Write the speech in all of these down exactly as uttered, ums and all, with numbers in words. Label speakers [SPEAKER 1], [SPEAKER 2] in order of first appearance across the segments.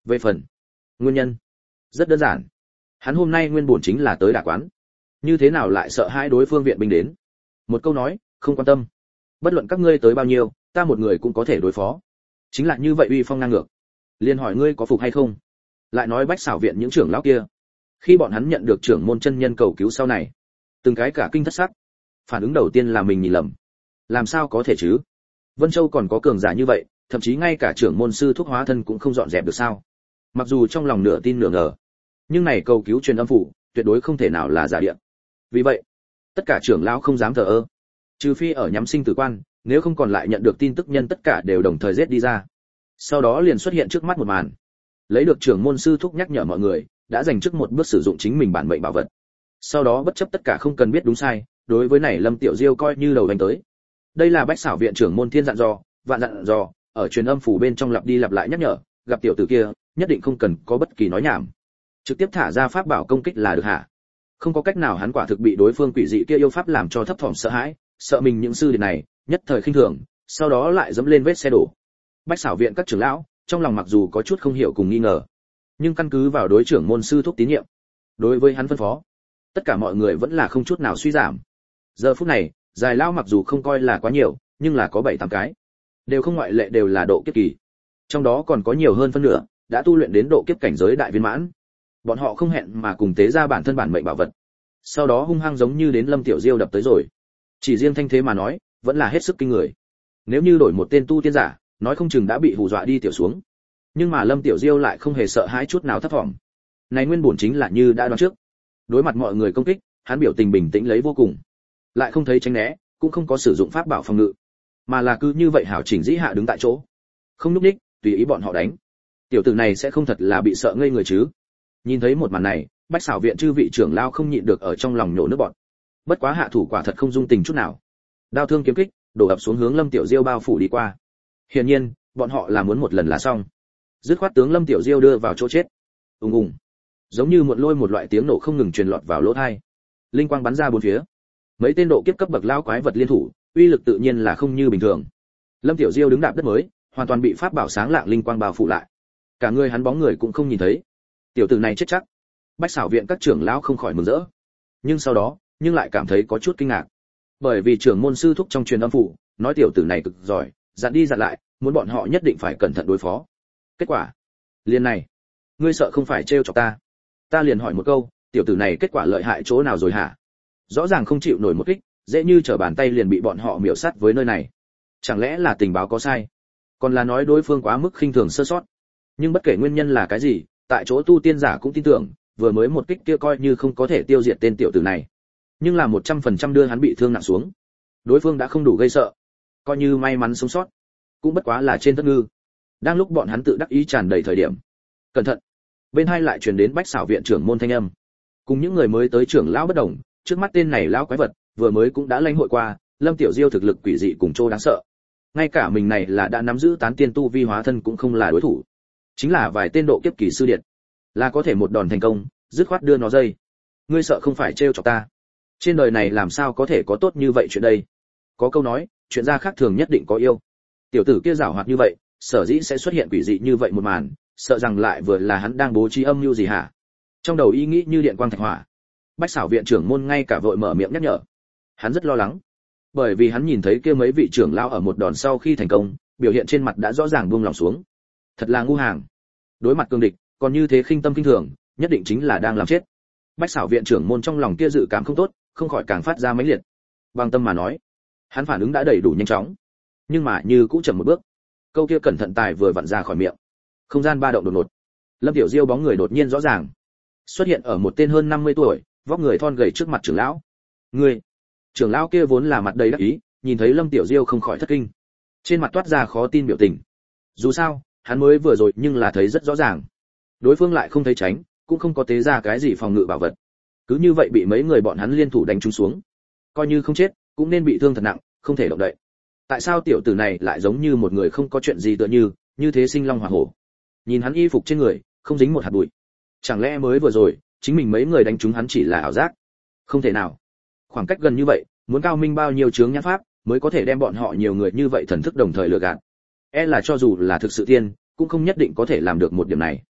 [SPEAKER 1] Về phần nguyên nhân, rất đơn giản. Hắn hôm nay nguyên bổn chính là tới đả quán, như thế nào lại sợ hãi đối phương viện binh đến? Một câu nói, không quan tâm. Bất luận các ngươi tới bao nhiêu, ta một người cũng có thể đối phó. Chính là như vậy uy phong ngang ngược. Liên hỏi ngươi có phục hay không? Lại nói Bách Xảo viện những trưởng lão kia, khi bọn hắn nhận được trưởng môn chân nhân cầu cứu sau này, từng cái cả kinh thất sắc. Phản ứng đầu tiên là mình nhìn lầm. Làm sao có thể chứ? Vân Châu còn có cường giả như vậy, thậm chí ngay cả trưởng môn sư thúc hóa thân cũng không dọn dẹp được sao? Mặc dù trong lòng nửa tin nửa ngờ, nhưng này cầu cứu truyền âm phủ, tuyệt đối không thể nào là giả địa. Vì vậy, tất cả trưởng lão không dám thờ ơ, trừ phi ở nhắm sinh tử quan, nếu không còn lại nhận được tin tức nhân tất cả đều đồng thời giết đi ra. Sau đó liền xuất hiện trước mắt một màn. Lấy được trưởng môn sư thúc nhắc nhở mọi người, đã dành trước một bước sử dụng chính mình bản mệnh bảo vật. Sau đó bất chấp tất cả không cần biết đúng sai, đối với này Lâm Tiểu Diêu coi như đầu đánh tới. Đây là Bách Xảo viện trưởng môn thiên dặn dò, vạn dặn dò, ở truyền âm phủ bên trong lặp đi lặp lại nhắc nhở, gặp tiểu tử kia, nhất định không cần có bất kỳ nói nhảm, trực tiếp thả ra pháp bảo công kích là được hả? Không có cách nào, hắn quả thực bị đối phương quỷ dị kia yêu pháp làm cho thấp thỏm sợ hãi, sợ mình những sư đệ này nhất thời khinh thường, sau đó lại dẫm lên vết xe đổ. Bách Xảo viện các trưởng lão, trong lòng mặc dù có chút không hiểu cùng nghi ngờ, nhưng căn cứ vào đối trưởng môn sư thúc tín nhiệm, đối với hắn phân phó, tất cả mọi người vẫn là không chút nào suy giảm. Giờ phút này, dài lao mặc dù không coi là quá nhiều, nhưng là có bảy tám cái, đều không ngoại lệ đều là độ kiếp kỳ. Trong đó còn có nhiều hơn phân nửa đã tu luyện đến độ kiếp cảnh giới đại viên mãn. Bọn họ không hẹn mà cùng tế ra bản thân bản mệnh bảo vật, sau đó hung hăng giống như đến Lâm Tiểu Diêu đập tới rồi. Chỉ riêng thanh thế mà nói, vẫn là hết sức kinh người. Nếu như đổi một tên tu tiên giả, nói không chừng đã bị hù dọa đi tiểu xuống. Nhưng mà Lâm Tiểu Diêu lại không hề sợ hãi chút nào thấp thỏm. Này nguyên bổn chính là như đã đoán trước. Đối mặt mọi người công kích, hắn biểu tình bình tĩnh lấy vô cùng, lại không thấy tránh né, cũng không có sử dụng pháp bảo phòng ngự, mà là cứ như vậy hảo chỉnh dĩ hạ đứng tại chỗ, không nhúc nhích, tùy ý bọn họ đánh. Tiểu tử này sẽ không thật là bị sợ ngây người chứ? Nhìn thấy một màn này, Bách Xảo viện chư vị trưởng lao không nhịn được ở trong lòng nhổ nước bọt. Bất quá hạ thủ quả thật không dung tình chút nào, đao thương kiếm kích đổ ập xuống hướng Lâm Tiểu Diêu bao phủ đi qua. Hiển nhiên, bọn họ là muốn một lần là xong, dứt khoát tướng Lâm Tiểu Diêu đưa vào chỗ chết. Ùng ùng, giống như muộn lôi một loại tiếng nổ không ngừng truyền lọt vào lỗ tai, linh quang bắn ra bốn phía. Mấy tên độ kiếp cấp bậc lao quái vật liên thủ, uy lực tự nhiên là không như bình thường. Lâm Tiểu Diêu đứng đạp đất mới, hoàn toàn bị pháp bảo sáng lạng linh quang bao phủ lại, cả người hắn bóng người cũng không nhìn thấy. Tiểu tử này chết chắc. Bách Xảo viện các trưởng lão không khỏi mừng rỡ, nhưng sau đó, nhưng lại cảm thấy có chút kinh ngạc, bởi vì trưởng môn sư thúc trong truyền âm phủ nói tiểu tử này cực giỏi, dặn đi dặn lại, muốn bọn họ nhất định phải cẩn thận đối phó. Kết quả, liền này, ngươi sợ không phải trêu chọc ta? Ta liền hỏi một câu, tiểu tử này kết quả lợi hại chỗ nào rồi hả? Rõ ràng không chịu nổi một kích, dễ như trở bàn tay liền bị bọn họ miểu sát với nơi này. Chẳng lẽ là tình báo có sai, còn là nói đối phương quá mức khinh thường sơ sót? Nhưng bất kể nguyên nhân là cái gì, tại chỗ tu tiên giả cũng tin tưởng, vừa mới một kích kia coi như không có thể tiêu diệt tên tiểu tử này, nhưng là một trăm phần trăm đưa hắn bị thương nặng xuống. Đối phương đã không đủ gây sợ, coi như may mắn sống sót, cũng bất quá là trên tất ngư. Đang lúc bọn hắn tự đắc ý tràn đầy thời điểm, cẩn thận, bên hai lại truyền đến Bách Xảo viện trưởng môn thanh âm. Cùng những người mới tới trưởng lão bất đồng, trước mắt tên này lão quái vật vừa mới cũng đã lãnh hội qua Lâm Tiểu Diêu thực lực quỷ dị cùng trô đáng sợ, ngay cả mình này là đã nắm giữ tán tiên tu vi hóa thân cũng không là đối thủ, chính là vài tên độ kiếp kỳ sư điện, là có thể một đòn thành công, dứt khoát đưa nó dây. Ngươi sợ không phải trêu chọc ta? Trên đời này làm sao có thể có tốt như vậy chuyện đây? Có câu nói, chuyện ra khác thường nhất định có yêu. Tiểu tử kia giảo hoạt như vậy, sở dĩ sẽ xuất hiện quỷ dị như vậy một màn, sợ rằng lại vừa là hắn đang bố trí âm mưu gì hả? Trong đầu ý nghĩ như điện quang thạch hỏa. Bách Xảo viện trưởng môn ngay cả vội mở miệng nhắc nhở. Hắn rất lo lắng, bởi vì hắn nhìn thấy kia mấy vị trưởng lão ở một đòn sau khi thành công, biểu hiện trên mặt đã rõ ràng buông lòng xuống. Thật là ngu hàng, đối mặt cương địch, còn như thế khinh tâm khinh thường, nhất định chính là đang làm chết. Bách Xảo viện trưởng môn trong lòng kia dự cảm không tốt, không khỏi càng phát ra mãnh liệt. Bằng tâm mà nói, hắn phản ứng đã đầy đủ nhanh chóng, nhưng mà như cũ chậm một bước. Câu kia cẩn thận tài vừa vặn ra khỏi miệng, không gian ba động đột ngột. Lâm Tiểu Diêu bóng người đột nhiên rõ ràng, xuất hiện ở một tên hơn năm mươi tuổi, vóc người thon gầy trước mặt trưởng lão. Người, trưởng lão kia vốn là mặt đầy đắc ý, nhìn thấy Lâm Tiểu Diêu không khỏi thất kinh, trên mặt toát ra khó tin biểu tình. Dù sao, hắn mới vừa rồi nhưng là thấy rất rõ ràng, đối phương lại không thấy tránh, cũng không có tế ra cái gì phòng ngự bảo vật, cứ như vậy bị mấy người bọn hắn liên thủ đánh trúng xuống, coi như không chết, cũng nên bị thương thật nặng, không thể động đậy. Tại sao tiểu tử này lại giống như một người không có chuyện gì tựa như, như thế sinh long hỏa hổ? Nhìn hắn y phục trên người, không dính một hạt bụi. Chẳng lẽ mới vừa rồi, chính mình mấy người đánh trúng hắn chỉ là ảo giác? Không thể nào. Khoảng cách gần như vậy, muốn cao minh bao nhiêu chướng nhãn pháp, mới có thể đem bọn họ nhiều người như vậy thần thức đồng thời lừa gạt. E là cho dù là thực sự tiên, cũng không nhất định có thể làm được một điểm này.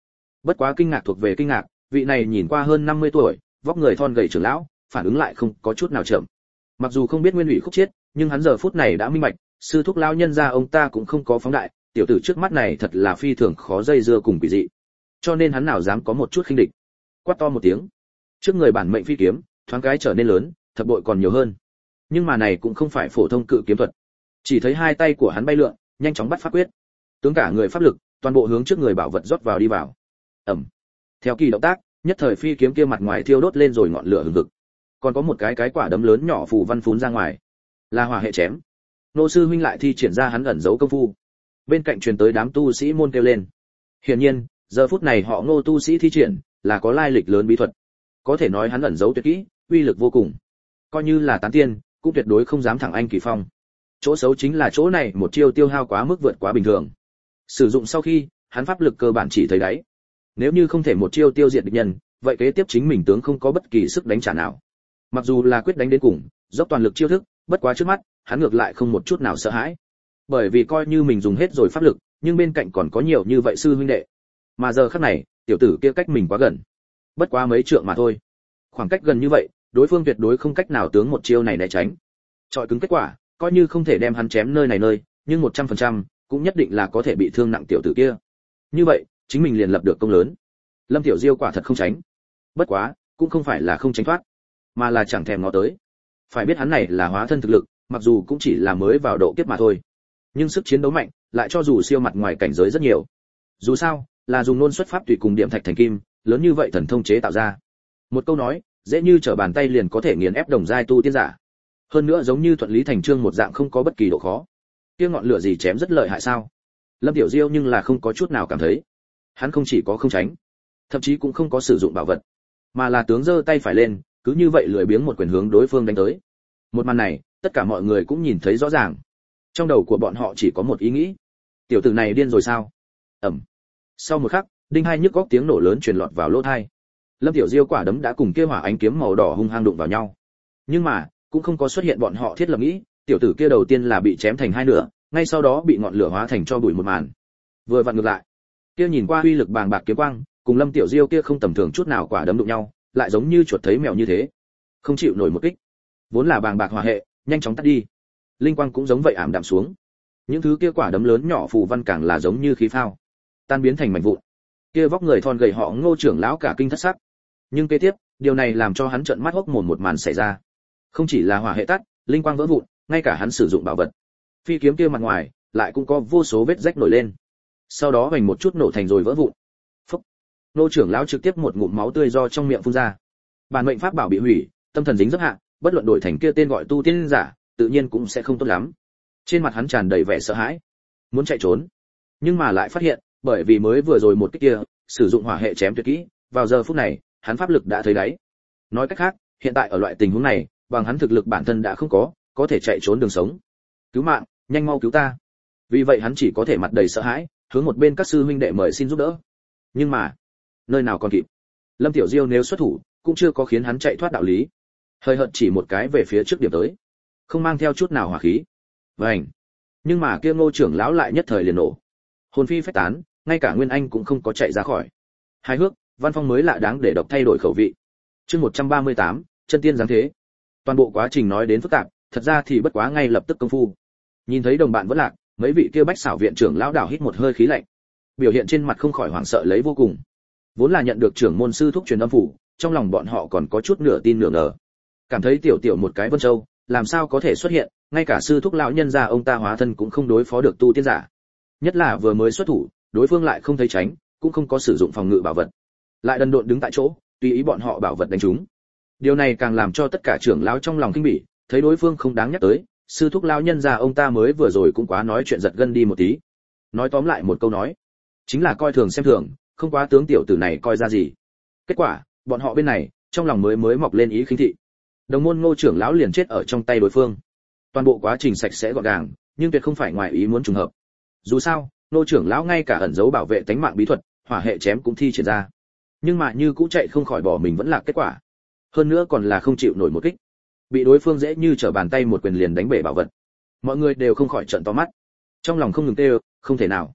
[SPEAKER 1] Bất quá kinh ngạc thuộc về kinh ngạc, vị này nhìn qua hơn năm mươi tuổi, vóc người thon gầy trưởng lão, phản ứng lại không có chút nào chậm. Mặc dù không biết nguyên ủy khúc chiết, nhưng hắn giờ phút này đã minh bạch, sư thúc lão nhân gia ông ta cũng không có phóng đại, tiểu tử trước mắt này thật là phi thường khó dây dưa cùng quỷ dị. Cho nên hắn nào dám có một chút khinh địch. Quát to một tiếng, trước người bản mệnh phi kiếm, thoáng cái trở nên lớn, thập bội còn nhiều hơn. Nhưng mà này cũng không phải phổ thông cự kiếm thuật. Chỉ thấy hai tay của hắn bay lượn, nhanh chóng bắt pháp quyết. Tướng cả người pháp lực, toàn bộ hướng trước người bảo vật rót vào đi vào. Ầm. Theo kỳ động tác, nhất thời phi kiếm kia mặt ngoài thiêu đốt lên rồi ngọn lửa hừng hực. Còn có một cái cái quả đấm lớn nhỏ phù văn phún ra ngoài, là hỏa hệ chém. Nô sư huynh lại thi triển ra hắn ẩn giấu công phu. Bên cạnh truyền tới đám tu sĩ môn kêu lên. Hiển nhiên, giờ phút này họ Ngô tu sĩ thi triển là có lai lịch lớn bí thuật. Có thể nói hắn ẩn giấu tuyệt kỹ, uy lực vô cùng. Coi như là tán tiên, cũng tuyệt đối không dám thẳng anh kỳ phong. Chỗ xấu chính là chỗ này một chiêu tiêu hao quá mức vượt quá bình thường. Sử dụng sau khi, hắn pháp lực cơ bản chỉ thấy đáy. Nếu như không thể một chiêu tiêu diệt địch nhân, vậy kế tiếp chính mình tướng không có bất kỳ sức đánh trả nào. Mặc dù là quyết đánh đến cùng, dốc toàn lực chiêu thức, bất quá trước mắt, hắn ngược lại không một chút nào sợ hãi. Bởi vì coi như mình dùng hết rồi pháp lực, nhưng bên cạnh còn có nhiều như vậy sư huynh đệ. Mà giờ khắc này, tiểu tử kia cách mình quá gần. Bất quá mấy trượng mà thôi. Khoảng cách gần như vậy, đối phương tuyệt đối không cách nào tướng một chiêu này né tránh. Chọi cứng kết quả, coi như không thể đem hắn chém nơi này nơi, nhưng một trăm phần trăm cũng nhất định là có thể bị thương nặng tiểu tử kia. Như vậy, chính mình liền lập được công lớn. Lâm Tiểu Diêu quả thật không tránh. Bất quá, cũng không phải là không tránh thoát, mà là chẳng thèm ngó tới. Phải biết hắn này là hóa thân thực lực, mặc dù cũng chỉ là mới vào độ kiếp mà thôi, nhưng sức chiến đấu mạnh, lại cho dù siêu mặt ngoài cảnh giới rất nhiều. Dù sao, là dùng nôn xuất pháp tùy cùng điểm thạch thành kim, lớn như vậy thần thông chế tạo ra. Một câu nói, dễ như trở bàn tay liền có thể nghiền ép đồng giai tu tiên giả. Hơn nữa giống như thuận lý thành chương một dạng không có bất kỳ độ khó. Kia ngọn lửa gì chém rất lợi hại sao? Lâm Tiểu Diêu nhưng là không có chút nào cảm thấy. Hắn không chỉ có không tránh, thậm chí cũng không có sử dụng bảo vật, mà là tướng giơ tay phải lên, cứ như vậy lười biếng một quyền hướng đối phương đánh tới. Một màn này, tất cả mọi người cũng nhìn thấy rõ ràng. Trong đầu của bọn họ chỉ có một ý nghĩ: tiểu tử này điên rồi sao? Ầm. Sau một khắc, đinh hai nhức góc tiếng nổ lớn truyền lọt vào lỗ tai. Lâm Tiểu Diêu quả đấm đã cùng kia hỏa ánh kiếm màu đỏ hung hăng đụng vào nhau. Nhưng mà, cũng không có xuất hiện bọn họ thiết lập nghĩ, tiểu tử kia đầu tiên là bị chém thành hai nửa, ngay sau đó bị ngọn lửa hóa thành cho bụi một màn. Vừa vặn ngược lại, kia nhìn qua uy lực bàng bạc kiếm quang, cùng Lâm Tiểu Diêu kia không tầm thường chút nào quả đấm đụng nhau, lại giống như chuột thấy mèo như thế, không chịu nổi một kích. Vốn là bàng bạc hỏa hệ, nhanh chóng tắt đi. Linh quang cũng giống vậy ảm đạm xuống. Những thứ kia quả đấm lớn nhỏ phù văn càng là giống như khí phao, tan biến thành mảnh vụn. Kia vóc người thon gầy họ Ngô trưởng lão cả kinh thất sắc. Nhưng kế tiếp, điều này làm cho hắn trợn mắt hốc mồm một màn xảy ra. Không chỉ là hỏa hệ tắt, linh quang vỡ vụn, ngay cả hắn sử dụng bảo vật, phi kiếm kia mặt ngoài lại cũng có vô số vết rách nổi lên. Sau đó vành một chút nổ thành rồi vỡ vụn. Phốc. Ngô trưởng lão trực tiếp một ngụm máu tươi do trong miệng phun ra. Bản mệnh pháp bảo bị hủy, tâm thần dính dấp hạ, bất luận đổi thành kia tên gọi tu tiên giả, tự nhiên cũng sẽ không tốt lắm. Trên mặt hắn tràn đầy vẻ sợ hãi, muốn chạy trốn, nhưng mà lại phát hiện, bởi vì mới vừa rồi một cái kia, sử dụng hỏa hệ chém tuyệt kỹ, vào giờ phút này, hắn pháp lực đã thấy đáy. Nói cách khác, hiện tại ở loại tình huống này, bằng hắn thực lực bản thân đã không có, có thể chạy trốn đường sống. Cứu mạng, nhanh mau cứu ta. Vì vậy hắn chỉ có thể mặt đầy sợ hãi, hướng một bên các sư huynh đệ mời xin giúp đỡ. Nhưng mà, nơi nào còn kịp. Lâm Tiểu Diêu nếu xuất thủ, cũng chưa có khiến hắn chạy thoát đạo lý. Hơi hợt chỉ một cái về phía trước điểm tới, không mang theo chút nào hỏa khí. Vành. Nhưng mà kia Ngô trưởng lão lại nhất thời liền nổ. Hồn phi phách tán, ngay cả Nguyên Anh cũng không có chạy ra khỏi. Hài hước, văn phong mới lạ đáng để đọc thay đổi khẩu vị. Chương một trăm ba mươi tám, chân tiên giáng thế. Toàn bộ quá trình nói đến phức tạp, thật ra thì bất quá ngay lập tức công phu. Nhìn thấy đồng bạn vẫn lạc, mấy vị kia bách xảo viện trưởng lão đảo hít một hơi khí lạnh. Biểu hiện trên mặt không khỏi hoảng sợ lấy vô cùng. Vốn là nhận được trưởng môn sư thúc truyền âm phủ, trong lòng bọn họ còn có chút nửa tin nửa ngờ. Cảm thấy tiểu tiểu một cái Vân Châu, làm sao có thể xuất hiện, ngay cả sư thúc lão nhân gia ông ta hóa thân cũng không đối phó được tu tiên giả. Nhất là vừa mới xuất thủ, đối phương lại không thấy tránh, cũng không có sử dụng phòng ngự bảo vật, lại đần độn đứng tại chỗ, tùy ý bọn họ bảo vật đánh chúng. Điều này càng làm cho tất cả trưởng lão trong lòng kinh bỉ, thấy đối phương không đáng nhắc tới, sư thúc lão nhân gia ông ta mới vừa rồi cũng quá nói chuyện giật gân đi một tí. Nói tóm lại một câu nói, chính là coi thường xem thường, không quá tướng tiểu tử này coi ra gì. Kết quả, bọn họ bên này, trong lòng mới mới mọc lên ý khinh thị. Đồng môn Ngô trưởng lão liền chết ở trong tay đối phương. Toàn bộ quá trình sạch sẽ gọn gàng, nhưng tuyệt không phải ngoài ý muốn trùng hợp. Dù sao, Ngô trưởng lão ngay cả ẩn giấu bảo vệ tánh mạng bí thuật, hỏa hệ chém cũng thi triển ra. Nhưng mà như cũ chạy không khỏi bỏ mình vẫn là kết quả. Hơn nữa còn là không chịu nổi một kích. Bị đối phương dễ như trở bàn tay một quyền liền đánh bể bảo vật. Mọi người đều không khỏi trợn to mắt. Trong lòng không ngừng kêu, không thể nào.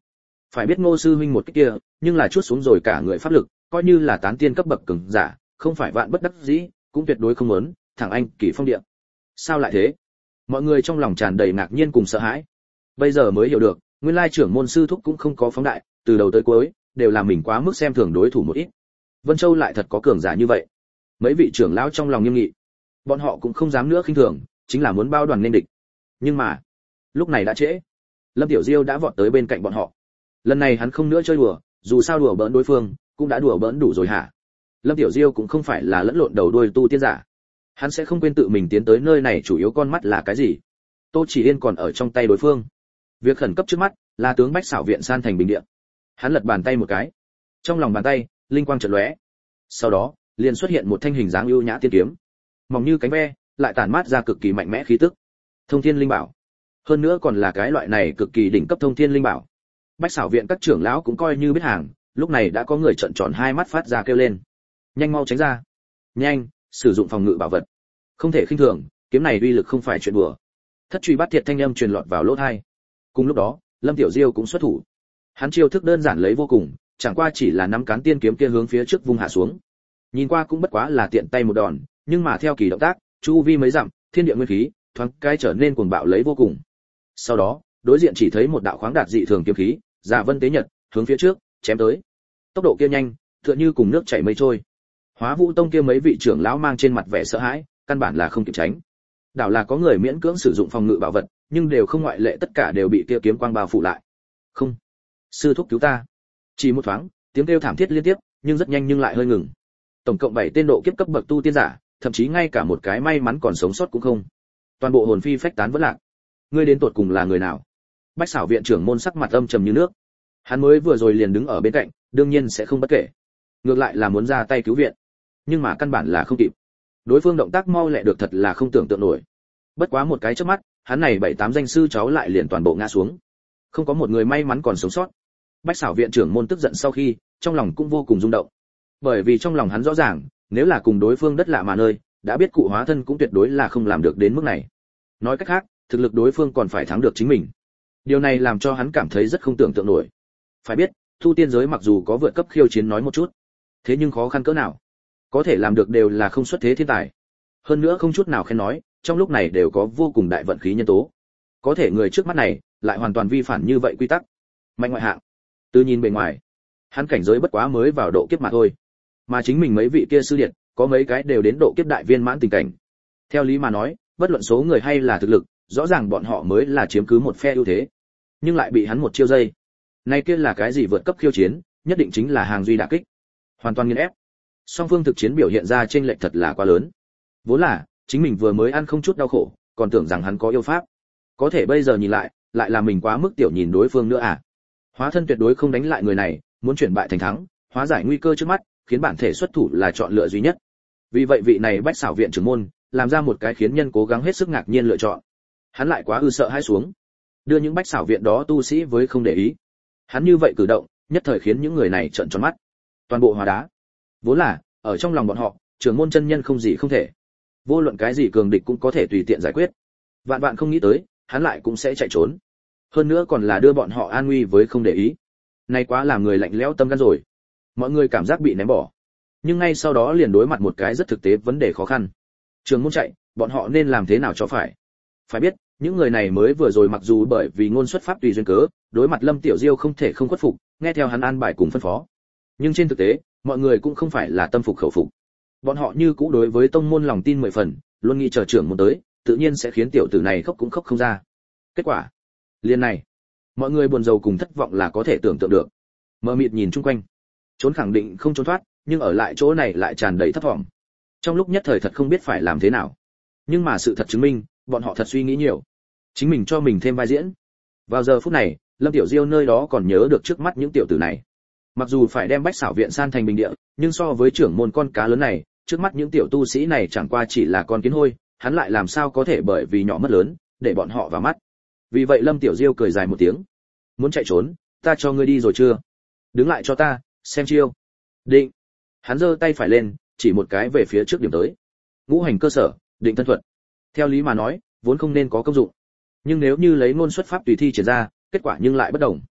[SPEAKER 1] Phải biết Ngô sư huynh một cái kia, nhưng là chuốt xuống rồi cả người pháp lực, coi như là tán tiên cấp bậc cường giả, không phải vạn bất đắc dĩ, cũng tuyệt đối không muốn, thẳng anh kỳ phong địa. Sao lại thế? Mọi người trong lòng tràn đầy ngạc nhiên cùng sợ hãi. Bây giờ mới hiểu được, nguyên lai trưởng môn sư thúc cũng không có phóng đại, từ đầu tới cuối đều là mình quá mức xem thường đối thủ một ít. Vân Châu lại thật có cường giả như vậy. Mấy vị trưởng lão trong lòng nghiêm nghị. Bọn họ cũng không dám nữa khinh thường, chính là muốn bao đoàn nên địch. Nhưng mà, lúc này đã trễ. Lâm Tiểu Diêu đã vọt tới bên cạnh bọn họ. Lần này hắn không nữa chơi đùa, dù sao đùa bỡn đối phương, cũng đã đùa bỡn đủ rồi hả? Lâm Tiểu Diêu cũng không phải là lẫn lộn đầu đuôi tu tiên giả. Hắn sẽ không quên tự mình tiến tới nơi này chủ yếu con mắt là cái gì. Tô Chỉ Yên còn ở trong tay đối phương. Việc khẩn cấp trước mắt là tướng Bách Xảo viện san thành bình địa. Hắn lật bàn tay một cái. Trong lòng bàn tay, linh quang chợt lóe. Sau đó, liền xuất hiện một thanh hình dáng ưu nhã tiên kiếm. Mỏng như cánh ve, lại tản mát ra cực kỳ mạnh mẽ khí tức. Thông Thiên Linh Bảo. Hơn nữa còn là cái loại này cực kỳ đỉnh cấp Thông Thiên Linh Bảo. Bách Xảo viện các trưởng lão cũng coi như biết hàng, lúc này đã có người trợn tròn hai mắt phát ra kêu lên. Nhanh mau tránh ra. Nhanh, sử dụng phòng ngự bảo vật. Không thể khinh thường, kiếm này uy lực không phải chuyện đùa. Thất truy bát thiệt thanh âm truyền lọt vào lỗ tai. Cùng lúc đó, Lâm Tiểu Diêu cũng xuất thủ. Hắn chiêu thức đơn giản lấy vô cùng, chẳng qua chỉ là nắm cán tiên kiếm kia hướng phía trước vung hạ xuống. Nhìn qua cũng bất quá là tiện tay một đòn, nhưng mà theo kỳ động tác, chu vi mấy dặm, thiên địa nguyên khí, thoáng cái trở nên cuồng bạo lấy vô cùng. Sau đó, đối diện chỉ thấy một đạo khoáng đạt dị thường kiếm khí, Dạ Vân tế nhật, hướng phía trước chém tới. Tốc độ kia nhanh, tựa như cùng nước chảy mây trôi. Hóa Vũ Tông kia mấy vị trưởng lão mang trên mặt vẻ sợ hãi, căn bản là không kịp tránh. Đảo là có người miễn cưỡng sử dụng phòng ngự bảo vật, nhưng đều không ngoại lệ, tất cả đều bị kia kiếm quang bao phủ lại. Không, sư thúc cứu ta! Chỉ một thoáng, tiếng kêu thảm thiết liên tiếp, nhưng rất nhanh nhưng lại hơi ngừng. Tổng cộng bảy tên độ kiếp cấp bậc tu tiên giả, thậm chí ngay cả một cái may mắn còn sống sót cũng không. Toàn bộ hồn phi phách tán vẫn lạc. Ngươi đến tột cùng là người nào? Bách Xảo viện trưởng môn sắc mặt âm trầm như nước. Hắn mới vừa rồi liền đứng ở bên cạnh, đương nhiên sẽ không bất kể. Ngược lại là muốn ra tay cứu viện, nhưng mà căn bản là không kịp. Đối phương động tác mau lẹ được thật là không tưởng tượng nổi. Bất quá một cái chớp mắt, hắn này bảy tám danh sư cháu lại liền toàn bộ ngã xuống. Không có một người may mắn còn sống sót. Bách Xảo viện trưởng môn tức giận sau khi, trong lòng cũng vô cùng rung động. Bởi vì trong lòng hắn rõ ràng, nếu là cùng đối phương đất lạ mà nơi, đã biết cụ hóa thân cũng tuyệt đối là không làm được đến mức này. Nói cách khác, thực lực đối phương còn phải thắng được chính mình. Điều này làm cho hắn cảm thấy rất không tưởng tượng nổi. Phải biết, tu tiên giới mặc dù có vượt cấp khiêu chiến nói một chút, thế nhưng khó khăn cỡ nào, có thể làm được đều là không xuất thế thiên tài. Hơn nữa không chút nào khen nói, trong lúc này đều có vô cùng đại vận khí nhân tố. Có thể người trước mắt này lại hoàn toàn vi phản như vậy quy tắc. Mạnh ngoại hạng. Từ nhìn bề ngoài, hắn cảnh giới bất quá mới vào độ kiếp mà thôi. Mà chính mình mấy vị kia sư điệt, có mấy cái đều đến độ kiếp đại viên mãn tình cảnh. Theo lý mà nói, bất luận số người hay là thực lực, rõ ràng bọn họ mới là chiếm cứ một phe ưu thế. Nhưng lại bị hắn một chiêu dây. Này kia là cái gì vượt cấp khiêu chiến, nhất định chính là hàng duy đả kích. Hoàn toàn nghiền ép. Song phương thực chiến biểu hiện ra chênh lệch thật là quá lớn. Vốn là, chính mình vừa mới ăn không chút đau khổ, còn tưởng rằng hắn có yêu pháp. Có thể bây giờ nhìn lại, lại là mình quá mức tiểu nhìn đối phương nữa à. Hóa thân tuyệt đối không đánh lại người này, muốn chuyển bại thành thắng, hóa giải nguy cơ trước mắt, khiến bản thể xuất thủ là chọn lựa duy nhất. Vì vậy vị này Bách Xảo viện trưởng môn, làm ra một cái khiến nhân cố gắng hết sức ngạc nhiên lựa chọn. Hắn lại quá ư sợ hãi xuống, đưa những Bách Xảo viện đó tu sĩ với không để ý. Hắn như vậy cử động, nhất thời khiến những người này trợn tròn mắt. Toàn bộ hóa đá. Vốn là, ở trong lòng bọn họ, trưởng môn chân nhân không gì không thể. Vô luận cái gì cường địch cũng có thể tùy tiện giải quyết. Vạn vạn không nghĩ tới, hắn lại cũng sẽ chạy trốn. Hơn nữa còn là đưa bọn họ an nguy với không để ý. Này quá làm người lạnh lẽo tâm gan rồi. Mọi người cảm giác bị ném bỏ. Nhưng ngay sau đó liền đối mặt một cái rất thực tế vấn đề khó khăn. Trường môn chạy, bọn họ nên làm thế nào cho phải? Phải biết, những người này mới vừa rồi mặc dù bởi vì ngôn xuất pháp tùy duyên cớ, đối mặt Lâm Tiểu Diêu không thể không khuất phục, nghe theo hắn an bài cùng phân phó. Nhưng trên thực tế, mọi người cũng không phải là tâm phục khẩu phục. Bọn họ như cũ đối với tông môn lòng tin mười phần, luôn nghĩ chờ trưởng môn tới, tự nhiên sẽ khiến tiểu tử này khóc cũng khóc không ra. Kết quả, liền này, mọi người buồn rầu cùng thất vọng là có thể tưởng tượng được. Mờ mịt nhìn chung quanh, trốn khẳng định không trốn thoát, nhưng ở lại chỗ này lại tràn đầy thất vọng. Trong lúc nhất thời thật không biết phải làm thế nào. Nhưng mà sự thật chứng minh, bọn họ thật suy nghĩ nhiều. Chính mình cho mình thêm vai diễn. Vào giờ phút này, Lâm Tiểu Diêu nơi đó còn nhớ được trước mắt những tiểu tử này. Mặc dù phải đem Bách Xảo viện san thành bình địa, nhưng so với trưởng môn con cá lớn này, trước mắt những tiểu tu sĩ này chẳng qua chỉ là con kiến hôi, hắn lại làm sao có thể bởi vì nhỏ mất lớn, để bọn họ vào mắt. Vì vậy Lâm Tiểu Diêu cười dài một tiếng. Muốn chạy trốn, ta cho ngươi đi rồi chưa? Đứng lại cho ta, xem chiêu. Định. Hắn giơ tay phải lên, chỉ một cái về phía trước điểm tới. Ngũ hành cơ sở, định thân thuật. Theo lý mà nói, vốn không nên có công dụng. Nhưng nếu như lấy ngôn xuất pháp tùy thi triển ra, kết quả nhưng lại bất đồng.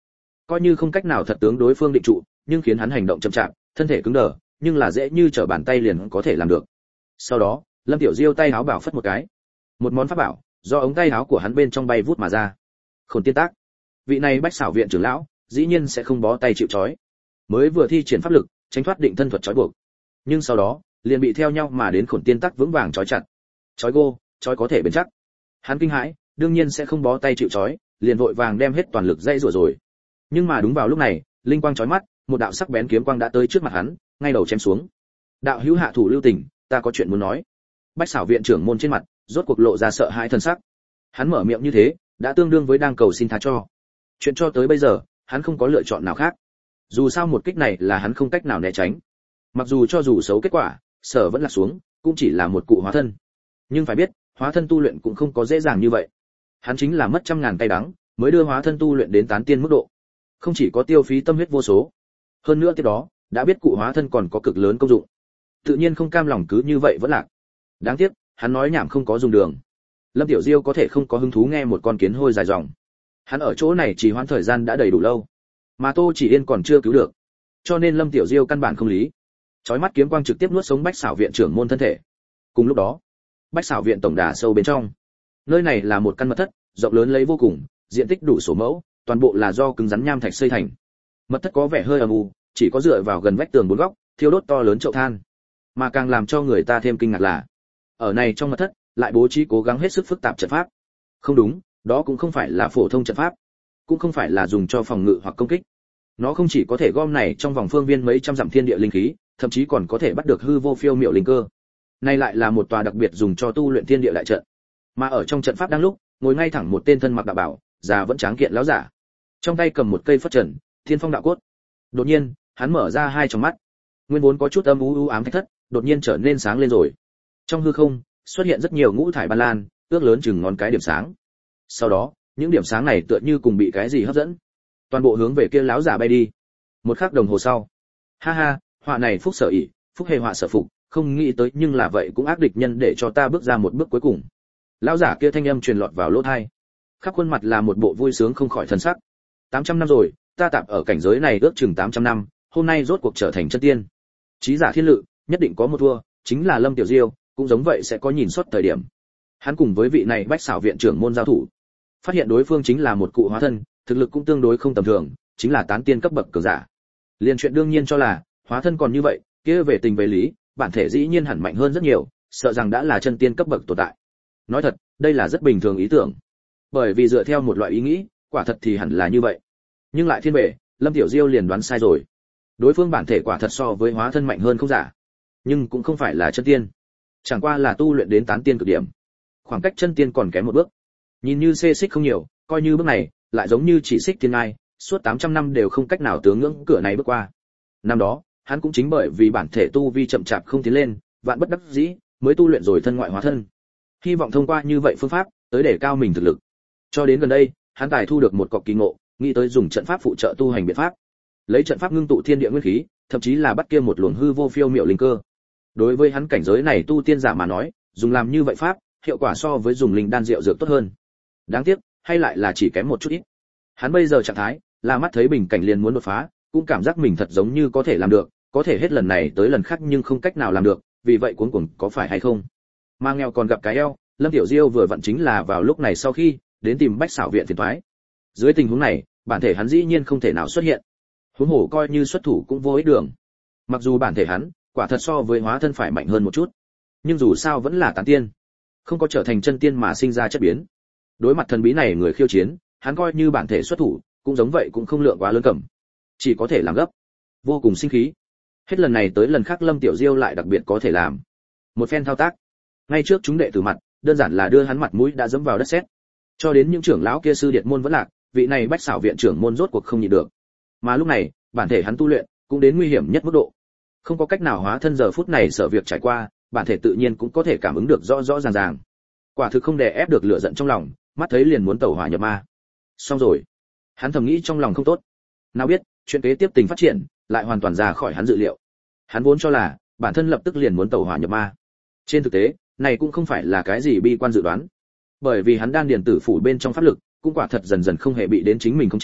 [SPEAKER 1] coi như không cách nào thật tướng đối phương định trụ, nhưng khiến hắn hành động chậm chạp, thân thể cứng đờ, nhưng là dễ như trở bàn tay liền có thể làm được. Sau đó, Lâm Tiểu Diêu tay áo bảo phất một cái, một món pháp bảo do ống tay áo của hắn bên trong bay vút mà ra. Khổn Tiên Tác. Vị này Bách Xảo viện trưởng lão, dĩ nhiên sẽ không bó tay chịu trói. Mới vừa thi triển pháp lực, tránh thoát định thân thuật trói buộc, nhưng sau đó, liền bị theo nhau mà đến Khổn Tiên Tác vững vàng trói chặt. Trói gô, trói có thể bền chắc. Hắn kinh hãi, đương nhiên sẽ không bó tay chịu trói, liền vội vàng đem hết toàn lực dây rủa rồi. Nhưng mà đúng vào lúc này, linh quang chói mắt, một đạo sắc bén kiếm quang đã tới trước mặt hắn, ngay đầu chém xuống. Đạo hữu hạ thủ lưu tình, ta có chuyện muốn nói. Bách Xảo viện trưởng môn trên mặt, rốt cuộc lộ ra sợ hãi thần sắc. Hắn mở miệng như thế, đã tương đương với đang cầu xin tha cho. Chuyện cho tới bây giờ, hắn không có lựa chọn nào khác. Dù sao một kích này là hắn không cách nào né tránh. Mặc dù cho dù xấu kết quả, sở vẫn là xuống, cũng chỉ là một cụ hóa thân. Nhưng phải biết, hóa thân tu luyện cũng không có dễ dàng như vậy. Hắn chính là mất trăm ngàn tay đắng, mới đưa hóa thân tu luyện đến tán tiên mức độ. Không chỉ có tiêu phí tâm huyết vô số, hơn nữa tiếp đó, đã biết cụ hóa thân còn có cực lớn công dụng. Tự nhiên không cam lòng cứ như vậy vẫn lạc. Đáng tiếc, hắn nói nhảm không có dùng đường. Lâm Tiểu Diêu có thể không có hứng thú nghe một con kiến hôi dài dòng. Hắn ở chỗ này chỉ hoãn thời gian đã đầy đủ lâu, mà Tô Chỉ Yên còn chưa cứu được, cho nên Lâm Tiểu Diêu căn bản không lý. Chói mắt kiếm quang trực tiếp nuốt sống Bách Xảo viện trưởng môn thân thể. Cùng lúc đó, Bách Xảo viện tổng đà sâu bên trong, nơi này là một căn mật thất, rộng lớn lấy vô cùng, diện tích đủ số mẫu, toàn bộ là do cứng rắn nham thạch xây thành. Mật thất có vẻ hơi âm u, chỉ có dựa vào gần vách tường bốn góc, thiêu đốt to lớn chậu than. Mà càng làm cho người ta thêm kinh ngạc là, ở này trong mật thất, lại bố trí cố gắng hết sức phức tạp trận pháp. Không đúng, đó cũng không phải là phổ thông trận pháp, cũng không phải là dùng cho phòng ngự hoặc công kích. Nó không chỉ có thể gom này trong vòng phương viên mấy trăm dặm thiên địa linh khí, thậm chí còn có thể bắt được hư vô phiêu miểu linh cơ. Này lại là một tòa đặc biệt dùng cho tu luyện thiên địa đại trận. Mà ở trong trận pháp đang lúc, ngồi ngay thẳng một tên thân mặc đạo bảo, già vẫn tráng kiện lão giả. Trong tay cầm một cây phất trần, thiên phong đạo cốt. Đột nhiên, hắn mở ra hai tròng mắt. Nguyên vốn có chút âm u u ám thạch thất, đột nhiên trở nên sáng lên rồi. Trong hư không, xuất hiện rất nhiều ngũ thải ban lan, ước lớn chừng ngón cái điểm sáng. Sau đó, những điểm sáng này tựa như cùng bị cái gì hấp dẫn, toàn bộ hướng về kia lão giả bay đi. Một khắc đồng hồ sau, ha ha, họa này phúc sở ỷ, phúc hề họa sở phục, không nghĩ tới nhưng là vậy cũng ác địch nhân để cho ta bước ra một bước cuối cùng. Lão giả kia thanh âm truyền lọt vào lỗ tai, khắp khuôn mặt là một bộ vui sướng không khỏi thần sắc. tám trăm năm rồi, ta tạm ở cảnh giới này ước chừng tám trăm năm, hôm nay rốt cuộc trở thành chân tiên. Chí giả thiên lự, nhất định có một thua, chính là Lâm Tiểu Diêu, cũng giống vậy sẽ có nhìn xuất thời điểm. Hắn cùng với vị này Bách Xảo viện trưởng môn giao thủ, phát hiện đối phương chính là một cụ hóa thân, thực lực cũng tương đối không tầm thường, chính là tán tiên cấp bậc cường giả. Liên chuyện đương nhiên cho là, hóa thân còn như vậy, kia về tình về lý, bản thể dĩ nhiên hẳn mạnh hơn rất nhiều, sợ rằng đã là chân tiên cấp bậc tồn tại. Nói thật, đây là rất bình thường ý tưởng. Bởi vì dựa theo một loại ý nghĩ, quả thật thì hẳn là như vậy. Nhưng lại thiên bệ, Lâm Tiểu Diêu liền đoán sai rồi. Đối phương bản thể quả thật so với hóa thân mạnh hơn không giả, nhưng cũng không phải là chân tiên, chẳng qua là tu luyện đến tán tiên cực điểm, khoảng cách chân tiên còn kém một bước. Nhìn như xê xích không nhiều, coi như bước này, lại giống như chỉ xích thiên ngai, suốt tám trăm năm đều không cách nào tướng ngưỡng cửa này bước qua. Năm đó, hắn cũng chính bởi vì bản thể tu vi chậm chạp không tiến lên, vạn bất đắc dĩ, mới tu luyện rồi thân ngoại hóa thân. Hy vọng thông qua như vậy phương pháp, tới để cao mình thực lực. Cho đến gần đây, hắn tài thu được một cọc kỳ ngộ, nghĩ tới dùng trận pháp phụ trợ tu hành biện pháp. Lấy trận pháp ngưng tụ thiên địa nguyên khí, thậm chí là bắt kia một luồng hư vô phiêu miểu linh cơ. Đối với hắn cảnh giới này tu tiên giả mà nói, dùng làm như vậy pháp, hiệu quả so với dùng linh đan rượu dược tốt hơn. Đáng tiếc, hay lại là chỉ kém một chút ít. Hắn bây giờ trạng thái, là mắt thấy bình cảnh liền muốn đột phá, cũng cảm giác mình thật giống như có thể làm được, có thể hết lần này tới lần khác nhưng không cách nào làm được, vì vậy cuống cuồng có phải hay không? Mà nghèo còn gặp cái eo, Lâm Tiểu Diêu vừa vặn chính là vào lúc này sau khi đến tìm Bách Xảo viện phiền toái. Dưới tình huống này, bản thể hắn dĩ nhiên không thể nào xuất hiện. Huống hồ coi như xuất thủ cũng vô ích đường. Mặc dù bản thể hắn, quả thật so với hóa thân phải mạnh hơn một chút, nhưng dù sao vẫn là tán tiên, không có trở thành chân tiên mà sinh ra chất biến. Đối mặt thần bí này người khiêu chiến, hắn coi như bản thể xuất thủ, cũng giống vậy cũng không lượng quá lớn cầm, chỉ có thể làm gấp, vô cùng sinh khí. Hết lần này tới lần khác Lâm Tiểu Diêu lại đặc biệt có thể làm một phen thao tác, ngay trước chúng đệ tử mặt, đơn giản là đưa hắn mặt mũi đã dẫm vào đất sét. Cho đến những trưởng lão kia sư điệt môn vẫn lạc, vị này Bách Xảo viện trưởng môn rốt cuộc không nhịn được. Mà lúc này, bản thể hắn tu luyện cũng đến nguy hiểm nhất mức độ, không có cách nào hóa thân giờ phút này sợ việc trải qua, bản thể tự nhiên cũng có thể cảm ứng được rõ rõ ràng ràng. Quả thực không đè ép được lửa giận trong lòng, mắt thấy liền muốn tẩu hỏa nhập ma. Xong rồi, hắn thầm nghĩ trong lòng không tốt. Nào biết, chuyện kế tiếp tình phát triển, lại hoàn toàn ra khỏi hắn dự liệu. Hắn vốn cho là bản thân lập tức liền muốn tẩu hỏa nhập ma. Trên thực tế, này cũng không phải là cái gì bi quan dự đoán. Bởi vì hắn đan điền tử phủ bên trong pháp lực, cũng quả thật dần dần không hề bị đến chính mình khống chế,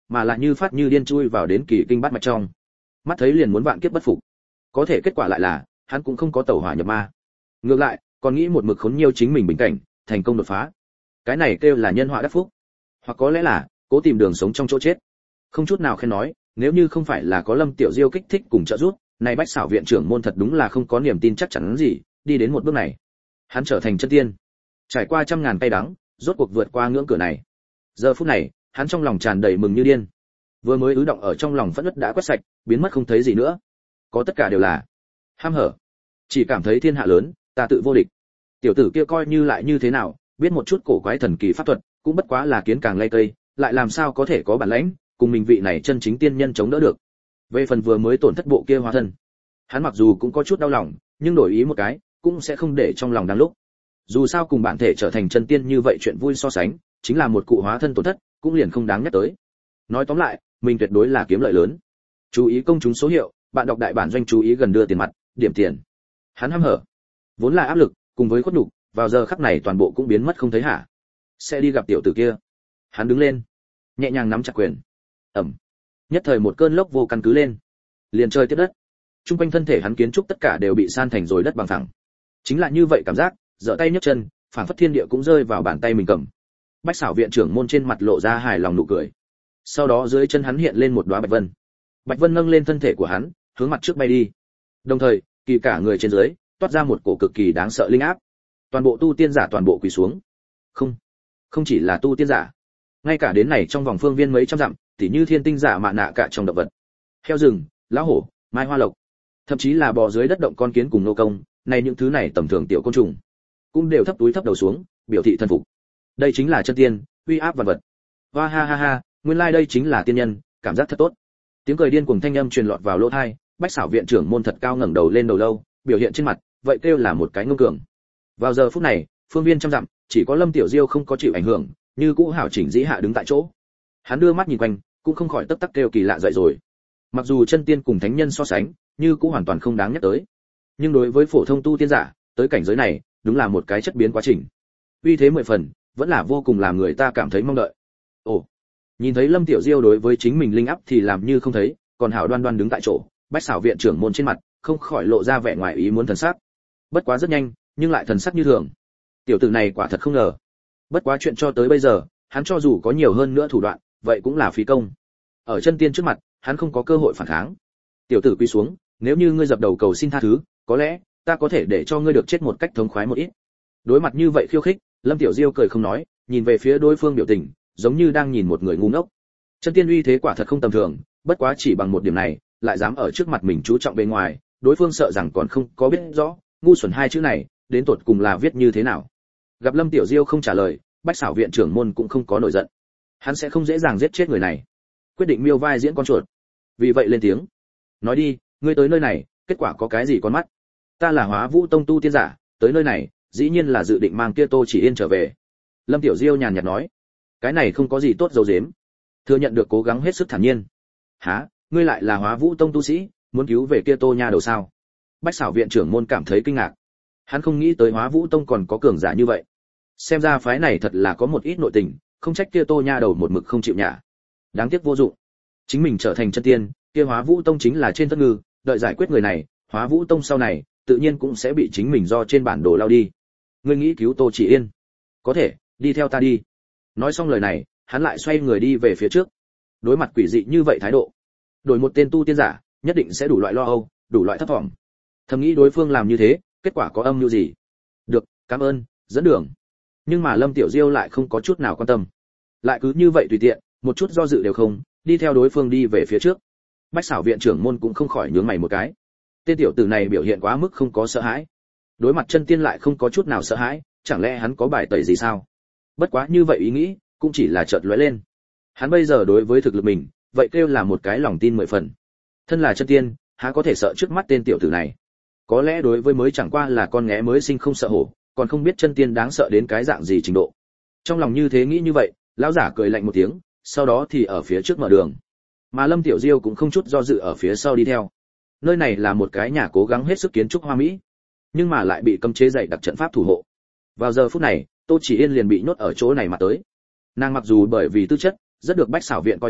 [SPEAKER 1] mà lại như phát như điên chui vào đến kỳ kinh bát mạch trong. Mắt thấy liền muốn vạn kiếp bất phục. Có thể kết quả lại là, hắn cũng không có tẩu hỏa nhập ma. Ngược lại, còn nghĩ một mực khốn nhiều chính mình bình cảnh, thành công đột phá. Cái này kêu là nhân họa đắc phúc, hoặc có lẽ là cố tìm đường sống trong chỗ chết. Không chút nào khen nói, nếu như không phải là có Lâm Tiểu Diêu kích thích cùng trợ giúp, này Bách Xảo viện trưởng môn thật đúng là không có niềm tin chắc chắn gì, đi đến một bước này. Hắn trở thành chân tiên, trải qua trăm ngàn cay đắng, rốt cuộc vượt qua ngưỡng cửa này. Giờ phút này, hắn trong lòng tràn đầy mừng như điên. Vừa mới ứ động ở trong lòng phẫn uất đã quét sạch, biến mất không thấy gì nữa. Có tất cả đều là ham hở. Chỉ cảm thấy thiên hạ lớn, ta tự vô địch. Tiểu tử kia coi như lại như thế nào, biết một chút cổ quái thần kỳ pháp thuật, cũng bất quá là kiến càng lay cây, lại làm sao có thể có bản lĩnh, cùng mình vị này chân chính tiên nhân chống đỡ được. Về phần vừa mới tổn thất bộ kia hóa thân, hắn mặc dù cũng có chút đau lòng, nhưng đổi ý một cái, cũng sẽ không để trong lòng đang lúc. Dù sao cùng bản thể trở thành chân tiên như vậy chuyện vui so sánh, chính là một cụ hóa thân tổn thất, cũng liền không đáng nhắc tới. Nói tóm lại, mình tuyệt đối là kiếm lợi lớn. Chú ý công chúng số hiệu, bạn đọc đại bản doanh chú ý gần đưa tiền mặt, điểm tiền. Hắn hăm hở, vốn là áp lực, cùng với khuất nhục, vào giờ khắc này toàn bộ cũng biến mất không thấy hả. Sẽ đi gặp tiểu tử kia. Hắn đứng lên, nhẹ nhàng nắm chặt quyền. Ầm. Nhất thời một cơn lốc vô căn cứ lên, liền trời tiếp đất. Trung quanh thân thể hắn kiến trúc tất cả đều bị san thành rồi đất bằng phẳng. Chính là như vậy cảm giác, giở tay nhấc chân, phảng phất thiên địa cũng rơi vào bàn tay mình cầm. Bách Xảo viện trưởng môn trên mặt lộ ra hài lòng nụ cười. Sau đó dưới chân hắn hiện lên một đóa bạch vân. Bạch vân nâng lên thân thể của hắn, hướng mặt trước bay đi. Đồng thời, kỳ cả người trên dưới toát ra một cổ cực kỳ đáng sợ linh áp. Toàn bộ tu tiên giả toàn bộ quỳ xuống. Không, không chỉ là tu tiên giả, ngay cả đến này trong vòng phương viên mấy trăm dặm, tỉ như thiên tinh giả mạ nạ cả trong động vật, heo rừng, lão hổ, mai hoa lộc, thậm chí là bò dưới đất động con kiến cùng nô công, này những thứ này tầm thường tiểu côn trùng, cũng đều thấp túi thấp đầu xuống, biểu thị thân phục. Đây chính là chân tiên, uy áp vật vật. Hoa ha ha ha, nguyên lai like đây chính là tiên nhân, cảm giác thật tốt. Tiếng cười điên cuồng thanh âm truyền lọt vào lỗ tai, Bách Xảo viện trưởng môn thật cao ngẩng đầu lên đầu lâu, biểu hiện trên mặt, vậy kêu là một cái ngông cường. Vào giờ phút này, phương viên trăm dặm, chỉ có Lâm Tiểu Diêu không có chịu ảnh hưởng, như cũ hảo chỉnh dĩ hạ đứng tại chỗ. Hắn đưa mắt nhìn quanh, cũng không khỏi tấp tắc kêu kỳ lạ dậy rồi. Mặc dù chân tiên cùng thánh nhân so sánh, như cũng hoàn toàn không đáng nhắc tới. Nhưng đối với phổ thông tu tiên giả, tới cảnh giới này, đúng là một cái chất biến quá trình. Uy thế mười phần, vẫn là vô cùng làm người ta cảm thấy mong đợi. Ồ, nhìn thấy Lâm Tiểu Diêu đối với chính mình linh áp thì làm như không thấy, còn hảo đoan đoan đứng tại chỗ, Bách Xảo viện trưởng môn trên mặt không khỏi lộ ra vẻ ngoài ý muốn thần sắc. Bất quá rất nhanh, nhưng lại thần sắc như thường. Tiểu tử này quả thật không ngờ. Bất quá chuyện cho tới bây giờ, hắn cho dù có nhiều hơn nữa thủ đoạn, vậy cũng là phí công. Ở chân tiên trước mặt, hắn không có cơ hội phản kháng. Tiểu tử quy xuống, nếu như ngươi dập đầu cầu xin tha thứ, có lẽ ta có thể để cho ngươi được chết một cách thống khoái một ít. Đối mặt như vậy khiêu khích, Lâm Tiểu Diêu cười không nói, nhìn về phía đối phương biểu tình, giống như đang nhìn một người ngu ngốc. Chân tiên uy thế quả thật không tầm thường, bất quá chỉ bằng một điểm này, lại dám ở trước mặt mình chú trọng bên ngoài, đối phương sợ rằng còn không có biết rõ, ngu xuẩn hai chữ này, đến tột cùng là viết như thế nào. Gặp Lâm Tiểu Diêu không trả lời, Bách Xảo viện trưởng môn cũng không có nổi giận. Hắn sẽ không dễ dàng giết chết người này. Quyết định miêu vai diễn con chuột. Vì vậy lên tiếng. Nói đi, ngươi tới nơi này, kết quả có cái gì con mắt? Ta là Hóa Vũ Tông tu tiên giả, tới nơi này, dĩ nhiên là dự định mang kia Tô Chỉ Yên trở về. Lâm Tiểu Diêu nhàn nhạt nói. Cái này không có gì tốt dầu dếm. Thừa nhận được cố gắng hết sức thản nhiên. Hả, ngươi lại là Hóa Vũ Tông tu sĩ, muốn cứu về kia Tô nha đầu sao? Bách Xảo viện trưởng môn cảm thấy kinh ngạc. Hắn không nghĩ tới Hóa Vũ Tông còn có cường giả như vậy. Xem ra phái này thật là có một ít nội tình, không trách kia Tô nha đầu một mực không chịu nhả. Đáng tiếc vô dụng. Chính mình trở thành chân tiên, kia Hóa Vũ Tông chính là trên tất ngư, đợi giải quyết người này, Hóa Vũ Tông sau này, tự nhiên cũng sẽ bị chính mình do trên bản đồ lao đi. Ngươi nghĩ cứu Tô Chỉ Yên? Có thể, đi theo ta đi. Nói xong lời này, hắn lại xoay người đi về phía trước. Đối mặt quỷ dị như vậy thái độ, đổi một tên tu tiên giả, nhất định sẽ đủ loại lo âu, đủ loại thất vọng. Thầm nghĩ đối phương làm như thế, kết quả có âm mưu gì? Được, cảm ơn, dẫn đường. Nhưng mà Lâm Tiểu Diêu lại không có chút nào quan tâm, lại cứ như vậy tùy tiện, một chút do dự đều không, đi theo đối phương đi về phía trước. Bách Xảo viện trưởng môn cũng không khỏi nhướng mày một cái. Tên tiểu tử này biểu hiện quá mức không có sợ hãi. Đối mặt chân tiên lại không có chút nào sợ hãi, chẳng lẽ hắn có bài tẩy gì sao? Bất quá như vậy ý nghĩ, cũng chỉ là chợt lóe lên. Hắn bây giờ đối với thực lực mình, vậy kêu là một cái lòng tin mười phần. Thân là chân tiên, há có thể sợ trước mắt tên tiểu tử này? Có lẽ đối với mới chẳng qua là con nghé mới sinh không sợ hổ, còn không biết chân tiên đáng sợ đến cái dạng gì trình độ. Trong lòng như thế nghĩ như vậy, lão giả cười lạnh một tiếng, sau đó thì ở phía trước mở đường. Mà Lâm Tiểu Diêu cũng không chút do dự ở phía sau đi theo. Nơi này là một cái nhà cố gắng hết sức kiến trúc hoa mỹ, nhưng mà lại bị cấm chế dày đặc trận pháp thủ hộ. Vào giờ phút này, Tô Chỉ Yên liền bị nhốt ở chỗ này mà tới. Nàng mặc dù bởi vì tư chất rất được Bách Xảo viện coi trọng,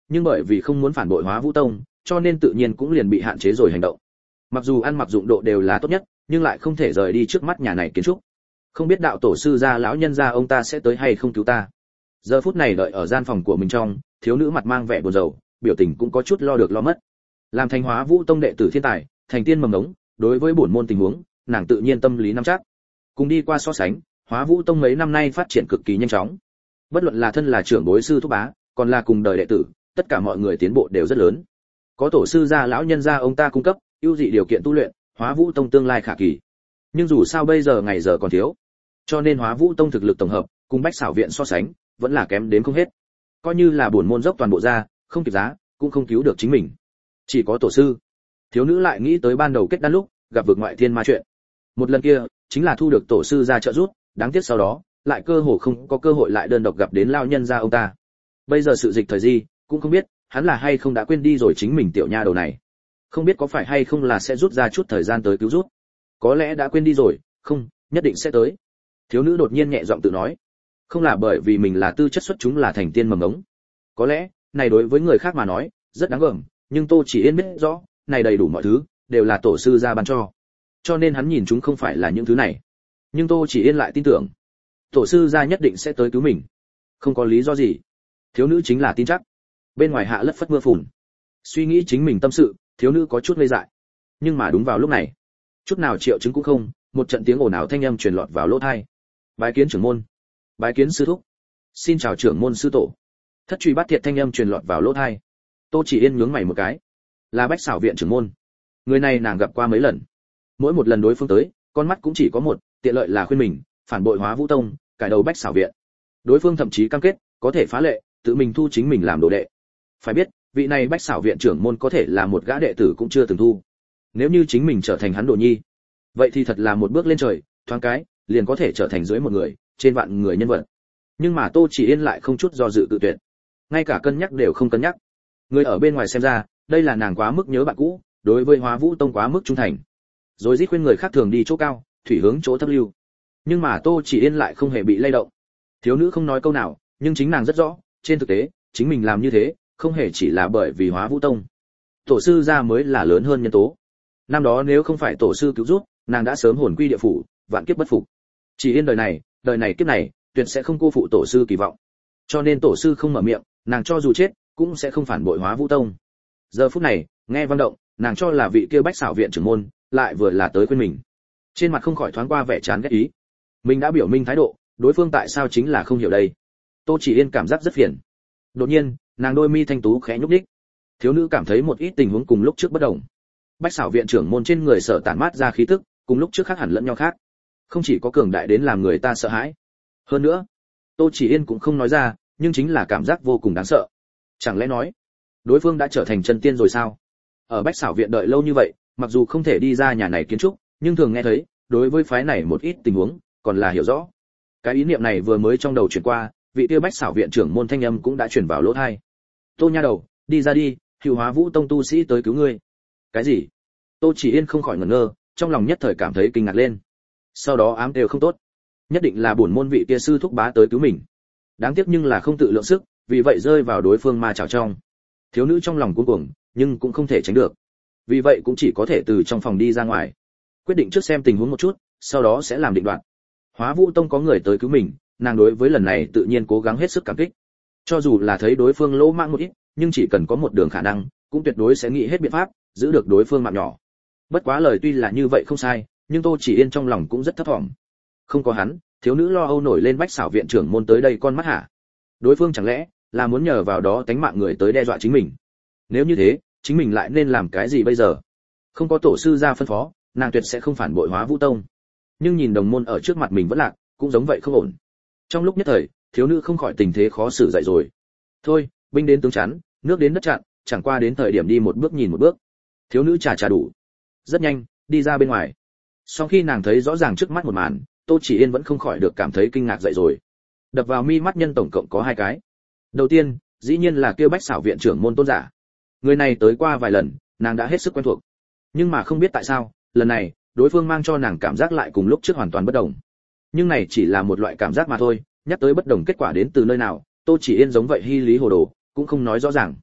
[SPEAKER 1] nhưng bởi vì không muốn phản bội Hóa Vũ Tông, cho nên tự nhiên cũng liền bị hạn chế rồi hành động. Mặc dù ăn mặc dụng độ đều là tốt nhất, nhưng lại không thể rời đi trước mắt nhà này kiến trúc. Không biết đạo tổ sư gia lão nhân gia ông ta sẽ tới hay không cứu ta. Giờ phút này đợi ở gian phòng của mình trong, thiếu nữ mặt mang vẻ buồn rầu, biểu tình cũng có chút lo được lo mất. Làm thành Hóa Vũ Tông đệ tử thiên tài, thành tiên mầm ngống, đối với bổn môn tình huống, nàng tự nhiên tâm lý nắm chắc. Cùng đi qua so sánh, Hóa Vũ Tông mấy năm nay phát triển cực kỳ nhanh chóng. Bất luận là thân là trưởng bối sư thúc bá, còn là cùng đời đệ tử, tất cả mọi người tiến bộ đều rất lớn. Có tổ sư gia lão nhân gia ông ta cung cấp ưu dị điều kiện tu luyện, Hóa Vũ Tông tương lai khả kỳ. Nhưng dù sao bây giờ ngày giờ còn thiếu, cho nên Hóa Vũ Tông thực lực tổng hợp cùng Bách Xảo viện so sánh, vẫn là kém đến không hết. Coi như là bổn môn dốc toàn bộ ra, không kịp giá, cũng không cứu được chính mình. Chỉ có tổ sư. Thiếu nữ lại nghĩ tới ban đầu kết đan lúc gặp vực ngoại thiên ma chuyện. Một lần kia, chính là thu được tổ sư ra trợ giúp, đáng tiếc sau đó, lại cơ hồ không có cơ hội lại đơn độc gặp đến lao nhân gia ông ta. Bây giờ sự dịch thời gì, cũng không biết, hắn là hay không đã quên đi rồi chính mình tiểu nha đầu này. Không biết có phải hay không là sẽ rút ra chút thời gian tới cứu rút. Có lẽ đã quên đi rồi, không, nhất định sẽ tới. Thiếu nữ đột nhiên nhẹ giọng tự nói. Không là bởi vì mình là tư chất xuất chúng là thành tiên mầm ngống. Có lẽ, này đối với người khác mà nói, rất đáng gờm, nhưng Tô Chỉ Yên biết rõ, này đầy đủ mọi thứ, đều là tổ sư gia ban cho. Cho nên hắn nhìn chúng không phải là những thứ này. Nhưng Tô Chỉ Yên lại tin tưởng, tổ sư gia nhất định sẽ tới cứu mình. Không có lý do gì. Thiếu nữ chính là tin chắc. Bên ngoài hạ lất phất mưa phùn. Suy nghĩ chính mình tâm sự, thiếu nữ có chút ngây dại. Nhưng mà đúng vào lúc này, chút nào triệu chứng cũng không, một trận tiếng ồn ào thanh âm truyền lọt vào lỗ tai. Bái kiến trưởng môn. Bái kiến sư thúc. Xin chào trưởng môn sư tổ. Thất truy bát thiệt thanh âm truyền lọt vào lỗ tai. Tô Chỉ Yên nhướng mày một cái. Là Bách Xảo viện trưởng môn. Người này nàng gặp qua mấy lần. Mỗi một lần đối phương tới, con mắt cũng chỉ có một, tiện lợi là khuyên mình phản bội Hóa Vũ Tông, cải đầu Bách Xảo viện. Đối phương thậm chí cam kết có thể phá lệ, tự mình thu chính mình làm đồ đệ. Phải biết, vị này Bách Xảo viện trưởng môn có thể là một gã đệ tử cũng chưa từng thu. Nếu như chính mình trở thành hắn đồ nhi, vậy thì thật là một bước lên trời, thoáng cái, liền có thể trở thành dưới một người, trên vạn người nhân vật. Nhưng mà Tô Chỉ Yên lại không chút do dự tự tuyệt, ngay cả cân nhắc đều không cân nhắc. Người ở bên ngoài xem ra, đây là nàng quá mức nhớ bạn cũ, đối với Hóa Vũ Tông quá mức trung thành. Rồi rít khuyên người khác thường đi chỗ cao, thủy hướng chỗ thấp lưu. Nhưng mà Tô Chỉ Yên lại không hề bị lay động. Thiếu nữ không nói câu nào, nhưng chính nàng rất rõ, trên thực tế, chính mình làm như thế, không hề chỉ là bởi vì Hóa Vũ Tông. Tổ sư gia mới là lớn hơn nhân tố. Năm đó nếu không phải tổ sư cứu giúp, nàng đã sớm hồn quy địa phủ, vạn kiếp bất phục. Chỉ Yên đời này, đời này kiếp này, tuyệt sẽ không cô phụ tổ sư kỳ vọng. Cho nên tổ sư không mở miệng, nàng cho dù chết, cũng sẽ không phản bội Hóa Vũ Tông. Giờ phút này, nghe vang động, nàng cho là vị kia Bách Xảo viện trưởng môn, lại vừa là tới quên mình. Trên mặt không khỏi thoáng qua vẻ chán ghét ý. Mình đã biểu minh thái độ, đối phương tại sao chính là không hiểu đây. Tô Chỉ Yên cảm giác rất phiền. Đột nhiên, nàng đôi mi thanh tú khẽ nhúc nhích. Thiếu nữ cảm thấy một ít tình huống cùng lúc trước bất đồng. Bách Xảo viện trưởng môn trên người sở tản mát ra khí tức, cùng lúc trước khác hẳn lẫn nhau khác. Không chỉ có cường đại đến làm người ta sợ hãi. Hơn nữa, Tô Chỉ Yên cũng không nói ra, nhưng chính là cảm giác vô cùng đáng sợ. Chẳng lẽ nói, đối phương đã trở thành chân tiên rồi sao? Ở Bách Xảo viện đợi lâu như vậy, mặc dù không thể đi ra nhà này kiến trúc, nhưng thường nghe thấy, đối với phái này một ít tình huống, còn là hiểu rõ. Cái ý niệm này vừa mới trong đầu chuyển qua, vị kia Bách Xảo viện trưởng môn thanh âm cũng đã chuyển vào lỗ tai. Tô nha đầu, đi ra đi, Hữu Hóa Vũ Tông tu sĩ tới cứu ngươi. Cái gì? Tô Chỉ Yên không khỏi ngẩn ngơ, trong lòng nhất thời cảm thấy kinh ngạc lên. Sau đó ám đều không tốt, nhất định là bổn môn vị kia sư thúc bá tới cứu mình. Đáng tiếc nhưng là không tự lượng sức, vì vậy rơi vào đối phương ma chảo trong. Thiếu nữ trong lòng cuống cuồng, nhưng cũng không thể tránh được. Vì vậy cũng chỉ có thể từ trong phòng đi ra ngoài, quyết định trước xem tình huống một chút, sau đó sẽ làm định đoạt. Hóa Vũ Tông có người tới cứu mình, nàng đối với lần này tự nhiên cố gắng hết sức cảm kích. Cho dù là thấy đối phương lỗ mãng một ít, nhưng chỉ cần có một đường khả năng, cũng tuyệt đối sẽ nghĩ hết biện pháp giữ được đối phương mạng nhỏ. Bất quá lời tuy là như vậy không sai, nhưng Tô Chỉ Yên trong lòng cũng rất thấp thỏm. Không có hắn, thiếu nữ lo âu nổi lên Bách Xảo viện trưởng môn tới đây con mắt hả? Đối phương chẳng lẽ là muốn nhờ vào đó tánh mạng người tới đe dọa chính mình? Nếu như thế, chính mình lại nên làm cái gì bây giờ? Không có tổ sư ra phân phó, nàng tuyệt sẽ không phản bội Hóa Vũ Tông. Nhưng nhìn đồng môn ở trước mặt mình vẫn lạc, cũng giống vậy không ổn. Trong lúc nhất thời, thiếu nữ không khỏi tình thế khó xử dậy rồi. Thôi, binh đến tướng chắn, nước đến đất chặn, chẳng qua đến thời điểm đi một bước nhìn một bước. Thiếu nữ trà trà đủ. Rất nhanh, đi ra bên ngoài. Sau khi nàng thấy rõ ràng trước mắt một màn, Tô Chỉ Yên vẫn không khỏi được cảm thấy kinh ngạc dậy rồi. Đập vào mi mắt nhân tổng cộng có hai cái. Đầu tiên, dĩ nhiên là kêu Bách Xảo viện trưởng môn Tôn giả. Người này tới qua vài lần, nàng đã hết sức quen thuộc. Nhưng mà không biết tại sao, lần này, đối phương mang cho nàng cảm giác lại cùng lúc trước hoàn toàn bất đồng. Nhưng này chỉ là một loại cảm giác mà thôi, nhắc tới bất đồng kết quả đến từ nơi nào, Tô Chỉ Yên giống vậy hy lý hồ đồ, cũng không nói rõ ràng.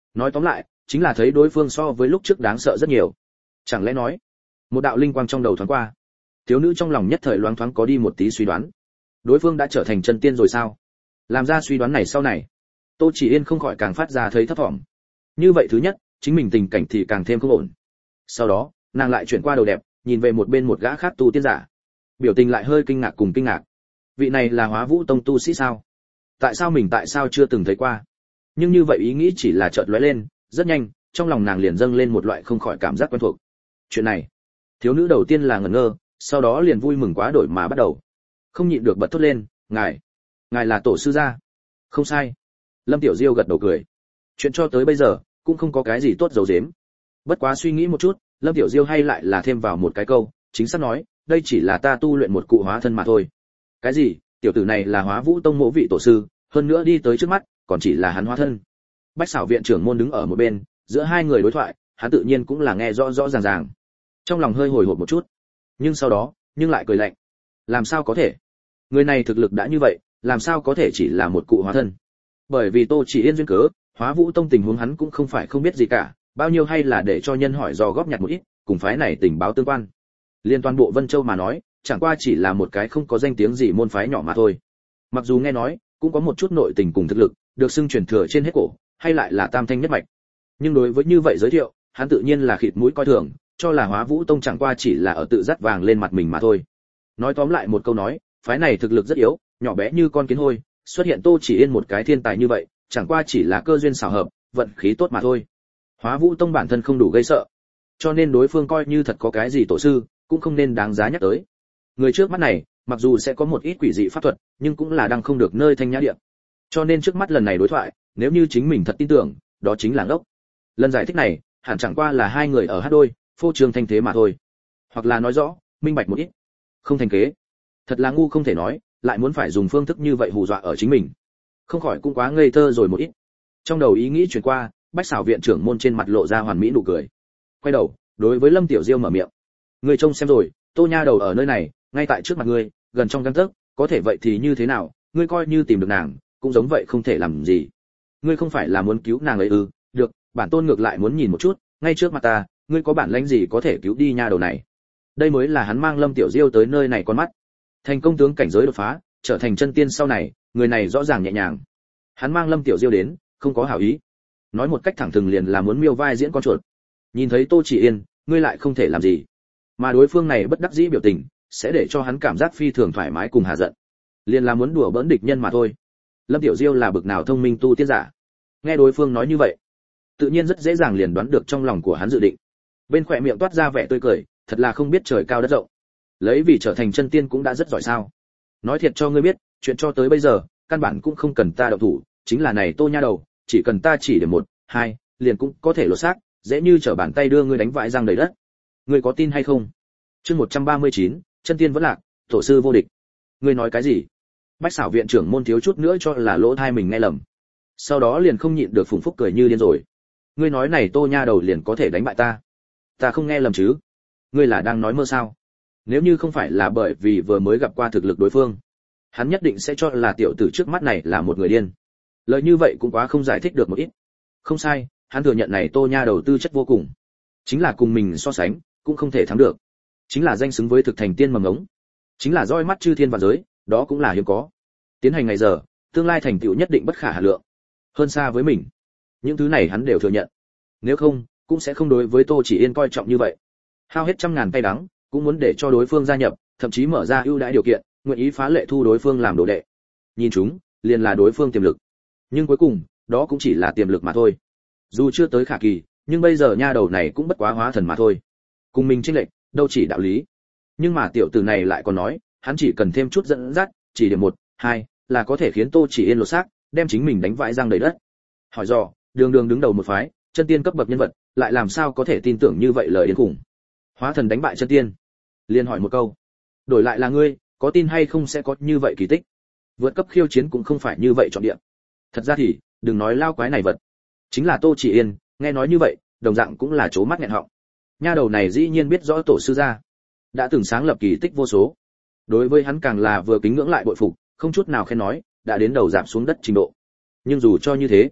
[SPEAKER 1] Nói tóm lại chính là thấy đối phương so với lúc trước đáng sợ rất nhiều. Chẳng lẽ nói, một đạo linh quang trong đầu thoáng qua, thiếu nữ trong lòng nhất thời loáng thoáng có đi một tí suy đoán, đối phương đã trở thành chân tiên rồi sao? Làm ra suy đoán này sau này, Tô Chỉ Yên không khỏi càng phát ra thấy thấp thỏm. Như vậy thứ nhất, chính mình tình cảnh thì càng thêm không ổn. Sau đó, nàng lại chuyển qua đầu đẹp, nhìn về một bên một gã khác tu tiên giả, biểu tình lại hơi kinh ngạc cùng kinh ngạc. Vị này là Hóa Vũ Tông tu sĩ sao? Tại sao mình tại sao chưa từng thấy qua? Nhưng như vậy ý nghĩ chỉ là chợt lóe lên, rất nhanh, trong lòng nàng liền dâng lên một loại không khỏi cảm giác quen thuộc. Chuyện này, thiếu nữ đầu tiên là ngẩn ngơ, sau đó liền vui mừng quá đổi mà bắt đầu, không nhịn được bật thốt lên, ngài, ngài là tổ sư gia? Không sai. Lâm Tiểu Diêu gật đầu cười. Chuyện cho tới bây giờ cũng không có cái gì tốt giấu giếm. Bất quá suy nghĩ một chút, Lâm Tiểu Diêu hay lại là thêm vào một cái câu, chính xác nói, đây chỉ là ta tu luyện một cụ hóa thân mà thôi. Cái gì? Tiểu tử này là Hóa Vũ Tông mộ vị tổ sư, hơn nữa đi tới trước mắt, còn chỉ là hắn hóa thân. Bách Xảo viện trưởng môn đứng ở một bên, giữa hai người đối thoại, hắn tự nhiên cũng là nghe rõ rõ ràng ràng. Trong lòng hơi hồi hộp một chút, nhưng sau đó, nhưng lại cười lạnh. Làm sao có thể? Người này thực lực đã như vậy, làm sao có thể chỉ là một cụ hóa thân? Bởi vì Tô Chỉ Yên duyên cớ, Hóa Vũ Tông tình huống hắn cũng không phải không biết gì cả, bao nhiêu hay là để cho nhân hỏi dò góp nhặt một ít, cùng phái này tình báo tương quan. Liên toàn bộ Vân Châu mà nói, chẳng qua chỉ là một cái không có danh tiếng gì môn phái nhỏ mà thôi. Mặc dù nghe nói, cũng có một chút nội tình cùng thực lực, được xưng truyền thừa trên hết cổ, hay lại là tam thanh nhất mạch. Nhưng đối với như vậy giới thiệu, hắn tự nhiên là khịt mũi coi thường, cho là Hóa Vũ Tông chẳng qua chỉ là ở tự dắt vàng lên mặt mình mà thôi. Nói tóm lại một câu nói, phái này thực lực rất yếu, nhỏ bé như con kiến hôi, xuất hiện Tô Chỉ Yên một cái thiên tài như vậy, chẳng qua chỉ là cơ duyên xảo hợp, vận khí tốt mà thôi. Hóa Vũ Tông bản thân không đủ gây sợ, cho nên đối phương coi như thật có cái gì tổ sư, cũng không nên đáng giá nhắc tới. Người trước mắt này, mặc dù sẽ có một ít quỷ dị pháp thuật, nhưng cũng là đang không được nơi thanh nhã địa. Cho nên trước mắt lần này đối thoại, nếu như chính mình thật tin tưởng, đó chính là ngốc. Lần giải thích này, hẳn chẳng qua là hai người ở hát đôi, phô trương thanh thế mà thôi. Hoặc là nói rõ, minh bạch một ít. Không thành kế. Thật là ngu không thể nói, lại muốn phải dùng phương thức như vậy hù dọa ở chính mình. Không khỏi cũng quá ngây thơ rồi một ít. Trong đầu ý nghĩ chuyển qua, Bách Xảo viện trưởng môn trên mặt lộ ra hoàn mỹ nụ cười. Quay đầu, đối với Lâm Tiểu Diêu mở miệng. Ngươi trông xem rồi, Tô nha đầu ở nơi này, ngay tại trước mặt ngươi, gần trong gang tấc, có thể vậy thì như thế nào, ngươi coi như tìm được nàng, cũng giống vậy không thể làm gì. Ngươi không phải là muốn cứu nàng ấy ư? Được, bản tôn ngược lại muốn nhìn một chút, ngay trước mặt ta, ngươi có bản lĩnh gì có thể cứu đi nha đầu này? Đây mới là hắn mang Lâm Tiểu Diêu tới nơi này con mắt. Thành công tướng cảnh giới đột phá, trở thành chân tiên sau này, người này rõ ràng nhẹ nhàng. Hắn mang Lâm Tiểu Diêu đến, không có hảo ý. Nói một cách thẳng thừng liền là muốn miêu vai diễn con chuột. Nhìn thấy Tô Chỉ Yên, ngươi lại không thể làm gì. Mà đối phương này bất đắc dĩ biểu tình, sẽ để cho hắn cảm giác phi thường thoải mái cùng hạ giận. Liền là muốn đùa bỡn địch nhân mà thôi. Lâm Tiểu Diêu là bực nào thông minh tu tiên giả. Nghe đối phương nói như vậy, tự nhiên rất dễ dàng liền đoán được trong lòng của hắn dự định. Bên khóe miệng toát ra vẻ tươi cười, thật là không biết trời cao đất rộng. Lấy vì trở thành chân tiên cũng đã rất giỏi sao? Nói thiệt cho ngươi biết, chuyện cho tới bây giờ, căn bản cũng không cần ta động thủ, chính là này Tô nha đầu, chỉ cần ta chỉ để một, hai, liền cũng có thể lột xác, dễ như trở bàn tay đưa ngươi đánh vãi răng đầy đất. Ngươi có tin hay không? Chương một trăm ba mươi chín, chân tiên vẫn lạc, tổ sư vô địch. Ngươi nói cái gì? Bách Xảo viện trưởng môn thiếu chút nữa cho là lỗ tai mình nghe lầm. Sau đó liền không nhịn được phùng phúc cười như điên rồi. Ngươi nói này Tô nha đầu liền có thể đánh bại ta? Ta không nghe lầm chứ? Ngươi là đang nói mơ sao? Nếu như không phải là bởi vì vừa mới gặp qua thực lực đối phương, hắn nhất định sẽ cho là tiểu tử trước mắt này là một người điên. Lời như vậy cũng quá không giải thích được một ít. Không sai, hắn thừa nhận này Tô nha đầu tư chất vô cùng, chính là cùng mình so sánh, cũng không thể thắng được. Chính là danh xứng với thực thành tiên mầm ngống, chính là roi mắt chư thiên và giới, đó cũng là hiếm có. Tiến hành ngày giờ, tương lai thành tựu nhất định bất khả hà lượng, hơn xa với mình. Những thứ này hắn đều thừa nhận. Nếu không, cũng sẽ không đối với Tô Chỉ Yên coi trọng như vậy. Hao hết trăm ngàn tay đắng, cũng muốn để cho đối phương gia nhập, thậm chí mở ra ưu đãi điều kiện, nguyện ý phá lệ thu đối phương làm đồ đệ. Nhìn chúng, liền là đối phương tiềm lực. Nhưng cuối cùng, đó cũng chỉ là tiềm lực mà thôi. Dù chưa tới khả kỳ, nhưng bây giờ nha đầu này cũng bất quá hóa thần mà thôi. Cùng mình chênh lệch, đâu chỉ đạo lý. Nhưng mà tiểu tử này lại còn nói, hắn chỉ cần thêm chút dẫn dắt, chỉ điểm một, hai, là có thể khiến Tô Chỉ Yên lột xác, đem chính mình đánh vãi răng đầy đất. Hỏi dò, đường đường đứng đầu một phái, chân tiên cấp bậc nhân vật, lại làm sao có thể tin tưởng như vậy lời điên khủng. Hóa thần đánh bại chân tiên. Liên hỏi một câu, đổi lại là ngươi, có tin hay không sẽ có như vậy kỳ tích? Vượt cấp khiêu chiến cũng không phải như vậy chọn địa. Thật ra thì, đừng nói lao quái này vật, chính là Tô Chỉ Yên, nghe nói như vậy, đồng dạng cũng là chố mắt nghẹn họng. Nha đầu này dĩ nhiên biết rõ tổ sư gia đã từng sáng lập kỳ tích vô số. Đối với hắn càng là vừa kính ngưỡng lại bội phục, không chút nào khen nói, đã đến đầu giảm xuống đất trình độ. Nhưng dù cho như thế,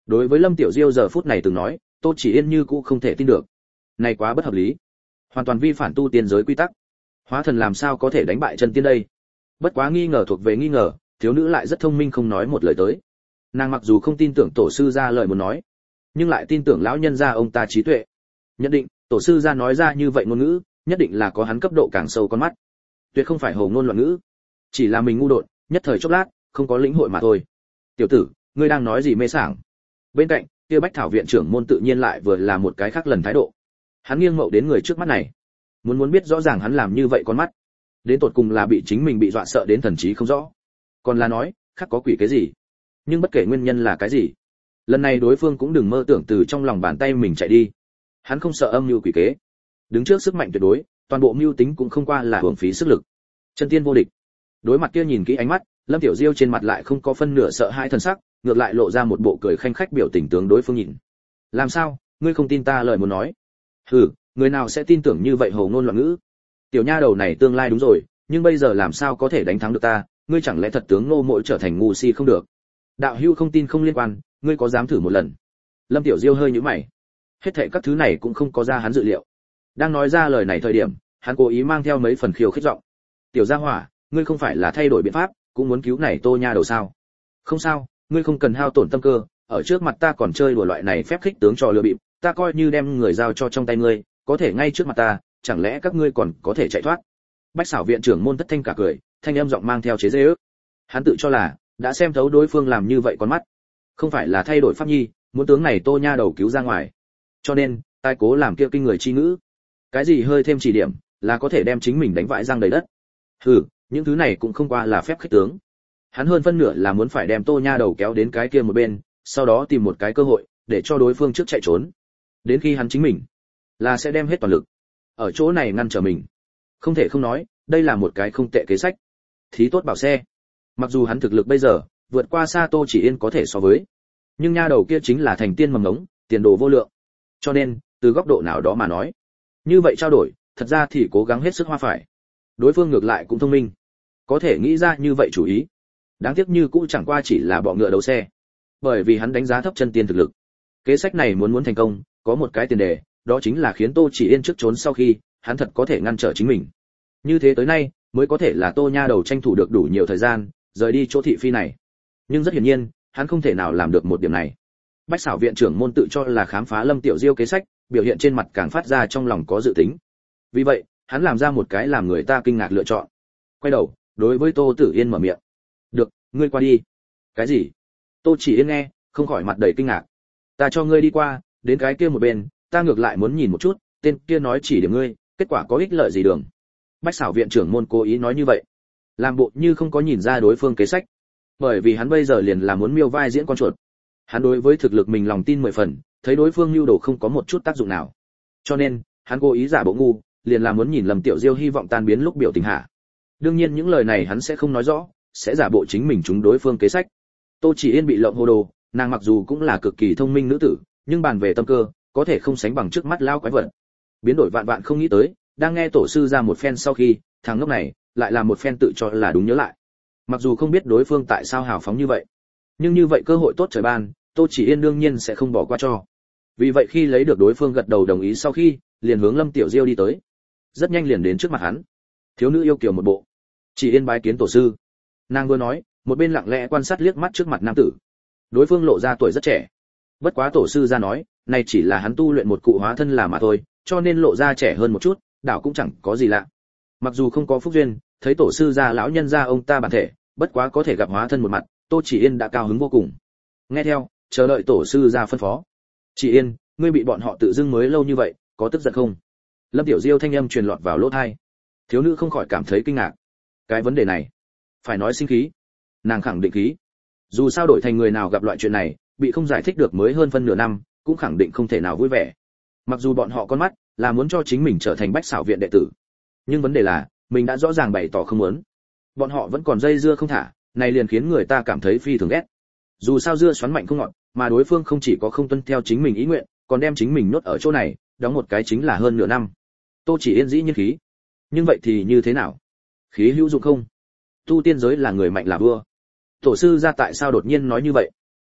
[SPEAKER 1] Đối với Lâm Tiểu Diêu giờ phút này từng nói, Tô Chỉ Yên như cũ không thể tin được. Này quá bất hợp lý, hoàn toàn vi phản tu tiên giới quy tắc. Hóa thần làm sao có thể đánh bại chân tiên đây? Bất quá nghi ngờ thuộc về nghi ngờ, thiếu nữ lại rất thông minh không nói một lời tới. Nàng mặc dù không tin tưởng tổ sư gia lời muốn nói, nhưng lại tin tưởng lão nhân gia ông ta trí tuệ. Nhận định, tổ sư gia nói ra như vậy ngôn ngữ, nhất định là có hắn cấp độ càng sâu con mắt. Tuyệt không phải hồ ngôn loạn ngữ, chỉ là mình ngu đột, nhất thời chốc lát, không có lĩnh hội mà thôi. Tiểu tử, ngươi đang nói gì mê sảng? Bên cạnh, kia Bách Thảo viện trưởng môn tự nhiên lại vừa là một cái khác lần thái độ. Hắn nghiêng mậu đến người trước mắt này, muốn muốn biết rõ ràng hắn làm như vậy con mắt, đến tột cùng là bị chính mình bị dọa sợ đến thần trí không rõ, còn là nói khác có quỷ cái gì. Nhưng bất kể nguyên nhân là cái gì, lần này đối phương cũng đừng mơ tưởng từ trong lòng bàn tay mình chạy đi. Hắn không sợ âm mưu quỷ kế, đứng trước sức mạnh tuyệt đối, toàn bộ mưu tính cũng không qua là hưởng phí sức lực. Chân tiên vô địch. Đối mặt kia nhìn kỹ ánh mắt, Lâm Tiểu Diêu trên mặt lại không có phân nửa sợ hãi thần sắc, ngược lại lộ ra một bộ cười khanh khách biểu tình tướng đối phương nhìn. Làm sao, ngươi không tin ta lời muốn nói? Hừ, người nào sẽ tin tưởng như vậy hồ ngôn loạn ngữ? Tiểu nha đầu này tương lai đúng rồi, nhưng bây giờ làm sao có thể đánh thắng được ta? Ngươi chẳng lẽ thật tướng Ngô Mộ trở thành ngu si không được? Đạo hữu không tin không liên quan, ngươi có dám thử một lần? Lâm Tiểu Diêu hơi nhíu mày. Hết thảy các thứ này cũng không có ra hắn dự liệu. Đang nói ra lời này thời điểm, hắn cố ý mang theo mấy phần khiêu khích giọng. Tiểu gia hỏa, ngươi không phải là thay đổi biện pháp, cũng muốn cứu này Tô nha đầu sao? Không sao, ngươi không cần hao tổn tâm cơ, ở trước mặt ta còn chơi đùa loại này phép khích tướng trò lừa bịp, ta coi như đem người giao cho trong tay ngươi, có thể ngay trước mặt ta, chẳng lẽ các ngươi còn có thể chạy thoát? Bách Xảo viện trưởng môn Tất Thanh cả cười, thanh âm giọng mang theo chế giễu. Hắn tự cho là đã xem thấu đối phương làm như vậy con mắt, không phải là thay đổi pháp nhi, muốn tướng này Tô nha đầu cứu ra ngoài. Cho nên, tai cố làm kia kinh người chi ngữ. Cái gì hơi thêm chỉ điểm, là có thể đem chính mình đánh vãi răng đầy đất. Hừ, những thứ này cũng không qua là phép khích tướng. Hắn hơn phân nửa là muốn phải đem Tô nha đầu kéo đến cái kia một bên, sau đó tìm một cái cơ hội để cho đối phương trước chạy trốn. Đến khi hắn chính mình là sẽ đem hết toàn lực ở chỗ này ngăn trở mình. Không thể không nói, đây là một cái không tệ kế sách. Thí tốt bảo xe. Mặc dù hắn thực lực bây giờ vượt qua xa Tô Chỉ Yên có thể so với, nhưng nha đầu kia chính là thành tiên mầm ngống, tiền đồ vô lượng. Cho nên, từ góc độ nào đó mà nói, như vậy trao đổi, thật ra thì cố gắng hết sức hoa phải. Đối phương ngược lại cũng thông minh, có thể nghĩ ra như vậy chủ ý. Đáng tiếc như cũ chẳng qua chỉ là bọ ngựa đấu xe, bởi vì hắn đánh giá thấp chân tiên thực lực. Kế sách này muốn muốn thành công, có một cái tiền đề, đó chính là khiến Tô Chỉ Yên trước trốn sau khi, hắn thật có thể ngăn trở chính mình. Như thế tới nay, mới có thể là Tô nha đầu tranh thủ được đủ nhiều thời gian, rời đi chỗ thị phi này. Nhưng rất hiển nhiên, hắn không thể nào làm được một điểm này. Bách Xảo viện trưởng môn tự cho là khám phá Lâm Tiểu Diêu kế sách, biểu hiện trên mặt càng phát ra trong lòng có dự tính. Vì vậy, hắn làm ra một cái làm người ta kinh ngạc lựa chọn. Quay đầu, đối với Tô Tử Yên mở miệng. "Được, ngươi qua đi." "Cái gì?" Tô Chỉ Yên nghe, không khỏi mặt đầy kinh ngạc. "Ta cho ngươi đi qua, đến cái kia một bên, ta ngược lại muốn nhìn một chút, tên kia nói chỉ điểm ngươi, kết quả có ích lợi gì đường." Bách Xảo viện trưởng môn cố ý nói như vậy, làm bộ như không có nhìn ra đối phương kế sách, bởi vì hắn bây giờ liền là muốn miêu vai diễn con chuột. Hắn đối với thực lực mình lòng tin mười phần, thấy đối phương nhu đồ không có một chút tác dụng nào, cho nên hắn cố ý giả bộ ngu, liền là muốn nhìn Lâm Tiểu Diêu hy vọng tan biến lúc biểu tình hạ. Đương nhiên những lời này hắn sẽ không nói rõ, sẽ giả bộ chính mình trúng đối phương kế sách. Tô Chỉ Yên bị lộng hồ đồ, nàng mặc dù cũng là cực kỳ thông minh nữ tử, nhưng bàn về tâm cơ, có thể không sánh bằng trước mắt lao quái vật. Biến đổi vạn vạn không nghĩ tới, đang nghe tổ sư ra một phen sau khi, thằng ngốc này lại là một phen tự cho là đúng nhớ lại. Mặc dù không biết đối phương tại sao hào phóng như vậy, nhưng như vậy cơ hội tốt trời ban, Tô Chỉ Yên đương nhiên sẽ không bỏ qua cho. Vì vậy khi lấy được đối phương gật đầu đồng ý sau khi, liền hướng Lâm Tiểu Diêu đi tới. Rất nhanh liền đến trước mặt hắn. Thiếu nữ yêu kiều một bộ. Chỉ Yên bái kiến tổ sư. Nàng vừa nói, một bên lặng lẽ quan sát liếc mắt trước mặt nam tử. Đối phương lộ ra tuổi rất trẻ. Bất quá tổ sư ra nói, này chỉ là hắn tu luyện một cụ hóa thân là mà thôi, cho nên lộ ra trẻ hơn một chút, đảo cũng chẳng có gì lạ. Mặc dù không có phúc duyên, thấy tổ sư gia lão nhân gia ông ta bản thể, bất quá có thể gặp hóa thân một mặt, Tô Chỉ Yên đã cao hứng vô cùng. Nghe theo, chờ đợi tổ sư gia phân phó. Chỉ Yên, ngươi bị bọn họ tự dưng mới lâu như vậy, có tức giận không? Lâm Tiểu Diêu thanh âm truyền lọt vào lỗ tai. Thiếu nữ không khỏi cảm thấy kinh ngạc. Cái vấn đề này, phải nói sinh khí. Nàng khẳng định khí. Dù sao đổi thành người nào gặp loại chuyện này, bị không giải thích được mới hơn phân nửa năm, cũng khẳng định không thể nào vui vẻ. Mặc dù bọn họ con mắt là muốn cho chính mình trở thành Bách Xảo viện đệ tử, nhưng vấn đề là, mình đã rõ ràng bày tỏ không muốn. Bọn họ vẫn còn dây dưa không thả, này liền khiến người ta cảm thấy phi thường ghét. Dù sao dưa xoắn mạnh không ngọt, mà đối phương không chỉ có không tuân theo chính mình ý nguyện, còn đem chính mình nhốt ở chỗ này, đóng một cái chính là hơn nửa năm. Tô Chỉ Yên dĩ nhiên khí. Nhưng vậy thì như thế nào? Khí hữu dụng không? Tu tiên giới là người mạnh là vua. Tổ sư ra tại sao đột nhiên nói như vậy?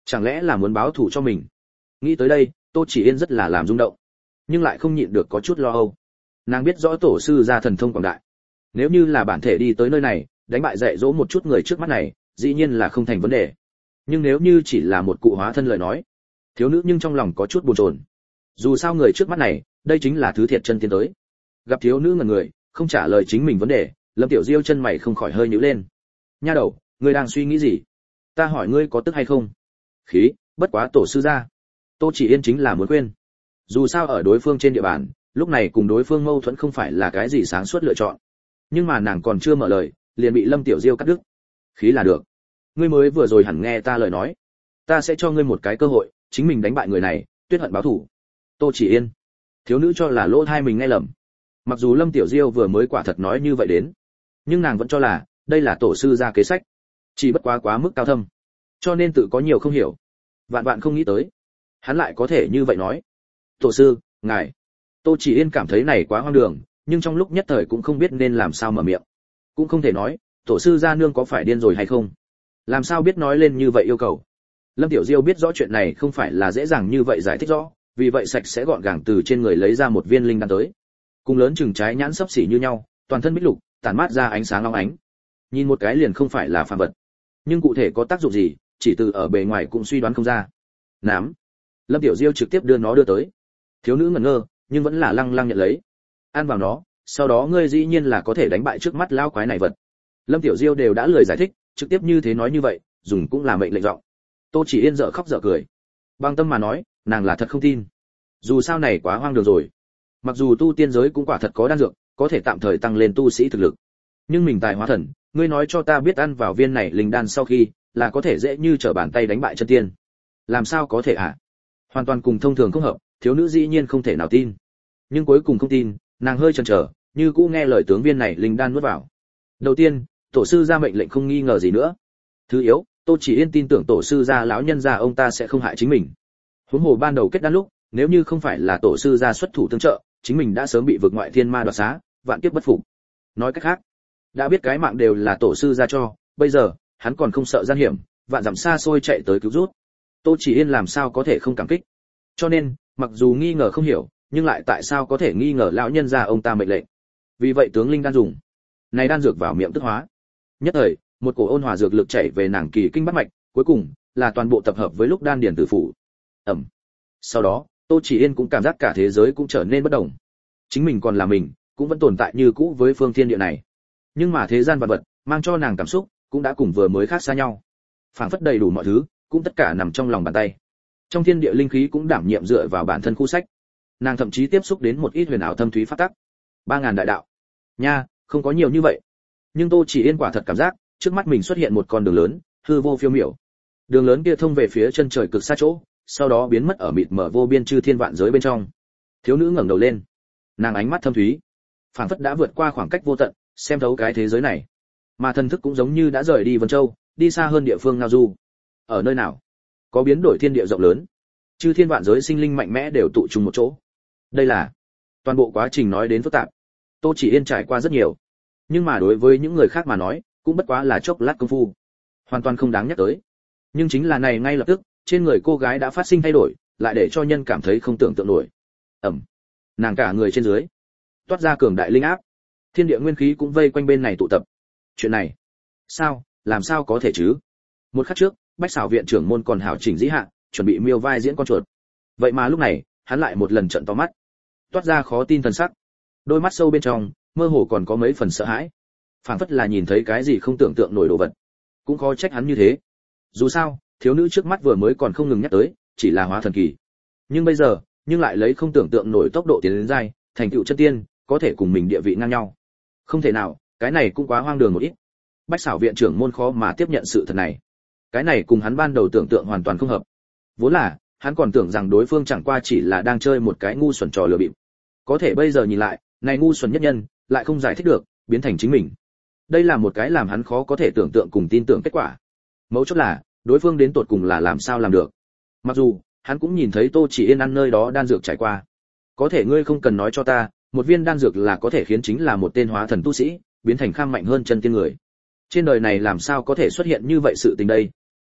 [SPEAKER 1] Chẳng lẽ là muốn báo thù cho mình? Nghĩ tới đây, Tô Chỉ Yên rất là làm rung động, nhưng lại không nhịn được có chút lo âu. Nàng biết rõ tổ sư gia thần thông quảng đại, nếu như là bản thể đi tới nơi này, đánh bại dạy dỗ một chút người trước mắt này, dĩ nhiên là không thành vấn đề. Nhưng nếu như chỉ là một cụ hóa thân lời nói, thiếu nữ nhưng trong lòng có chút bồn chồn. Dù sao người trước mắt này, đây chính là thứ thiệt chân tiến tới. Gặp thiếu nữ ngẩn người, không trả lời chính mình vấn đề, Lâm Tiểu Diêu chân mày không khỏi hơi nhíu lên. Nha đầu, ngươi đang suy nghĩ gì? Ta hỏi ngươi có tức hay không? Khí, bất quá tổ sư gia. Tô Chỉ Yên chính là muốn quên. Dù sao ở đối phương trên địa bàn, lúc này cùng đối phương mâu thuẫn không phải là cái gì sáng suốt lựa chọn. Nhưng mà nàng còn chưa mở lời, liền bị Lâm Tiểu Diêu cắt đứt. Khí là được. Ngươi mới vừa rồi hẳn nghe ta lời nói. Ta sẽ cho ngươi một cái cơ hội, chính mình đánh bại người này, tuyết hận báo thù. Tô Chỉ Yên. Thiếu nữ cho là lỗ tai mình nghe lầm. Mặc dù Lâm Tiểu Diêu vừa mới quả thật nói như vậy đến, nhưng nàng vẫn cho là đây là tổ sư gia kế sách, chỉ bất quá quá mức cao thâm, cho nên tự có nhiều không hiểu. Vạn vạn không nghĩ tới, hắn lại có thể như vậy nói. Tổ sư, ngài. Tô Chỉ Yên cảm thấy này quá hoang đường, nhưng trong lúc nhất thời cũng không biết nên làm sao mở miệng. Cũng không thể nói, tổ sư gia nương có phải điên rồi hay không? Làm sao biết nói lên như vậy yêu cầu? Lâm Tiểu Diêu biết rõ chuyện này không phải là dễ dàng như vậy giải thích rõ, vì vậy sạch sẽ gọn gàng từ trên người lấy ra một viên linh đan tới. Cùng lớn chừng trái nhãn sấp xỉ như nhau, toàn thân bích lục, tản mát ra ánh sáng long ánh. Nhìn một cái liền không phải là phàm vật, nhưng cụ thể có tác dụng gì, chỉ từ ở bề ngoài cũng suy đoán không ra. Nám. Lâm Tiểu Diêu trực tiếp đưa nó đưa tới. Thiếu nữ ngẩn ngơ, nhưng vẫn là lăng lăng nhận lấy. Ăn vào nó, sau đó ngươi dĩ nhiên là có thể đánh bại trước mắt lão quái này vật. Lâm Tiểu Diêu đều đã lười giải thích, trực tiếp như thế nói như vậy, dùng cũng là mệnh lệnh giọng. Tô Chỉ Yên dở khóc dở cười. Băng tâm mà nói, nàng là thật không tin. Dù sao này quá hoang đường rồi. Mặc dù tu tiên giới cũng quả thật có đan dược, có thể tạm thời tăng lên tu sĩ thực lực. Nhưng mình tài hóa thần, ngươi nói cho ta biết ăn vào viên này linh đan sau khi, là có thể dễ như trở bàn tay đánh bại chân tiên. Làm sao có thể ạ? À? Hoàn toàn cùng thông thường không hợp, thiếu nữ dĩ nhiên không thể nào tin. Nhưng cuối cùng không tin, nàng hơi chần chờ, như cũ nghe lời tướng viên này linh đan nuốt vào. Đầu tiên, tổ sư ra mệnh lệnh không nghi ngờ gì nữa. Thứ yếu, Tô Chỉ Yên tin tưởng tổ sư gia lão nhân gia ông ta sẽ không hại chính mình. Huống hồ ban đầu kết đan lúc, nếu như không phải là tổ sư gia xuất thủ tương trợ, chính mình đã sớm bị vực ngoại thiên ma đoạt xá, vạn kiếp bất phục. Nói cách khác, đã biết cái mạng đều là tổ sư gia cho, bây giờ, hắn còn không sợ gian hiểm, vạn dặm xa xôi chạy tới cứu rút. Tô Chỉ Yên làm sao có thể không cảm kích. Cho nên, mặc dù nghi ngờ không hiểu, nhưng lại tại sao có thể nghi ngờ lão nhân gia ông ta mệnh lệnh. Vì vậy tướng linh đan dùng, này đan dược vào miệng tức hóa. Nhất thời, một cổ ôn hòa dược lực chảy về nàng kỳ kinh bát mạch, cuối cùng là toàn bộ tập hợp với lúc đan điển tử phủ. Ẩm. Sau đó, Tô Chỉ Yên cũng cảm giác cả thế giới cũng trở nên bất động. Chính mình còn là mình, cũng vẫn tồn tại như cũ với phương thiên địa này. Nhưng mà thế gian vật vật, mang cho nàng cảm xúc, cũng đã cùng vừa mới khác xa nhau. Phảng phất đầy đủ mọi thứ, cũng tất cả nằm trong lòng bàn tay. Trong thiên địa linh khí cũng đảm nhiệm dựa vào bản thân khu sách. Nàng thậm chí tiếp xúc đến một ít huyền ảo thâm thúy pháp tắc. Ba ngàn đại đạo. Nha, không có nhiều như vậy. Nhưng Tô Chỉ Yên quả thật cảm giác, trước mắt mình xuất hiện một con đường lớn, hư vô phiêu miểu. Đường lớn kia thông về phía chân trời cực xa chỗ, sau đó biến mất ở mịt mờ vô biên chư thiên vạn giới bên trong. Thiếu nữ ngẩng đầu lên, nàng ánh mắt thâm thúy, phảng phất đã vượt qua khoảng cách vô tận, xem thấu cái thế giới này. Mà thần thức cũng giống như đã rời đi Vân Châu, đi xa hơn địa phương ngao du. Ở nơi nào có biến đổi thiên địa rộng lớn, chư thiên vạn giới sinh linh mạnh mẽ đều tụ chung một chỗ. Đây là toàn bộ quá trình nói đến phức tạp. Tô Chỉ Yên trải qua rất nhiều, nhưng mà đối với những người khác mà nói, cũng bất quá là chốc lát công phu, hoàn toàn không đáng nhắc tới. Nhưng chính là này ngay lập tức, trên người cô gái đã phát sinh thay đổi, lại để cho nhân cảm thấy không tưởng tượng nổi. Ẩm. Nàng cả người trên dưới toát ra cường đại linh áp, thiên địa nguyên khí cũng vây quanh bên này tụ tập. Chuyện này, sao, làm sao có thể chứ? Một khắc trước, Bách Xảo viện trưởng môn còn hảo chỉnh dĩ hạ, chuẩn bị miêu vai diễn con chuột. Vậy mà lúc này, hắn lại một lần trợn to mắt, toát ra khó tin thần sắc. Đôi mắt sâu bên trong, mơ hồ còn có mấy phần sợ hãi. Phảng phất là nhìn thấy cái gì không tưởng tượng nổi đồ vật. Cũng khó trách hắn như thế. Dù sao, thiếu nữ trước mắt vừa mới còn không ngừng nhắc tới, chỉ là hóa thần kỳ. Nhưng bây giờ, nhưng lại lấy không tưởng tượng nổi tốc độ tiến đến giai, thành tựu chân tiên, có thể cùng mình địa vị ngang nhau. Không thể nào, cái này cũng quá hoang đường một ít. Bách Xảo viện trưởng môn khó mà tiếp nhận sự thật này. Cái này cùng hắn ban đầu tưởng tượng hoàn toàn không hợp. Vốn là, hắn còn tưởng rằng đối phương chẳng qua chỉ là đang chơi một cái ngu xuẩn trò lừa bịp. Có thể bây giờ nhìn lại, này ngu xuẩn nhất nhân, lại không giải thích được, biến thành chính mình. Đây là một cái làm hắn khó có thể tưởng tượng cùng tin tưởng kết quả. Mấu chốt là, đối phương đến tột cùng là làm sao làm được. Mặc dù, hắn cũng nhìn thấy Tô Chỉ Yên ăn nơi đó đan dược trải qua. Có thể ngươi không cần nói cho ta, một viên đan dược là có thể khiến chính là một tên hóa thần tu sĩ, biến thành kham mạnh hơn chân tiên người. Trên đời này làm sao có thể xuất hiện như vậy sự tình đây?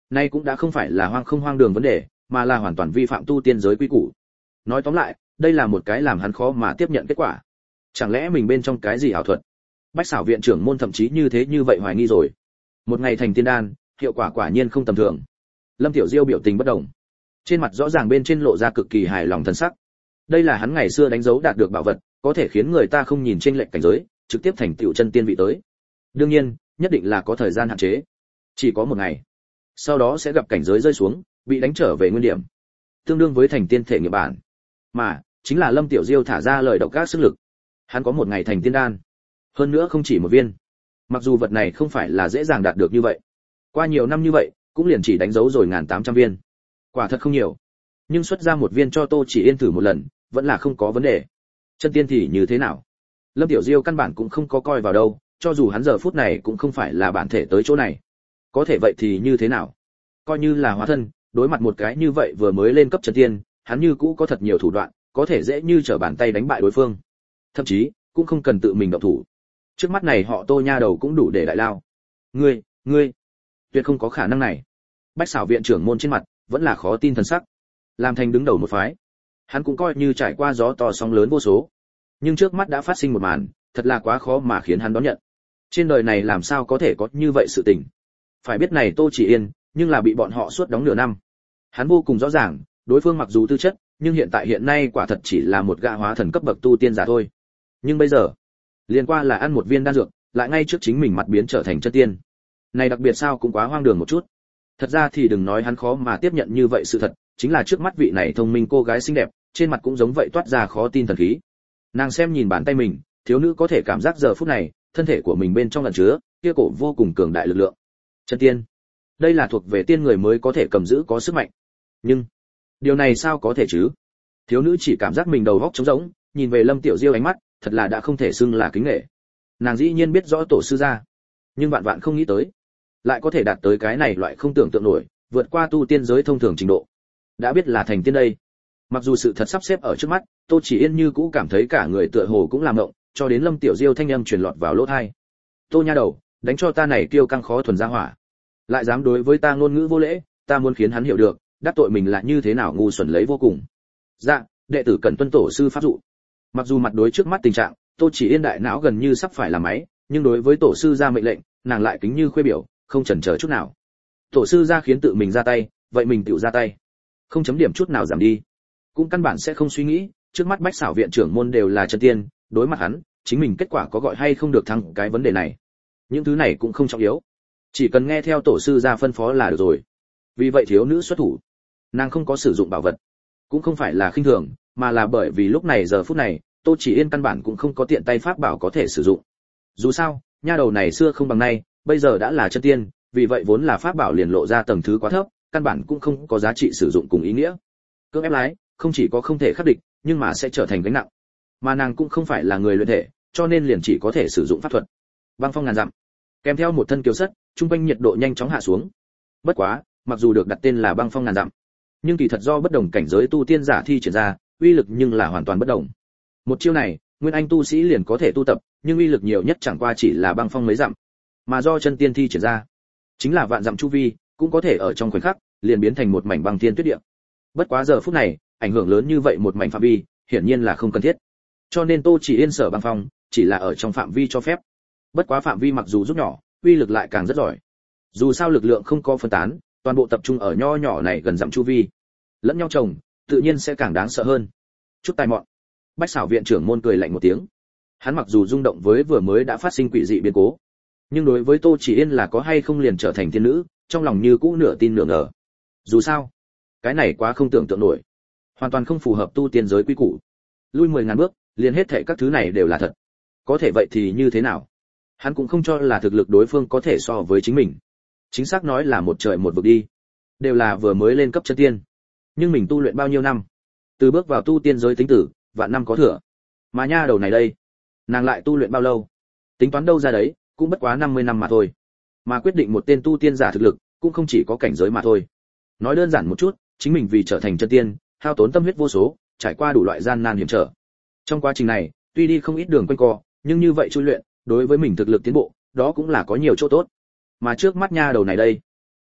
[SPEAKER 1] Nay cũng đã không phải là hoang không hoang đường vấn đề, mà là hoàn toàn vi phạm tu tiên giới quy củ. Nói tóm lại, đây là một cái làm hắn khó mà tiếp nhận kết quả. Chẳng lẽ mình bên trong cái gì ảo thuật? Bách Xảo viện trưởng môn thậm chí như thế như vậy hoài nghi rồi. Một ngày thành tiên đan, hiệu quả quả nhiên không tầm thường. Lâm Tiểu Diêu biểu tình bất động, trên mặt rõ ràng bên trên lộ ra cực kỳ hài lòng thần sắc. Đây là hắn ngày xưa đánh dấu đạt được bảo vật, có thể khiến người ta không nhìn chênh lệch cảnh giới, trực tiếp thành tựu chân tiên vị tới. Đương nhiên, nhất định là có thời gian hạn chế, chỉ có một ngày. Sau đó sẽ gặp cảnh giới rơi xuống, bị đánh trở về nguyên điểm, tương đương với thành tiên thể nghiệm bản. Mà chính là Lâm Tiểu Diêu thả ra lời độc ác sức lực. Hắn có một ngày thành tiên đan, hơn nữa không chỉ một viên. Mặc dù vật này không phải là dễ dàng đạt được như vậy, qua nhiều năm như vậy, cũng liền chỉ đánh dấu rồi ngàn tám trăm viên. Quả thật không nhiều, nhưng xuất ra một viên cho Tô Chỉ Yên thử một lần, vẫn là không có vấn đề. Chân tiên thì như thế nào? Lâm Tiểu Diêu căn bản cũng không có coi vào đâu, cho dù hắn giờ phút này cũng không phải là bản thể tới chỗ này. Có thể vậy thì như thế nào? Coi như là hóa thân, đối mặt một cái như vậy vừa mới lên cấp chân tiên, hắn như cũ có thật nhiều thủ đoạn, có thể dễ như trở bàn tay đánh bại đối phương. Thậm chí, cũng không cần tự mình động thủ. Trước mắt này họ Tô nha đầu cũng đủ để đại lao. Ngươi, ngươi, tuyệt không có khả năng này. Bách Xảo viện trưởng môn trên mặt vẫn là khó tin thần sắc. Làm thành đứng đầu một phái, hắn cũng coi như trải qua gió to sóng lớn vô số, nhưng trước mắt đã phát sinh một màn, thật là quá khó mà khiến hắn đón nhận. Trên đời này làm sao có thể có như vậy sự tình? Phải biết này Tô Chỉ Yên, nhưng là bị bọn họ suốt đóng nửa năm. Hắn vô cùng rõ ràng, đối phương mặc dù tư chất, nhưng hiện tại hiện nay quả thật chỉ là một gã hóa thần cấp bậc tu tiên giả thôi. Nhưng bây giờ, liên qua là ăn một viên đan dược, lại ngay trước chính mình mặt biến trở thành chân tiên. Này đặc biệt sao cũng quá hoang đường một chút. Thật ra thì đừng nói hắn khó mà tiếp nhận như vậy sự thật, chính là trước mắt vị này thông minh cô gái xinh đẹp, trên mặt cũng giống vậy toát ra khó tin thần khí. Nàng xem nhìn bàn tay mình, thiếu nữ có thể cảm giác giờ phút này, thân thể của mình bên trong ẩn chứa kia cổ vô cùng cường đại lực lượng. Chân tiên, đây là thuộc về tiên người mới có thể cầm giữ có sức mạnh. Nhưng điều này sao có thể chứ? Thiếu nữ chỉ cảm giác mình đầu óc trống rỗng, nhìn về Lâm Tiểu Diêu ánh mắt, thật là đã không thể xưng là kính nể. Nàng dĩ nhiên biết rõ tổ sư gia, nhưng vạn vạn không nghĩ tới, lại có thể đạt tới cái này loại không tưởng tượng nổi, vượt qua tu tiên giới thông thường trình độ. Đã biết là thành tiên đây. Mặc dù sự thật sắp xếp ở trước mắt, Tô Chỉ Yên như cũ cảm thấy cả người tựa hồ cũng làm ngộng, cho đến Lâm Tiểu Diêu thanh âm truyền lọt vào lỗ tai. Tô nha đầu, đánh cho ta này kiêu căng khó thuần ra hỏa, lại dám đối với ta ngôn ngữ vô lễ, ta muốn khiến hắn hiểu được, đắc tội mình là như thế nào ngu xuẩn lấy vô cùng. Dạ, đệ tử cần tuân tổ sư pháp dụ. Mặc dù mặt đối trước mắt tình trạng, Tô Chỉ Yên đại não gần như sắp phải làm máy, nhưng đối với tổ sư ra mệnh lệnh, nàng lại kính như khuê biểu, không chần chờ chút nào. Tổ sư ra khiến tự mình ra tay, vậy mình tự ra tay, không chấm điểm chút nào giảm đi. Cũng căn bản sẽ không suy nghĩ, trước mắt Bách Xảo viện trưởng môn đều là chân tiên, đối mặt hắn, chính mình kết quả có gọi hay không được thăng cái vấn đề này. Những thứ này cũng không trọng yếu, chỉ cần nghe theo tổ sư ra phân phó là được rồi. Vì vậy thiếu nữ xuất thủ, nàng không có sử dụng bảo vật, cũng không phải là khinh thường, mà là bởi vì lúc này giờ phút này, Tô Chỉ Yên căn bản cũng không có tiện tay pháp bảo có thể sử dụng. Dù sao, nha đầu này xưa không bằng nay, bây giờ đã là chân tiên, vì vậy vốn là pháp bảo liền lộ ra tầng thứ quá thấp, căn bản cũng không có giá trị sử dụng cùng ý nghĩa. Cưỡng ép lái, không chỉ có không thể khắc địch, nhưng mà sẽ trở thành gánh nặng. Mà nàng cũng không phải là người luyện thể, cho nên liền chỉ có thể sử dụng pháp thuật. Băng phong ngàn dặm, kèm theo một thân kiêu sắt, trung quanh nhiệt độ nhanh chóng hạ xuống. Bất quá, mặc dù được đặt tên là băng phong ngàn dặm, nhưng kỳ thật do bất đồng cảnh giới tu tiên giả thi triển ra, uy lực nhưng là hoàn toàn bất đồng. Một chiêu này, nguyên anh tu sĩ liền có thể tu tập, nhưng uy lực nhiều nhất chẳng qua chỉ là băng phong mấy dặm, mà do chân tiên thi triển ra, chính là vạn dặm chu vi, cũng có thể ở trong khoảnh khắc liền biến thành một mảnh băng thiên tuyết địa. Bất quá giờ phút này, ảnh hưởng lớn như vậy một mảnh phạm vi, hiển nhiên là không cần thiết. Cho nên Tô Chỉ Yên sở băng phong, chỉ là ở trong phạm vi cho phép. Bất quá phạm vi mặc dù rút nhỏ, uy lực lại càng rất giỏi. Dù sao lực lượng không có phân tán, toàn bộ tập trung ở nho nhỏ này gần dặm chu vi, lẫn nhau chồng, tự nhiên sẽ càng đáng sợ hơn. Chút tai mọn. Bách Xảo viện trưởng môn cười lạnh một tiếng. Hắn mặc dù rung động với vừa mới đã phát sinh quỷ dị biến cố, nhưng đối với Tô Chỉ Yên là có hay không liền trở thành tiên nữ, trong lòng như cũ nửa tin nửa ngờ. Dù sao, cái này quá không tưởng tượng nổi, hoàn toàn không phù hợp tu tiên giới quy củ. Lui mười ngàn bước, liền hết thảy các thứ này đều là thật. Có thể vậy thì như thế nào? Hắn cũng không cho là thực lực đối phương có thể so với chính mình. Chính xác nói là một trời một vực đi. Đều là vừa mới lên cấp chân tiên. Nhưng mình tu luyện bao nhiêu năm? Từ bước vào tu tiên giới tính tử, vạn năm có thừa. Mà nha đầu này đây, nàng lại tu luyện bao lâu? Tính toán đâu ra đấy, cũng bất quá năm mươi năm mà thôi. Mà quyết định một tên tu tiên giả thực lực, cũng không chỉ có cảnh giới mà thôi. Nói đơn giản một chút, chính mình vì trở thành chân tiên, hao tốn tâm huyết vô số, trải qua đủ loại gian nan hiểm trở. Trong quá trình này, tuy đi không ít đường quanh co, nhưng như vậy chui luyện, đối với mình thực lực tiến bộ, đó cũng là có nhiều chỗ tốt. Mà trước mắt nha đầu này đây,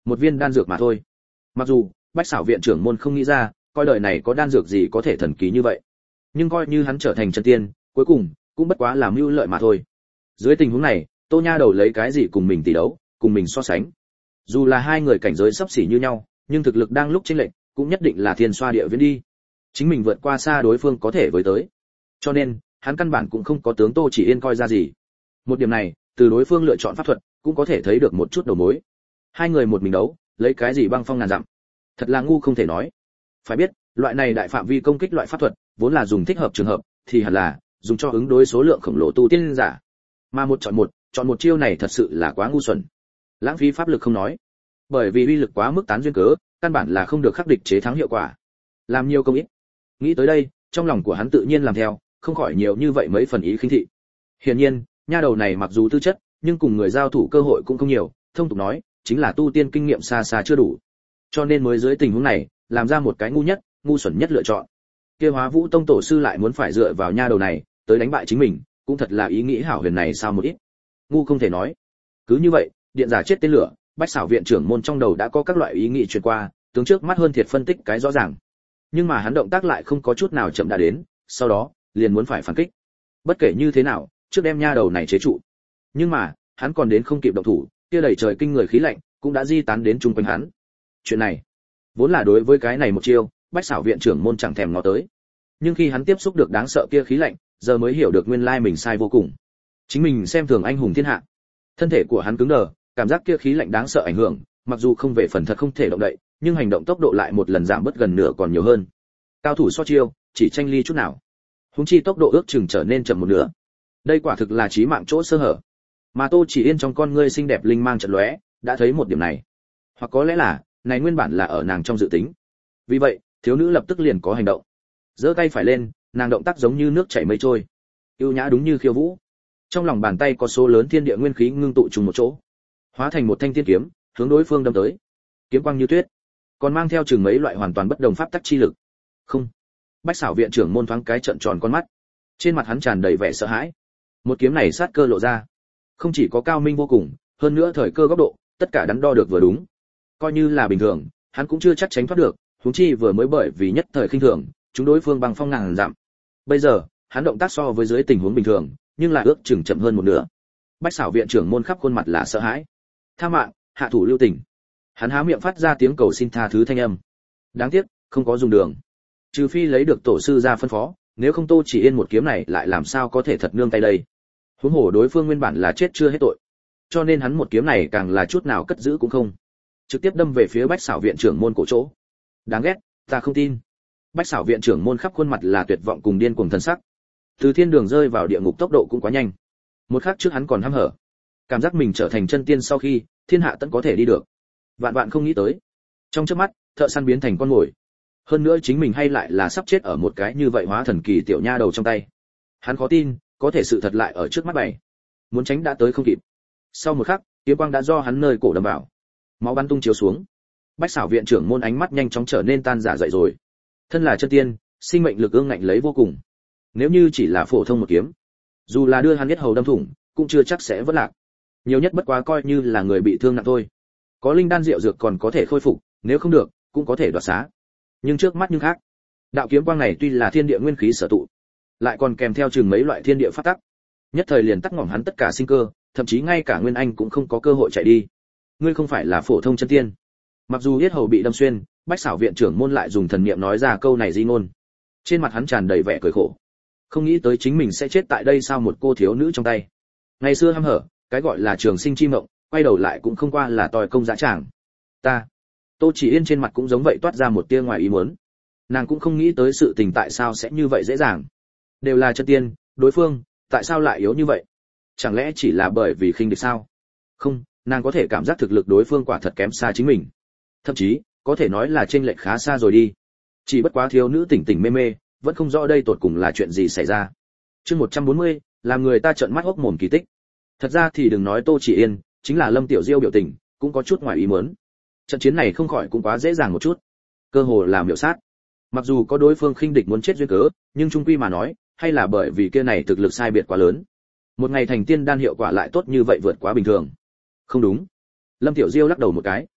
[SPEAKER 1] một viên đan dược mà thôi. Mặc dù Bách Xảo viện trưởng môn không nghĩ ra, coi đời này có đan dược gì có thể thần kỳ như vậy, nhưng coi như hắn trở thành chân tiên, cuối cùng cũng bất quá là mưu lợi mà thôi. Dưới tình huống này, Tô Nha Đầu lấy cái gì cùng mình tỷ đấu, cùng mình so sánh? Dù là hai người cảnh giới sắp xỉ như nhau, nhưng thực lực đang lúc chênh lệch, cũng nhất định là thiên xoa địa viễn đi. Chính mình vượt qua xa đối phương có thể với tới. Cho nên, hắn căn bản cũng không có tướng Tô Chỉ Yên coi ra gì. Một điểm này, từ đối phương lựa chọn pháp thuật, cũng có thể thấy được một chút đầu mối. Hai người một mình đấu, lấy cái gì băng phong ngàn dặm? Thật là ngu không thể nói. Phải biết, loại này đại phạm vi công kích loại pháp thuật, vốn là dùng thích hợp trường hợp, thì hẳn là dùng cho ứng đối số lượng khổng lồ tu tiên giả. Mà một chọn một, chọn một chiêu này thật sự là quá ngu xuẩn. Lãng phí pháp lực không nói, bởi vì uy lực quá mức tán duyên cớ, căn bản là không được khắc địch chế thắng hiệu quả. Làm nhiều công ít. Nghĩ tới đây, trong lòng của hắn tự nhiên làm theo, không khỏi nhiều như vậy mấy phần ý khinh thị. Hiển nhiên, nha đầu này mặc dù tư chất, nhưng cùng người giao thủ cơ hội cũng không nhiều, thông tục nói, chính là tu tiên kinh nghiệm xa xa chưa đủ. Cho nên mới dưới tình huống này, làm ra một cái ngu nhất, ngu xuẩn nhất lựa chọn. Kia Hóa Vũ Tông tổ sư lại muốn phải dựa vào nha đầu này, tới đánh bại chính mình, cũng thật là ý nghĩ hảo huyền này sao một ít. Ngu không thể nói. Cứ như vậy, điện giả chết tên lửa, Bách Xảo viện trưởng môn trong đầu đã có các loại ý nghĩ truyền qua, tướng trước mắt hơn thiệt phân tích cái rõ ràng. Nhưng mà hắn động tác lại không có chút nào chậm đã đến, sau đó, liền muốn phải phản kích. Bất kể như thế nào, trước đem nha đầu này chế trụ. Nhưng mà, hắn còn đến không kịp động thủ, kia đầy trời kinh người khí lạnh cũng đã di tán đến chung quanh hắn. Chuyện này, vốn là đối với cái này một chiêu, Bách Xảo viện trưởng môn chẳng thèm ngó tới. Nhưng khi hắn tiếp xúc được đáng sợ kia khí lạnh, giờ mới hiểu được nguyên lai mình sai vô cùng. Chính mình xem thường anh hùng thiên hạ. Thân thể của hắn cứng đờ, cảm giác kia khí lạnh đáng sợ ảnh hưởng, mặc dù không về phần thật không thể động đậy, nhưng hành động tốc độ lại một lần giảm bớt gần nửa còn nhiều hơn. Cao thủ so chiêu, chỉ tranh ly chút nào. Húng chi tốc độ ước chừng trở nên chậm một nửa. Đây quả thực là chí mạng chỗ sơ hở. Mà Tô Chỉ Yên trong con ngươi xinh đẹp linh mang chợt lóe, đã thấy một điểm này. Hoặc có lẽ là, này nguyên bản là ở nàng trong dự tính. Vì vậy, thiếu nữ lập tức liền có hành động. Giơ tay phải lên, nàng động tác giống như nước chảy mây trôi. Ưu nhã đúng như khiêu vũ. Trong lòng bàn tay có số lớn thiên địa nguyên khí ngưng tụ trùng một chỗ, hóa thành một thanh tiên kiếm, hướng đối phương đâm tới. Kiếm quang như tuyết, còn mang theo chừng mấy loại hoàn toàn bất đồng pháp tắc chi lực. Không. Bách Xảo viện trưởng môn thoáng cái trợn tròn con mắt, trên mặt hắn tràn đầy vẻ sợ hãi. Một kiếm này sát cơ lộ ra, không chỉ có cao minh vô cùng, hơn nữa thời cơ góc độ, tất cả đắn đo được vừa đúng. Coi như là bình thường, hắn cũng chưa chắc tránh thoát được, huống chi vừa mới bởi vì nhất thời khinh thường, chúng đối phương bằng phong ngàn giảm. Bây giờ, hắn động tác so với dưới tình huống bình thường, nhưng lại ước chừng chậm hơn một nửa. Bách Xảo viện trưởng môn khắp khuôn mặt là sợ hãi. Tha mạng, hạ thủ lưu tình. Hắn há miệng phát ra tiếng cầu xin tha thứ thanh âm. Đáng tiếc, không có dùng đường. Trừ phi lấy được tổ sư ra phân phó, nếu không Tô Chỉ Yên một kiếm này lại làm sao có thể thật nương tay đây. Huống hồ đối phương nguyên bản là chết chưa hết tội, cho nên hắn một kiếm này càng là chút nào cất giữ cũng không, trực tiếp đâm về phía Bách Xảo viện trưởng môn cổ chỗ. Đáng ghét, ta không tin. Bách Xảo viện trưởng môn khắp khuôn mặt là tuyệt vọng cùng điên cuồng thân sắc. Từ thiên đường rơi vào địa ngục tốc độ cũng quá nhanh. Một khắc trước hắn còn hăm hở, cảm giác mình trở thành chân tiên sau khi thiên hạ tận có thể đi được. Vạn vạn không nghĩ tới, trong chớp mắt, thợ săn biến thành con mồi. Hơn nữa chính mình hay lại là sắp chết ở một cái như vậy hóa thần kỳ tiểu nha đầu trong tay. Hắn khó tin, có thể sự thật lại ở trước mắt bày. Muốn tránh đã tới không kịp. Sau một khắc, kiếm quang đã do hắn nơi cổ đâm vào, máu bắn tung chiếu xuống. Bách Xảo viện trưởng môn ánh mắt nhanh chóng trở nên tan rã dậy rồi. Thân là chân tiên, sinh mệnh lực ương ngạnh lấy vô cùng. Nếu như chỉ là phổ thông một kiếm, dù là đưa hắn huyết hầu đâm thủng, cũng chưa chắc sẽ vỡ lạc. Nhiều nhất bất quá coi như là người bị thương nặng thôi. Có linh đan rượu dược còn có thể khôi phục, nếu không được, cũng có thể đoạt xá. Nhưng trước mắt nhưng khác. Đạo kiếm quang này tuy là thiên địa nguyên khí sở tụ, lại còn kèm theo chừng mấy loại thiên địa pháp tắc. Nhất thời liền tắc ngỏm hắn tất cả sinh cơ, thậm chí ngay cả nguyên anh cũng không có cơ hội chạy đi. Ngươi không phải là phổ thông chân tiên. Mặc dù huyết hầu bị đâm xuyên, Bách Xảo viện trưởng môn lại dùng thần niệm nói ra câu này di ngôn. Trên mặt hắn tràn đầy vẻ cười khổ. Không nghĩ tới chính mình sẽ chết tại đây sao một cô thiếu nữ trong tay. Ngày xưa hăm hở, cái gọi là trường sinh chi mộng, quay đầu lại cũng không qua là tòi công dã tràng. Ta, Tô Chỉ Yên trên mặt cũng giống vậy toát ra một tia ngoài ý muốn. Nàng cũng không nghĩ tới sự tình tại sao sẽ như vậy dễ dàng. Đều là chân tiên, đối phương, tại sao lại yếu như vậy? Chẳng lẽ chỉ là bởi vì khinh địch sao? Không, nàng có thể cảm giác thực lực đối phương quả thật kém xa chính mình. Thậm chí, có thể nói là chênh lệch khá xa rồi đi. Chỉ bất quá thiếu nữ tỉnh tỉnh mê mê, vẫn không rõ đây tột cùng là chuyện gì xảy ra. Chương một trăm bốn mươi, làm người ta trợn mắt hốc mồm kỳ tích. Thật ra thì đừng nói Tô Chỉ Yên, chính là Lâm Tiểu Diêu biểu tình, cũng có chút ngoài ý muốn. Trận chiến này không khỏi cũng quá dễ dàng một chút. Cơ hồ là miểu sát. Mặc dù có đối phương khinh địch muốn chết duyên cớ, nhưng chung quy mà nói, hay là bởi vì kia này thực lực sai biệt quá lớn. Một ngày thành tiên đan hiệu quả lại tốt như vậy vượt quá bình thường. Không đúng. Lâm Tiểu Diêu lắc đầu một cái.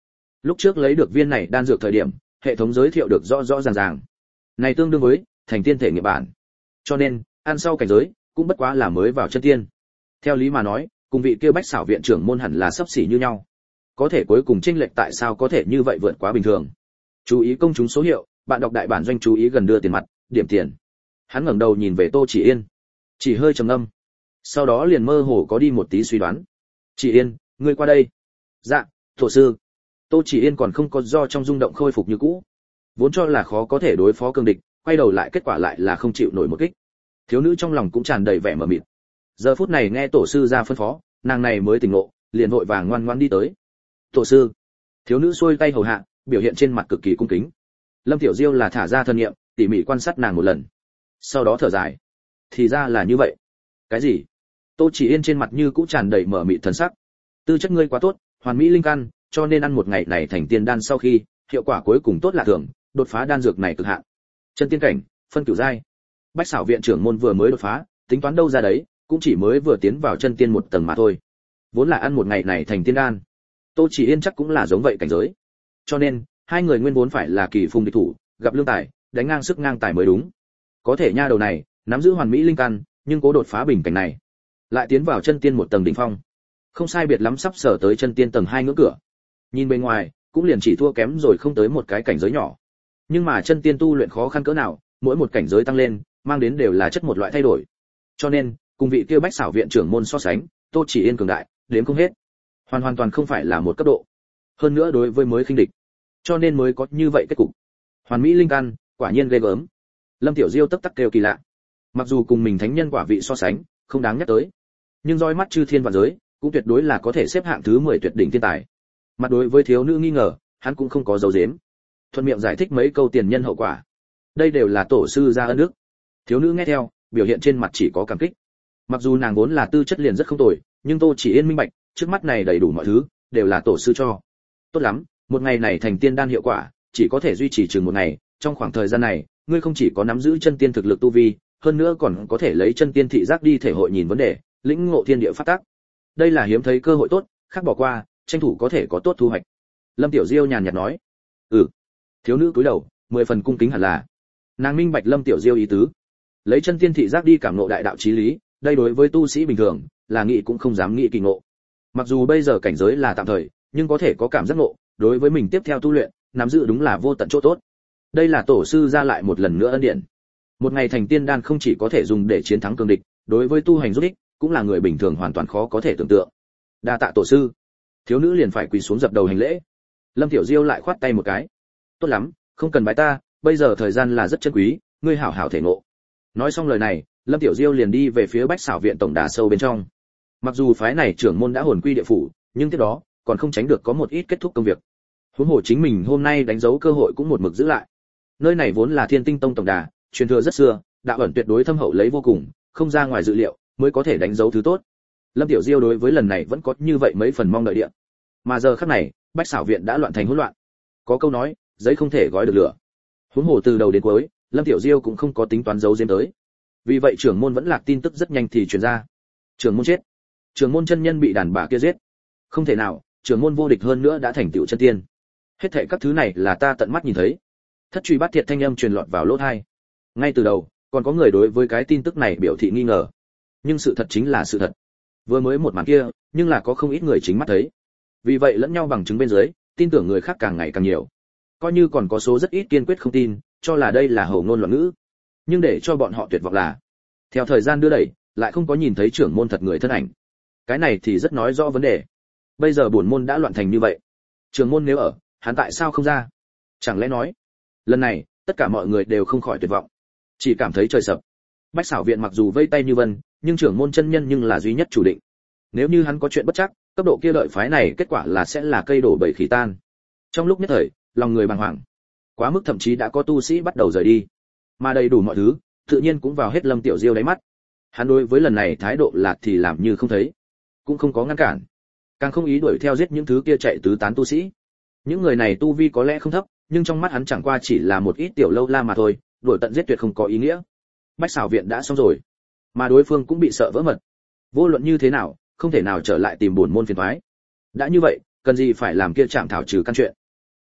[SPEAKER 1] Lúc trước lấy được viên này đan dược thời điểm, hệ thống giới thiệu được rõ rõ ràng ràng. Này tương đương với thành tiên thể nghiệm bản. Cho nên, ăn sau cảnh giới, cũng bất quá là mới vào chân tiên. Theo lý mà nói, cùng vị kia Bách Xảo viện trưởng môn hẳn là sắp xỉ như nhau. Có thể cuối cùng chênh lệch tại sao có thể như vậy vượt quá bình thường. Chú ý công chúng số hiệu, bạn đọc đại bản doanh chú ý gần đưa tiền mặt, điểm tiền. Hắn ngẩng đầu nhìn về Tô Chỉ Yên, chỉ hơi trầm ngâm. Sau đó liền mơ hồ có đi một tí suy đoán. "Chỉ Yên, ngươi qua đây." "Dạ, tổ sư." Tô Chỉ Yên còn không có do trong rung động khôi phục như cũ. Vốn cho là khó có thể đối phó cường địch, quay đầu lại kết quả lại là không chịu nổi một kích. Thiếu nữ trong lòng cũng tràn đầy vẻ mờ mịt. Giờ phút này nghe tổ sư ra phân phó, nàng này mới tỉnh ngộ, liền vội vàng ngoan ngoãn đi tới. "Tổ sư." Thiếu nữ xuôi tay hầu hạ, biểu hiện trên mặt cực kỳ cung kính. Lâm Tiểu Diêu là thả ra thân niệm, tỉ mỉ quan sát nàng một lần. Sau đó thở dài. Thì ra là như vậy. Cái gì? Tô Chỉ Yên trên mặt như cũ tràn đầy mờ mịt thần sắc. Tư chất ngươi quá tốt, hoàn mỹ linh căn, cho nên ăn một ngày này thành tiên đan sau khi, hiệu quả cuối cùng tốt lạ thường, đột phá đan dược này cực hạn. Chân tiên cảnh, phân cửu giai. Bách Xảo viện trưởng môn vừa mới đột phá, tính toán đâu ra đấy, cũng chỉ mới vừa tiến vào chân tiên một tầng mà thôi. Vốn là ăn một ngày này thành tiên đan. Tô Chỉ Yên chắc cũng là giống vậy cảnh giới. Cho nên, hai người nguyên vốn phải là kỳ phùng địch thủ, gặp lương tài, đánh ngang sức ngang tài mới đúng. Có thể nha đầu này, nắm giữ hoàn mỹ linh căn, nhưng cố đột phá bình cảnh này, lại tiến vào chân tiên một tầng đỉnh phong. Không sai biệt lắm sắp sở tới chân tiên tầng hai ngưỡng cửa. Nhìn bên ngoài, cũng liền chỉ thua kém rồi không tới một cái cảnh giới nhỏ. Nhưng mà chân tiên tu luyện khó khăn cỡ nào, mỗi một cảnh giới tăng lên, mang đến đều là chất một loại thay đổi. Cho nên, cùng vị kia Bách Xảo viện trưởng môn so sánh, Tô Chỉ Yên cường đại, đến không hết. Hoàn hoàn toàn không phải là một cấp độ. Hơn nữa đối với mới khinh địch, cho nên mới có như vậy kết cục. Hoàn mỹ linh căn, quả nhiên ghê gớm. Lâm Tiểu Diêu tấp tắc kêu kỳ lạ. Mặc dù cùng mình thánh nhân quả vị so sánh, không đáng nhắc tới, nhưng roi mắt chư thiên vạn giới, cũng tuyệt đối là có thể xếp hạng thứ mười tuyệt đỉnh thiên tài. Mặt đối với thiếu nữ nghi ngờ, hắn cũng không có giấu giếm, thuận miệng giải thích mấy câu tiền nhân hậu quả. Đây đều là tổ sư ra ân đức. Thiếu nữ nghe theo, biểu hiện trên mặt chỉ có cảm kích. Mặc dù nàng vốn là tư chất liền rất không tồi, nhưng Tô Chỉ Yên minh bạch, trước mắt này đầy đủ mọi thứ, đều là tổ sư cho. Tốt lắm, một ngày này thành tiên đan hiệu quả, chỉ có thể duy trì chừng một ngày, trong khoảng thời gian này, ngươi không chỉ có nắm giữ chân tiên thực lực tu vi, hơn nữa còn có thể lấy chân tiên thị giác đi thể hội nhìn vấn đề, lĩnh ngộ thiên địa pháp tắc. Đây là hiếm thấy cơ hội tốt, khác bỏ qua, tranh thủ có thể có tốt thu hoạch. Lâm Tiểu Diêu nhàn nhạt nói. "Ừ." Thiếu nữ cúi đầu, mười phần cung kính hẳn là. Nàng minh bạch Lâm Tiểu Diêu ý tứ. Lấy chân tiên thị giác đi cảm ngộ đại đạo chí lý, đây đối với tu sĩ bình thường, là nghĩ cũng không dám nghĩ kỳ ngộ. Mặc dù bây giờ cảnh giới là tạm thời, nhưng có thể có cảm giác ngộ, đối với mình tiếp theo tu luyện, nắm giữ đúng là vô tận chỗ tốt. Đây là tổ sư ra lại một lần nữa ân điển. Một ngày thành tiên đan không chỉ có thể dùng để chiến thắng cường địch, đối với tu hành giúp ích, cũng là người bình thường hoàn toàn khó có thể tưởng tượng. Đa tạ tổ sư. Thiếu nữ liền phải quỳ xuống dập đầu hành lễ. Lâm Tiểu Diêu lại khoát tay một cái. Tốt lắm, không cần bái ta, bây giờ thời gian là rất chân quý, ngươi hảo hảo thể ngộ. Nói xong lời này, Lâm Tiểu Diêu liền đi về phía Bách Xảo viện tổng đà sâu bên trong. Mặc dù phái này trưởng môn đã hồn quy địa phủ, nhưng tiếp đó còn không tránh được có một ít kết thúc công việc. Huống hồ chính mình hôm nay đánh dấu cơ hội cũng một mực giữ lại. Nơi này vốn là Thiên Tinh Tông tổng đà, truyền thừa rất xưa, đạo ẩn tuyệt đối thâm hậu lấy vô cùng, không ra ngoài dự liệu, mới có thể đánh dấu thứ tốt. Lâm Tiểu Diêu đối với lần này vẫn có như vậy mấy phần mong đợi địa. Mà giờ khắc này, Bách Xảo viện đã loạn thành hỗn loạn. Có câu nói, giấy không thể gói được lửa. Huống hồ từ đầu đến cuối, Lâm Tiểu Diêu cũng không có tính toán giấu giếm tới. Vì vậy trưởng môn vẫn lạc tin tức rất nhanh thì truyền ra. Trưởng môn chết. Trưởng môn chân nhân bị đàn bà kia giết. Không thể nào, trưởng môn vô địch hơn nữa đã thành tựu chân tiên. Hết thảy các thứ này là ta tận mắt nhìn thấy. Thất truy bát thiệt thanh âm truyền lọt vào lỗ tai. Ngay từ đầu, còn có người đối với cái tin tức này biểu thị nghi ngờ. Nhưng sự thật chính là sự thật. Vừa mới một màn kia, nhưng là có không ít người chính mắt thấy. Vì vậy lẫn nhau bằng chứng bên dưới, tin tưởng người khác càng ngày càng nhiều. Coi như còn có số rất ít kiên quyết không tin, cho là đây là hầu ngôn loạn ngữ. Nhưng để cho bọn họ tuyệt vọng là, theo thời gian đưa đẩy, lại không có nhìn thấy trưởng môn thật người thân ảnh. Cái này thì rất nói rõ vấn đề. Bây giờ bổn môn đã loạn thành như vậy, trưởng môn nếu ở, hắn tại sao không ra? Chẳng lẽ nói, lần này, tất cả mọi người đều không khỏi tuyệt vọng, chỉ cảm thấy trời sập. Bách Xảo viện mặc dù vây tay như vân, nhưng trưởng môn chân nhân nhưng là duy nhất chủ định. Nếu như hắn có chuyện bất chắc, cấp độ kia đợi phái này kết quả là sẽ là cây đổ bầy khỉ tan. Trong lúc nhất thời, lòng người bàng hoàng. Quá mức thậm chí đã có tu sĩ bắt đầu rời đi. Mà đầy đủ mọi thứ, tự nhiên cũng vào hết Lâm Tiểu Diêu đáy mắt. Hắn đối với lần này thái độ là thì làm như không thấy, cũng không có ngăn cản, càng không ý đuổi theo giết những thứ kia chạy tứ tán tu sĩ. Những người này tu vi có lẽ không thấp, nhưng trong mắt hắn chẳng qua chỉ là một ít tiểu lâu la mà thôi, đuổi tận giết tuyệt không có ý nghĩa. Bách Xảo viện đã xong rồi, mà đối phương cũng bị sợ vỡ mật. Vô luận như thế nào, không thể nào trở lại tìm buồn môn phiền toái. Đã như vậy, cần gì phải làm kia chạm thảo trừ căn chuyện.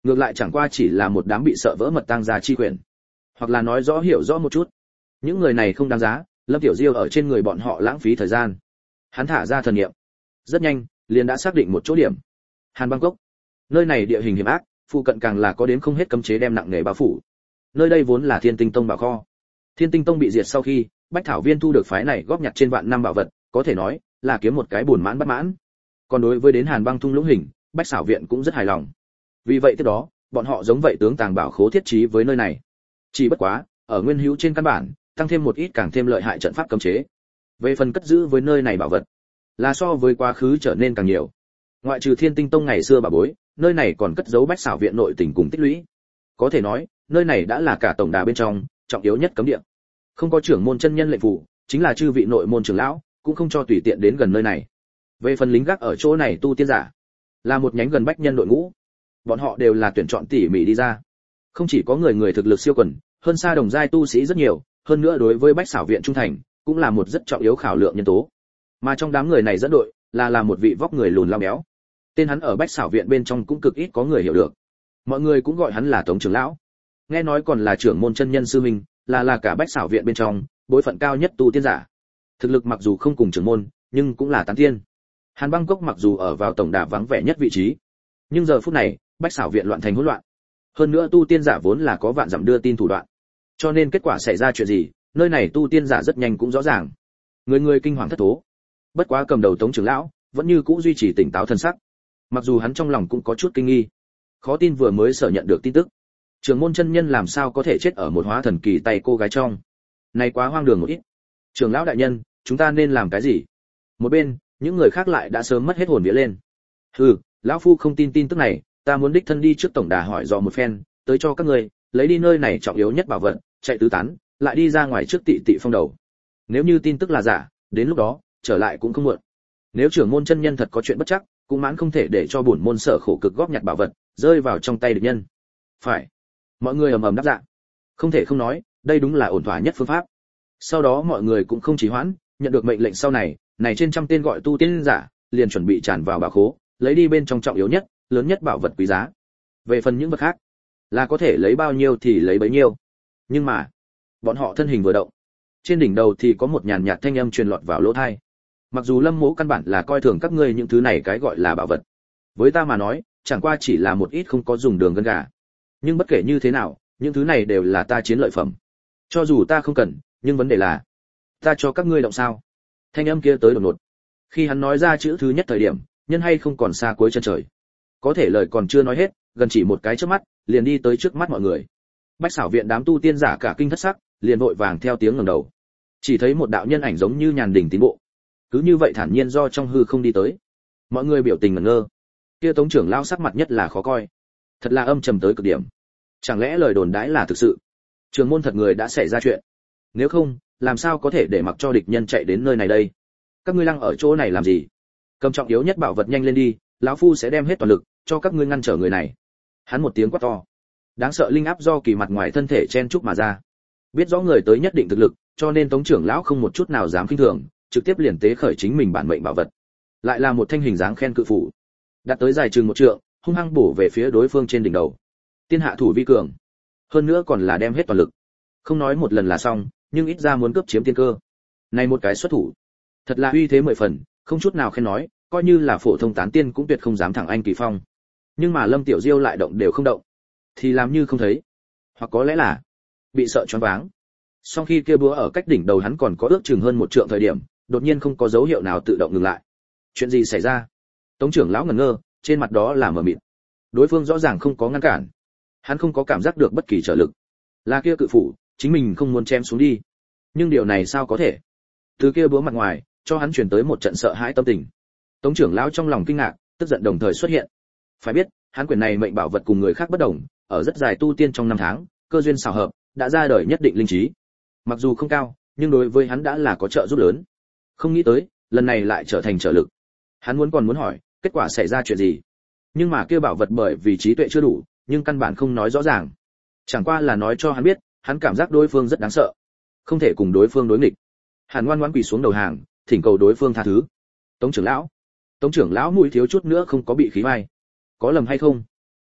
[SPEAKER 1] ngược lại chẳng qua chỉ là một đám bị sợ vỡ mật tang gia chi quyền, hoặc là nói rõ hiểu rõ một chút. Những người này không đáng giá, Lâm Tiểu Diêu ở trên người bọn họ lãng phí thời gian. Hắn thả ra thần niệm, rất nhanh liền đã xác định một chỗ điểm. Hàn Bangkok. Nơi này địa hình hiểm ác, phụ cận càng là có đến không hết cấm chế đem nặng nề bao phủ. Nơi đây vốn là Thiên Tinh Tông bảo kho. Thiên Tinh Tông bị diệt sau khi, Bách Thảo Viên thu được phái này góp nhặt trên vạn năm bảo vật, có thể nói là kiếm một cái buồn mãn bất mãn. Còn đối với đến Hàn Băng Thung Lũng hình, Bách Xảo Viện cũng rất hài lòng. Vì vậy tiếp đó, bọn họ giống vậy tướng tàng bảo khố thiết trí với nơi này. Chỉ bất quá, ở nguyên hữu trên căn bản, tăng thêm một ít càng thêm lợi hại trận pháp cấm chế. Về phần cất giữ với nơi này bảo vật, là so với quá khứ trở nên càng nhiều. Ngoại trừ Thiên Tinh Tông ngày xưa bà bối, nơi này còn cất giấu Bách Xảo Viện nội tình cùng tích lũy. Có thể nói, nơi này đã là cả tổng đà bên trong trọng yếu nhất cấm địa. Không có trưởng môn chân nhân lệnh phủ, chính là chư vị nội môn trưởng lão cũng không cho tùy tiện đến gần nơi này. Về phần lính gác ở chỗ này tu tiên giả, là một nhánh gần bách nhân đội ngũ. Bọn họ đều là tuyển chọn tỉ mỉ đi ra. Không chỉ có người người thực lực siêu quần, hơn xa đồng giai tu sĩ rất nhiều, hơn nữa đối với Bách Xảo Viện trung thành, cũng là một rất trọng yếu khảo lượng nhân tố. Mà trong đám người này dẫn đội, là là một vị vóc người lùn lao béo. Tên hắn ở Bách Xảo Viện bên trong cũng cực ít có người hiểu được. Mọi người cũng gọi hắn là Tống trưởng lão. Nghe nói còn là trưởng môn chân nhân sư minh, là là cả Bách Xảo Viện bên trong, bối phận cao nhất tu tiên giả. Thực lực mặc dù không cùng trưởng môn, nhưng cũng là tán tiên. Hàn Bangkok mặc dù ở vào tổng đà vắng vẻ nhất vị trí, nhưng giờ phút này, Bách Xảo Viện loạn thành hỗn loạn. Hơn nữa tu tiên giả vốn là có vạn dặm đưa tin thủ đoạn. Cho nên kết quả xảy ra chuyện gì, nơi này tu tiên giả rất nhanh cũng rõ ràng. Người người kinh hoàng thất thố. Bất quá cầm đầu Tống trưởng lão, vẫn như cũ duy trì tỉnh táo thân sắc. Mặc dù hắn trong lòng cũng có chút kinh nghi, khó tin vừa mới sở nhận được tin tức, trưởng môn chân nhân làm sao có thể chết ở một hóa thần kỳ tay cô gái trong. Này quá hoang đường một ít. Trưởng lão đại nhân, chúng ta nên làm cái gì? Một bên, những người khác lại đã sớm mất hết hồn vía lên. Hừ, lão phu không tin tin tức này, ta muốn đích thân đi trước tổng đà hỏi dò một phen, tới cho các ngươi lấy đi nơi này trọng yếu nhất bảo vật, chạy tứ tán, lại đi ra ngoài trước tị tị phong đầu. Nếu như tin tức là giả, đến lúc đó trở lại cũng không muộn. Nếu trưởng môn chân nhân thật có chuyện bất chắc, cũng mãn không thể để cho bổn môn sở khổ cực góp nhặt bảo vật rơi vào trong tay địch nhân. Phải. Mọi người ầm ầm đáp dạ. Không thể không nói, đây đúng là ổn thỏa nhất phương pháp. Sau đó mọi người cũng không trì hoãn, nhận được mệnh lệnh sau này, này trên trăm tên gọi tu tiên giả, liền chuẩn bị tràn vào bảo khố, lấy đi bên trong trọng yếu nhất, lớn nhất bảo vật quý giá. Về phần những vật khác, là có thể lấy bao nhiêu thì lấy bấy nhiêu. Nhưng mà, bọn họ thân hình vừa động, trên đỉnh đầu thì có một nhàn nhạt thanh âm truyền lọt vào lỗ tai. Mặc dù Lâm Mỗ căn bản là coi thường các ngươi những thứ này cái gọi là bảo vật, với ta mà nói, chẳng qua chỉ là một ít không có dùng đường gân gà. Nhưng bất kể như thế nào, những thứ này đều là ta chiến lợi phẩm. Cho dù ta không cần, nhưng vấn đề là, ta cho các ngươi động sao? Thanh âm kia tới đột ngột. Khi hắn nói ra chữ thứ nhất thời điểm, nhân hay không còn xa cuối chân trời. Có thể lời còn chưa nói hết, gần chỉ một cái chớp mắt, liền đi tới trước mắt mọi người. Bách Xảo Viện đám tu tiên giả cả kinh thất sắc, liền vội vàng theo tiếng ngẩng đầu. Chỉ thấy một đạo nhân ảnh giống như nhàn đỉnh tiến bộ, cứ như vậy thản nhiên do trong hư không đi tới. Mọi người biểu tình ngẩn ngơ. Kia Tống trưởng lão sắc mặt nhất là khó coi, thật là âm trầm tới cực điểm. Chẳng lẽ lời đồn đãi là thực sự? Trường môn thật người đã xảy ra chuyện? Nếu không, làm sao có thể để mặc cho địch nhân chạy đến nơi này đây? Các ngươi lăng ở chỗ này làm gì? Cầm trọng yếu nhất bảo vật nhanh lên đi, lão phu sẽ đem hết toàn lực cho các ngươi ngăn trở người này. Hắn một tiếng quát to. Đáng sợ linh áp do kỳ mặt ngoài thân thể chen chúc mà ra. Biết rõ người tới nhất định thực lực, cho nên Tống trưởng lão không một chút nào dám khinh thường, trực tiếp liền tế khởi chính mình bản mệnh bảo vật. Lại là một thanh hình dáng khen cự phủ, đặt tới dài chừng một trượng, hung hăng bổ về phía đối phương trên đỉnh đầu. Tiên hạ thủ vi cường, hơn nữa còn là đem hết toàn lực. Không nói một lần là xong, nhưng ít ra muốn cướp chiếm tiên cơ. Này một cái xuất thủ, thật là uy thế mười phần, không chút nào khen nói, coi như là phổ thông tán tiên cũng tuyệt không dám thẳng anh kỳ phong. Nhưng mà Lâm Tiểu Diêu lại động đều không động, thì làm như không thấy, hoặc có lẽ là bị sợ choáng váng. Sau khi kia búa ở cách đỉnh đầu hắn còn có ước chừng hơn một trượng thời điểm, đột nhiên không có dấu hiệu nào tự động ngừng lại. Chuyện gì xảy ra? Tống trưởng lão ngẩn ngơ, trên mặt đó là mờ mịt. Đối phương rõ ràng không có ngăn cản, hắn không có cảm giác được bất kỳ trở lực. Là kia cự phủ, chính mình không muốn chém xuống đi. Nhưng điều này sao có thể? Từ kia búa mặt ngoài, cho hắn truyền tới một trận sợ hãi tâm tình. Tống trưởng lão trong lòng kinh ngạc, tức giận đồng thời xuất hiện. Phải biết, hắn quyền này mệnh bảo vật cùng người khác bất đồng, ở rất dài tu tiên trong năm tháng, cơ duyên xảo hợp, đã ra đời nhất định linh trí. Mặc dù không cao, nhưng đối với hắn đã là có trợ giúp lớn. Không nghĩ tới, lần này lại trở thành trợ lực. Hắn muốn còn muốn hỏi, kết quả xảy ra chuyện gì? Nhưng mà kia bảo vật bởi vì trí tuệ chưa đủ, nhưng căn bản không nói rõ ràng. Chẳng qua là nói cho hắn biết, hắn cảm giác đối phương rất đáng sợ, không thể cùng đối phương đối nghịch. Hắn ngoan ngoãn quỳ xuống đầu hàng, thỉnh cầu đối phương tha thứ. Tống trưởng lão, Tống trưởng lão mũi thiếu chút nữa không có bị khí mai. Có lầm hay không?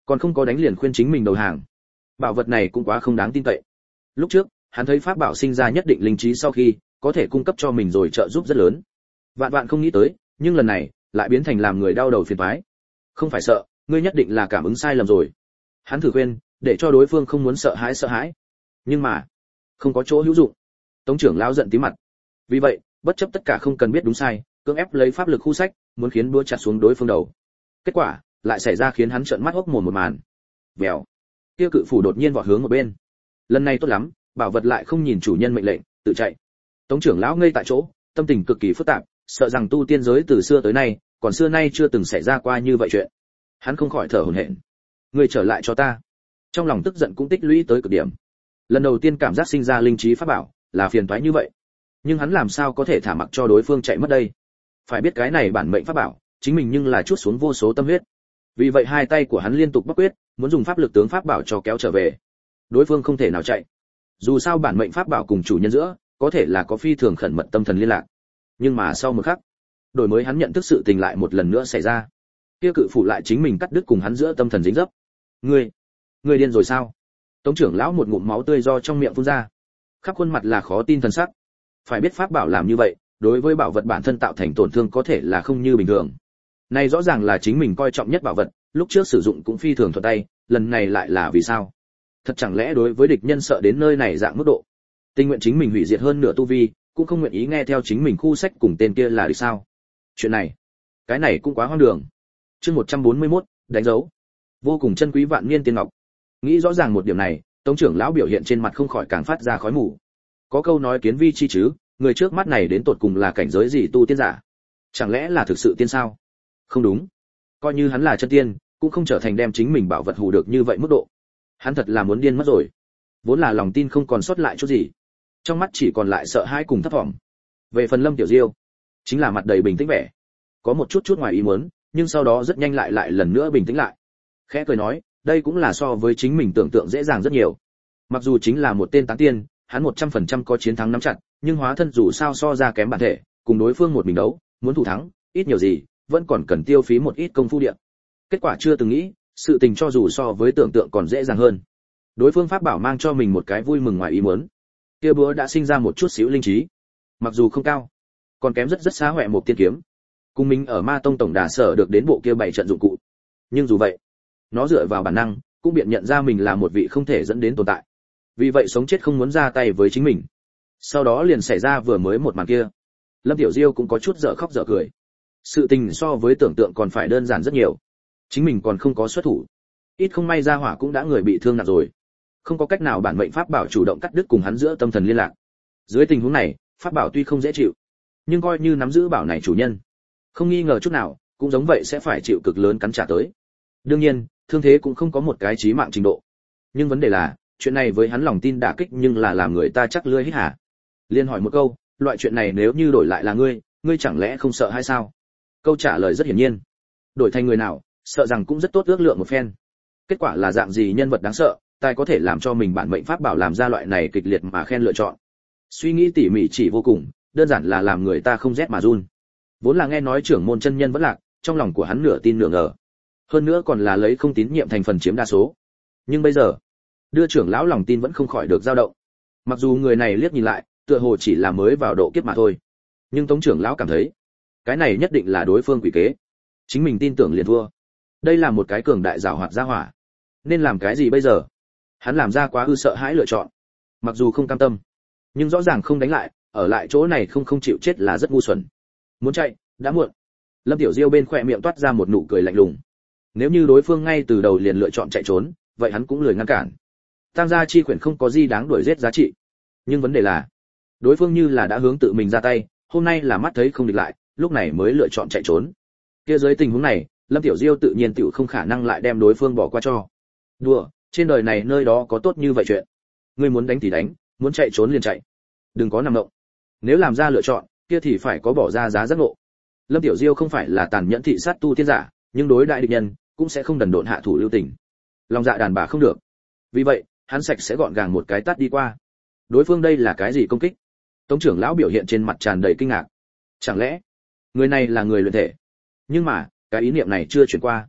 [SPEAKER 1] còn không có đánh liền khuyên chính mình đầu hàng. Bảo vật này cũng quá không đáng tin cậy. Lúc trước, hắn thấy pháp bảo sinh ra nhất định linh trí sau khi, có thể cung cấp cho mình rồi trợ giúp rất lớn. Vạn vạn không nghĩ tới, nhưng lần này, lại biến thành làm người đau đầu phiền toái. Không phải sợ, ngươi nhất định là cảm ứng sai lầm rồi. Hắn thử khuyên, để cho đối phương không muốn sợ hãi sợ hãi. Nhưng mà, không có chỗ hữu dụng. Tống trưởng lão giận tím mặt. Vì vậy, bất chấp tất cả không cần biết đúng sai, cưỡng ép lấy pháp lực khu sách, muốn khiến búa chặt xuống đối phương đầu. Kết quả, lại xảy ra khiến hắn trợn mắt hốc mồm một màn. Vèo. Kia cự phủ đột nhiên vọt hướng một bên. Lần này tốt lắm, bảo vật lại không nhìn chủ nhân mệnh lệnh, tự chạy. Tống trưởng lão ngây tại chỗ, tâm tình cực kỳ phức tạp, sợ rằng tu tiên giới từ xưa tới nay, còn xưa nay chưa từng xảy ra qua như vậy chuyện. Hắn không khỏi thở hổn hển. Ngươi trở lại cho ta. Trong lòng tức giận cũng tích lũy tới cực điểm. Lần đầu tiên cảm giác sinh ra linh trí pháp bảo, là phiền toái như vậy. Nhưng hắn làm sao có thể thả mặc cho đối phương chạy mất đây? Phải biết cái này bản mệnh pháp bảo, chính mình nhưng là chuốt xuống vô số tâm huyết. Vì vậy hai tay của hắn liên tục bóc quyết, muốn dùng pháp lực tướng pháp bảo cho kéo trở về. Đối phương không thể nào chạy. Dù sao bản mệnh pháp bảo cùng chủ nhân giữa, có thể là có phi thường khẩn mật tâm thần liên lạc. Nhưng mà sau một khắc, đổi mới hắn nhận thức sự tình lại một lần nữa xảy ra. Kia cự phủ lại chính mình cắt đứt cùng hắn giữa tâm thần dính dấp. Ngươi, ngươi điên rồi sao? Tống trưởng lão một ngụm máu tươi do trong miệng phun ra, khắp khuôn mặt là khó tin thần sắc. Phải biết pháp bảo làm như vậy, đối với bảo vật bản thân tạo thành tổn thương có thể là không như bình thường. Này rõ ràng là chính mình coi trọng nhất bảo vật, lúc trước sử dụng cũng phi thường thuận tay, lần này lại là vì sao? Thật chẳng lẽ đối với địch nhân sợ đến nơi này dạng mức độ, tình nguyện chính mình hủy diệt hơn nửa tu vi, cũng không nguyện ý nghe theo chính mình khu sách cùng tên kia là địch sao? Chuyện này, cái này cũng quá hoang đường. Chương một trăm bốn mươi mốt, đánh dấu. Vô cùng chân quý vạn niên tiên ngọc. Nghĩ rõ ràng một điểm này, Tống trưởng lão biểu hiện trên mặt không khỏi càng phát ra khói mù. Có câu nói kiến vi chi chứ, người trước mắt này đến tột cùng là cảnh giới gì tu tiên giả? Chẳng lẽ là thực sự tiên sao? Không đúng. Coi như hắn là chân tiên, cũng không trở thành đem chính mình bảo vật hù được như vậy mức độ. Hắn thật là muốn điên mất rồi. Vốn là lòng tin không còn sót lại chút gì, trong mắt chỉ còn lại sợ hãi cùng thất vọng. Về phần Lâm Tiểu Diêu, chính là mặt đầy bình tĩnh vẻ, có một chút chút ngoài ý muốn, nhưng sau đó rất nhanh lại lại lần nữa bình tĩnh lại. Khẽ cười nói, đây cũng là so với chính mình tưởng tượng dễ dàng rất nhiều. Mặc dù chính là một tên tán tiên, hắn một trăm phần trăm có chiến thắng nắm chặt, nhưng hóa thân dù sao so ra kém bản thể, cùng đối phương một mình đấu, muốn thủ thắng, ít nhiều gì, vẫn còn cần tiêu phí một ít công phu điện. Kết quả chưa từng nghĩ, sự tình cho dù so với tưởng tượng còn dễ dàng hơn. Đối phương pháp bảo mang cho mình một cái vui mừng ngoài ý muốn. Kia búa đã sinh ra một chút xíu linh trí, mặc dù không cao, còn kém rất rất xa hoẹ một tiên kiếm. Cùng mình ở Ma Tông tổng đà sở được đến bộ kia bảy trận dụng cụ. Nhưng dù vậy, nó dựa vào bản năng, cũng biện nhận ra mình là một vị không thể dẫn đến tồn tại. Vì vậy sống chết không muốn ra tay với chính mình. Sau đó liền xảy ra vừa mới một màn kia. Lâm Tiểu Diêu cũng có chút dở khóc dở cười. Sự tình so với tưởng tượng còn phải đơn giản rất nhiều. Chính mình còn không có xuất thủ, ít không may ra hỏa cũng đã người bị thương nặng rồi. Không có cách nào bản mệnh pháp bảo chủ động cắt đứt cùng hắn giữa tâm thần liên lạc. Dưới tình huống này, pháp bảo tuy không dễ chịu, nhưng coi như nắm giữ bảo này chủ nhân, không nghi ngờ chút nào, cũng giống vậy sẽ phải chịu cực lớn cắn trả tới. Đương nhiên, thương thế cũng không có một cái chí mạng trình độ. Nhưng vấn đề là, chuyện này với hắn lòng tin đả kích nhưng là làm người ta chắc lưỡi hít hả. Liên hỏi một câu, loại chuyện này nếu như đổi lại là ngươi, ngươi chẳng lẽ không sợ hay sao? Câu trả lời rất hiển nhiên. Đổi thành người nào, sợ rằng cũng rất tốt ước lượng một phen. Kết quả là dạng gì nhân vật đáng sợ, tài có thể làm cho mình bản mệnh pháp bảo làm ra loại này kịch liệt mà khen lựa chọn. Suy nghĩ tỉ mỉ chỉ vô cùng, đơn giản là làm người ta không rét mà run. Vốn là nghe nói trưởng môn chân nhân vẫn lạc, trong lòng của hắn nửa tin nửa ngờ. Hơn nữa còn là lấy không tín nhiệm thành phần chiếm đa số. Nhưng bây giờ, đưa trưởng lão lòng tin vẫn không khỏi được dao động. Mặc dù người này liếc nhìn lại, tựa hồ chỉ là mới vào độ kiếp mà thôi. Nhưng Tống trưởng lão cảm thấy, cái này nhất định là đối phương quỷ kế. Chính mình tin tưởng liền thua. Đây là một cái cường đại giảo hoạt gia hỏa. Nên làm cái gì bây giờ? Hắn làm ra quá ư sợ hãi lựa chọn. Mặc dù không cam tâm, nhưng rõ ràng không đánh lại, ở lại chỗ này không không chịu chết là rất ngu xuẩn. Muốn chạy, đã muộn. Lâm Tiểu Diêu bên khóe miệng toát ra một nụ cười lạnh lùng. Nếu như đối phương ngay từ đầu liền lựa chọn chạy trốn, vậy hắn cũng lười ngăn cản. Tăng gia chi quyển không có gì đáng đuổi giết giá trị. Nhưng vấn đề là, đối phương như là đã hướng tự mình ra tay, hôm nay là mắt thấy không địch lại, lúc này mới lựa chọn chạy trốn. Kia dưới tình huống này, Lâm Tiểu Diêu tự nhiên tiểu không khả năng lại đem đối phương bỏ qua cho. Đùa, trên đời này nơi đó có tốt như vậy chuyện. Ngươi muốn đánh thì đánh, muốn chạy trốn liền chạy. Đừng có nằm động. Nếu làm ra lựa chọn, kia thì phải có bỏ ra giá giác ngộ. Lâm Tiểu Diêu không phải là tàn nhẫn thị sát tu tiên giả, nhưng đối đại địch nhân cũng sẽ không đần độn hạ thủ lưu tình. Lòng dạ đàn bà không được. Vì vậy, hắn sạch sẽ gọn gàng một cái tát đi qua. Đối phương đây là cái gì công kích? Tống trưởng lão biểu hiện trên mặt tràn đầy kinh ngạc. Chẳng lẽ người này là người luyện thể? Nhưng mà, cái ý niệm này chưa chuyển qua.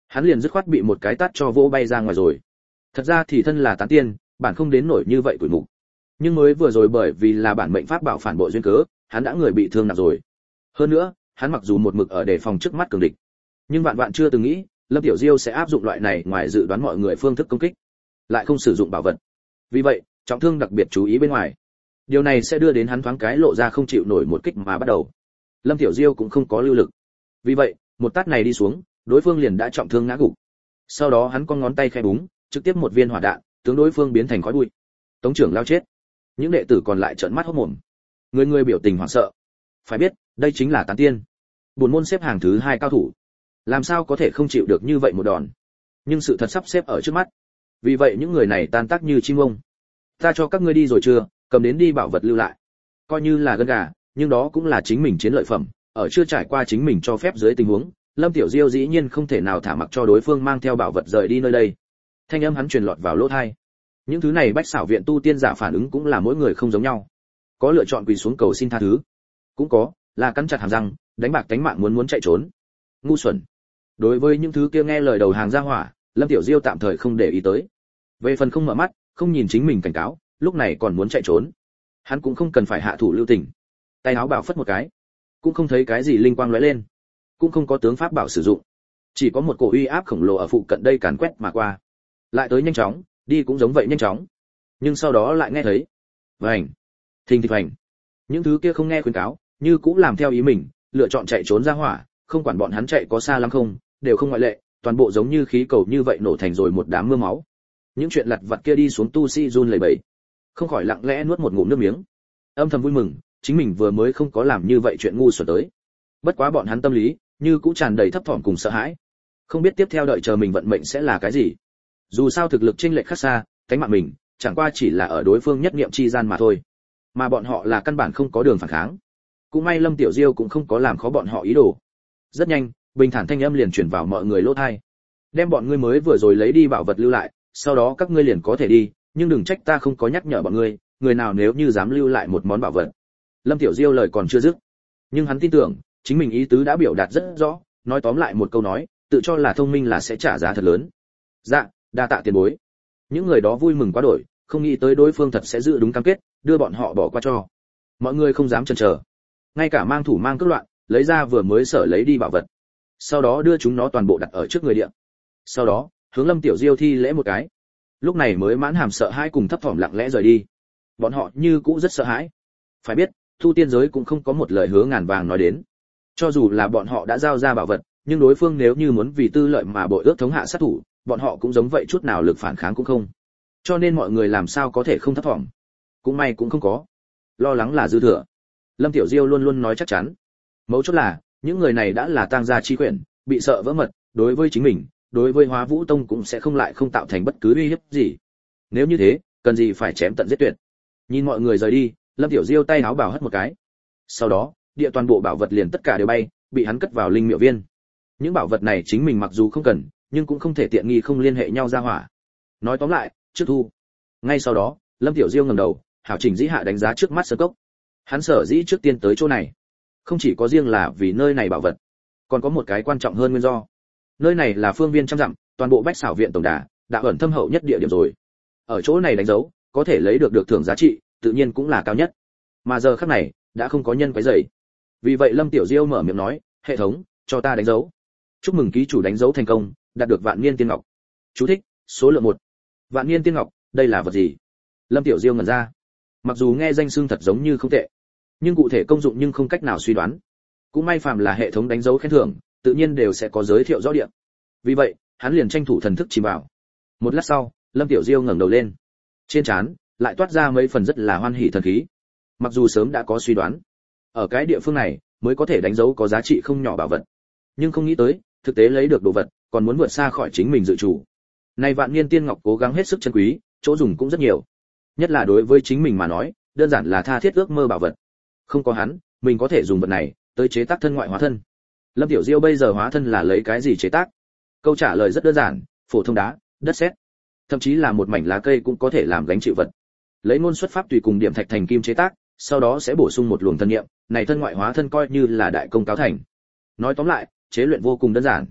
[SPEAKER 1] hắn liền dứt khoát bị một cái tát cho vỗ bay ra ngoài rồi. Thật ra thì thân là tán tiên, bản không đến nổi như vậy tuổi mục. Nhưng mới vừa rồi bởi vì là bản mệnh pháp bảo phản bội duyên cớ, hắn đã người bị thương nặng rồi. Hơn nữa, hắn mặc dù một mực ở đề phòng trước mắt cường địch, nhưng vạn vạn chưa từng nghĩ, Lâm Tiểu Diêu sẽ áp dụng loại này ngoài dự đoán mọi người phương thức công kích, lại không sử dụng bảo vật. Vì vậy, trọng thương đặc biệt chú ý bên ngoài. Điều này sẽ đưa đến hắn thoáng cái lộ ra không chịu nổi một kích mà bắt đầu. Lâm Tiểu Diêu cũng không có lưu lực. Vì vậy, một tát này đi xuống, đối phương liền đã trọng thương ngã gục. Sau đó hắn con ngón tay khẽ búng, trực tiếp một viên hỏa đạn, tướng đối phương biến thành khói bụi. Tống trưởng lao chết. Những đệ tử còn lại trợn mắt hốt mồm. Người người biểu tình hoảng sợ. Phải biết, đây chính là tán tiên. Buồn môn xếp hàng thứ hai cao thủ. Làm sao có thể không chịu được như vậy một đòn? Nhưng sự thật sắp xếp ở trước mắt. Vì vậy những người này tan tác như chim ông. Ta cho các ngươi đi rồi chưa, cầm đến đi bảo vật lưu lại. Coi như là gân gà, nhưng đó cũng là chính mình chiến lợi phẩm, ở chưa trải qua chính mình cho phép dưới tình huống, Lâm Tiểu Diêu dĩ nhiên không thể nào thả mặc cho đối phương mang theo bảo vật rời đi nơi đây. Thanh âm hắn truyền lọt vào lỗ tai. Những thứ này bách xảo viện tu tiên giả phản ứng cũng là mỗi người không giống nhau. Có lựa chọn quỳ xuống cầu xin tha thứ, cũng có là cắn chặt hàm răng, đánh bạc tánh mạng muốn muốn chạy trốn. Ngu xuẩn. Đối với những thứ kia nghe lời đầu hàng ra hỏa, Lâm Tiểu Diêu tạm thời không để ý tới. Về phần không mở mắt, không nhìn chính mình cảnh cáo, lúc này còn muốn chạy trốn, hắn cũng không cần phải hạ thủ lưu tình. Tay áo bảo phất một cái, cũng không thấy cái gì linh quang lóe lên, cũng không có tướng pháp bảo sử dụng, chỉ có một cổ uy áp khổng lồ ở phụ cận đây càn quét mà qua. Lại tới nhanh chóng, đi cũng giống vậy nhanh chóng, nhưng sau đó lại nghe thấy vành, thình thịch vành. Những thứ kia không nghe khuyến cáo, như cũng làm theo ý mình, lựa chọn chạy trốn ra hỏa, không quản bọn hắn chạy có xa lắm không, đều không ngoại lệ, toàn bộ giống như khí cầu như vậy nổ thành rồi một đám mưa máu. Những chuyện lặt vặt kia đi xuống tu sĩ run lẩy bẩy, không khỏi lặng lẽ nuốt một ngụm nước miếng, âm thầm vui mừng, chính mình vừa mới không có làm như vậy chuyện ngu xuẩn tới. Bất quá bọn hắn tâm lý như cũng tràn đầy thấp thỏm cùng sợ hãi, không biết tiếp theo đợi chờ mình vận mệnh sẽ là cái gì. Dù sao thực lực chênh lệch khác xa, cánh mạng mình chẳng qua chỉ là ở đối phương nhất niệm chi gian mà thôi, mà bọn họ là căn bản không có đường phản kháng. Cũng may Lâm Tiểu Diêu cũng không có làm khó bọn họ ý đồ. Rất nhanh, bình thản thanh âm liền truyền vào mọi người lỗ tai. Đem bọn ngươi mới vừa rồi lấy đi bảo vật lưu lại, sau đó các ngươi liền có thể đi, nhưng đừng trách ta không có nhắc nhở bọn ngươi, người nào nếu như dám lưu lại một món bảo vật. Lâm Tiểu Diêu lời còn chưa dứt, nhưng hắn tin tưởng, chính mình ý tứ đã biểu đạt rất rõ, nói tóm lại một câu nói, tự cho là thông minh là sẽ trả giá thật lớn. Dạ, đa tạ tiền bối. Những người đó vui mừng quá đổi, không nghĩ tới đối phương thật sẽ giữ đúng cam kết, đưa bọn họ bỏ qua cho. Mọi người không dám chần chờ, ngay cả mang thủ mang cước loạn, lấy ra vừa mới sở lấy đi bảo vật, sau đó đưa chúng nó toàn bộ đặt ở trước người địa. Sau đó, hướng Lâm Tiểu Diêu thi lễ một cái. Lúc này mới mãn hàm sợ hãi cùng thấp thỏm lặng lẽ rời đi. Bọn họ như cũ rất sợ hãi. Phải biết, tu tiên giới cũng không có một lời hứa ngàn vàng nói đến. Cho dù là bọn họ đã giao ra bảo vật, nhưng đối phương nếu như muốn vì tư lợi mà bội ước thống hạ sát thủ, bọn họ cũng giống vậy, chút nào lực phản kháng cũng không. Cho nên mọi người làm sao có thể không thấp thỏm. Cũng may cũng không có. Lo lắng là dư thừa. Lâm Tiểu Diêu luôn luôn nói chắc chắn. Mấu chốt là, những người này đã là tang gia chi quyển, bị sợ vỡ mật, đối với chính mình, đối với Hóa Vũ Tông cũng sẽ không lại không tạo thành bất cứ uy hiếp gì. Nếu như thế, cần gì phải chém tận giết tuyệt. Nhìn mọi người rời đi, Lâm Tiểu Diêu tay áo bảo hất một cái. Sau đó, địa toàn bộ bảo vật liền tất cả đều bay, bị hắn cất vào linh miệu viên. Những bảo vật này chính mình mặc dù không cần, nhưng cũng không thể tiện nghi không liên hệ nhau ra hỏa. Nói tóm lại, trước thu. Ngay sau đó, Lâm Tiểu Diêu ngẩng đầu, hảo chỉnh dĩ hạ đánh giá trước mắt sơn cốc. Hắn sở dĩ trước tiên tới chỗ này, không chỉ có riêng là vì nơi này bảo vật, còn có một cái quan trọng hơn nguyên do. Nơi này là phương viên trăm dặm, toàn bộ bách xảo viện tổng đà, đã ẩn thâm hậu nhất địa điểm rồi. Ở chỗ này đánh dấu, có thể lấy được được thưởng giá trị, tự nhiên cũng là cao nhất. Mà giờ khắc này, đã không có nhân quấy rầy. Vì vậy Lâm Tiểu Diêu mở miệng nói, hệ thống, cho ta đánh dấu. Chúc mừng ký chủ đánh dấu thành công, đạt được vạn niên tiên ngọc. Chú thích, số lượng một. Vạn niên tiên ngọc, đây là vật gì? Lâm Tiểu Diêu ngẩn ra. Mặc dù nghe danh xưng thật giống như không tệ, nhưng cụ thể công dụng nhưng không cách nào suy đoán. Cũng may phàm là hệ thống đánh dấu khen thưởng, tự nhiên đều sẽ có giới thiệu rõ địa. Vì vậy, hắn liền tranh thủ thần thức chìm vào. Một lát sau, Lâm Tiểu Diêu ngẩng đầu lên. Trên trán lại toát ra mấy phần rất là hoan hỉ thần khí. Mặc dù sớm đã có suy đoán, ở cái địa phương này mới có thể đánh dấu có giá trị không nhỏ bảo vật, nhưng không nghĩ tới, thực tế lấy được đồ vật, còn muốn vượt xa khỏi chính mình dự chủ. Nay vạn niên tiên ngọc cố gắng hết sức chân quý, chỗ dùng cũng rất nhiều. Nhất là đối với chính mình mà nói, đơn giản là tha thiết ước mơ bảo vật. Không có hắn, mình có thể dùng vật này tới chế tác thân ngoại hóa thân. Lâm Tiểu Diêu bây giờ hóa thân là lấy cái gì chế tác? Câu trả lời rất đơn giản, phổ thông đá, đất sét, thậm chí là một mảnh lá cây cũng có thể làm gánh chịu vật. Lấy ngôn xuất pháp tùy cùng điểm thạch thành kim chế tác, sau đó sẽ bổ sung một luồng thân niệm, này thân ngoại hóa thân coi như là đại công cáo thành. Nói tóm lại, chế luyện vô cùng đơn giản.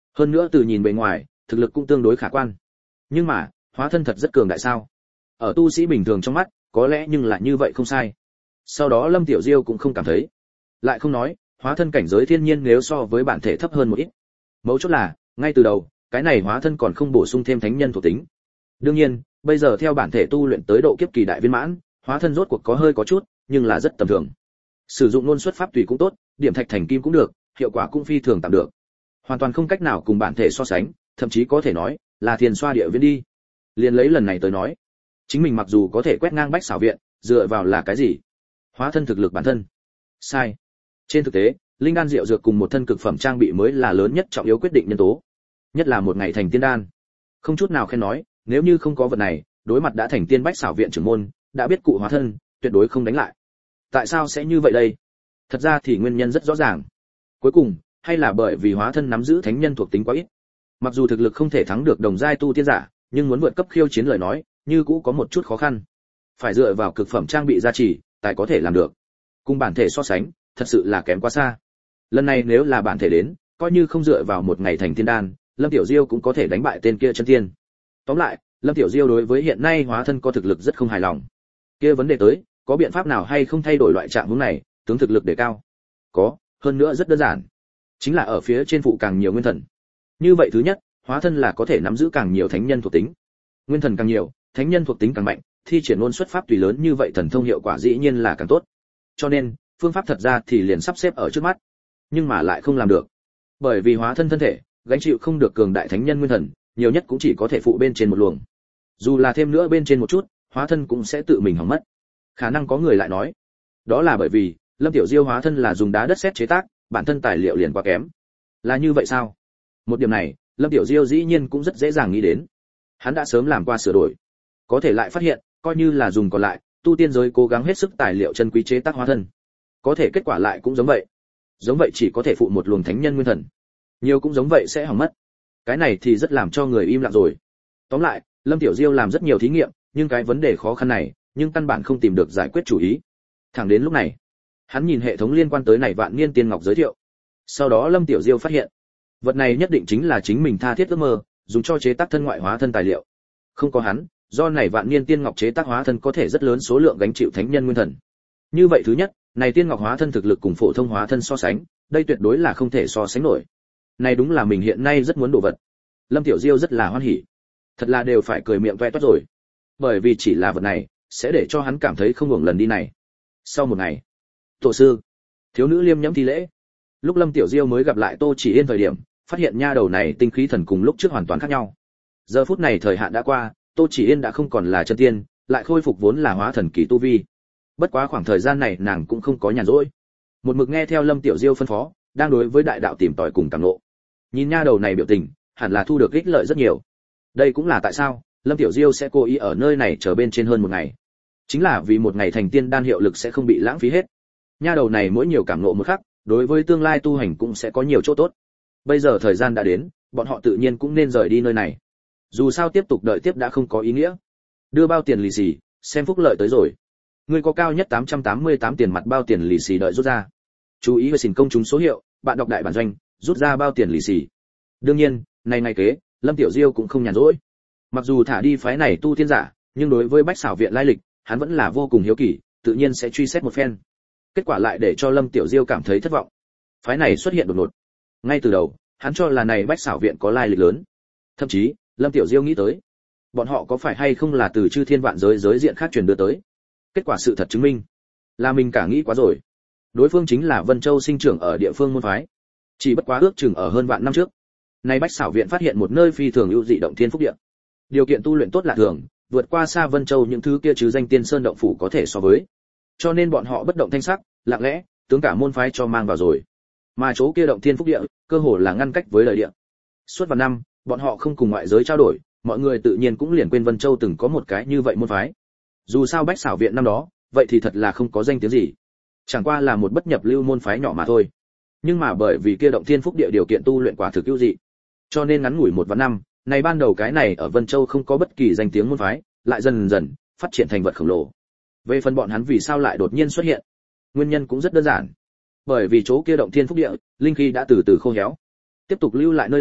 [SPEAKER 1] Hơn nữa từ nhìn bề ngoài, thực lực cũng tương đối khả quan. Nhưng mà, hóa thân thật rất cường đại sao? Ở tu sĩ bình thường trong mắt, có lẽ nhưng lại như vậy không sai. Sau đó Lâm Tiểu Diêu cũng không cảm thấy. Lại không nói, hóa thân cảnh giới thiên nhiên nếu so với bản thể thấp hơn một ít. Mấu chốt là, ngay từ đầu, cái này hóa thân còn không bổ sung thêm thánh nhân thuộc tính. Đương nhiên, bây giờ theo bản thể tu luyện tới độ kiếp kỳ đại viên mãn, hóa thân rốt cuộc có hơi có chút, nhưng là rất tầm thường. Sử dụng luân xuất pháp tùy cũng tốt, điểm thạch thành kim cũng được, hiệu quả cũng phi thường tạm được. Hoàn toàn không cách nào cùng bản thể so sánh, thậm chí có thể nói là thiền xoa địa viễn đi. Liền lấy lần này tới nói, chính mình mặc dù có thể quét ngang bách xảo viện, dựa vào là cái gì? Hóa thân thực lực bản thân. Sai. Trên thực tế, linh đan diệu dược cùng một thân cực phẩm trang bị mới là lớn nhất trọng yếu quyết định nhân tố. Nhất là một ngày thành tiên đan. Không chút nào khen nói, nếu như không có vật này, đối mặt đã thành tiên bách xảo viện trưởng môn, đã biết cụ hóa thân, tuyệt đối không đánh lại. Tại sao sẽ như vậy đây? Thật ra thì nguyên nhân rất rõ ràng. Cuối cùng, hay là bởi vì hóa thân nắm giữ thánh nhân thuộc tính quá ít. Mặc dù thực lực không thể thắng được đồng giai tu tiên giả, nhưng muốn vượt cấp khiêu chiến lời nói, như cũ có một chút khó khăn. Phải dựa vào cực phẩm trang bị gia trì, tài có thể làm được. Cùng bản thể so sánh, thật sự là kém quá xa. Lần này nếu là bản thể đến, coi như không dựa vào một ngày thành tiên đan, Lâm Tiểu Diêu cũng có thể đánh bại tên kia chân tiên. Tóm lại, Lâm Tiểu Diêu đối với hiện nay hóa thân có thực lực rất không hài lòng. Kia vấn đề tới, có biện pháp nào hay không thay đổi loại trạng huống này, tướng thực lực để cao? Có, hơn nữa rất đơn giản. Chính là ở phía trên phụ càng nhiều nguyên thần. Như vậy thứ nhất, hóa thân là có thể nắm giữ càng nhiều thánh nhân thuộc tính. Nguyên thần càng nhiều, thánh nhân thuộc tính càng mạnh, thi triển luôn xuất pháp tùy lớn như vậy thần thông hiệu quả dĩ nhiên là càng tốt. Cho nên, phương pháp thật ra thì liền sắp xếp ở trước mắt, nhưng mà lại không làm được. Bởi vì hóa thân thân thể, gánh chịu không được cường đại thánh nhân nguyên thần, nhiều nhất cũng chỉ có thể phụ bên trên một luồng. Dù là thêm nữa bên trên một chút, hóa thân cũng sẽ tự mình hỏng mất. Khả năng có người lại nói, đó là bởi vì Lâm Tiểu Diêu hóa thân là dùng đá đất sét chế tác, bản thân tài liệu liền quá kém. Là như vậy sao? Một điểm này, Lâm Tiểu Diêu dĩ nhiên cũng rất dễ dàng nghĩ đến. Hắn đã sớm làm qua sửa đổi, có thể lại phát hiện, coi như là dùng còn lại, tu tiên giới cố gắng hết sức tài liệu chân quý chế tác hóa thân, có thể kết quả lại cũng giống vậy. Giống vậy chỉ có thể phụ một luồng thánh nhân nguyên thần, nhiều cũng giống vậy sẽ hỏng mất. Cái này thì rất làm cho người im lặng rồi. Tóm lại, Lâm Tiểu Diêu làm rất nhiều thí nghiệm, nhưng cái vấn đề khó khăn này, nhưng căn bản không tìm được giải quyết chủ ý. Thẳng đến lúc này, hắn nhìn hệ thống liên quan tới này Vạn Niên Tiên Ngọc giới thiệu. Sau đó Lâm Tiểu Diêu phát hiện, vật này nhất định chính là chính mình tha thiết ước mơ, dùng cho chế tác thân ngoại hóa thân tài liệu. Không có hắn, do này Vạn Niên Tiên Ngọc chế tác hóa thân có thể rất lớn số lượng gánh chịu thánh nhân nguyên thần. Như vậy thứ nhất, này Tiên Ngọc hóa thân thực lực cùng phổ thông hóa thân so sánh, đây tuyệt đối là không thể so sánh nổi. Này đúng là mình hiện nay rất muốn đồ vật. Lâm Tiểu Diêu rất là hoan hỉ, thật là đều phải cười miệng toe toét rồi. Bởi vì chỉ là vật này, sẽ để cho hắn cảm thấy không hưởng lần đi này. Sau một ngày, tổ sư, thiếu nữ liêm nhẫm thi lễ. Lúc Lâm Tiểu Diêu mới gặp lại Tô Chỉ Yên thời điểm, phát hiện nha đầu này tinh khí thần cùng lúc trước hoàn toàn khác nhau. Giờ phút này thời hạn đã qua, Tô Chỉ Yên đã không còn là chân tiên, lại khôi phục vốn là hóa thần kỳ tu vi. Bất quá khoảng thời gian này nàng cũng không có nhàn rỗi, một mực nghe theo Lâm Tiểu Diêu phân phó, đang đối với đại đạo tìm tòi cùng cảm ngộ. Nhìn nha đầu này biểu tình, hẳn là thu được ích lợi rất nhiều. Đây cũng là tại sao Lâm Tiểu Diêu sẽ cố ý ở nơi này chờ bên trên hơn một ngày, chính là vì một ngày thành tiên đan hiệu lực sẽ không bị lãng phí hết. Nha đầu này mỗi nhiều cảm ngộ một khắc, đối với tương lai tu hành cũng sẽ có nhiều chỗ tốt. Bây giờ thời gian đã đến, bọn họ tự nhiên cũng nên rời đi nơi này. Dù sao tiếp tục đợi tiếp đã không có ý nghĩa. Đưa bao tiền lì xì, xem phúc lợi tới rồi. Người có cao nhất tám trăm tám mươi tám tiền mặt bao tiền lì xì đợi rút ra. Chú ý về xin công chúng số hiệu, bạn đọc đại bản doanh, rút ra bao tiền lì xì. Đương nhiên, này ngày kế, Lâm Tiểu Diêu cũng không nhàn rỗi. Mặc dù thả đi phái này tu tiên giả, nhưng đối với Bách Xảo viện lai lịch, hắn vẫn là vô cùng hiếu kỳ, tự nhiên sẽ truy xét một phen. Kết quả lại để cho Lâm Tiểu Diêu cảm thấy thất vọng. Phái này xuất hiện đột ngột. Ngay từ đầu, hắn cho là này Bách Xảo viện có lai lịch lớn. Thậm chí, Lâm Tiểu Diêu nghĩ tới, bọn họ có phải hay không là từ chư thiên vạn giới giới diện khác truyền đưa tới. Kết quả sự thật chứng minh, là mình cả nghĩ quá rồi. Đối phương chính là Vân Châu sinh trưởng ở địa phương môn phái. Chỉ bất quá ước chừng ở hơn vạn năm trước, nay Bách Xảo viện phát hiện một nơi phi thường ưu dị động thiên phúc địa. Điều kiện tu luyện tốt lạ thường, vượt qua xa Vân Châu những thứ kia chứ danh tiên sơn động phủ có thể so với. Cho nên bọn họ bất động thanh sắc, lặng lẽ, tướng cả môn phái cho mang vào rồi. Mà chỗ kia động thiên phúc địa, cơ hồ là ngăn cách với đời địa. Suốt vài năm, bọn họ không cùng ngoại giới trao đổi, mọi người tự nhiên cũng liền quên Vân Châu từng có một cái như vậy môn phái. Dù sao Bách Xảo viện năm đó, vậy thì thật là không có danh tiếng gì. Chẳng qua là một bất nhập lưu môn phái nhỏ mà thôi. Nhưng mà bởi vì kia động thiên phúc địa điều kiện tu luyện quả thực ưu dị, cho nên ngắn ngủi một vạn năm, này ban đầu cái này ở Vân Châu không có bất kỳ danh tiếng môn phái, lại dần dần phát triển thành vật khổng lồ. Về phần bọn hắn vì sao lại đột nhiên xuất hiện, nguyên nhân cũng rất đơn giản. Bởi vì chỗ kia động thiên phúc địa, linh khí đã từ từ khô héo. Tiếp tục lưu lại nơi đó,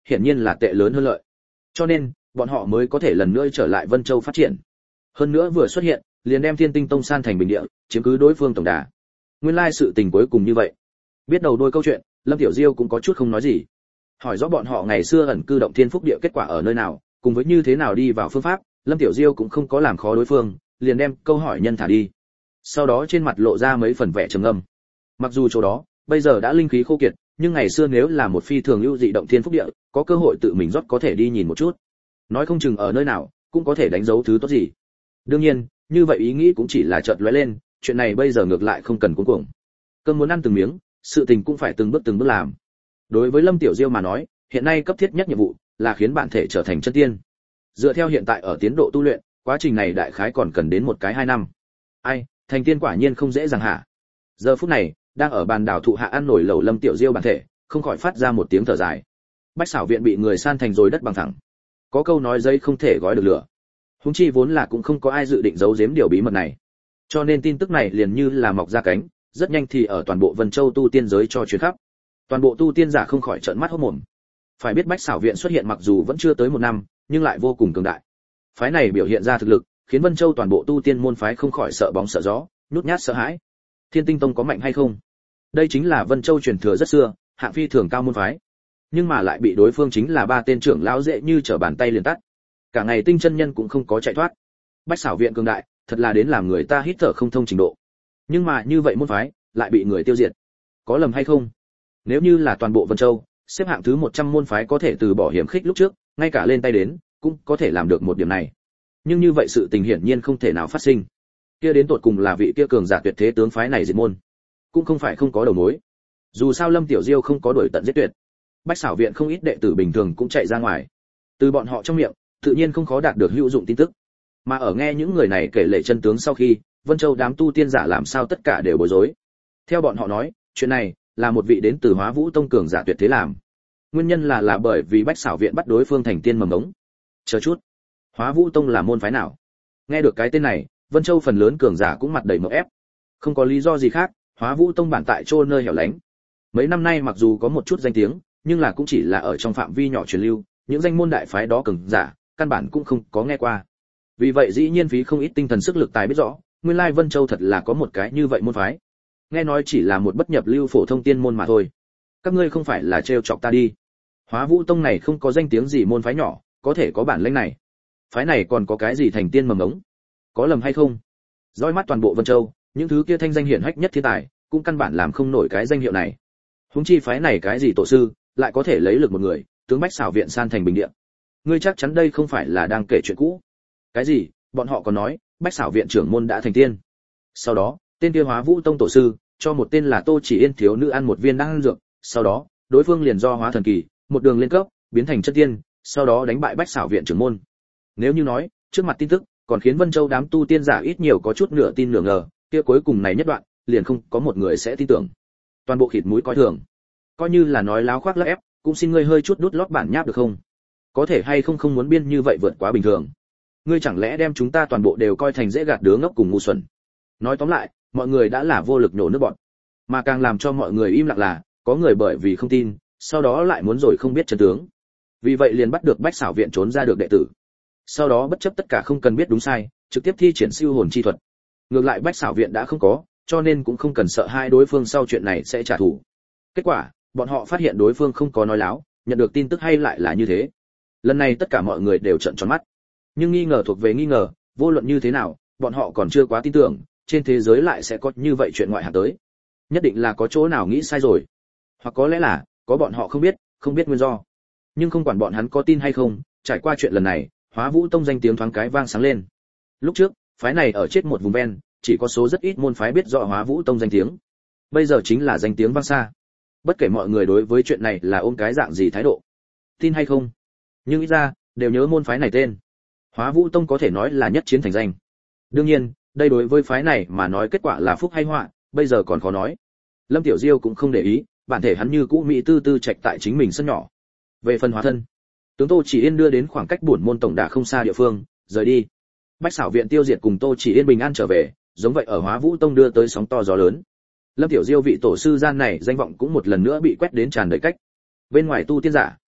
[SPEAKER 1] hiển nhiên là tệ lớn hơn lợi. Cho nên, bọn họ mới có thể lần nữa trở lại Vân Châu phát triển. Hơn nữa vừa xuất hiện, liền đem Thiên Tinh Tông san thành bình địa, chiếm cứ đối phương tổng đà. Nguyên lai sự tình cuối cùng như vậy. Biết đầu đuôi câu chuyện, Lâm Tiểu Diêu cũng có chút không nói gì. Hỏi rõ bọn họ ngày xưa ẩn cư động thiên phúc địa kết quả ở nơi nào, cùng với như thế nào đi vào phương pháp, Lâm Tiểu Diêu cũng không có làm khó đối phương, liền đem câu hỏi nhân thả đi. Sau đó trên mặt lộ ra mấy phần vẻ trầm ngâm. Mặc dù chỗ đó bây giờ đã linh khí khô kiệt, nhưng ngày xưa nếu là một phi thường lưu dị động thiên phúc địa, có cơ hội tự mình rót có thể đi nhìn một chút. Nói không chừng ở nơi nào, cũng có thể đánh dấu thứ tốt gì. Đương nhiên, như vậy ý nghĩ cũng chỉ là chợt lóe lên, chuyện này bây giờ ngược lại không cần cuống cuồng. Cơm muốn ăn từng miếng, sự tình cũng phải từng bước từng bước làm. Đối với Lâm Tiểu Diêu mà nói, hiện nay cấp thiết nhất nhiệm vụ là khiến bản thể trở thành chân tiên. Dựa theo hiện tại ở tiến độ tu luyện, quá trình này đại khái còn cần đến một cái hai năm. Ai, thành tiên quả nhiên không dễ dàng hả? Giờ phút này, đang ở bàn đảo thụ hạ ăn nổi lẩu Lâm Tiểu Diêu bản thể, không khỏi phát ra một tiếng thở dài. Bách xảo viện bị người san thành rồi đất bằng thẳng. Có câu nói giấy không thể gói được lửa. Huống chi vốn là cũng không có ai dự định giấu giếm điều bí mật này. Cho nên tin tức này liền như là mọc ra cánh, rất nhanh thì ở toàn bộ Vân Châu tu tiên giới cho truyền khắp. Toàn bộ tu tiên giả không khỏi trợn mắt hốt mồm. Phải biết Bách xảo viện xuất hiện mặc dù vẫn chưa tới một năm, nhưng lại vô cùng cường đại. Phái này biểu hiện ra thực lực, khiến Vân Châu toàn bộ tu tiên môn phái không khỏi sợ bóng sợ gió, nhút nhát sợ hãi. Thiên Tinh Tông có mạnh hay không? Đây chính là Vân Châu truyền thừa rất xưa, hạng phi thường cao môn phái. Nhưng mà lại bị đối phương chính là ba tên trưởng lão dễ như trở bàn tay liền tắt. Cả ngày Tinh chân nhân cũng không có chạy thoát. Bách xảo viện cường đại, thật là đến làm người ta hít thở không thông trình độ. Nhưng mà như vậy môn phái lại bị người tiêu diệt. Có lầm hay không? Nếu như là toàn bộ Vân Châu, xếp hạng thứ một trăm môn phái có thể từ bỏ hiểm khích lúc trước, ngay cả lên tay đến, cũng có thể làm được một điểm này. Nhưng như vậy sự tình hiển nhiên không thể nào phát sinh. Kia đến tột cùng là vị kia cường giả tuyệt thế tướng phái này diệt môn, cũng không phải không có đầu mối. Dù sao Lâm Tiểu Diêu không có đuổi tận giết tuyệt, Bách xảo viện không ít đệ tử bình thường cũng chạy ra ngoài. Từ bọn họ trong miệng, tự nhiên không khó đạt được hữu dụng tin tức. Mà ở nghe những người này kể lể chân tướng sau khi, Vân Châu đám tu tiên giả làm sao tất cả đều bối rối. Theo bọn họ nói, chuyện này là một vị đến từ Hóa Vũ Tông cường giả tuyệt thế làm. Nguyên nhân là là bởi vì Bách xảo viện bắt đối phương thành tiên mầm ống. Chờ chút, Hóa Vũ Tông là môn phái nào? Nghe được cái tên này, Vân Châu phần lớn cường giả cũng mặt đầy mộng ép. Không có lý do gì khác, Hóa Vũ Tông bản tại chỗ nơi hẻo lánh. Mấy năm nay mặc dù có một chút danh tiếng, nhưng là cũng chỉ là ở trong phạm vi nhỏ truyền lưu, những danh môn đại phái đó cường giả, căn bản cũng không có nghe qua. Vì vậy dĩ nhiên phí không ít tinh thần sức lực tài biết rõ, nguyên lai Vân Châu thật là có một cái như vậy môn phái. Nghe nói chỉ là một bất nhập lưu phổ thông tiên môn mà thôi. Các ngươi không phải là trêu chọc ta đi. Hóa Vũ Tông này không có danh tiếng gì môn phái nhỏ, có thể có bản lĩnh này. Phái này còn có cái gì thành tiên mầm ống? Có lầm hay không? Dõi mắt toàn bộ Vân Châu, những thứ kia thanh danh hiển hách nhất thiên tài, cũng căn bản làm không nổi cái danh hiệu này. Huống chi phái này cái gì tổ sư, lại có thể lấy lực một người, tướng Bách xảo viện san thành bình địa. Ngươi chắc chắn đây không phải là đang kể chuyện cũ? Cái gì? Bọn họ còn nói, Bách xảo viện trưởng môn đã thành tiên. Sau đó, tên kia Hóa Vũ Tông tổ sư cho một tên là Tô Chỉ Yên thiếu nữ ăn một viên đan dược, sau đó, đối phương liền do hóa thần kỳ, một đường lên cấp, biến thành chân tiên, sau đó đánh bại Bách xảo viện trưởng môn. Nếu như nói, trước mặt tin tức, còn khiến Vân Châu đám tu tiên giả ít nhiều có chút nửa tin nửa ngờ, kia cuối cùng này nhất đoạn, liền không có một người sẽ tin tưởng. Toàn bộ khịt mũi coi thường. Coi như là nói láo khoác lác ép, cũng xin ngươi hơi chút đút lót bản nháp được không? Có thể hay không không muốn biên như vậy vượt quá bình thường. Ngươi chẳng lẽ đem chúng ta toàn bộ đều coi thành dễ gạt đứa ngốc cùng ngu xuẩn? Nói tóm lại, mọi người đã là vô lực nhổ nước bọt. Mà càng làm cho mọi người im lặng là, có người bởi vì không tin, sau đó lại muốn rồi không biết chân tướng. Vì vậy liền bắt được Bách xảo viện trốn ra được đệ tử. Sau đó bất chấp tất cả không cần biết đúng sai, trực tiếp thi triển siêu hồn chi thuật. Ngược lại Bách xảo viện đã không có, cho nên cũng không cần sợ hai đối phương sau chuyện này sẽ trả thù. Kết quả, bọn họ phát hiện đối phương không có nói láo, nhận được tin tức hay lại là như thế. Lần này tất cả mọi người đều trợn tròn mắt. Nhưng nghi ngờ thuộc về nghi ngờ, vô luận như thế nào, bọn họ còn chưa quá tin tưởng, trên thế giới lại sẽ có như vậy chuyện ngoại hạng tới. Nhất định là có chỗ nào nghĩ sai rồi. Hoặc có lẽ là, có bọn họ không biết, không biết nguyên do. Nhưng không quản bọn hắn có tin hay không, trải qua chuyện lần này, Hóa Vũ Tông danh tiếng thoáng cái vang sáng lên. Lúc trước, phái này ở chết một vùng ven, chỉ có số rất ít môn phái biết rõ Hóa Vũ Tông danh tiếng. Bây giờ chính là danh tiếng vang xa. Bất kể mọi người đối với chuyện này là ôm cái dạng gì thái độ, tin hay không, nhưng ít ra đều nhớ môn phái này tên. Hóa Vũ Tông có thể nói là nhất chiến thành danh. Đương nhiên, đây đối với phái này mà nói kết quả là phúc hay họa, bây giờ còn khó nói. Lâm Tiểu Diêu cũng không để ý, bản thể hắn như cũ mỹ tư tư trạch tại chính mình sân nhỏ. Về phần hóa thân, tướng Tô Chỉ Yên đưa đến khoảng cách buồn môn tổng đà không xa địa phương, rời đi. Bách xảo viện tiêu diệt cùng Tô Chỉ Yên bình an trở về, giống vậy ở Hóa Vũ Tông đưa tới sóng to gió lớn. Lâm Tiểu Diêu vị tổ sư gian này danh vọng cũng một lần nữa bị quét đến tràn đầy cách. Bên ngoài tu tiên giả,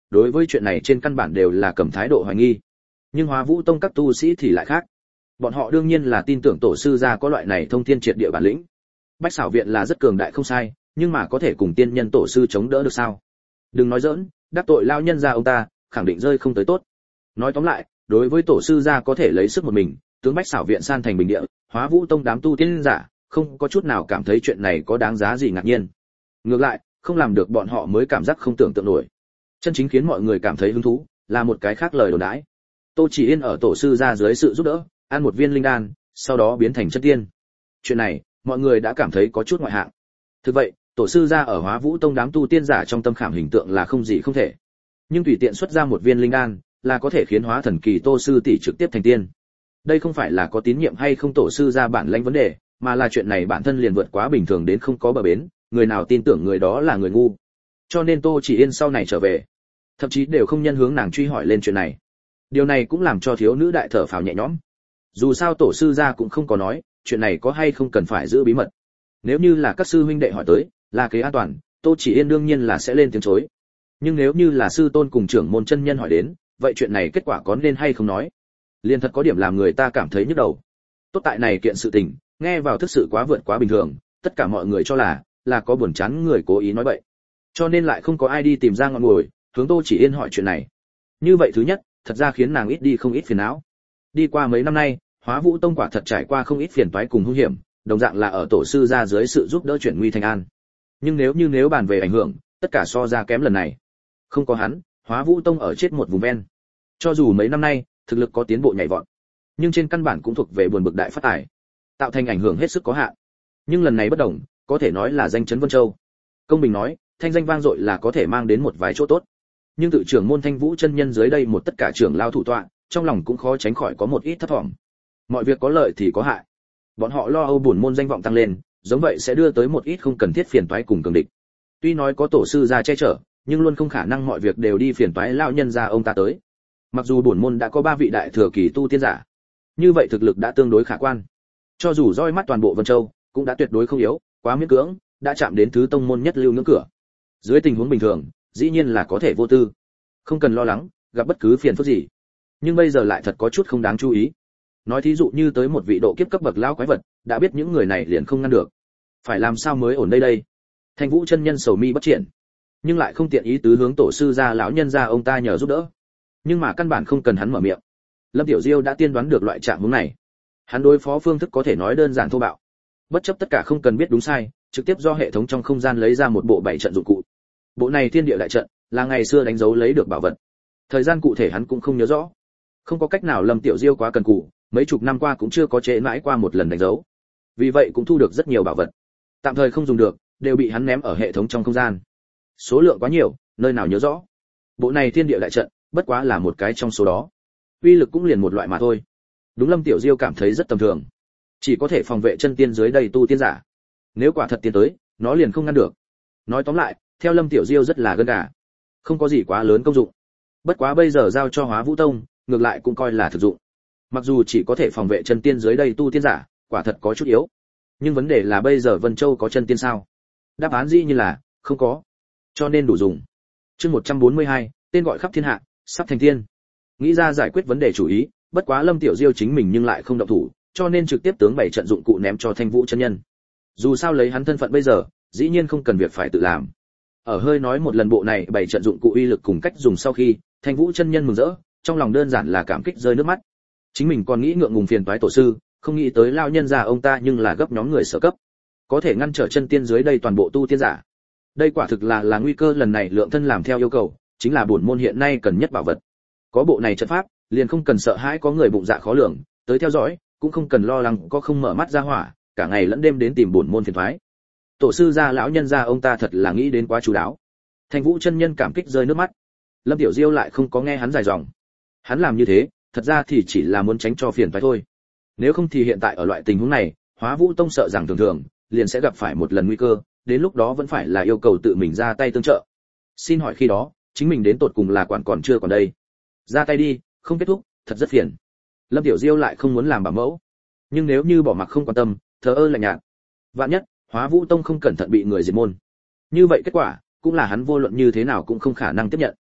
[SPEAKER 1] đối với chuyện này trên căn bản đều là cầm thái độ hoài nghi. Nhưng Hóa Vũ Tông các tu sĩ thì lại khác. Bọn họ đương nhiên là tin tưởng tổ sư gia có loại này thông thiên triệt địa bản lĩnh. Bách Xảo viện là rất cường đại không sai, nhưng mà có thể cùng tiên nhân tổ sư chống đỡ được sao? Đừng nói giỡn, đắc tội lao nhân gia ông ta, khẳng định rơi không tới tốt. Nói tóm lại, đối với tổ sư gia có thể lấy sức một mình, tướng Bách Xảo viện san thành bình địa, Hóa Vũ Tông đám tu tiên giả, không có chút nào cảm thấy chuyện này có đáng giá gì ngạc nhiên. Ngược lại, không làm được bọn họ mới cảm giác không tưởng tượng nổi. Chân chính khiến mọi người cảm thấy hứng thú, là một cái khác lời đồn đãi. Tô Chỉ Yên ở tổ sư gia dưới sự giúp đỡ, ăn một viên linh đan, sau đó biến thành chân tiên. Chuyện này, mọi người đã cảm thấy có chút ngoại hạng. Thực vậy, tổ sư gia ở Hóa Vũ Tông đám tu tiên giả trong tâm khảm hình tượng là không gì không thể. Nhưng tùy tiện xuất ra một viên linh đan, là có thể khiến hóa thần kỳ Tô sư tỷ trực tiếp thành tiên. Đây không phải là có tín nhiệm hay không tổ sư gia bản lãnh vấn đề, mà là chuyện này bản thân liền vượt quá bình thường đến không có bờ bến, người nào tin tưởng người đó là người ngu. Cho nên Tô Chỉ Yên sau này trở về, thậm chí đều không nhân hướng nàng truy hỏi lên chuyện này. Điều này cũng làm cho thiếu nữ đại thở phào nhẹ nhõm. Dù sao tổ sư gia cũng không có nói, chuyện này có hay không cần phải giữ bí mật. Nếu như là các sư huynh đệ hỏi tới, là kế an toàn, Tô Chỉ Yên đương nhiên là sẽ lên tiếng chối. Nhưng nếu như là sư tôn cùng trưởng môn chân nhân hỏi đến, vậy chuyện này kết quả có nên hay không nói, liền thật có điểm làm người ta cảm thấy nhức đầu. Tốt tại này kiện sự tình, nghe vào thực sự quá vượt quá bình thường, tất cả mọi người cho là là có buồn chán người cố ý nói bậy. Cho nên lại không có ai đi tìm ra ngọn nguồn, hướng Tô Chỉ Yên hỏi chuyện này. Như vậy thứ nhất, thật ra khiến nàng ít đi không ít phiền não. Đi qua mấy năm nay, Hóa Vũ Tông quả thật trải qua không ít phiền toái cùng hung hiểm, đồng dạng là ở tổ sư gia dưới sự giúp đỡ chuyển nguy thành an. Nhưng nếu như nếu bàn về ảnh hưởng, tất cả so ra kém lần này. Không có hắn, Hóa Vũ Tông ở chết một vùng ven. Cho dù mấy năm nay, thực lực có tiến bộ nhảy vọt, nhưng trên căn bản cũng thuộc về buồn bực đại phát tài, tạo thành ảnh hưởng hết sức có hạn. Nhưng lần này bất đồng, có thể nói là danh chấn Vân Châu. Công bình nói, thanh danh vang dội là có thể mang đến một vài chỗ tốt. Nhưng tự trưởng môn Thanh Vũ chân nhân dưới đây một tất cả trưởng lao thủ tọa, trong lòng cũng khó tránh khỏi có một ít thất vọng. Mọi việc có lợi thì có hại. Bọn họ lo âu buồn môn danh vọng tăng lên, giống vậy sẽ đưa tới một ít không cần thiết phiền toái cùng cường địch. Tuy nói có tổ sư gia che chở, nhưng luôn không khả năng mọi việc đều đi phiền toái lão nhân gia ông ta tới. Mặc dù bổn môn đã có ba vị đại thừa kỳ tu tiên giả, như vậy thực lực đã tương đối khả quan. Cho dù roi mắt toàn bộ Vân Châu, cũng đã tuyệt đối không yếu, quá miễn cưỡng, đã chạm đến thứ tông môn nhất lưu ngưỡng cửa. Dưới tình huống bình thường, dĩ nhiên là có thể vô tư, không cần lo lắng gặp bất cứ phiền phức gì. Nhưng bây giờ lại thật có chút không đáng chú ý. Nói thí dụ như tới một vị độ kiếp cấp bậc lão quái vật, đã biết những người này liền không ngăn được. Phải làm sao mới ổn đây đây? Thanh Vũ chân nhân sầu mi bất triển, nhưng lại không tiện ý tứ hướng tổ sư gia lão nhân gia ông ta nhờ giúp đỡ. Nhưng mà căn bản không cần hắn mở miệng. Lâm Tiểu Diêu đã tiên đoán được loại trạng huống này. Hắn đối phó phương thức có thể nói đơn giản thô bạo. Bất chấp tất cả không cần biết đúng sai, trực tiếp do hệ thống trong không gian lấy ra một bộ bảy trận dụng cụ. Bộ này thiên địa đại trận, là ngày xưa đánh dấu lấy được bảo vật. Thời gian cụ thể hắn cũng không nhớ rõ. Không có cách nào, Lâm Tiểu Diêu quá cần cù, mấy chục năm qua cũng chưa có chế mãi qua một lần đánh dấu. Vì vậy cũng thu được rất nhiều bảo vật. Tạm thời không dùng được, đều bị hắn ném ở hệ thống trong không gian. Số lượng quá nhiều, nơi nào nhớ rõ. Bộ này thiên địa đại trận, bất quá là một cái trong số đó. Uy lực cũng liền một loại mà thôi. Đúng, Lâm Tiểu Diêu cảm thấy rất tầm thường. Chỉ có thể phòng vệ chân tiên dưới đầy tu tiên giả. Nếu quả thật tiến tới, nó liền không ngăn được. Nói tóm lại, theo Lâm Tiểu Diêu rất là gân gà. Không có gì quá lớn công dụng. Bất quá bây giờ giao cho Hóa Vũ Tông, ngược lại cũng coi là thực dụng. Mặc dù chỉ có thể phòng vệ chân tiên dưới đây tu tiên giả, quả thật có chút yếu. Nhưng vấn đề là bây giờ Vân Châu có chân tiên sao? Đáp án dĩ như là không có. Cho nên đủ dùng. Chương một trăm bốn mươi hai, tên gọi khắp thiên hạ, sắp thành tiên. Nghĩ ra giải quyết vấn đề chủ ý, bất quá Lâm Tiểu Diêu chính mình nhưng lại không động thủ, cho nên trực tiếp tướng bảy trận dụng cụ ném cho Thanh Vũ chân nhân. Dù sao lấy hắn thân phận bây giờ, dĩ nhiên không cần việc phải tự làm. Ở hơi nói một lần bộ này bảy trận dụng cụ uy lực cùng cách dùng sau khi, Thanh Vũ chân nhân mừng rỡ, trong lòng đơn giản là cảm kích rơi nước mắt. Chính mình còn nghĩ ngượng ngùng phiền toái tổ sư, không nghĩ tới lao nhân già ông ta nhưng là gấp nhóm người sở cấp, có thể ngăn trở chân tiên dưới đây toàn bộ tu tiên giả. Đây quả thực là là nguy cơ lần này lượng thân làm theo yêu cầu, chính là bổn môn hiện nay cần nhất bảo vật. Có bộ này trận pháp, liền không cần sợ hãi có người bụng dạ khó lường tới theo dõi, cũng không cần lo lắng có không mở mắt ra hỏa, cả ngày lẫn đêm đến tìm bổn môn phiền toái. Tổ sư gia lão nhân gia ông ta thật là nghĩ đến quá chú đáo. Thanh Vũ chân nhân cảm kích rơi nước mắt. Lâm Tiểu Diêu lại không có nghe hắn dài dòng. Hắn làm như thế, thật ra thì chỉ là muốn tránh cho phiền toái thôi. Nếu không thì hiện tại ở loại tình huống này, Hóa Vũ Tông sợ rằng thường thường liền sẽ gặp phải một lần nguy cơ, đến lúc đó vẫn phải là yêu cầu tự mình ra tay tương trợ. Xin hỏi khi đó, chính mình đến tột cùng là quản còn chưa còn đây. Ra tay đi, không kết thúc, thật rất phiền. Lâm Tiểu Diêu lại không muốn làm bảo mẫu, nhưng nếu như bỏ mặc không quan tâm, thờ ơ lạnh nhạt, vạn nhất Hóa Vũ Tông không cẩn thận bị người diệt môn, như vậy kết quả cũng là hắn vô luận như thế nào cũng không khả năng tiếp nhận.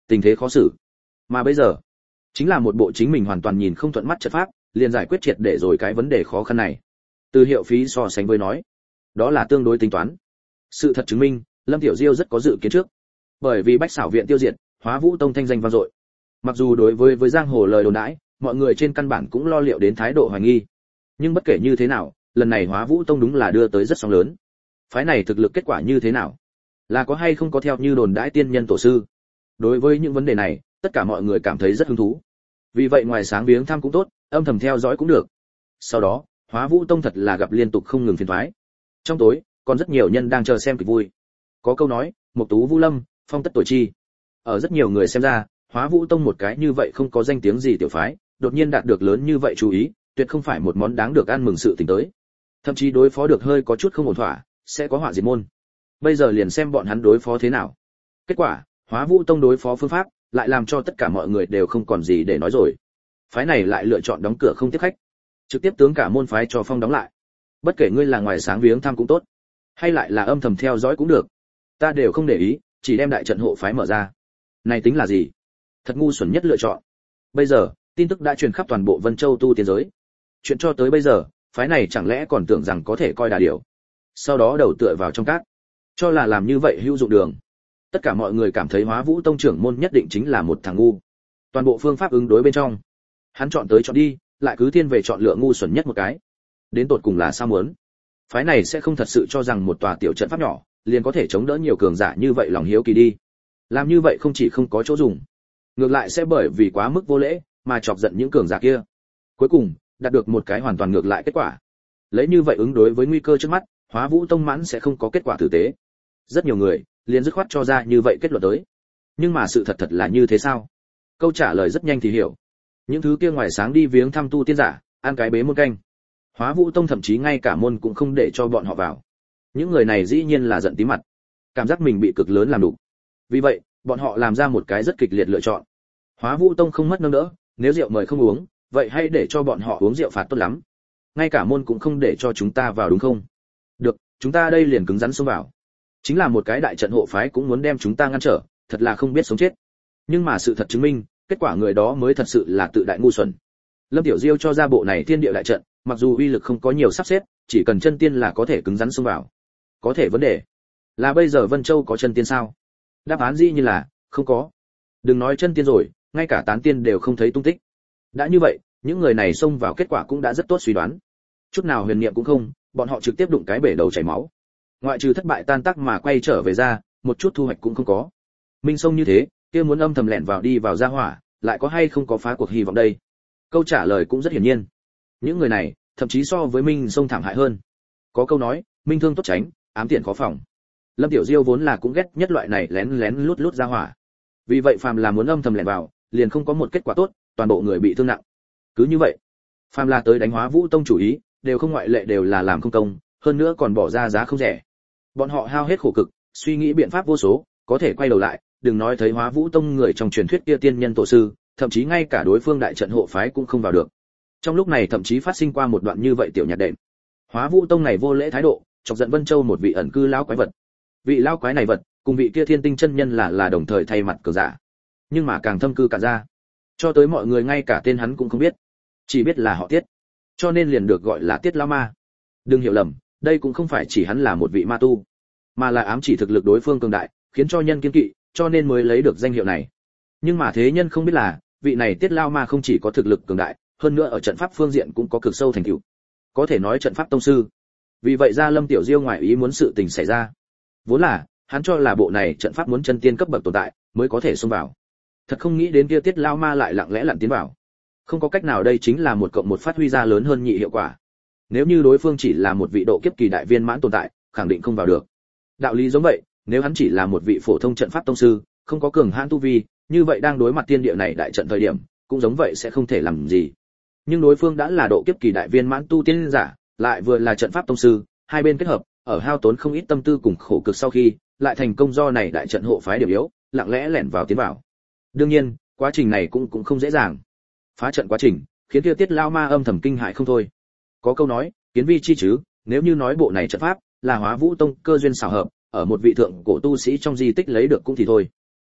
[SPEAKER 1] tình thế khó xử. Mà bây giờ, chính là một bộ chính mình hoàn toàn nhìn không thuận mắt trận pháp, liền giải quyết triệt để rồi cái vấn đề khó khăn này. Từ Hiệu Phí so sánh với nói, đó là tương đối tính toán. Sự thật chứng minh, Lâm Tiểu Diêu rất có dự kiến trước. Bởi vì Bách Xảo viện tiêu diệt, Hóa Vũ Tông thanh danh vang dội. Mặc dù đối với với giang hồ lời đồn đãi, mọi người trên căn bản cũng lo liệu đến thái độ hoài nghi. Nhưng bất kể như thế nào, lần này Hóa Vũ Tông đúng là đưa tới rất sóng lớn. Phái này thực lực kết quả như thế nào? Là có hay không có theo như đồn đãi tiên nhân tổ sư? Đối với những vấn đề này, tất cả mọi người cảm thấy rất hứng thú. Vì vậy ngoài sáng viếng thăm cũng tốt, âm thầm theo dõi cũng được. Sau đó, Hóa Vũ Tông thật là gặp liên tục không ngừng phiền toái. Trong tối, còn rất nhiều nhân đang chờ xem kịch vui. Có câu nói, Mộc Tú Vũ Lâm, phong tất tuổi chi. Ở rất nhiều người xem ra, Hóa Vũ Tông một cái như vậy không có danh tiếng gì tiểu phái, đột nhiên đạt được lớn như vậy chú ý, tuyệt không phải một món đáng được ăn mừng sự tình tới. Thậm chí đối phó được hơi có chút không ổn thỏa, sẽ có họa diệt môn. Bây giờ liền xem bọn hắn đối phó thế nào. Kết quả, Hóa Vũ Tông đối phó phương pháp, lại làm cho tất cả mọi người đều không còn gì để nói rồi. Phái này lại lựa chọn đóng cửa không tiếp khách, trực tiếp tướng cả môn phái cho phong đóng lại. Bất kể ngươi là ngoài sáng viếng thăm cũng tốt, hay lại là âm thầm theo dõi cũng được, ta đều không để ý, chỉ đem đại trận hộ phái mở ra. Này tính là gì? Thật ngu xuẩn nhất lựa chọn. Bây giờ, tin tức đã truyền khắp toàn bộ Vân Châu tu tiên giới. Chuyện cho tới bây giờ, phái này chẳng lẽ còn tưởng rằng có thể coi đà điểu, sau đó đầu tựa vào trong cát, cho là làm như vậy hữu dụng đường. Tất cả mọi người cảm thấy Hóa Vũ Tông trưởng môn nhất định chính là một thằng ngu. Toàn bộ phương pháp ứng đối bên trong, hắn chọn tới chọn đi, lại cứ thiên về chọn lựa ngu xuẩn nhất một cái. Đến tột cùng là sao muốn? Phái này sẽ không thật sự cho rằng một tòa tiểu trận pháp nhỏ liền có thể chống đỡ nhiều cường giả như vậy lòng hiếu kỳ đi. Làm như vậy không chỉ không có chỗ dùng, ngược lại sẽ bởi vì quá mức vô lễ mà chọc giận những cường giả kia. Cuối cùng, đạt được một cái hoàn toàn ngược lại kết quả. Lấy như vậy ứng đối với nguy cơ trước mắt, Hóa Vũ Tông mãn sẽ không có kết quả tử tế. Rất nhiều người liền dứt khoát cho ra như vậy kết luận tới. Nhưng mà sự thật thật là như thế sao? Câu trả lời rất nhanh thì hiểu. Những thứ kia ngoài sáng đi viếng thăm tu tiên giả, ăn cái bế môn canh. Hóa Vũ Tông thậm chí ngay cả môn cũng không để cho bọn họ vào. Những người này dĩ nhiên là giận tím mặt, cảm giác mình bị cực lớn làm đủ. Vì vậy, bọn họ làm ra một cái rất kịch liệt lựa chọn. Hóa Vũ Tông không mất nâng đỡ, nếu rượu mời không uống, vậy hãy để cho bọn họ uống rượu phạt tốt lắm. Ngay cả môn cũng không để cho chúng ta vào đúng không? Được, chúng ta đây liền cứng rắn xông vào. Chính là một cái đại trận hộ phái cũng muốn đem chúng ta ngăn trở, thật là không biết sống chết. Nhưng mà sự thật chứng minh, kết quả người đó mới thật sự là tự đại ngu xuẩn. Lâm Tiểu Diêu cho ra bộ này thiên địa đại trận, mặc dù uy lực không có nhiều sắp xếp, chỉ cần chân tiên là có thể cứng rắn xông vào. Có thể vấn đề là bây giờ Vân Châu có chân tiên sao? Đáp án dĩ như là không có. Đừng nói chân tiên rồi, ngay cả tán tiên đều không thấy tung tích. Đã như vậy, những người này xông vào kết quả cũng đã rất tốt suy đoán. Chút nào huyền niệm cũng không, bọn họ trực tiếp đụng cái bể đầu chảy máu. Ngoại trừ thất bại tan tác mà quay trở về ra, một chút thu hoạch cũng không có. Minh sông như thế, kia muốn âm thầm lẻn vào đi vào ra hỏa, lại có hay không có phá cuộc hy vọng đây? Câu trả lời cũng rất hiển nhiên. Những người này, thậm chí so với Minh sông thảm hại hơn. Có câu nói, minh thương tốt tránh, ám tiện khó phòng. Lâm Tiểu Diêu vốn là cũng ghét nhất loại này lén lén lút lút ra hỏa. Vì vậy phàm là muốn âm thầm lẻn vào, liền không có một kết quả tốt, toàn bộ người bị thương nặng. Cứ như vậy, phàm là tới đánh Hóa Vũ Tông chủ ý, đều không ngoại lệ đều là làm không công, hơn nữa còn bỏ ra giá không rẻ. Bọn họ hao hết khổ cực, suy nghĩ biện pháp vô số, có thể quay đầu lại, đừng nói thấy Hóa Vũ Tông người trong truyền thuyết kia tiên nhân tổ sư, thậm chí ngay cả đối phương đại trận hộ phái cũng không vào được. Trong lúc này thậm chí phát sinh qua một đoạn như vậy tiểu nhạc đệm. Hóa Vũ Tông này vô lễ thái độ, chọc giận Vân Châu một vị ẩn cư lão quái vật. Vị lão quái này vật, cùng vị kia Thiên Tinh chân nhân là là đồng thời thay mặt cờ giả. Nhưng mà càng thâm cư cả ra, cho tới mọi người ngay cả tên hắn cũng không biết, chỉ biết là họ Tiết, cho nên liền được gọi là Tiết lão ma. Đừng hiểu lầm, đây cũng không phải chỉ hắn là một vị ma tu, mà là ám chỉ thực lực đối phương cường đại, khiến cho nhân kiêng kỵ, cho nên mới lấy được danh hiệu này. Nhưng mà thế nhân không biết là, vị này Tiết lão ma không chỉ có thực lực cường đại, hơn nữa ở trận pháp phương diện cũng có cực sâu thành tựu, có thể nói trận pháp tông sư. Vì vậy ra Lâm Tiểu Diêu ngoài ý muốn sự tình xảy ra. Vốn là hắn cho là bộ này trận pháp muốn chân tiên cấp bậc tồn tại mới có thể xông vào, thật không nghĩ đến kia Tiết lão ma lại lặng lẽ lặn tiến vào. Không có cách nào, đây chính là một cộng một phát huy ra lớn hơn nhị hiệu quả. Nếu như đối phương chỉ là một vị độ kiếp kỳ đại viên mãn tồn tại, khẳng định không vào được. Đạo lý giống vậy, nếu hắn chỉ là một vị phổ thông trận pháp tông sư, không có cường hãn tu vi, như vậy đang đối mặt tiên địa này đại trận thời điểm, cũng giống vậy sẽ không thể làm gì. Nhưng đối phương đã là độ kiếp kỳ đại viên mãn tu tiên giả, lại vừa là trận pháp tông sư, hai bên kết hợp, ở hao tốn không ít tâm tư cùng khổ cực sau khi, lại thành công do này đại trận hộ phái điểm yếu, lặng lẽ lẻn vào tiến vào. Đương nhiên, quá trình này cũng cũng không dễ dàng. Phá trận quá trình, khiến kia Tiết lão ma âm thầm kinh hại không thôi. Có câu nói, kiến vi chi chứ, nếu như nói bộ này trận pháp là Hóa Vũ Tông cơ duyên xảo hợp, ở một vị thượng cổ tu sĩ trong di tích lấy được cũng thì thôi.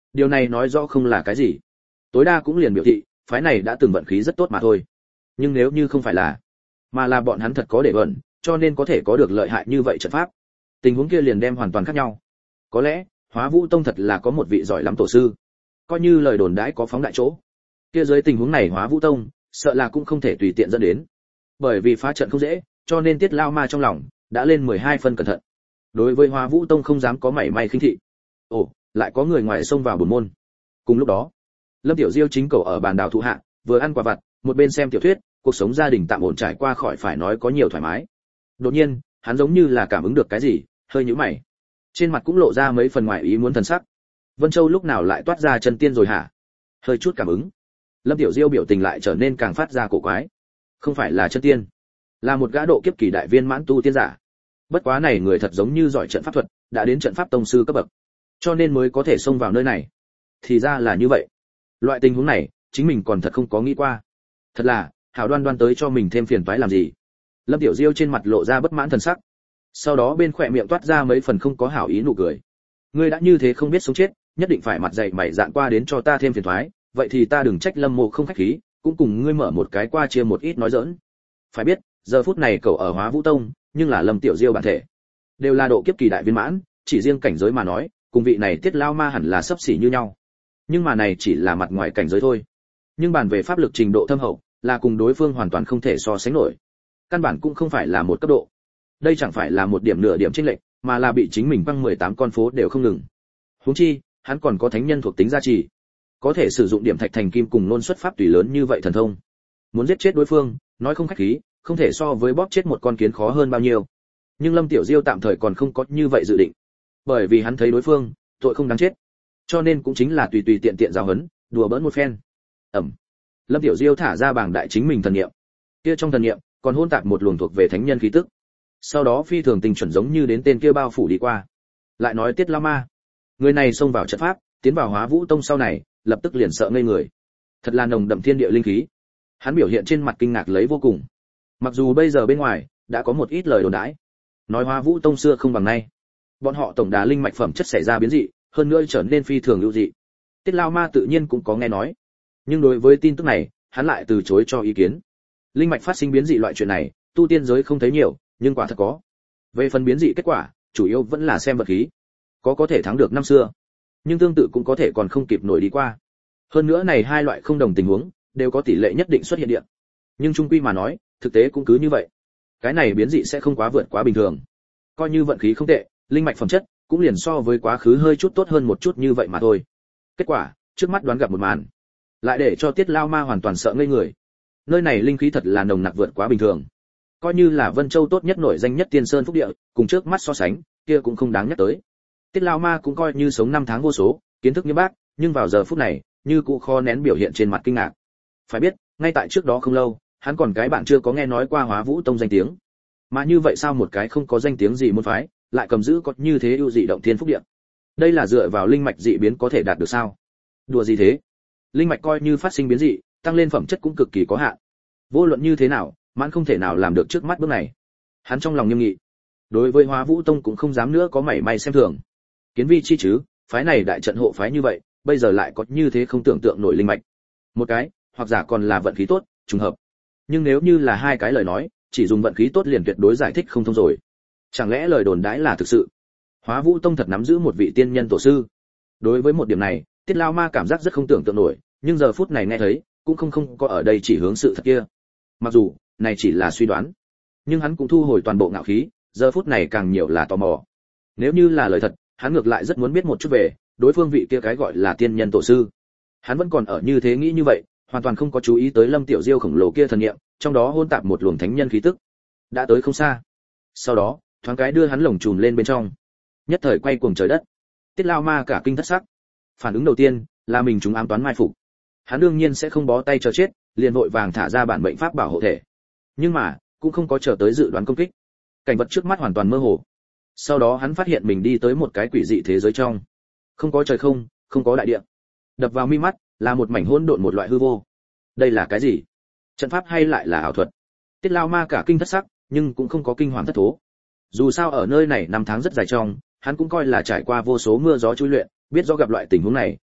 [SPEAKER 1] Điều này nói rõ không là cái gì, tối đa cũng liền biểu thị phái này đã từng vận khí rất tốt mà thôi. Nhưng nếu như không phải là, mà là bọn hắn thật có để vận, cho nên có thể có được lợi hại như vậy trận pháp, tình huống kia liền đem hoàn toàn khác nhau. Có lẽ Hóa Vũ Tông thật là có một vị giỏi lắm tổ sư, coi như lời đồn đãi có phóng đại chỗ, kia dưới tình huống này Hóa Vũ Tông sợ là cũng không thể tùy tiện dẫn đến, bởi vì phá trận không dễ, cho nên Tiết Lao Ma trong lòng đã lên mười hai phân cẩn thận. Đối với Hóa Vũ Tông không dám có mảy may khinh thị. Ồ, lại có người ngoài xông vào bổn môn. Cùng lúc đó, Lâm Tiểu Diêu chính cầu ở bàn đào thụ hạ, vừa ăn quả vặt, một bên xem tiểu thuyết, cuộc sống gia đình tạm ổn trải qua khỏi phải nói có nhiều thoải mái. Đột nhiên, hắn giống như là cảm ứng được cái gì, hơi nhíu mày. Trên mặt cũng lộ ra mấy phần ngoài ý muốn thần sắc. Vân Châu lúc nào lại toát ra chân tiên rồi hả? Hơi chút cảm ứng. Lâm Tiểu Diêu biểu tình lại trở nên càng phát ra cổ quái. Không phải là chân tiên, là một gã độ kiếp kỳ đại viên mãn tu tiên giả. Bất quá này người thật giống như giỏi trận pháp thuật, đã đến trận pháp tông sư cấp bậc, cho nên mới có thể xông vào nơi này. Thì ra là như vậy. Loại tình huống này, chính mình còn thật không có nghĩ qua. Thật là, hảo đoan đoan tới cho mình thêm phiền toái làm gì? Lâm Tiểu Diêu trên mặt lộ ra bất mãn thần sắc. Sau đó bên khỏe miệng toát ra mấy phần không có hảo ý nụ cười. Ngươi đã như thế không biết sống chết, nhất định phải mặt dày mày dạn qua đến cho ta thêm phiền toái, vậy thì ta đừng trách Lâm Mộ không khách khí, cũng cùng ngươi mở một cái qua chia một ít nói giỡn. Phải biết, giờ phút này cậu ở Hóa Vũ Tông, nhưng là Lâm Tiểu Diêu bản thể đều là độ kiếp kỳ đại viên mãn, chỉ riêng cảnh giới mà nói, cùng vị này Tiết Lao Ma hẳn là sấp xỉ như nhau. Nhưng mà này chỉ là mặt ngoài cảnh giới thôi. Nhưng bàn về pháp lực trình độ thâm hậu, là cùng đối phương hoàn toàn không thể so sánh nổi. Căn bản cũng không phải là một cấp độ. Đây chẳng phải là một điểm nửa điểm chênh lệch, mà là bị chính mình băng mười tám con phố đều không ngừng. Huống chi, hắn còn có thánh nhân thuộc tính gia trì, có thể sử dụng điểm thạch thành kim cùng nôn xuất pháp tùy lớn như vậy thần thông. Muốn giết chết đối phương, nói không khách khí, không thể so với bóp chết một con kiến khó hơn bao nhiêu. Nhưng Lâm Tiểu Diêu tạm thời còn không có như vậy dự định, bởi vì hắn thấy đối phương tội không đáng chết, cho nên cũng chính là tùy tùy tiện tiện giáo huấn, đùa bỡn một phen. Ẩm. Lâm Tiểu Diêu thả ra bảng đại chính mình thần niệm, kia trong thần niệm còn hôn tạp một luồng thuộc về thánh nhân khí tức. Sau đó phi thường tình chuẩn giống như đến tên kia bao phủ đi qua. Lại nói Tiết Lao Ma, người này xông vào trận pháp, tiến vào Hóa Vũ Tông sau này, lập tức liền sợ ngây người. Thật là nồng đậm thiên địa linh khí. Hắn biểu hiện trên mặt kinh ngạc lấy vô cùng. Mặc dù bây giờ bên ngoài đã có một ít lời đồn đãi, nói Hóa Vũ Tông xưa không bằng nay, bọn họ tổng đà linh mạch phẩm chất xảy ra biến dị, hơn nữa trở nên phi thường lưu dị. Tiết Lao Ma tự nhiên cũng có nghe nói, nhưng đối với tin tức này, hắn lại từ chối cho ý kiến. Linh mạch phát sinh biến dị loại chuyện này, tu tiên giới không thấy nhiều, nhưng quả thật có. Về phần biến dị kết quả, chủ yếu vẫn là xem vật khí. Có có thể thắng được năm xưa, nhưng tương tự cũng có thể còn không kịp nổi đi qua. Hơn nữa này hai loại không đồng tình huống, đều có tỷ lệ nhất định xuất hiện điện. Nhưng chung quy mà nói, thực tế cũng cứ như vậy. Cái này biến dị sẽ không quá vượt quá bình thường. Coi như vận khí không tệ, linh mạch phẩm chất cũng liền so với quá khứ hơi chút tốt hơn một chút như vậy mà thôi. Kết quả, trước mắt đoán gặp một màn, lại để cho Tiết Lao Ma hoàn toàn sợ ngây người. Nơi này linh khí thật là nồng nặc vượt quá bình thường. Coi như là Vân Châu tốt nhất nổi danh nhất Tiên Sơn Phúc Địa, cùng trước mắt so sánh, kia cũng không đáng nhắc tới. Tiết Lao Ma cũng coi như sống năm tháng vô số, kiến thức như bác, nhưng vào giờ phút này, như cụ kho nén biểu hiện trên mặt kinh ngạc. Phải biết, ngay tại trước đó không lâu, hắn còn cái bạn chưa có nghe nói qua Hóa Vũ Tông danh tiếng. Mà như vậy sao một cái không có danh tiếng gì môn phái, lại cầm giữ có như thế ưu dị động thiên phúc địa. Đây là dựa vào linh mạch dị biến có thể đạt được sao? Đùa gì thế? Linh mạch coi như phát sinh biến dị, tăng lên phẩm chất cũng cực kỳ có hạn. Vô luận như thế nào, mãn không thể nào làm được trước mắt bước này. Hắn trong lòng nghiêm nghị. Đối với Hóa Vũ Tông cũng không dám nữa có mảy may xem thường. Kiến vi chi chứ, phái này đại trận hộ phái như vậy, bây giờ lại có như thế không tưởng tượng nổi linh mạch. Một cái, hoặc giả còn là vận khí tốt, trùng hợp. Nhưng nếu như là hai cái lời nói, chỉ dùng vận khí tốt liền tuyệt đối giải thích không thông rồi. Chẳng lẽ lời đồn đãi là thực sự? Hóa Vũ Tông thật nắm giữ một vị tiên nhân tổ sư. Đối với một điểm này, Tiết Lao Ma cảm giác rất không tưởng tượng nổi, nhưng giờ phút này nghe thấy, cũng không không có ở đây chỉ hướng sự thật kia. Mặc dù, này chỉ là suy đoán, nhưng hắn cũng thu hồi toàn bộ ngạo khí, giờ phút này càng nhiều là tò mò. Nếu như là lời thật, hắn ngược lại rất muốn biết một chút về đối phương vị kia cái gọi là tiên nhân tổ sư. Hắn vẫn còn ở như thế nghĩ như vậy, hoàn toàn không có chú ý tới Lâm Tiểu Diêu khổng lồ kia thần niệm, trong đó hôn tạp một luồng thánh nhân khí tức. Đã tới không xa. Sau đó, thoáng cái đưa hắn lồng chùm lên bên trong. Nhất thời quay cuồng trời đất. Tiết Lao Ma cả kinh thất sắc. Phản ứng đầu tiên là mình chúng ám toán mai phục. Hắn đương nhiên sẽ không bó tay chờ chết, liền vội vàng thả ra bản mệnh pháp bảo hộ thể. Nhưng mà, cũng không có chờ tới dự đoán công kích. Cảnh vật trước mắt hoàn toàn mơ hồ. Sau đó hắn phát hiện mình đi tới một cái quỷ dị thế giới trong. Không có trời không, không có đại địa. Đập vào mi mắt là một mảnh hỗn độn một loại hư vô. Đây là cái gì? Trận pháp hay lại là ảo thuật? Tiết Lao Ma cả kinh thất sắc, nhưng cũng không có kinh hoàng thất thố. Dù sao ở nơi này năm tháng rất dài trong, hắn cũng coi là trải qua vô số mưa gió chui luyện, biết rõ gặp loại tình huống này,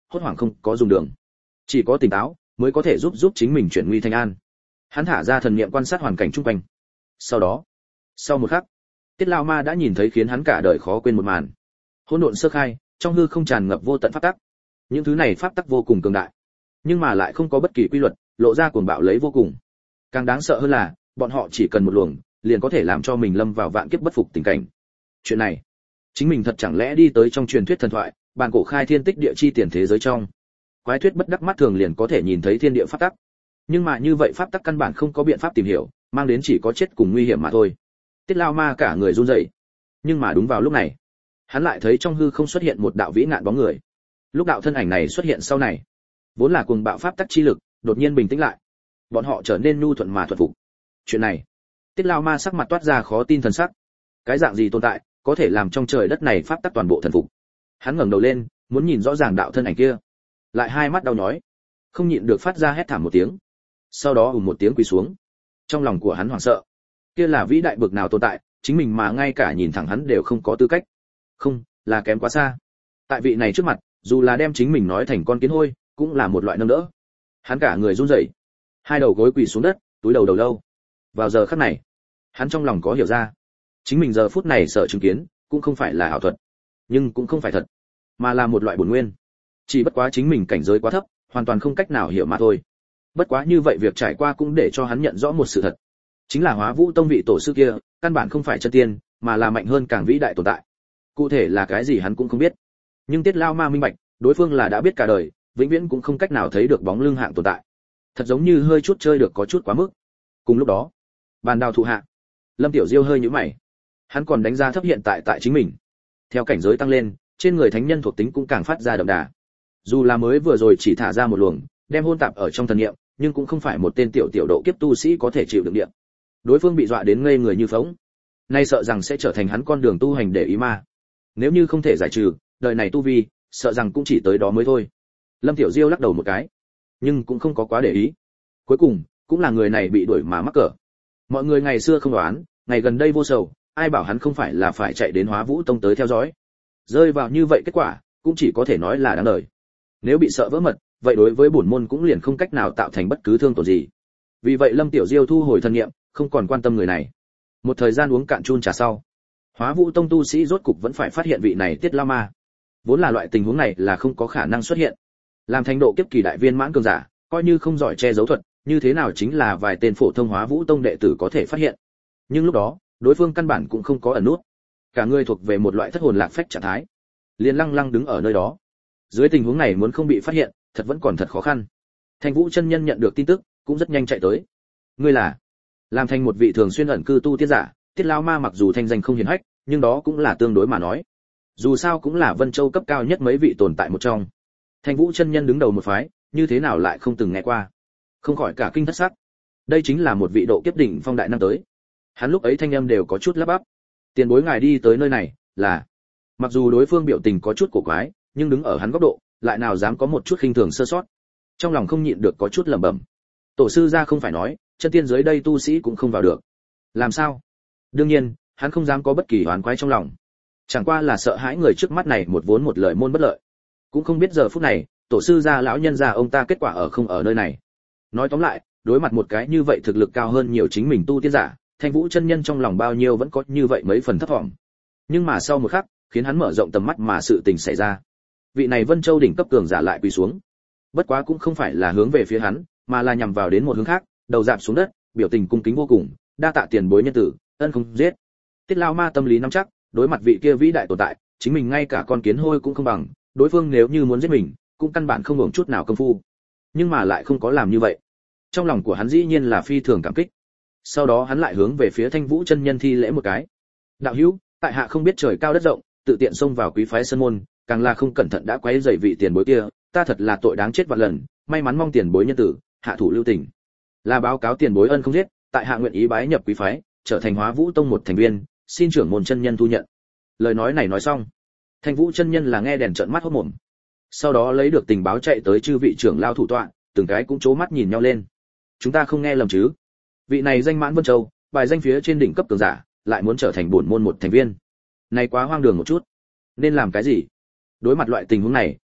[SPEAKER 1] hốt hoảng không có dùng đường, chỉ có tỉnh táo mới có thể giúp giúp chính mình chuyển nguy thành an. Hắn thả ra thần niệm quan sát hoàn cảnh xung quanh. Sau đó, sau một khắc, Tiết Lao Ma đã nhìn thấy khiến hắn cả đời khó quên một màn. Hỗn độn sơ khai, trong hư không tràn ngập vô tận pháp tắc. Những thứ này pháp tắc vô cùng cường đại, nhưng mà lại không có bất kỳ quy luật, lộ ra cuồng bạo lấy vô cùng. Càng đáng sợ hơn là, bọn họ chỉ cần một luồng, liền có thể làm cho mình lâm vào vạn kiếp bất phục tình cảnh. Chuyện này, chính mình thật chẳng lẽ đi tới trong truyền thuyết thần thoại, bàn cổ khai thiên tích địa chi tiền thế giới trong. Quái thuyết bất đắc mắt thường liền có thể nhìn thấy thiên địa pháp tắc. Nhưng mà như vậy pháp tắc căn bản không có biện pháp tìm hiểu, mang đến chỉ có chết cùng nguy hiểm mà thôi. Tiết Lao Ma cả người run rẩy. Nhưng mà đúng vào lúc này, hắn lại thấy trong hư không xuất hiện một đạo vĩ ngạn bóng người. Lúc đạo thân ảnh này xuất hiện sau này, vốn là cuồng bạo pháp tắc chi lực, đột nhiên bình tĩnh lại. Bọn họ trở nên nhu thuận mà thuận phục. Chuyện này, Tiết Lao Ma sắc mặt toát ra khó tin thần sắc. Cái dạng gì tồn tại, có thể làm trong trời đất này pháp tắc toàn bộ thần phục? Hắn ngẩng đầu lên, muốn nhìn rõ ràng đạo thân ảnh kia. Lại hai mắt đau nhói, không nhịn được phát ra hét thảm một tiếng. Sau đó ùm một tiếng quỳ xuống. Trong lòng của hắn hoảng sợ. Kia là vĩ đại bực nào tồn tại, chính mình mà ngay cả nhìn thẳng hắn đều không có tư cách. Không, là kém quá xa. Tại vị này trước mặt, dù là đem chính mình nói thành con kiến hôi, cũng là một loại nâng đỡ. Hắn cả người run rẩy, hai đầu gối quỳ xuống đất, túi đầu đầu lâu. Vào giờ khắc này, hắn trong lòng có hiểu ra, chính mình giờ phút này sợ chứng kiến, cũng không phải là ảo thuật, nhưng cũng không phải thật, mà là một loại bổn nguyên. Chỉ bất quá chính mình cảnh giới quá thấp, hoàn toàn không cách nào hiểu mà thôi. Bất quá như vậy việc trải qua cũng để cho hắn nhận rõ một sự thật, chính là Hóa Vũ Tông vị tổ sư kia, căn bản không phải chân tiên, mà là mạnh hơn càng vĩ đại tồn tại. Cụ thể là cái gì hắn cũng không biết, nhưng Tiết Lao Ma minh bạch, đối phương là đã biết cả đời, vĩnh viễn cũng không cách nào thấy được bóng lưng hạng tồn tại. Thật giống như hơi chút chơi được có chút quá mức. Cùng lúc đó, bàn đào thụ hạ, Lâm Tiểu Diêu hơi nhíu mày. Hắn còn đánh giá thấp hiện tại tại chính mình. Theo cảnh giới tăng lên, trên người thánh nhân thuộc tính cũng càng phát ra đậm đà. Dù là mới vừa rồi chỉ thả ra một luồng, đem hôn tạp ở trong thần niệm, nhưng cũng không phải một tên tiểu tiểu độ kiếp tu sĩ có thể chịu đựng điện. Đối phương bị dọa đến ngây người như phỗng. Nay sợ rằng sẽ trở thành hắn con đường tu hành để ý ma. Nếu như không thể giải trừ, đời này tu vi, sợ rằng cũng chỉ tới đó mới thôi. Lâm Tiểu Diêu lắc đầu một cái, nhưng cũng không có quá để ý. Cuối cùng, cũng là người này bị đuổi mà mắc cỡ. Mọi người ngày xưa không đoán, ngày gần đây vô sầu, ai bảo hắn không phải là phải chạy đến Hóa Vũ Tông tới theo dõi. Rơi vào như vậy kết quả, cũng chỉ có thể nói là đáng đời. Nếu bị sợ vỡ mật, vậy đối với bổn môn cũng liền không cách nào tạo thành bất cứ thương tổn gì. Vì vậy Lâm Tiểu Diêu thu hồi thân niệm, không còn quan tâm người này. Một thời gian uống cạn chun trà sau, Hóa Vũ Tông tu sĩ rốt cục vẫn phải phát hiện vị này Tiết Lao Ma. Vốn là loại tình huống này là không có khả năng xuất hiện. Làm thành độ kiếp kỳ đại viên mãn cường giả, coi như không giỏi che giấu thuật, như thế nào chính là vài tên phổ thông Hóa Vũ Tông đệ tử có thể phát hiện. Nhưng lúc đó, đối phương căn bản cũng không có ẩn nút. Cả người thuộc về một loại thất hồn lạc phách trạng thái, liền lăng lăng đứng ở nơi đó. Dưới tình huống này muốn không bị phát hiện, thật vẫn còn thật khó khăn. Thanh Vũ chân nhân nhận được tin tức, cũng rất nhanh chạy tới. Ngươi là? Làm thành một vị thường xuyên ẩn cư tu tiết giả, Tiết Lao Ma mặc dù thanh danh không hiển hách, nhưng đó cũng là tương đối mà nói. Dù sao cũng là Vân Châu cấp cao nhất mấy vị tồn tại một trong. Thanh Vũ chân nhân đứng đầu một phái, như thế nào lại không từng nghe qua? Không khỏi cả kinh thất sắc. Đây chính là một vị độ kiếp đỉnh phong đại năm tới. Hắn lúc ấy thanh âm đều có chút lắp bắp. Tiền bối ngài đi tới nơi này, là? Mặc dù đối phương biểu tình có chút cổ quái, nhưng đứng ở hắn góc độ, lại nào dám có một chút khinh thường sơ sót. Trong lòng không nhịn được có chút lẩm bẩm. Tổ sư gia không phải nói, chân tiên dưới đây tu sĩ cũng không vào được. Làm sao? Đương nhiên, hắn không dám có bất kỳ oán quái trong lòng. Chẳng qua là sợ hãi người trước mắt này một vốn một lời môn bất lợi. Cũng không biết giờ phút này, tổ sư gia lão nhân gia ông ta kết quả ở không ở nơi này. Nói tóm lại, đối mặt một cái như vậy thực lực cao hơn nhiều chính mình tu tiên giả, Thanh Vũ chân nhân trong lòng bao nhiêu vẫn có như vậy mấy phần thất vọng. Nhưng mà sau một khắc, khiến hắn mở rộng tầm mắt mà sự tình xảy ra. Vị này Vân Châu đỉnh cấp cường giả lại quỳ xuống. Bất quá cũng không phải là hướng về phía hắn, mà là nhằm vào đến một hướng khác, đầu rạp xuống đất, biểu tình cung kính vô cùng, đa tạ tiền bối nhân tử, ân không giết. Tiết Lao Ma tâm lý nắm chắc, đối mặt vị kia vĩ đại tồn tại, chính mình ngay cả con kiến hôi cũng không bằng, đối phương nếu như muốn giết mình, cũng căn bản không hưởng chút nào công phu. Nhưng mà lại không có làm như vậy. Trong lòng của hắn dĩ nhiên là phi thường cảm kích. Sau đó hắn lại hướng về phía Thanh Vũ chân nhân thi lễ một cái. Đạo hữu, tại hạ không biết trời cao đất rộng, tự tiện xông vào quý phái sơn môn, càng là không cẩn thận đã quấy rầy vị tiền bối kia, ta thật là tội đáng chết vạn lần, may mắn mong tiền bối nhân tử, hạ thủ lưu tình. Là báo cáo tiền bối ân không giết, tại hạ nguyện ý bái nhập quý phái, trở thành Hóa Vũ Tông một thành viên, xin trưởng môn chân nhân thu nhận. Lời nói này nói xong, Thanh Vũ chân nhân là nghe đèn trợn mắt hốt mồm. Sau đó lấy được tình báo chạy tới chư vị trưởng lao thủ tọa, từng cái cũng chố mắt nhìn nhau lên. Chúng ta không nghe lầm chứ? Vị này danh mãn Vân Châu, bài danh phía trên đỉnh cấp cường giả, lại muốn trở thành bổn môn một thành viên. Này quá hoang đường một chút. Nên làm cái gì? Đối mặt loại tình huống này,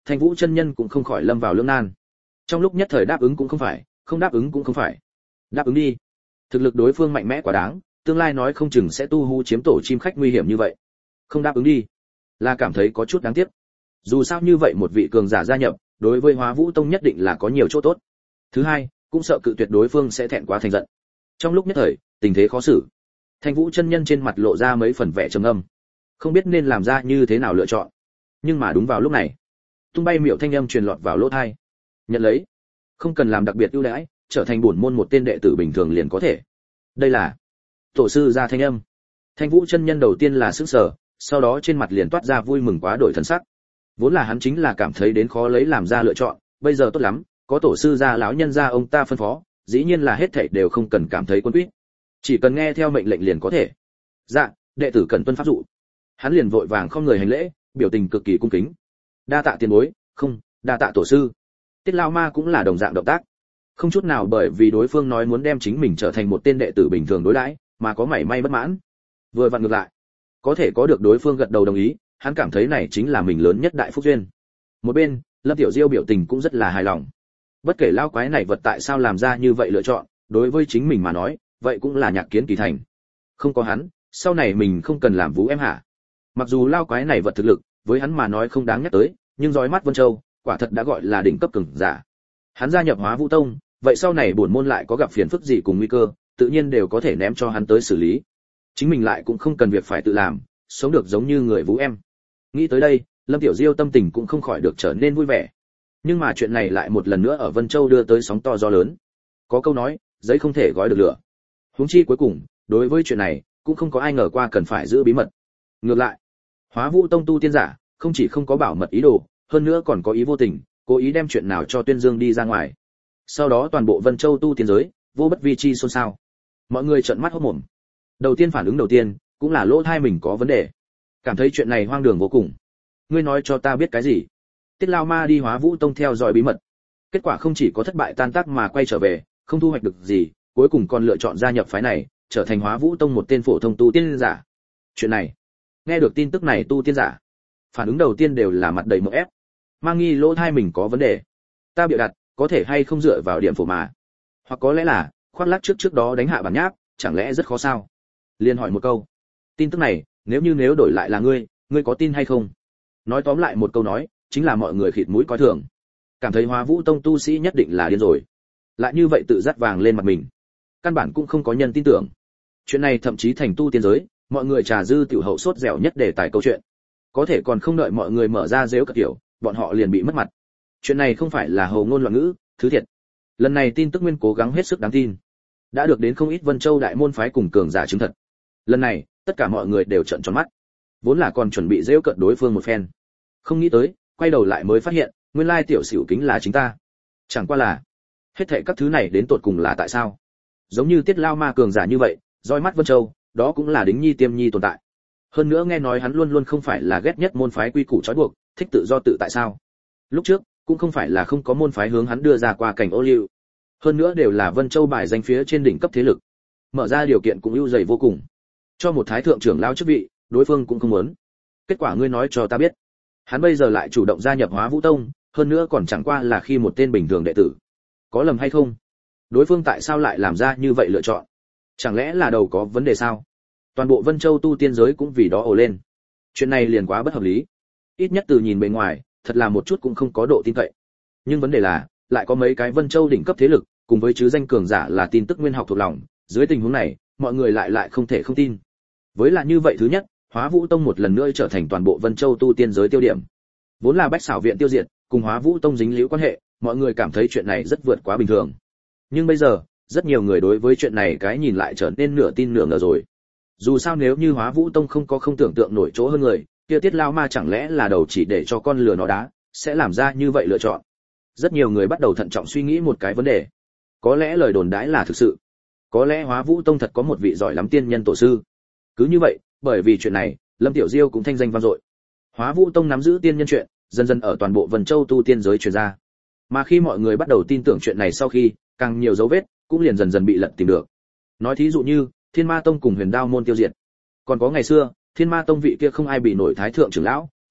[SPEAKER 1] Thanh Vũ chân nhân cũng không khỏi lâm vào lưỡng nan. Trong lúc nhất thời đáp ứng cũng không phải, không đáp ứng cũng không phải. Đáp ứng đi. Thực lực đối phương mạnh mẽ quá đáng, tương lai nói không chừng sẽ tu hú chiếm tổ chim khách nguy hiểm như vậy. Không đáp ứng đi, là cảm thấy có chút đáng tiếc. Dù sao như vậy một vị cường giả gia nhập, đối với Hóa Vũ Tông nhất định là có nhiều chỗ tốt. Thứ hai, cũng sợ cự tuyệt đối phương sẽ thẹn quá thành giận. Trong lúc nhất thời, tình thế khó xử. Thanh Vũ chân nhân trên mặt lộ ra mấy phần vẻ trầm ngâm, không biết nên làm ra như thế nào lựa chọn. Nhưng mà đúng vào lúc này, tung bay miệu thanh âm truyền lọt vào lỗ tai. Nhận lấy, không cần làm đặc biệt ưu đãi, trở thành bổn môn một tên đệ tử bình thường liền có thể. Đây là tổ sư gia thanh âm. Thanh Vũ chân nhân đầu tiên là sững sờ, sau đó trên mặt liền toát ra vui mừng quá đổi thần sắc. Vốn là hắn chính là cảm thấy đến khó lấy làm ra lựa chọn, bây giờ tốt lắm, có tổ sư gia lão nhân gia ông ta phân phó, dĩ nhiên là hết thảy đều không cần cảm thấy quân quyết, chỉ cần nghe theo mệnh lệnh liền có thể. Dạ, đệ tử cần tuân pháp dụ. Hắn liền vội vàng không người hành lễ, biểu tình cực kỳ cung kính. Đa tạ tiền bối, không, đa tạ tổ sư. Tiết Lao Ma cũng là đồng dạng động tác, không chút nào bởi vì đối phương nói muốn đem chính mình trở thành một tên đệ tử bình thường đối đãi mà có mảy may bất mãn. Vừa vặn ngược lại, có thể có được đối phương gật đầu đồng ý, hắn cảm thấy này chính là mình lớn nhất đại phúc duyên. Một bên, Lâm Tiểu Diêu biểu tình cũng rất là hài lòng. Bất kể lao quái này vật tại sao làm ra như vậy lựa chọn, đối với chính mình mà nói, vậy cũng là nhạc kiến kỳ thành. Không có hắn, sau này mình không cần làm vũ em hả? Mặc dù lao quái này vật thực lực, với hắn mà nói không đáng nhắc tới, nhưng dõi mắt Vân Châu, quả thật đã gọi là đỉnh cấp cường giả. Hắn gia nhập Hóa Vũ Tông, vậy sau này bổn môn lại có gặp phiền phức gì cùng nguy cơ, tự nhiên đều có thể ném cho hắn tới xử lý. Chính mình lại cũng không cần việc phải tự làm, sống được giống như người vũ em. Nghĩ tới đây, Lâm Tiểu Diêu tâm tình cũng không khỏi được trở nên vui vẻ. Nhưng mà chuyện này lại một lần nữa ở Vân Châu đưa tới sóng to gió lớn. Có câu nói, giấy không thể gói được lửa. Huống chi cuối cùng, đối với chuyện này, cũng không có ai ngờ qua cần phải giữ bí mật. Ngược lại, Hóa Vũ Tông tu tiên giả, không chỉ không có bảo mật ý đồ, hơn nữa còn có ý vô tình, cố ý đem chuyện nào cho tuyên dương đi ra ngoài. Sau đó toàn bộ Vân Châu tu tiên giới, vô bất vi chi xôn xao. Mọi người trợn mắt hốt mồm. Đầu tiên phản ứng đầu tiên, cũng là lỗ tai mình có vấn đề. Cảm thấy chuyện này hoang đường vô cùng. Ngươi nói cho ta biết cái gì? Tiết Lao Ma đi Hóa Vũ Tông theo dõi bí mật. Kết quả không chỉ có thất bại tan tác mà quay trở về, không thu hoạch được gì, cuối cùng còn lựa chọn gia nhập phái này, trở thành Hóa Vũ Tông một tên phổ thông tu tiên giả. Chuyện này, nghe được tin tức này tu tiên giả, phản ứng đầu tiên đều là mặt đầy mộng ép, mang nghi lỗ tai mình có vấn đề. Ta bịa đặt, có thể hay không dựa vào điểm phổ mà, hoặc có lẽ là khoác lác trước trước đó đánh hạ bản nháp, chẳng lẽ rất khó sao? Liên hỏi một câu, tin tức này, nếu như nếu đổi lại là ngươi, ngươi có tin hay không? Nói tóm lại một câu nói, chính là mọi người khịt mũi coi thường, cảm thấy Hóa Vũ Tông tu sĩ nhất định là điên rồi, lại như vậy tự dắt vàng lên mặt mình, căn bản cũng không có nhân tin tưởng. Chuyện này thậm chí thành tu tiên giới, mọi người trà dư tiểu hậu sốt dẻo nhất để tài câu chuyện, có thể còn không đợi mọi người mở ra giễu cợt kiểu, bọn họ liền bị mất mặt. Chuyện này không phải là hồ ngôn loạn ngữ, thứ thiệt. Lần này tin tức nguyên cố gắng hết sức đáng tin, đã được đến không ít Vân Châu đại môn phái cùng cường giả chứng thật. Lần này, tất cả mọi người đều trợn tròn mắt, vốn là còn chuẩn bị giễu cợt đối phương một phen, không nghĩ tới, quay đầu lại mới phát hiện, nguyên lai tiểu xỉu kính là chính ta. Chẳng qua là, hết thảy các thứ này đến tột cùng là tại sao? Giống như Tiết Lao Ma cường giả như vậy, roi mắt Vân Châu, đó cũng là đính nhi tiêm nhi tồn tại. Hơn nữa nghe nói hắn luôn luôn không phải là ghét nhất môn phái quy củ trói buộc, thích tự do tự tại sao? Lúc trước, cũng không phải là không có môn phái hướng hắn đưa ra qua cảnh ô liu. Hơn nữa đều là Vân Châu bài danh phía trên đỉnh cấp thế lực. Mở ra điều kiện cũng ưu dày vô cùng. Cho một thái thượng trưởng lao chức vị, đối phương cũng không muốn. Kết quả ngươi nói cho ta biết, hắn bây giờ lại chủ động gia nhập Hóa Vũ Tông, hơn nữa còn chẳng qua là khi một tên bình thường đệ tử. Có lầm hay không? Đối phương tại sao lại làm ra như vậy lựa chọn? Chẳng lẽ là đầu có vấn đề sao? Toàn bộ Vân Châu tu tiên giới cũng vì đó ồ lên. Chuyện này liền quá bất hợp lý. Ít nhất từ nhìn bề ngoài, thật là một chút cũng không có độ tin cậy. Nhưng vấn đề là, lại có mấy cái Vân Châu đỉnh cấp thế lực, cùng với chứ danh cường giả là tin tức nguyên học thuộc lòng, dưới tình huống này, mọi người lại lại không thể không tin. Với là như vậy, thứ nhất, Hóa Vũ Tông một lần nữa trở thành toàn bộ Vân Châu tu tiên giới tiêu điểm. Vốn là Bách Xảo viện tiêu diệt, cùng Hóa Vũ Tông dính líu quan hệ, mọi người cảm thấy chuyện này rất vượt quá bình thường. Nhưng bây giờ, rất nhiều người đối với chuyện này cái nhìn lại trở nên nửa tin nửa ngờ rồi. Dù sao nếu như Hóa Vũ Tông không có không tưởng tượng nổi chỗ hơn người, kia Tiết Lao Ma chẳng lẽ là đầu chỉ để cho con lừa nó đá, sẽ làm ra như vậy lựa chọn. Rất nhiều người bắt đầu thận trọng suy nghĩ một cái vấn đề. Có lẽ lời đồn đãi là thực sự. Có lẽ Hóa Vũ Tông thật có một vị giỏi lắm tiên nhân tổ sư. Cứ như vậy, bởi vì chuyện này, Lâm Tiểu Diêu cũng thanh danh vang dội. Hóa Vũ Tông nắm giữ tiên nhân chuyện, dần dần ở toàn bộ Vân Châu tu tiên giới truyền ra. Mà khi mọi người bắt đầu tin tưởng chuyện này sau khi, càng nhiều dấu vết cũng liền dần dần bị lật tìm được. Nói thí dụ như, Thiên Ma Tông cùng Huyền Đao môn tiêu diệt. Còn có ngày xưa, Thiên Ma Tông vị kia không ai bị nổi thái thượng trưởng lão,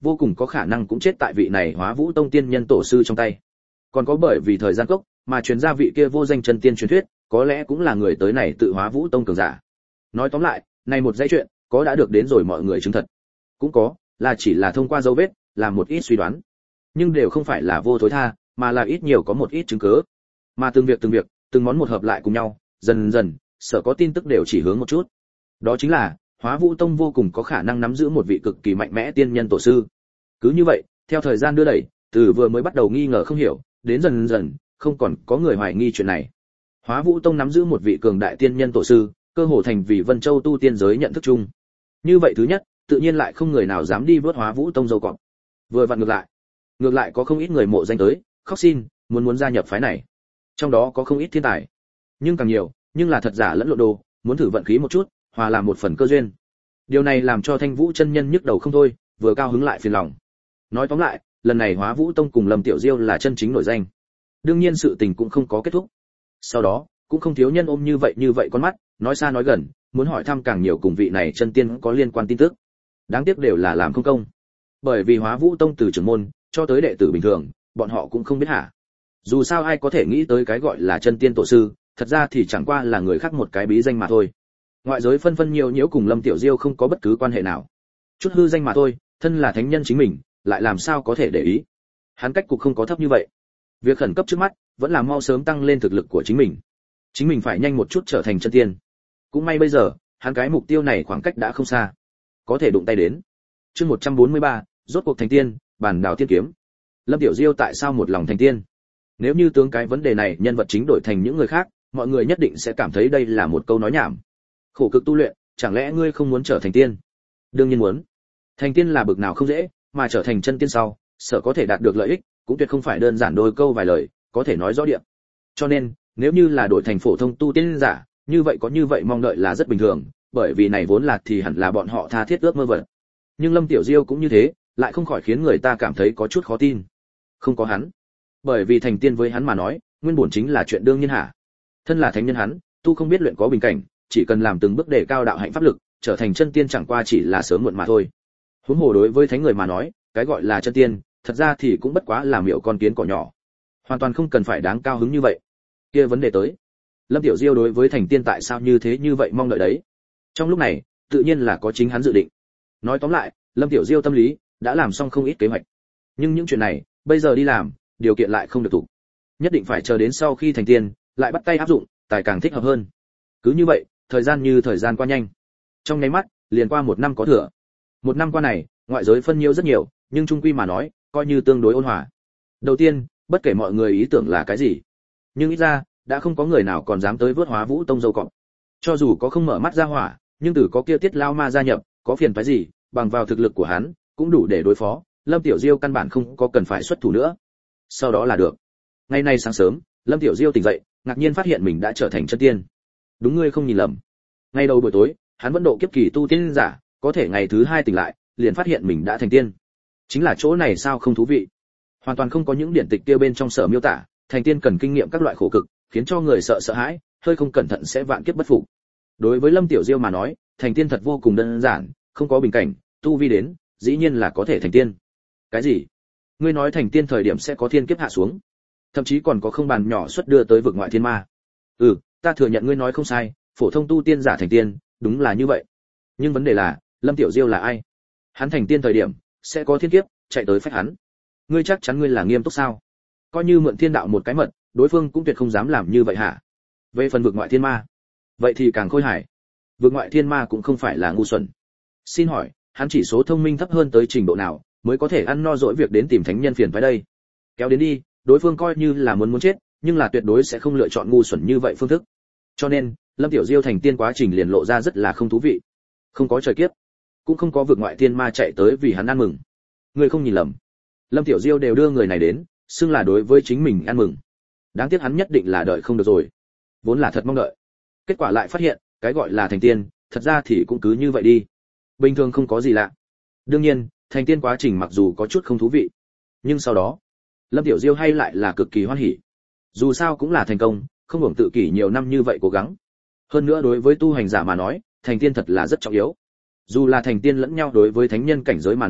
[SPEAKER 1] vô cùng có khả năng cũng chết tại vị này Hóa Vũ Tông tiên nhân tổ sư trong tay. Còn có bởi vì thời gian cốc mà truyền ra vị kia vô danh chân tiên truyền thuyết, có lẽ cũng là người tới này tự Hóa Vũ Tông cường giả. Nói tóm lại, này một dãy chuyện, có đã được đến rồi mọi người chứng thật, cũng có là chỉ là thông qua dấu vết, làm một ít suy đoán, nhưng đều không phải là vô thối tha, mà là ít nhiều có một ít chứng cứ. Mà từng việc từng việc, từng món một hợp lại cùng nhau, dần dần, sở có tin tức đều chỉ hướng một chút. Đó chính là, Hóa Vũ Tông vô cùng có khả năng nắm giữ một vị cực kỳ mạnh mẽ tiên nhân tổ sư. Cứ như vậy, theo thời gian đưa đẩy, từ vừa mới bắt đầu nghi ngờ không hiểu, đến dần dần, không còn có người hoài nghi chuyện này. Hóa Vũ Tông nắm giữ một vị cường đại tiên nhân tổ sư, cơ hồ thành vì Vân Châu tu tiên giới nhận thức chung. Như vậy thứ nhất, tự nhiên lại không người nào dám đi vớt Hóa Vũ Tông dâu cọp. Vừa vặn ngược lại, ngược lại có không ít người mộ danh tới, khóc xin, muốn muốn gia nhập phái này. Trong đó có không ít thiên tài, nhưng càng nhiều, nhưng là thật giả lẫn lộn đồ, muốn thử vận khí một chút, hòa làm một phần cơ duyên. Điều này làm cho Thanh Vũ chân nhân nhức đầu không thôi, vừa cao hứng lại phiền lòng. Nói tóm lại, lần này Hóa Vũ Tông cùng Lâm Tiểu Diêu là chân chính nổi danh. Đương nhiên sự tình cũng không có kết thúc. Sau đó, cũng không thiếu nhân ôm như vậy như vậy con mắt, nói xa nói gần, muốn hỏi thăm càng nhiều cùng vị này chân tiên có liên quan tin tức. Đáng tiếc đều là làm không công. Bởi vì Hóa Vũ Tông từ trưởng môn cho tới đệ tử bình thường, bọn họ cũng không biết hả. Dù sao ai có thể nghĩ tới cái gọi là chân tiên tổ sư, thật ra thì chẳng qua là người khác một cái bí danh mà thôi. Ngoại giới phân phân nhiều nhiễu cùng Lâm Tiểu Diêu không có bất cứ quan hệ nào. Chút hư danh mà thôi, thân là thánh nhân chính mình, lại làm sao có thể để ý. Hắn cách cục không có thấp như vậy. Việc khẩn cấp trước mắt, vẫn là mau sớm tăng lên thực lực của chính mình. Chính mình phải nhanh một chút trở thành chân tiên. Cũng may bây giờ, hắn cái mục tiêu này khoảng cách đã không xa. Có thể đụng tay đến. Chương một trăm bốn mươi ba, rốt cuộc thành tiên, bản đảo tiên kiếm. Lâm Tiểu Diêu tại sao một lòng thành tiên? Nếu như tướng cái vấn đề này nhân vật chính đổi thành những người khác, mọi người nhất định sẽ cảm thấy đây là một câu nói nhảm. Khổ cực tu luyện, chẳng lẽ ngươi không muốn trở thành tiên? Đương nhiên muốn. Thành tiên là bực nào không dễ, mà trở thành chân tiên sau, sợ có thể đạt được lợi ích, cũng tuyệt không phải đơn giản đôi câu vài lời, có thể nói rõ địa. Cho nên, nếu như là đổi thành phổ thông tu tiên giả, như vậy có như vậy mong đợi là rất bình thường, bởi vì này vốn là thì hẳn là bọn họ tha thiết ước mơ vật. Nhưng Lâm Tiểu Diêu cũng như thế, lại không khỏi khiến người ta cảm thấy có chút khó tin. Không có hắn, bởi vì thành tiên với hắn mà nói, nguyên bổn chính là chuyện đương nhiên hả? Thân là thánh nhân hắn, tu không biết luyện có bình cảnh, chỉ cần làm từng bước để cao đạo hạnh pháp lực, trở thành chân tiên chẳng qua chỉ là sớm muộn mà thôi. Huống hồ đối với thánh người mà nói, cái gọi là chân tiên, thật ra thì cũng bất quá là miệu con kiến cỏ nhỏ, hoàn toàn không cần phải đáng cao hứng như vậy. Kia vấn đề tới, Lâm Tiểu Diêu đối với thành tiên tại sao như thế như vậy mong đợi đấy. Trong lúc này, tự nhiên là có chính hắn dự định. Nói tóm lại, Lâm Tiểu Diêu tâm lý đã làm xong không ít kế hoạch. Nhưng những chuyện này, bây giờ đi làm, điều kiện lại không được thủ. Nhất định phải chờ đến sau khi thành tiên, lại bắt tay áp dụng, tài càng thích hợp hơn. Cứ như vậy, thời gian như thời gian qua nhanh. Trong nháy mắt, liền qua một năm có thừa. Một năm qua này, ngoại giới phân nhiêu rất nhiều, nhưng chung quy mà nói, coi như tương đối ôn hòa. Đầu tiên, bất kể mọi người ý tưởng là cái gì, nhưng ít ra, đã không có người nào còn dám tới vớt Hóa Vũ Tông dâu cọp. Cho dù có không mở mắt ra hỏa, nhưng từ có kia Tiết Lao Ma gia nhập, có phiền phái gì, bằng vào thực lực của hắn, cũng đủ để đối phó. Lâm Tiểu Diêu căn bản không có cần phải xuất thủ nữa. Sau đó là được. Ngày nay sáng sớm, Lâm Tiểu Diêu tỉnh dậy, ngạc nhiên phát hiện mình đã trở thành chân tiên. Đúng ngươi không nhìn lầm. Ngay đầu buổi tối, hắn vẫn độ kiếp kỳ tu tiên giả, có thể ngày thứ hai tỉnh lại, liền phát hiện mình đã thành tiên. Chính là chỗ này sao không thú vị. Hoàn toàn không có những điển tịch kia bên trong sở miêu tả, thành tiên cần kinh nghiệm các loại khổ cực, khiến cho người sợ sợ hãi, hơi không cẩn thận sẽ vạn kiếp bất phục. Đối với Lâm Tiểu Diêu mà nói, thành tiên thật vô cùng đơn giản, không có bình cảnh, tu vi đến, dĩ nhiên là có thể thành tiên. Cái gì? Ngươi nói thành tiên thời điểm sẽ có thiên kiếp hạ xuống, thậm chí còn có không bàn nhỏ xuất đưa tới vực ngoại thiên ma. Ừ, ta thừa nhận ngươi nói không sai, phổ thông tu tiên giả thành tiên, đúng là như vậy. Nhưng vấn đề là, Lâm Tiểu Diêu là ai? Hắn thành tiên thời điểm, sẽ có thiên kiếp chạy tới phách hắn. Ngươi chắc chắn ngươi là nghiêm túc sao? Coi như mượn thiên đạo một cái mật, đối phương cũng tuyệt không dám làm như vậy hả? Về phần vực ngoại thiên ma, vậy thì càng khôi hài. Vực ngoại thiên ma cũng không phải là ngu xuẩn. Xin hỏi, hắn chỉ số thông minh thấp hơn tới trình độ nào mới có thể ăn no dỗi việc đến tìm thánh nhân phiền phái đây? Kéo đến đi, đối phương coi như là muốn muốn chết, nhưng là tuyệt đối sẽ không lựa chọn ngu xuẩn như vậy phương thức. Cho nên, Lâm Tiểu Diêu thành tiên quá trình liền lộ ra rất là không thú vị. Không có trời kiếp, cũng không có vực ngoại thiên ma chạy tới vì hắn ăn mừng. Người không nhìn lầm, Lâm Tiểu Diêu đều đưa người này đến, xưng là đối với chính mình ăn mừng. Đáng tiếc hắn nhất định là đợi không được rồi. Vốn là thật mong đợi, kết quả lại phát hiện, cái gọi là thành tiên, thật ra thì cũng cứ như vậy đi. Bình thường không có gì lạ. Đương nhiên, thành tiên quá trình mặc dù có chút không thú vị, nhưng sau đó, Lâm Tiểu Diêu hay lại là cực kỳ hoan hỉ. Dù sao cũng là thành công, không hưởng tự kỷ nhiều năm như vậy cố gắng. Hơn nữa đối với tu hành giả mà nói, thành tiên thật là rất trọng yếu. Dù là thành tiên lẫn nhau đối với thánh nhân cảnh giới mà nói,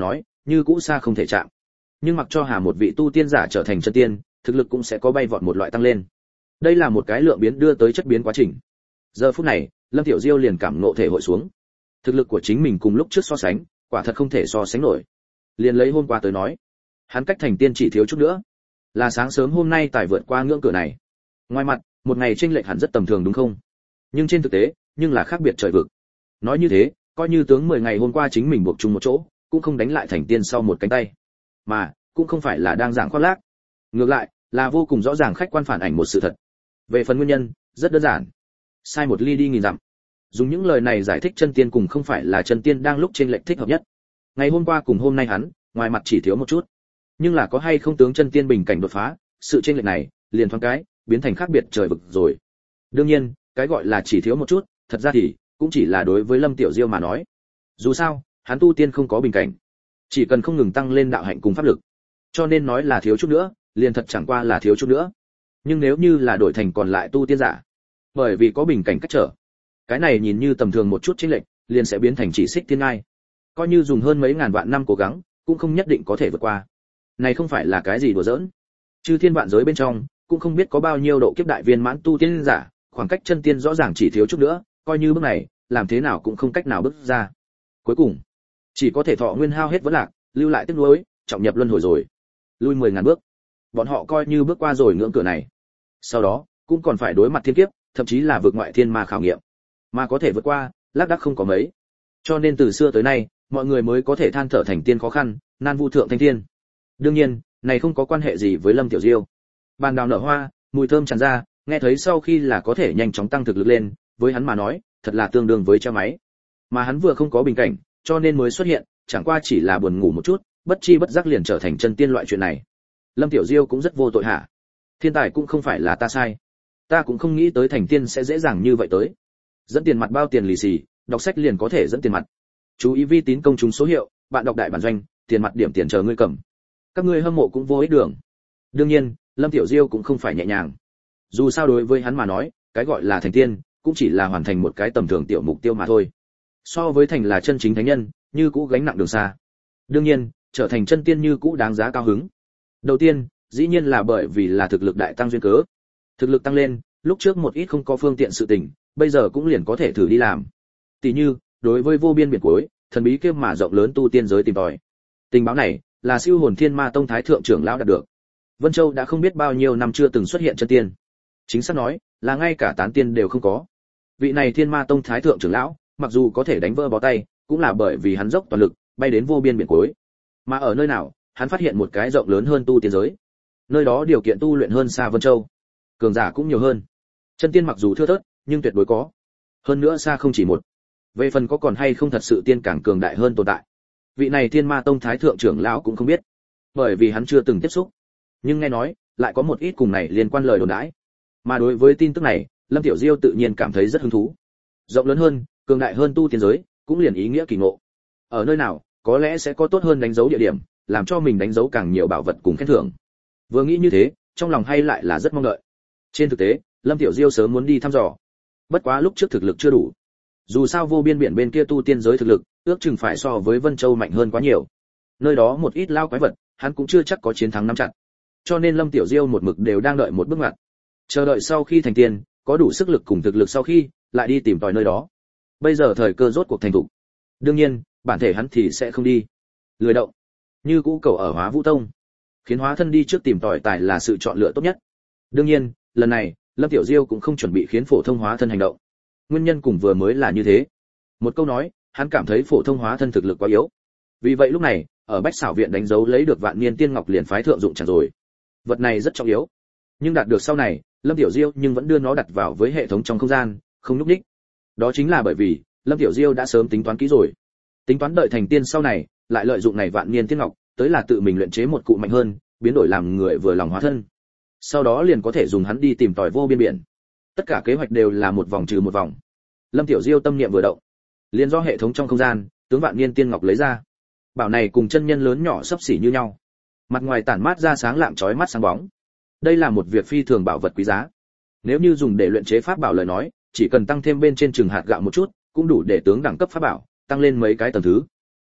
[SPEAKER 1] như cũ xa không thể chạm. Nhưng mặc cho Hà một vị tu tiên giả trở thành chân tiên, thực lực cũng sẽ có bay vọt một loại tăng lên. Đây là một cái lượng biến đưa tới chất biến quá trình. Giờ phút này, Lâm Tiểu Diêu liền cảm ngộ thể hội xuống. Thực lực của chính mình cùng lúc trước so sánh, quả thật không thể so sánh nổi. Liền lấy hôm qua tới nói, hắn cách thành tiên chỉ thiếu chút nữa, là sáng sớm hôm nay tài vượt qua ngưỡng cửa này. Ngoài mặt, một ngày chênh lệch hẳn rất tầm thường đúng không? Nhưng trên thực tế, nhưng là khác biệt trời vực. Nói như thế, coi như tướng mười ngày hôm qua chính mình buộc chung một chỗ, cũng không đánh lại thành tiên sau một cánh tay. Mà, cũng không phải là đang giảng khoác lác. Ngược lại, là vô cùng rõ ràng khách quan phản ảnh một sự thật. Về phần nguyên nhân, rất đơn giản. Sai một ly đi nghìn dặm. Dùng những lời này giải thích chân tiên cùng không phải là chân tiên đang lúc trên lệnh thích hợp nhất. Ngày hôm qua cùng hôm nay hắn, ngoài mặt chỉ thiếu một chút, nhưng là có hay không tướng chân tiên bình cảnh đột phá, sự chênh lệch này, liền thoáng cái, biến thành khác biệt trời vực rồi. Đương nhiên, cái gọi là chỉ thiếu một chút, thật ra thì cũng chỉ là đối với Lâm Tiểu Diêu mà nói. Dù sao, hắn tu tiên không có bình cảnh, chỉ cần không ngừng tăng lên đạo hạnh cùng pháp lực. Cho nên nói là thiếu chút nữa, liền thật chẳng qua là thiếu chút nữa. Nhưng nếu như là đổi thành còn lại tu tiên giả, bởi vì có bình cảnh cách trở, cái này nhìn như tầm thường một chút chênh lệch, liền sẽ biến thành chỉ xích tiên ngai. Coi như dùng hơn mấy ngàn vạn năm cố gắng, cũng không nhất định có thể vượt qua. Này không phải là cái gì đùa giỡn. Chư thiên vạn giới bên trong, cũng không biết có bao nhiêu độ kiếp đại viên mãn tu tiên giả, khoảng cách chân tiên rõ ràng chỉ thiếu chút nữa, coi như bước này, làm thế nào cũng không cách nào bước ra. Cuối cùng, chỉ có thể thọ nguyên hao hết vẫn lạc, lưu lại tiếc nuối, trọng nhập luân hồi rồi. Lui mười ngàn bước, bọn họ coi như bước qua rồi ngưỡng cửa này. Sau đó, cũng còn phải đối mặt thiên kiếp, thậm chí là vượt ngoại thiên ma khảo nghiệm. Mà có thể vượt qua, lác đác không có mấy. Cho nên từ xưa tới nay, mọi người mới có thể than thở thành tiên khó khăn, nan vu thượng thanh thiên. Đương nhiên, này không có quan hệ gì với Lâm Tiểu Diêu. Bàn đào nở hoa, mùi thơm tràn ra, nghe thấy sau khi là có thể nhanh chóng tăng thực lực lên, với hắn mà nói, thật là tương đương với treo máy. Mà hắn vừa không có bình cảnh, cho nên mới xuất hiện, chẳng qua chỉ là buồn ngủ một chút, bất chi bất giác liền trở thành chân tiên loại chuyện này. Lâm Tiểu Diêu cũng rất vô tội hả? Thiên tài cũng không phải là ta sai. Ta cũng không nghĩ tới thành tiên sẽ dễ dàng như vậy tới. Dẫn tiền mặt bao tiền lì xì, đọc sách liền có thể dẫn tiền mặt. Chú ý vi tín công chúng số hiệu, bạn đọc đại bản doanh, tiền mặt điểm tiền chờ ngươi cầm. Các ngươi hâm mộ cũng vô ích đường. Đương nhiên, Lâm Tiểu Diêu cũng không phải nhẹ nhàng. Dù sao đối với hắn mà nói, cái gọi là thành tiên, cũng chỉ là hoàn thành một cái tầm thường tiểu mục tiêu mà thôi. So với thành là chân chính thánh nhân, như cũ gánh nặng đường xa. Đương nhiên, trở thành chân tiên như cũ đáng giá cao hứng. Đầu tiên, dĩ nhiên là bởi vì là thực lực đại tăng duyên cớ. Thực lực tăng lên, lúc trước một ít không có phương tiện sự tình, bây giờ cũng liền có thể thử đi làm. Tỷ như, đối với vô biên biển cuối, thần bí kia mà rộng lớn tu tiên giới tìm tòi. Tình báo này là Siêu Hồn Thiên Ma Tông thái thượng trưởng lão đạt được. Vân Châu đã không biết bao nhiêu năm chưa từng xuất hiện chân tiên. Chính xác nói, là ngay cả tán tiên đều không có. Vị này Thiên Ma Tông thái thượng trưởng lão, mặc dù có thể đánh vỡ bó tay, cũng là bởi vì hắn dốc toàn lực, bay đến vô biên biển cuối. Mà ở nơi nào, hắn phát hiện một cái rộng lớn hơn tu tiên giới. Nơi đó điều kiện tu luyện hơn xa Vân Châu, cường giả cũng nhiều hơn. Chân tiên mặc dù thưa thớt, nhưng tuyệt đối có. Hơn nữa xa không chỉ một. Về phần có còn hay không thật sự tiên càng cường đại hơn tồn tại, vị này Thiên Ma Tông thái thượng trưởng lão cũng không biết, bởi vì hắn chưa từng tiếp xúc. Nhưng nghe nói, lại có một ít cùng này liên quan lời đồn đãi. Mà đối với tin tức này, Lâm Tiểu Diêu tự nhiên cảm thấy rất hứng thú. Rộng lớn hơn, cường đại hơn tu tiên giới, cũng liền ý nghĩa kỳ ngộ. Ở nơi nào, có lẽ sẽ có tốt hơn đánh dấu địa điểm, làm cho mình đánh dấu càng nhiều bảo vật cùng khen thưởng. Vừa nghĩ như thế, trong lòng hay lại là rất mong đợi. Trên thực tế, Lâm Tiểu Diêu sớm muốn đi thăm dò. Bất quá lúc trước thực lực chưa đủ. Dù sao vô biên biển bên kia tu tiên giới thực lực, ước chừng phải so với Vân Châu mạnh hơn quá nhiều. Nơi đó một ít lao quái vật, hắn cũng chưa chắc có chiến thắng nắm chặt. Cho nên Lâm Tiểu Diêu một mực đều đang đợi một bước ngoặt. Chờ đợi sau khi thành tiên, có đủ sức lực cùng thực lực sau khi, lại đi tìm tòi nơi đó. Bây giờ thời cơ rốt cuộc thành thủ. Đương nhiên, bản thể hắn thì sẽ không đi. Lười động. Như cũ cầu ở Hóa Vũ Tông. Khiến hóa thân đi trước tìm tòi tài là sự chọn lựa tốt nhất. Đương nhiên, lần này, Lâm Tiểu Diêu cũng không chuẩn bị khiến phổ thông hóa thân hành động. Nguyên nhân cùng vừa mới là như thế. Một câu nói, hắn cảm thấy phổ thông hóa thân thực lực quá yếu. Vì vậy lúc này, ở Bách Xảo viện đánh dấu lấy được Vạn Niên Tiên Ngọc liền phái thượng dụng chẳng rồi. Vật này rất trọng yếu. Nhưng đạt được sau này, Lâm Tiểu Diêu nhưng vẫn đưa nó đặt vào với hệ thống trong không gian, không nhúc nhích. Đó chính là bởi vì, Lâm Tiểu Diêu đã sớm tính toán kỹ rồi. Tính toán đợi thành tiên sau này, lại lợi dụng này Vạn Niên Tiên Ngọc, tới là tự mình luyện chế một cụ mạnh hơn, biến đổi làm người vừa lòng hóa thân. Sau đó liền có thể dùng hắn đi tìm tòi vô biên biển. Tất cả kế hoạch đều là một vòng trừ một vòng. Lâm Tiểu Diêu tâm niệm vừa động, liền do hệ thống trong không gian, tướng Vạn Niên Tiên Ngọc lấy ra. Bảo này cùng chân nhân lớn nhỏ xấp xỉ như nhau. Mặt ngoài tản mát ra sáng lạng chói mắt sáng bóng. Đây là một việc phi thường bảo vật quý giá. Nếu như dùng để luyện chế pháp bảo lời nói, chỉ cần tăng thêm bên trên chừng hạt gạo một chút, cũng đủ để tướng đẳng cấp pháp bảo tăng lên mấy cái tầng thứ.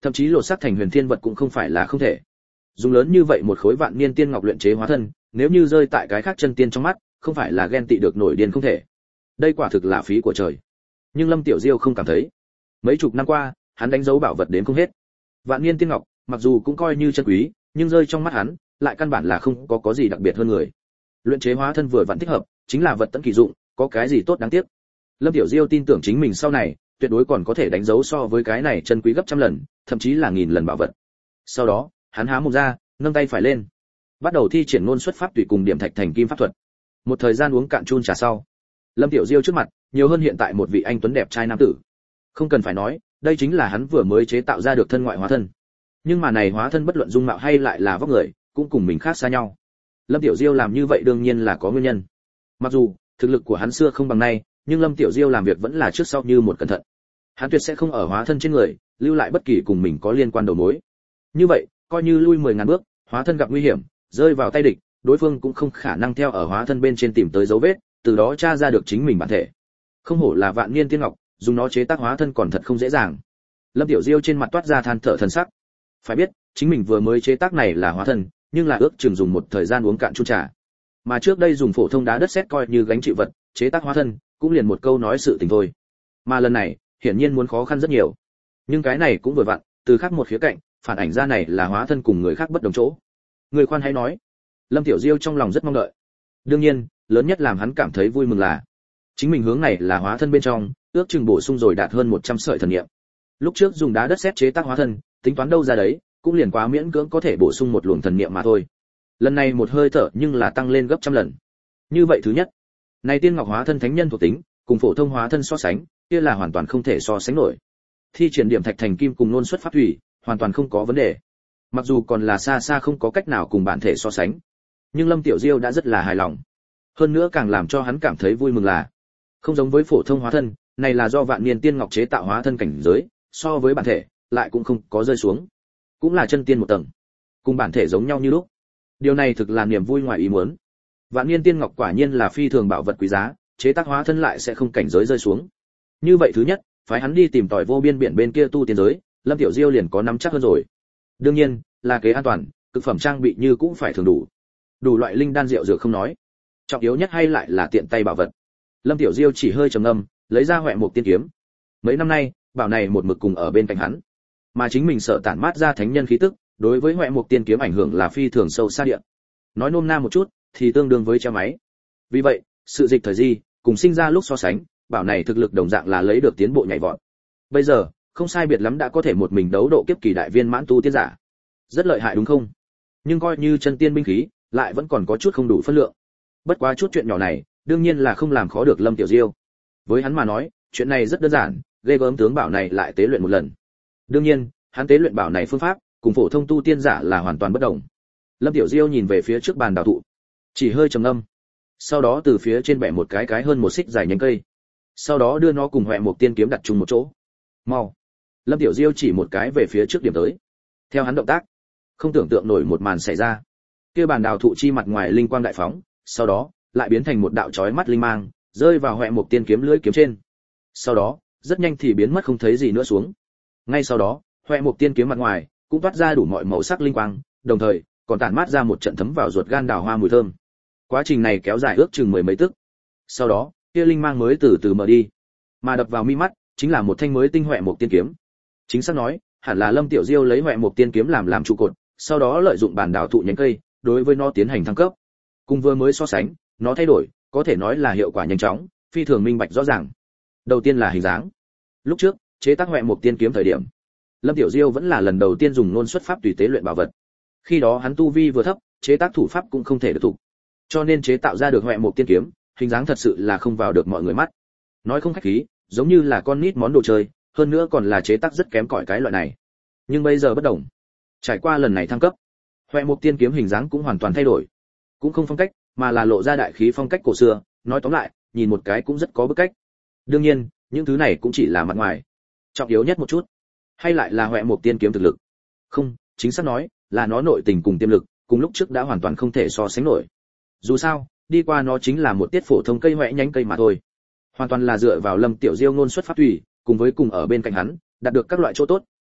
[SPEAKER 1] thậm chí lột xác thành huyền thiên vật cũng không phải là không thể. Dùng lớn như vậy một khối vạn niên tiên ngọc luyện chế hóa thân, nếu như rơi tại cái khác chân tiên trong mắt, không phải là ghen tị được nổi điên không thể. Đây quả thực là phí của trời. Nhưng Lâm Tiểu Diêu không cảm thấy. Mấy chục năm qua, hắn đánh dấu bảo vật đến không hết. Vạn niên tiên ngọc, mặc dù cũng coi như chân quý, nhưng rơi trong mắt hắn, lại căn bản là không có có gì đặc biệt hơn người. Luyện chế hóa thân vừa vặn thích hợp, chính là vật tận kỳ dụng, có cái gì tốt đáng tiếc. Lâm Tiểu Diêu tin tưởng chính mình sau này, tuyệt đối còn có thể đánh dấu so với cái này chân quý gấp trăm lần, thậm chí là nghìn lần bảo vật. Sau đó, hắn há mồm ra, nâng tay phải lên, bắt đầu thi triển ngôn xuất pháp tùy cùng điểm thạch thành kim pháp thuật. Một thời gian uống cạn chun trà sau, Lâm Tiểu Diêu trước mặt, nhiều hơn hiện tại một vị anh tuấn đẹp trai nam tử. Không cần phải nói, đây chính là hắn vừa mới chế tạo ra được thân ngoại hóa thân. Nhưng mà này hóa thân bất luận dung mạo hay lại là vóc người, cũng cùng mình khác xa nhau. Lâm Tiểu Diêu làm như vậy đương nhiên là có nguyên nhân. Mặc dù thực lực của hắn xưa không bằng nay, nhưng Lâm Tiểu Diêu làm việc vẫn là trước sau như một cẩn thận. Hắn tuyệt sẽ không ở hóa thân trên người lưu lại bất kỳ cùng mình có liên quan đầu mối. Như vậy, coi như lui mười ngàn bước, hóa thân gặp nguy hiểm, rơi vào tay địch, đối phương cũng không khả năng theo ở hóa thân bên trên tìm tới dấu vết, từ đó tra ra được chính mình bản thể. Không hổ là vạn niên tiên ngọc, dùng nó chế tác hóa thân còn thật không dễ dàng. Lâm Tiểu Diêu trên mặt toát ra than thở thần sắc. Phải biết, chính mình vừa mới chế tác này là hóa thân, nhưng là ước chừng dùng một thời gian uống cạn chung trà. Mà trước đây dùng phổ thông đá đất sét coi như gánh chịu vật, chế tác hóa thân, cũng liền một câu nói sự tình thôi. Mà lần này, hiển nhiên muốn khó khăn rất nhiều. Nhưng cái này cũng vừa vặn, từ khác một khía cạnh, phản ảnh ra này là hóa thân cùng người khác bất đồng chỗ. Người khoan hãy nói. Lâm Tiểu Diêu trong lòng rất mong đợi. Đương nhiên, lớn nhất làm hắn cảm thấy vui mừng là chính mình hướng này là hóa thân bên trong, ước chừng bổ sung rồi đạt hơn một trăm sợi thần niệm. Lúc trước dùng đá đất sét chế tác hóa thân, tính toán đâu ra đấy, cũng liền quá miễn cưỡng có thể bổ sung một luồng thần niệm mà thôi. Lần này một hơi thở nhưng là tăng lên gấp trăm lần. Như vậy thứ nhất, này tiên ngọc hóa thân thánh nhân thuộc tính, cùng phổ thông hóa thân so sánh, kia là hoàn toàn không thể so sánh nổi. Thi triển điểm thạch thành kim cùng nôn xuất pháp thủy, hoàn toàn không có vấn đề. Mặc dù còn là xa xa không có cách nào cùng bản thể so sánh, nhưng Lâm Tiểu Diêu đã rất là hài lòng. Hơn nữa càng làm cho hắn cảm thấy vui mừng là, không giống với phổ thông hóa thân, này là do vạn niên tiên ngọc chế tạo hóa thân cảnh giới, so với bản thể, lại cũng không có rơi xuống. Cũng là chân tiên một tầng, cùng bản thể giống nhau như lúc. Điều này thực là niềm vui ngoài ý muốn. Vạn niên tiên ngọc quả nhiên là phi thường bảo vật quý giá, chế tác hóa thân lại sẽ không cảnh giới rơi xuống. Như vậy thứ nhất, phái hắn đi tìm tòi vô biên biển bên kia tu tiên giới, Lâm Tiểu Diêu liền có nắm chắc hơn rồi. Đương nhiên, là kế an toàn, cực phẩm trang bị như cũng phải thường đủ. Đủ loại linh đan rượu dược không nói, trọng yếu nhất hay lại là tiện tay bảo vật. Lâm Tiểu Diêu chỉ hơi trầm ngâm, lấy ra Huệ Mục Tiên kiếm. Mấy năm nay, bảo này một mực cùng ở bên cạnh hắn, mà chính mình sợ tản mát ra thánh nhân khí tức, đối với Huệ Mục Tiên kiếm ảnh hưởng là phi thường sâu xa địa. Nói nôm na một chút, thì tương đương với treo máy. Vì vậy, sự dịch thời di, cùng sinh ra lúc so sánh, bảo này thực lực đồng dạng là lấy được tiến bộ nhảy vọt. Bây giờ, không sai biệt lắm đã có thể một mình đấu độ kiếp kỳ đại viên mãn tu tiên giả. Rất lợi hại đúng không? Nhưng coi như chân tiên binh khí, lại vẫn còn có chút không đủ phân lượng. Bất quá chút chuyện nhỏ này, đương nhiên là không làm khó được Lâm Tiểu Diêu. Với hắn mà nói, chuyện này rất đơn giản, ghê gớm tướng bảo này lại tế luyện một lần. Đương nhiên, hắn tế luyện bảo này phương pháp, cùng phổ thông tu tiên giả là hoàn toàn bất đồng. Lâm Tiểu Diêu nhìn về phía trước bàn đào thụ, chỉ hơi trầm ngâm. Sau đó từ phía trên bẻ một cái cái hơn một xích dài nhánh cây. Sau đó đưa nó cùng Huệ Mục Tiên kiếm đặt chung một chỗ. Mau. Lâm Tiểu Diêu chỉ một cái về phía trước điểm tới. Theo hắn động tác, không tưởng tượng nổi một màn xảy ra. Kia bàn đào thụ chi mặt ngoài linh quang đại phóng, sau đó lại biến thành một đạo chói mắt linh mang, rơi vào Huệ Mục Tiên kiếm lưỡi kiếm trên. Sau đó, rất nhanh thì biến mất không thấy gì nữa xuống. Ngay sau đó, Huệ Mục Tiên kiếm mặt ngoài cũng toát ra đủ mọi màu sắc linh quang, đồng thời còn tản mát ra một trận thấm vào ruột gan đào hoa mùi thơm. Quá trình này kéo dài ước chừng mười mấy tức. Sau đó, kia linh mang mới từ từ mở đi, mà đập vào mi mắt chính là một thanh mới tinh Huệ Mục Tiên kiếm. Chính xác nói, hẳn là Lâm Tiểu Diêu lấy Huệ Mục Tiên kiếm làm làm trụ cột, sau đó lợi dụng bản đào thụ nhánh cây, đối với nó tiến hành thăng cấp. Cùng vừa mới so sánh, nó thay đổi, có thể nói là hiệu quả nhanh chóng, phi thường minh bạch rõ ràng. Đầu tiên là hình dáng. Lúc trước, chế tác Huệ Mục Tiên kiếm thời điểm, Lâm Tiểu Diêu vẫn là lần đầu tiên dùng ngôn xuất pháp tùy tế luyện bảo vật. Khi đó hắn tu vi vừa thấp, chế tác thủ pháp cũng không thể được thủ. Cho nên chế tạo ra được Huệ Mục Tiên kiếm, hình dáng thật sự là không vào được mọi người mắt. Nói không khách khí, giống như là con nít món đồ chơi, hơn nữa còn là chế tác rất kém cỏi cái loại này. Nhưng bây giờ bất đồng. Trải qua lần này thăng cấp, Huệ Mục Tiên kiếm hình dáng cũng hoàn toàn thay đổi. Cũng không phong cách, mà là lộ ra đại khí phong cách cổ xưa, nói tóm lại, nhìn một cái cũng rất có bức cách. Đương nhiên, những thứ này cũng chỉ là mặt ngoài. Trọng yếu nhất một chút, hay lại là Huệ Mục Tiên kiếm thực lực. Không, chính xác nói, là nó nội tình cùng tiềm lực, cùng lúc trước đã hoàn toàn không thể so sánh nổi. Dù sao, đi qua nó chính là một tiết phổ thông cây huệ nhánh cây mà thôi. Hoàn toàn là dựa vào Lâm Tiểu Diêu ngôn xuất pháp tùy, cùng với cùng ở bên cạnh hắn, đạt được các loại chỗ tốt,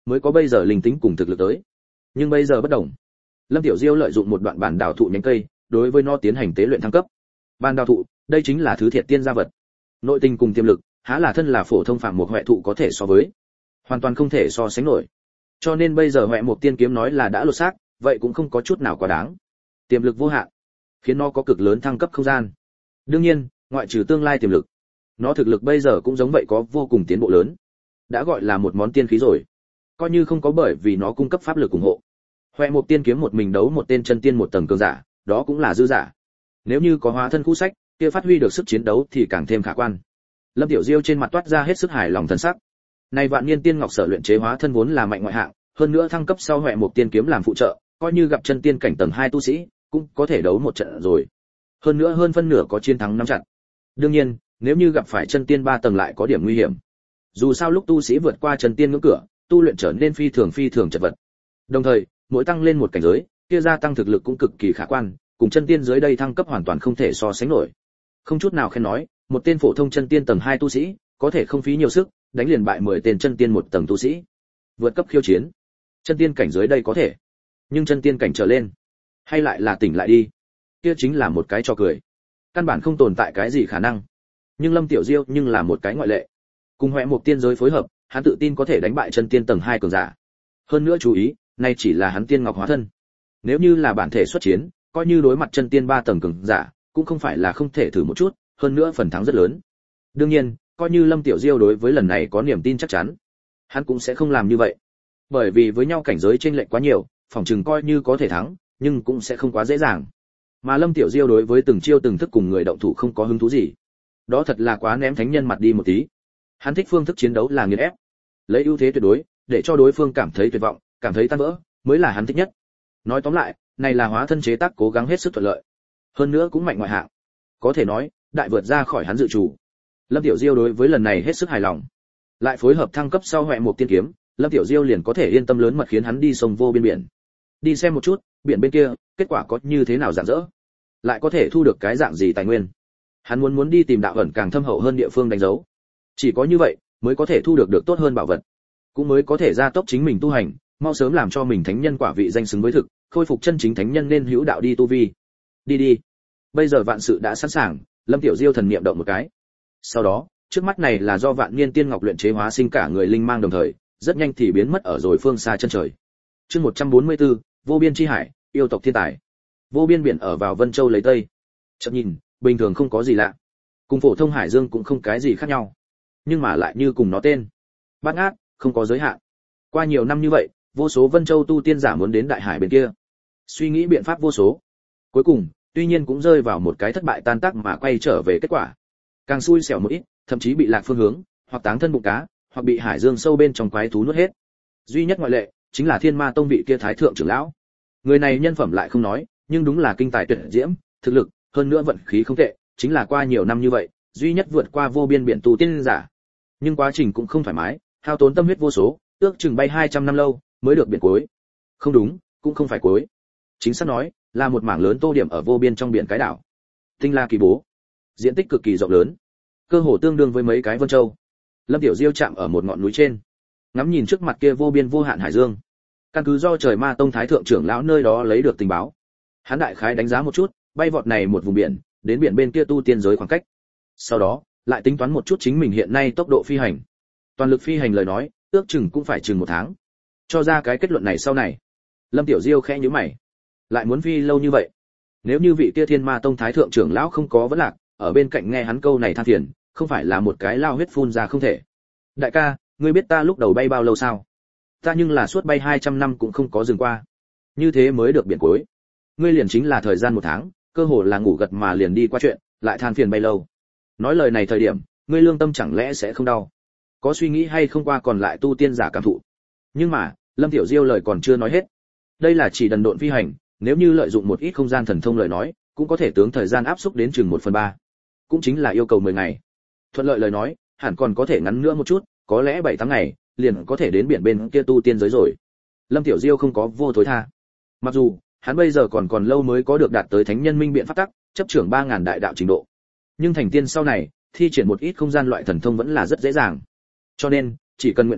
[SPEAKER 1] mới có bây giờ linh tính cùng thực lực tới. Nhưng bây giờ bất đồng. Lâm Tiểu Diêu lợi dụng một đoạn bản đào thụ nhánh cây, đối với nó tiến hành tế luyện thăng cấp. Bản đào thụ, đây chính là thứ thiệt tiên gia vật. Nội tình cùng tiềm lực, há là thân là phổ thông phàm một huệ thụ có thể so với. Hoàn toàn không thể so sánh nổi. Cho nên bây giờ huệ một tiên kiếm nói là đã lột xác, vậy cũng không có chút nào quá đáng. Tiềm lực vô hạn, khiến nó có cực lớn thăng cấp không gian. Đương nhiên, ngoại trừ tương lai tiềm lực, nó thực lực bây giờ cũng giống vậy có vô cùng tiến bộ lớn. Đã gọi là một món tiên khí rồi. Coi như không có bởi vì nó cung cấp pháp lực ủng hộ. Huệ một tiên kiếm một mình đấu một tên chân tiên một tầng cường giả, đó cũng là dư giả. Nếu như có hóa thân khu sách, kia phát huy được sức chiến đấu thì càng thêm khả quan. Lâm Tiểu Diêu trên mặt toát ra hết sức hài lòng thần sắc. Này vạn niên tiên ngọc sở luyện chế hóa thân vốn là mạnh ngoại hạng, hơn nữa thăng cấp sau huệ một tiên kiếm làm phụ trợ, coi như gặp chân tiên cảnh tầng hai tu sĩ, cũng có thể đấu một trận rồi. Hơn nữa hơn phân nửa có chiến thắng nắm chặt. Đương nhiên, nếu như gặp phải chân tiên ba tầng lại có điểm nguy hiểm. Dù sao lúc tu sĩ vượt qua chân tiên ngưỡng cửa, tu luyện trở nên phi thường phi thường chật vật. Đồng thời, mỗi tăng lên một cảnh giới, kia gia tăng thực lực cũng cực kỳ khả quan, cùng chân tiên dưới đây thăng cấp hoàn toàn không thể so sánh nổi. Không chút nào khen nói, một tên phổ thông chân tiên tầng hai tu sĩ, có thể không phí nhiều sức, đánh liền bại mười tên chân tiên một tầng tu sĩ. Vượt cấp khiêu chiến. Chân tiên cảnh dưới đây có thể, nhưng chân tiên cảnh trở lên, hay lại là tỉnh lại đi. Kia chính là một cái trò cười. Căn bản không tồn tại cái gì khả năng. Nhưng Lâm Tiểu Diêu nhưng là một cái ngoại lệ. Cùng huệ một tiên giới phối hợp, hắn tự tin có thể đánh bại chân tiên tầng hai cường giả. Hơn nữa chú ý, nay chỉ là hắn tiên ngọc hóa thân. Nếu như là bản thể xuất chiến, coi như đối mặt chân tiên ba tầng cường giả, cũng không phải là không thể thử một chút, hơn nữa phần thắng rất lớn. Đương nhiên, coi như Lâm Tiểu Diêu đối với lần này có niềm tin chắc chắn, hắn cũng sẽ không làm như vậy. Bởi vì với nhau cảnh giới chênh lệch quá nhiều, phòng chừng coi như có thể thắng, nhưng cũng sẽ không quá dễ dàng. Mà Lâm Tiểu Diêu đối với từng chiêu từng thức cùng người động thủ không có hứng thú gì. Đó thật là quá ném thánh nhân mặt đi một tí. Hắn thích phương thức chiến đấu là nghiền ép, lấy ưu thế tuyệt đối, để cho đối phương cảm thấy tuyệt vọng, cảm thấy tan vỡ, mới là hắn thích nhất. Nói tóm lại, này là hóa thân chế tác cố gắng hết sức thuận lợi. Hơn nữa cũng mạnh ngoại hạng. Có thể nói, đại vượt ra khỏi hắn dự chủ. Lâm Tiểu Diêu đối với lần này hết sức hài lòng. Lại phối hợp thăng cấp sau huệ một tiên kiếm, Lâm Tiểu Diêu liền có thể yên tâm lớn mật khiến hắn đi sông vô biên biển. Đi xem một chút, biển bên kia, kết quả có như thế nào rạng rỡ. Lại có thể thu được cái dạng gì tài nguyên. Hắn muốn muốn đi tìm đạo ẩn càng thâm hậu hơn địa phương đánh dấu. Chỉ có như vậy, mới có thể thu được được tốt hơn bảo vật. Cũng mới có thể gia tốc chính mình tu hành, mau sớm làm cho mình thánh nhân quả vị danh xứng với thực, khôi phục chân chính thánh nhân nên hữu đạo đi tu vi. Đi đi. Bây giờ vạn sự đã sẵn sàng, Lâm Tiểu Diêu thần niệm động một cái. Sau đó, trước mắt này là do vạn niên tiên ngọc luyện chế hóa sinh cả người linh mang đồng thời, rất nhanh thì biến mất ở rồi phương xa chân trời. Chương một trăm bốn mươi tư, vô biên chi hải, yêu tộc thiên tài. Vô biên biển ở vào Vân Châu lấy Tây. Chợt nhìn, bình thường không có gì lạ. Cùng phổ thông hải dương cũng không cái gì khác nhau. Nhưng mà lại như cùng nó tên. Bát ngát, không có giới hạn. Qua nhiều năm như vậy, vô số Vân Châu tu tiên giả muốn đến đại hải bên kia. Suy nghĩ biện pháp vô số. Cuối cùng, tuy nhiên cũng rơi vào một cái thất bại tan tác mà quay trở về kết quả. Càng xui xẻo một ít, thậm chí bị lạc phương hướng, hoặc táng thân bụng cá, hoặc bị hải dương sâu bên trong quái thú nuốt hết. Duy nhất ngoại lệ chính là Thiên Ma Tông vị kia thái thượng trưởng lão. Người này nhân phẩm lại không nói, nhưng đúng là kinh tài tuyệt diễm, thực lực, hơn nữa vận khí không tệ, chính là qua nhiều năm như vậy, duy nhất vượt qua vô biên biển tu tiên giả. Nhưng quá trình cũng không thoải mái, hao tốn tâm huyết vô số, ước chừng bay hai trăm năm lâu mới được biển cuối. Không đúng, cũng không phải cuối. Chính xác nói, là một mảng lớn tô điểm ở vô biên trong biển cái đảo. Tinh La Kỳ Bố, diện tích cực kỳ rộng lớn, cơ hồ tương đương với mấy cái Vân Châu. Lâm Tiểu Diêu chạm ở một ngọn núi trên, ngắm nhìn trước mặt kia vô biên vô hạn hải dương. Căn cứ do Trời Ma Tông thái thượng trưởng lão nơi đó lấy được tình báo, hắn đại khái đánh giá một chút, bay vọt này một vùng biển, đến biển bên kia tu tiên giới khoảng cách. Sau đó, lại tính toán một chút chính mình hiện nay tốc độ phi hành. Toàn lực phi hành lời nói, ước chừng cũng phải chừng một tháng. Cho ra cái kết luận này sau này, Lâm Tiểu Diêu khẽ nhíu mày. Lại muốn phi lâu như vậy? Nếu như vị kia Thiên Ma Tông thái thượng trưởng lão không có vấn lạc, ở bên cạnh nghe hắn câu này than phiền, không phải là một cái lao huyết phun ra không thể. Đại ca, ngươi biết ta lúc đầu bay bao lâu sao? Ta nhưng là suốt bay hai trăm năm cũng không có dừng qua. Như thế mới được biển cuối. Ngươi liền chính là thời gian một tháng, cơ hồ là ngủ gật mà liền đi qua chuyện, lại than phiền bay lâu. Nói lời này thời điểm, ngươi lương tâm chẳng lẽ sẽ không đau? Có suy nghĩ hay không qua còn lại tu tiên giả cảm thụ? Nhưng mà, Lâm Tiểu Diêu lời còn chưa nói hết. Đây là chỉ đần độn phi hành, nếu như lợi dụng một ít không gian thần thông lời nói, cũng có thể tướng thời gian áp xúc đến chừng một phần ba. Cũng chính là yêu cầu mười ngày. Thuận lợi lời nói, hẳn còn có thể ngắn nữa một chút, có lẽ bảy tám ngày, liền có thể đến biển bên kia tu tiên giới rồi. Lâm Tiểu Diêu không có vô thối tha. Mặc dù, hắn bây giờ còn còn lâu mới có được đạt tới thánh nhân minh biện pháp tắc, chấp trưởng ba ngàn đại đạo trình độ. Nhưng thành tiên sau này, thi triển một ít không gian loại thần thông vẫn là rất dễ dàng. Cho nên, chỉ cần nguyện ý,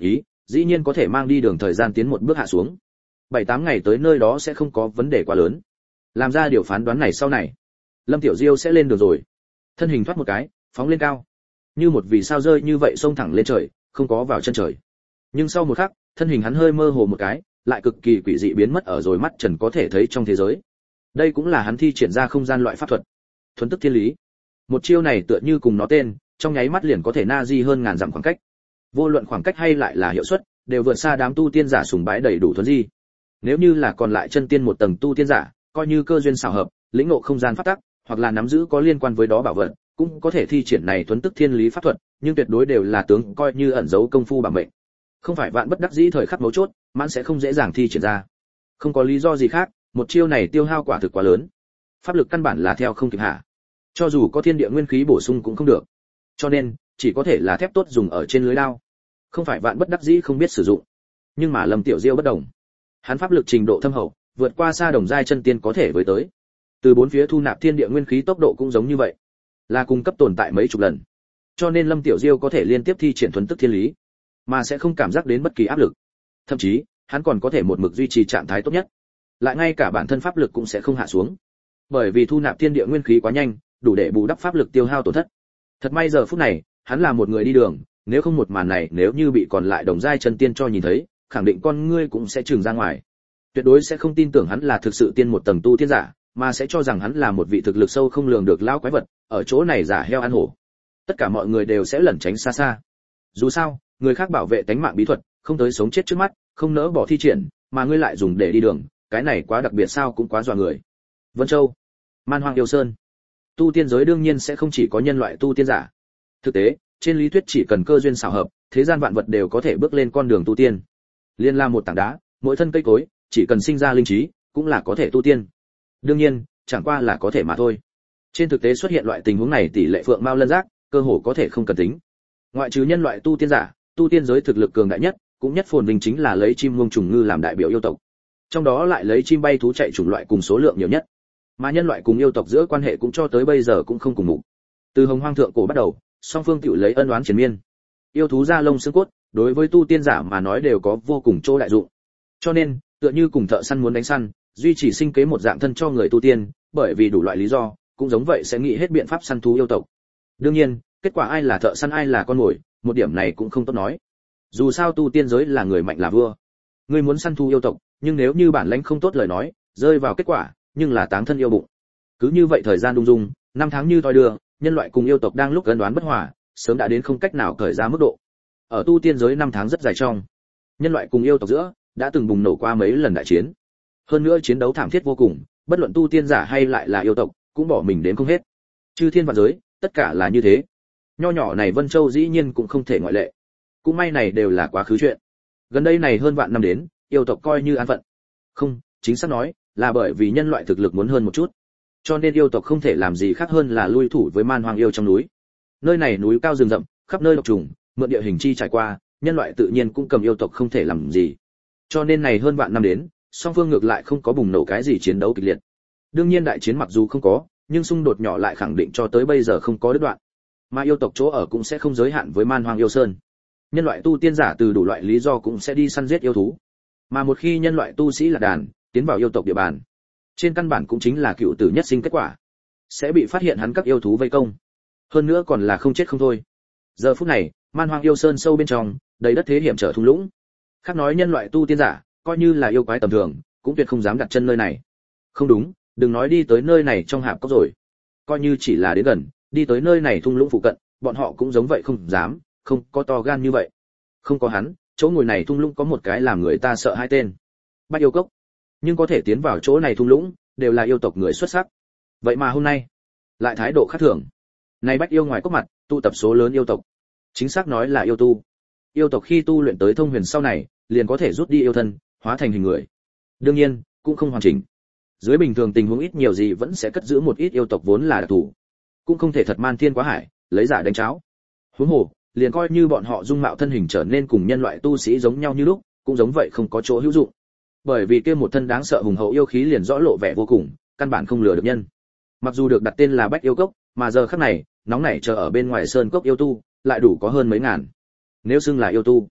[SPEAKER 1] dĩ nhiên có thể mang đi đường thời gian tiến một bước hạ xuống. bảy tám ngày tới nơi đó sẽ không có vấn đề quá lớn. Làm ra điều phán đoán này sau này, Lâm Tiểu Diêu sẽ lên đường rồi. Thân hình thoát một cái, phóng lên cao. Như một vì sao rơi như vậy xông thẳng lên trời, không có vào chân trời. Nhưng sau một khắc, thân hình hắn hơi mơ hồ một cái, lại cực kỳ quỷ dị biến mất ở rồi mắt trần có thể thấy trong thế giới. Đây cũng là hắn thi triển ra không gian loại pháp thuật, thuần tức thiên lý. Một chiêu này tựa như cùng nó tên, trong nháy mắt liền có thể na di hơn ngàn dặm khoảng cách. Vô luận khoảng cách hay lại là hiệu suất, đều vượt xa đám tu tiên giả sùng bái đầy đủ thuần di. Nếu như là còn lại chân tiên một tầng tu tiên giả, coi như cơ duyên xảo hợp, lĩnh ngộ không gian pháp tắc, hoặc là nắm giữ có liên quan với đó bảo vật, cũng có thể thi triển này thuần tức thiên lý pháp thuật, nhưng tuyệt đối đều là tướng coi như ẩn giấu công phu bảo mệnh. Không phải vạn bất đắc dĩ thời khắc mấu chốt, mãn sẽ không dễ dàng thi triển ra. Không có lý do gì khác, một chiêu này tiêu hao quả thực quá lớn. Pháp lực căn bản là theo không kịp hạ. Cho dù có thiên địa nguyên khí bổ sung cũng không được. Cho nên, chỉ có thể là thép tốt dùng ở trên lưới đao. Không phải vạn bất đắc dĩ không biết sử dụng. Nhưng mà Lâm Tiểu Diêu bất đồng. Hắn pháp lực trình độ thâm hậu, vượt qua xa đồng giai chân tiên có thể với tới. Từ bốn phía thu nạp thiên địa nguyên khí tốc độ cũng giống như vậy, là cung cấp tồn tại mấy chục lần. Cho nên Lâm Tiểu Diêu có thể liên tiếp thi triển thuần tức thiên lý, mà sẽ không cảm giác đến bất kỳ áp lực. Thậm chí, hắn còn có thể một mực duy trì trạng thái tốt nhất. Lại ngay cả bản thân pháp lực cũng sẽ không hạ xuống. Bởi vì thu nạp thiên địa nguyên khí quá nhanh, đủ để bù đắp pháp lực tiêu hao tổn thất. Thật may giờ phút này, hắn là một người đi đường, nếu không một màn này nếu như bị còn lại đồng giai chân tiên cho nhìn thấy, khẳng định con ngươi cũng sẽ trừng ra ngoài. Tuyệt đối sẽ không tin tưởng hắn là thực sự tiên một tầng tu tiên giả, mà sẽ cho rằng hắn là một vị thực lực sâu không lường được lão quái vật, ở chỗ này giả heo ăn hổ. Tất cả mọi người đều sẽ lẩn tránh xa xa. Dù sao, người khác bảo vệ tánh mạng bí thuật, không tới sống chết trước mắt, không nỡ bỏ thi triển, mà ngươi lại dùng để đi đường, cái này quá đặc biệt sao cũng quá dọa người. Vân Châu, Man Hoang Yêu Sơn. Tu tiên giới đương nhiên sẽ không chỉ có nhân loại tu tiên giả. Thực tế, trên lý thuyết chỉ cần cơ duyên xảo hợp, thế gian vạn vật đều có thể bước lên con đường tu tiên. Liên la một tảng đá, mỗi thân cây cối, chỉ cần sinh ra linh trí, cũng là có thể tu tiên. Đương nhiên, chẳng qua là có thể mà thôi. Trên thực tế xuất hiện loại tình huống này tỷ lệ phượng mao lân giác, cơ hồ có thể không cần tính. Ngoại trừ nhân loại tu tiên giả, tu tiên giới thực lực cường đại nhất, cũng nhất phồn vinh chính là lấy chim muông trùng ngư làm đại biểu yêu tộc. Trong đó lại lấy chim bay thú chạy chủng loại cùng số lượng nhiều nhất. Mà nhân loại cùng yêu tộc giữa quan hệ cũng cho tới bây giờ cũng không cùng mục. Từ hồng hoang thượng cổ bắt đầu, song phương tiểu lấy ân oán triền miên. Yêu thú da lông xương cốt, đối với tu tiên giả mà nói đều có vô cùng chỗ đại dụng. Cho nên, tựa như cùng thợ săn muốn đánh săn, duy trì sinh kế một dạng thân cho người tu tiên, bởi vì đủ loại lý do, cũng giống vậy sẽ nghĩ hết biện pháp săn thú yêu tộc. Đương nhiên, kết quả ai là thợ săn ai là con mồi, một điểm này cũng không tốt nói. Dù sao tu tiên giới là người mạnh là vua. Ngươi muốn săn thú yêu tộc, nhưng nếu như bản lãnh không tốt lời nói, rơi vào kết quả, nhưng là táng thân yêu bụng. Cứ như vậy thời gian đung dung, năm tháng như thoi đưa, nhân loại cùng yêu tộc đang lúc ân đoán bất hòa, sớm đã đến không cách nào cởi ra mức độ. Ở tu tiên giới năm tháng rất dài trong, nhân loại cùng yêu tộc giữa đã từng bùng nổ qua mấy lần đại chiến. Hơn nữa chiến đấu thảm thiết vô cùng, bất luận tu tiên giả hay lại là yêu tộc, cũng bỏ mình đến không hết. Chư thiên vạn giới, tất cả là như thế. Nho nhỏ này Vân Châu dĩ nhiên cũng không thể ngoại lệ. Cũng may này đều là quá khứ chuyện. Gần đây này hơn vạn năm đến, yêu tộc coi như an phận. Không, chính xác nói, là bởi vì nhân loại thực lực muốn hơn một chút. Cho nên yêu tộc không thể làm gì khác hơn là lui thủ với man hoang yêu trong núi. Nơi này núi cao rừng rậm, khắp nơi độc trùng, mượn địa hình chi trải qua, nhân loại tự nhiên cũng cầm yêu tộc không thể làm gì. Cho nên này hơn vạn năm đến, song phương ngược lại không có bùng nổ cái gì chiến đấu kịch liệt. Đương nhiên đại chiến mặc dù không có, nhưng xung đột nhỏ lại khẳng định cho tới bây giờ không có đứt đoạn. Mà yêu tộc chỗ ở cũng sẽ không giới hạn với man hoang yêu sơn. Nhân loại tu tiên giả từ đủ loại lý do cũng sẽ đi săn giết yêu thú. Mà một khi nhân loại tu sĩ là đàn, tiến vào yêu tộc địa bàn, trên căn bản cũng chính là cựu tử nhất sinh kết quả, sẽ bị phát hiện hắn các yêu thú vây công. Hơn nữa còn là không chết không thôi. Giờ phút này, man hoang yêu sơn sâu bên trong, đầy đất thế hiểm trở thung lũng. Khác nói nhân loại tu tiên giả, coi như là yêu quái tầm thường, cũng tuyệt không dám đặt chân nơi này. Không đúng, đừng nói đi tới nơi này trong hạp cốc rồi. Coi như chỉ là đến gần, đi tới nơi này thung lũng phụ cận, bọn họ cũng giống vậy không dám, không có to gan như vậy. Không có hắn, chỗ ngồi này thung lũng có một cái làm người ta sợ hai tên. Bách yêu cốc. Nhưng có thể tiến vào chỗ này thung lũng, đều là yêu tộc người xuất sắc. Vậy mà hôm nay, lại thái độ khác thường. Này Bách yêu ngoài cốc mặt, tụ tập số lớn yêu tộc. Chính xác nói là yêu tu. Yêu tộc khi tu luyện tới thông huyền sau này, liền có thể rút đi yêu thân, hóa thành hình người. Đương nhiên, cũng không hoàn chỉnh. Dưới bình thường tình huống ít nhiều gì vẫn sẽ cất giữ một ít yêu tộc vốn là đặc thù. Cũng không thể thật man thiên quá hải, lấy giả đánh cháo. Huống hồ, liền coi như bọn họ dung mạo thân hình trở nên cùng nhân loại tu sĩ giống nhau như lúc, cũng giống vậy không có chỗ hữu dụng. Bởi vì kia một thân đáng sợ hùng hậu yêu khí liền rõ lộ vẻ vô cùng, căn bản không lừa được nhân. Mặc dù được đặt tên là Bách yêu cốc, mà giờ khắc này, nóng nảy chờ ở bên ngoài sơn cốc yêu tu, lại đủ có hơn mấy ngàn. Nếu xưng là yêu tu,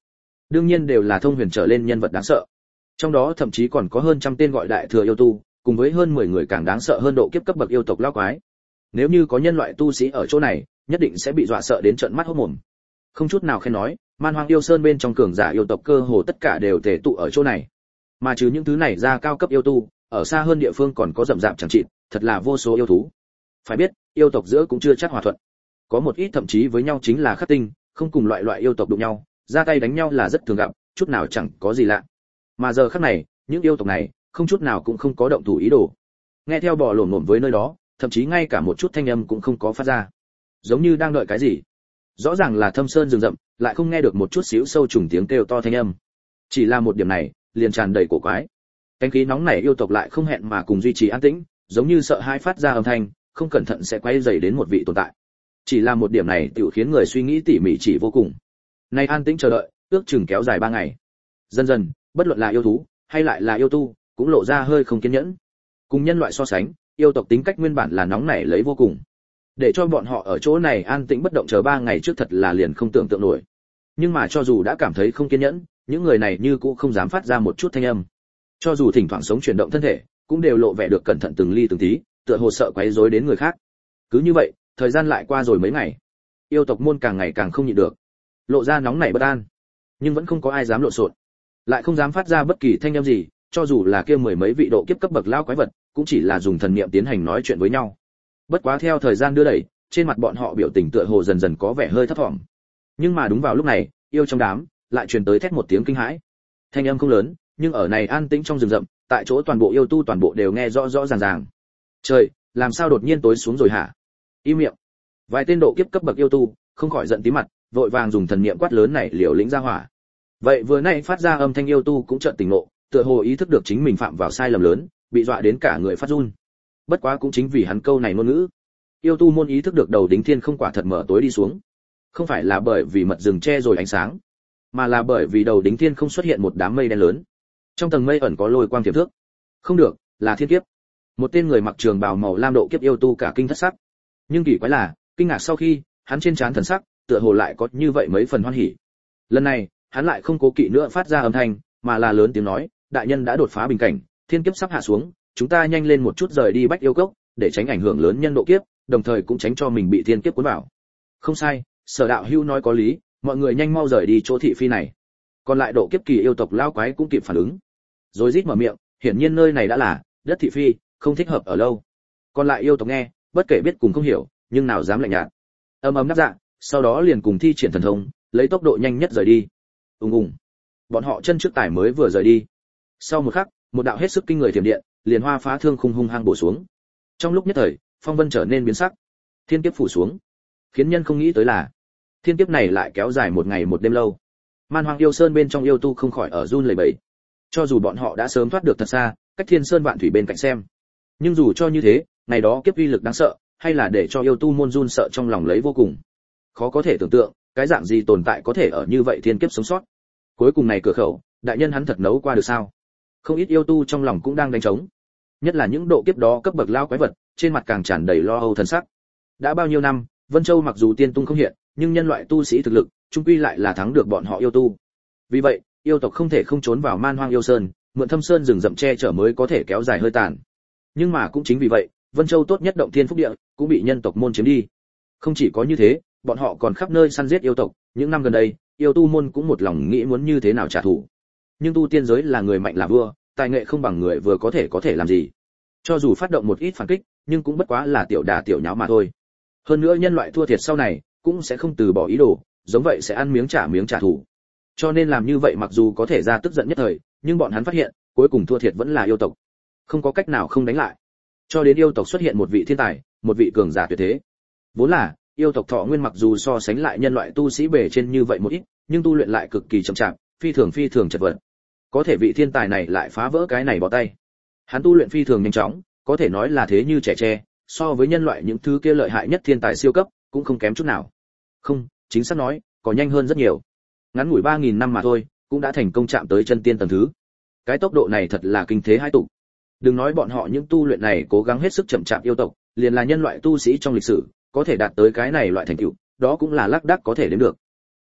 [SPEAKER 1] đương nhiên đều là thông huyền trở lên nhân vật đáng sợ. Trong đó thậm chí còn có hơn trăm tên gọi đại thừa yêu tu, cùng với hơn mười người càng đáng sợ hơn độ kiếp cấp bậc yêu tộc lão quái. Nếu như có nhân loại tu sĩ ở chỗ này, nhất định sẽ bị dọa sợ đến trợn mắt hốt mồm. Không chút nào khen nói, Man Hoang Yêu Sơn bên trong cường giả yêu tộc cơ hồ tất cả đều tề tụ ở chỗ này. Mà trừ những thứ này ra, cao cấp yêu tu, ở xa hơn địa phương còn có rậm rạp chẳng chịt, thật là vô số yêu thú. Phải biết, yêu tộc giữa cũng chưa chắc hòa thuận. Có một ít thậm chí với nhau chính là khắc tinh, không cùng loại loại yêu tộc đụng nhau, ra tay đánh nhau là rất thường gặp, chút nào chẳng có gì lạ. Mà giờ khắc này, những yêu tộc này, không chút nào cũng không có động thủ ý đồ. Nghe theo bò lổm lổm với nơi đó, thậm chí ngay cả một chút thanh âm cũng không có phát ra. Giống như đang đợi cái gì. Rõ ràng là thâm sơn rừng rậm, lại không nghe được một chút xíu sâu trùng tiếng kêu to thanh âm. Chỉ là một điểm này, liền tràn đầy cổ quái. Cánh khí nóng này yêu tộc lại không hẹn mà cùng duy trì an tĩnh, giống như sợ hai phát ra âm thanh, không cẩn thận sẽ quay dày đến một vị tồn tại. Chỉ là một điểm này tiểu khiến người suy nghĩ tỉ mỉ chỉ vô cùng. Nay an tĩnh chờ đợi, ước chừng kéo dài ba ngày. Dần dần, bất luận là yêu thú hay lại là yêu tu, cũng lộ ra hơi không kiên nhẫn. Cùng nhân loại so sánh, yêu tộc tính cách nguyên bản là nóng nảy lấy vô cùng. Để cho bọn họ ở chỗ này an tĩnh bất động chờ ba ngày trước thật là liền không tưởng tượng nổi. Nhưng mà cho dù đã cảm thấy không kiên nhẫn, những người này như cũng không dám phát ra một chút thanh âm. Cho dù thỉnh thoảng sống chuyển động thân thể, cũng đều lộ vẻ được cẩn thận từng ly từng tí, tựa hồ sợ quấy rối đến người khác. Cứ như vậy, thời gian lại qua rồi mấy ngày. Yêu tộc môn càng ngày càng không nhịn được, lộ ra nóng nảy bất an. Nhưng vẫn không có ai dám lộn xộn, lại không dám phát ra bất kỳ thanh âm gì, cho dù là kia mười mấy vị độ kiếp cấp bậc lao quái vật, cũng chỉ là dùng thần niệm tiến hành nói chuyện với nhau. Bất quá theo thời gian đưa đẩy, trên mặt bọn họ biểu tình tựa hồ dần dần có vẻ hơi thấp thỏm. Nhưng mà đúng vào lúc này, yêu trong đám lại truyền tới thét một tiếng kinh hãi. Thanh âm không lớn, nhưng ở này an tĩnh trong rừng rậm, tại chỗ toàn bộ yêu tu toàn bộ đều nghe rõ rõ ràng ràng. Trời, làm sao đột nhiên tối xuống rồi hả? Im miệng. Vài tên độ kiếp cấp bậc yêu tu không khỏi giận tí mặt, vội vàng dùng thần niệm quát lớn này liều lĩnh ra hỏa. Vậy vừa nãy phát ra âm thanh yêu tu cũng chợt tỉnh ngộ, tựa hồ ý thức được chính mình phạm vào sai lầm lớn, bị dọa đến cả người phát run. Bất quá cũng chính vì hắn câu này ngôn ngữ, yêu tu môn ý thức được đầu đính thiên không quả thật mở tối đi xuống. Không phải là bởi vì mật rừng che rồi ánh sáng, mà là bởi vì đầu đính thiên không xuất hiện một đám mây đen lớn. Trong tầng mây ẩn có lôi quang tiềm thước. Không được, là thiên kiếp. Một tên người mặc trường bào màu lam độ kiếp yêu tu cả kinh thất sắc. Nhưng kỳ quái là, kinh ngạc sau khi, hắn trên trán thần sắc, tựa hồ lại có như vậy mấy phần hoan hỉ. Lần này, hắn lại không cố kỵ nữa phát ra âm thanh, mà là lớn tiếng nói, đại nhân đã đột phá bình cảnh, thiên kiếp sắp hạ xuống, chúng ta nhanh lên một chút rời đi Bách Yêu Cốc, để tránh ảnh hưởng lớn nhân độ kiếp, đồng thời cũng tránh cho mình bị thiên kiếp cuốn vào. Không sai, Sở đạo hữu nói có lý, mọi người nhanh mau rời đi chỗ thị phi này. Còn lại độ kiếp kỳ yêu tộc lao quái cũng kịp phản ứng, rồi rít mở miệng, hiển nhiên nơi này đã là đất thị phi, không thích hợp ở lâu. Còn lại yêu tộc nghe, bất kể biết cùng không hiểu, nhưng nào dám lạnh nhạt. Ầm ầm đáp dạ, sau đó liền cùng thi triển thần thông, lấy tốc độ nhanh nhất rời đi. Ùng ùng. Bọn họ chân trước tải mới vừa rời đi. Sau một khắc, một đạo hết sức kinh người thiểm điện, liền hoa phá thương khung hung hăng bổ xuống. Trong lúc nhất thời, phong vân trở nên biến sắc, thiên kiếp phủ xuống. Khiến nhân không nghĩ tới là, thiên kiếp này lại kéo dài một ngày một đêm lâu. Man Hoang Yêu Sơn bên trong yêu tu không khỏi ở run lẩy bẩy. Cho dù bọn họ đã sớm thoát được thật xa, cách Thiên Sơn vạn thủy bên cạnh xem, nhưng dù cho như thế, ngày đó kiếp uy lực đáng sợ, hay là để cho yêu tu môn run sợ trong lòng lấy vô cùng. Khó có thể tưởng tượng, cái dạng gì tồn tại có thể ở như vậy thiên kiếp sống sót. Cuối cùng này cửa khẩu, đại nhân hắn thật nấu qua được sao? Không ít yêu tu trong lòng cũng đang đánh trống. Nhất là những độ kiếp đó cấp bậc lao quái vật, trên mặt càng tràn đầy lo âu thần sắc. Đã bao nhiêu năm, Vân Châu mặc dù tiên tung không hiện, nhưng nhân loại tu sĩ thực lực, chung quy lại là thắng được bọn họ yêu tu. Vì vậy, yêu tộc không thể không trốn vào Man Hoang Yêu Sơn, mượn thâm sơn rừng rậm che chở mới có thể kéo dài hơi tàn. Nhưng mà cũng chính vì vậy, Vân Châu tốt nhất động thiên phúc địa cũng bị nhân tộc môn chiếm đi. Không chỉ có như thế, bọn họ còn khắp nơi săn giết yêu tộc, những năm gần đây, yêu tu môn cũng một lòng nghĩ muốn như thế nào trả thù. Nhưng tu tiên giới là người mạnh là vua, tài nghệ không bằng người vừa có thể có thể làm gì. Cho dù phát động một ít phản kích, nhưng cũng bất quá là tiểu đả tiểu nháo mà thôi. Hơn nữa nhân loại thua thiệt sau này, cũng sẽ không từ bỏ ý đồ, giống vậy sẽ ăn miếng trả miếng trả thù. Cho nên làm như vậy mặc dù có thể ra tức giận nhất thời, nhưng bọn hắn phát hiện, cuối cùng thua thiệt vẫn là yêu tộc. Không có cách nào không đánh lại. Cho đến yêu tộc xuất hiện một vị thiên tài, một vị cường giả tuyệt thế. Vốn là, yêu tộc thọ nguyên mặc dù so sánh lại nhân loại tu sĩ bề trên như vậy một ít, nhưng tu luyện lại cực kỳ chậm chạp, phi thường phi thường chật vật. Có thể vị thiên tài này lại phá vỡ cái này bỏ tay. Hắn tu luyện phi thường nhanh chóng, có thể nói là thế như trẻ tre, so với nhân loại những thứ kia lợi hại nhất thiên tài siêu cấp, cũng không kém chút nào. Không, chính xác nói, có nhanh hơn rất nhiều. Ngắn ngủi ba nghìn năm mà thôi, cũng đã thành công chạm tới chân tiên tầng thứ. Cái tốc độ này thật là kinh thế hai tụ. Đừng nói bọn họ những tu luyện này cố gắng hết sức chậm chạp yêu tộc, liền là nhân loại tu sĩ trong lịch sử, có thể đạt tới cái này loại thành tựu, đó cũng là lác đác có thể đến được.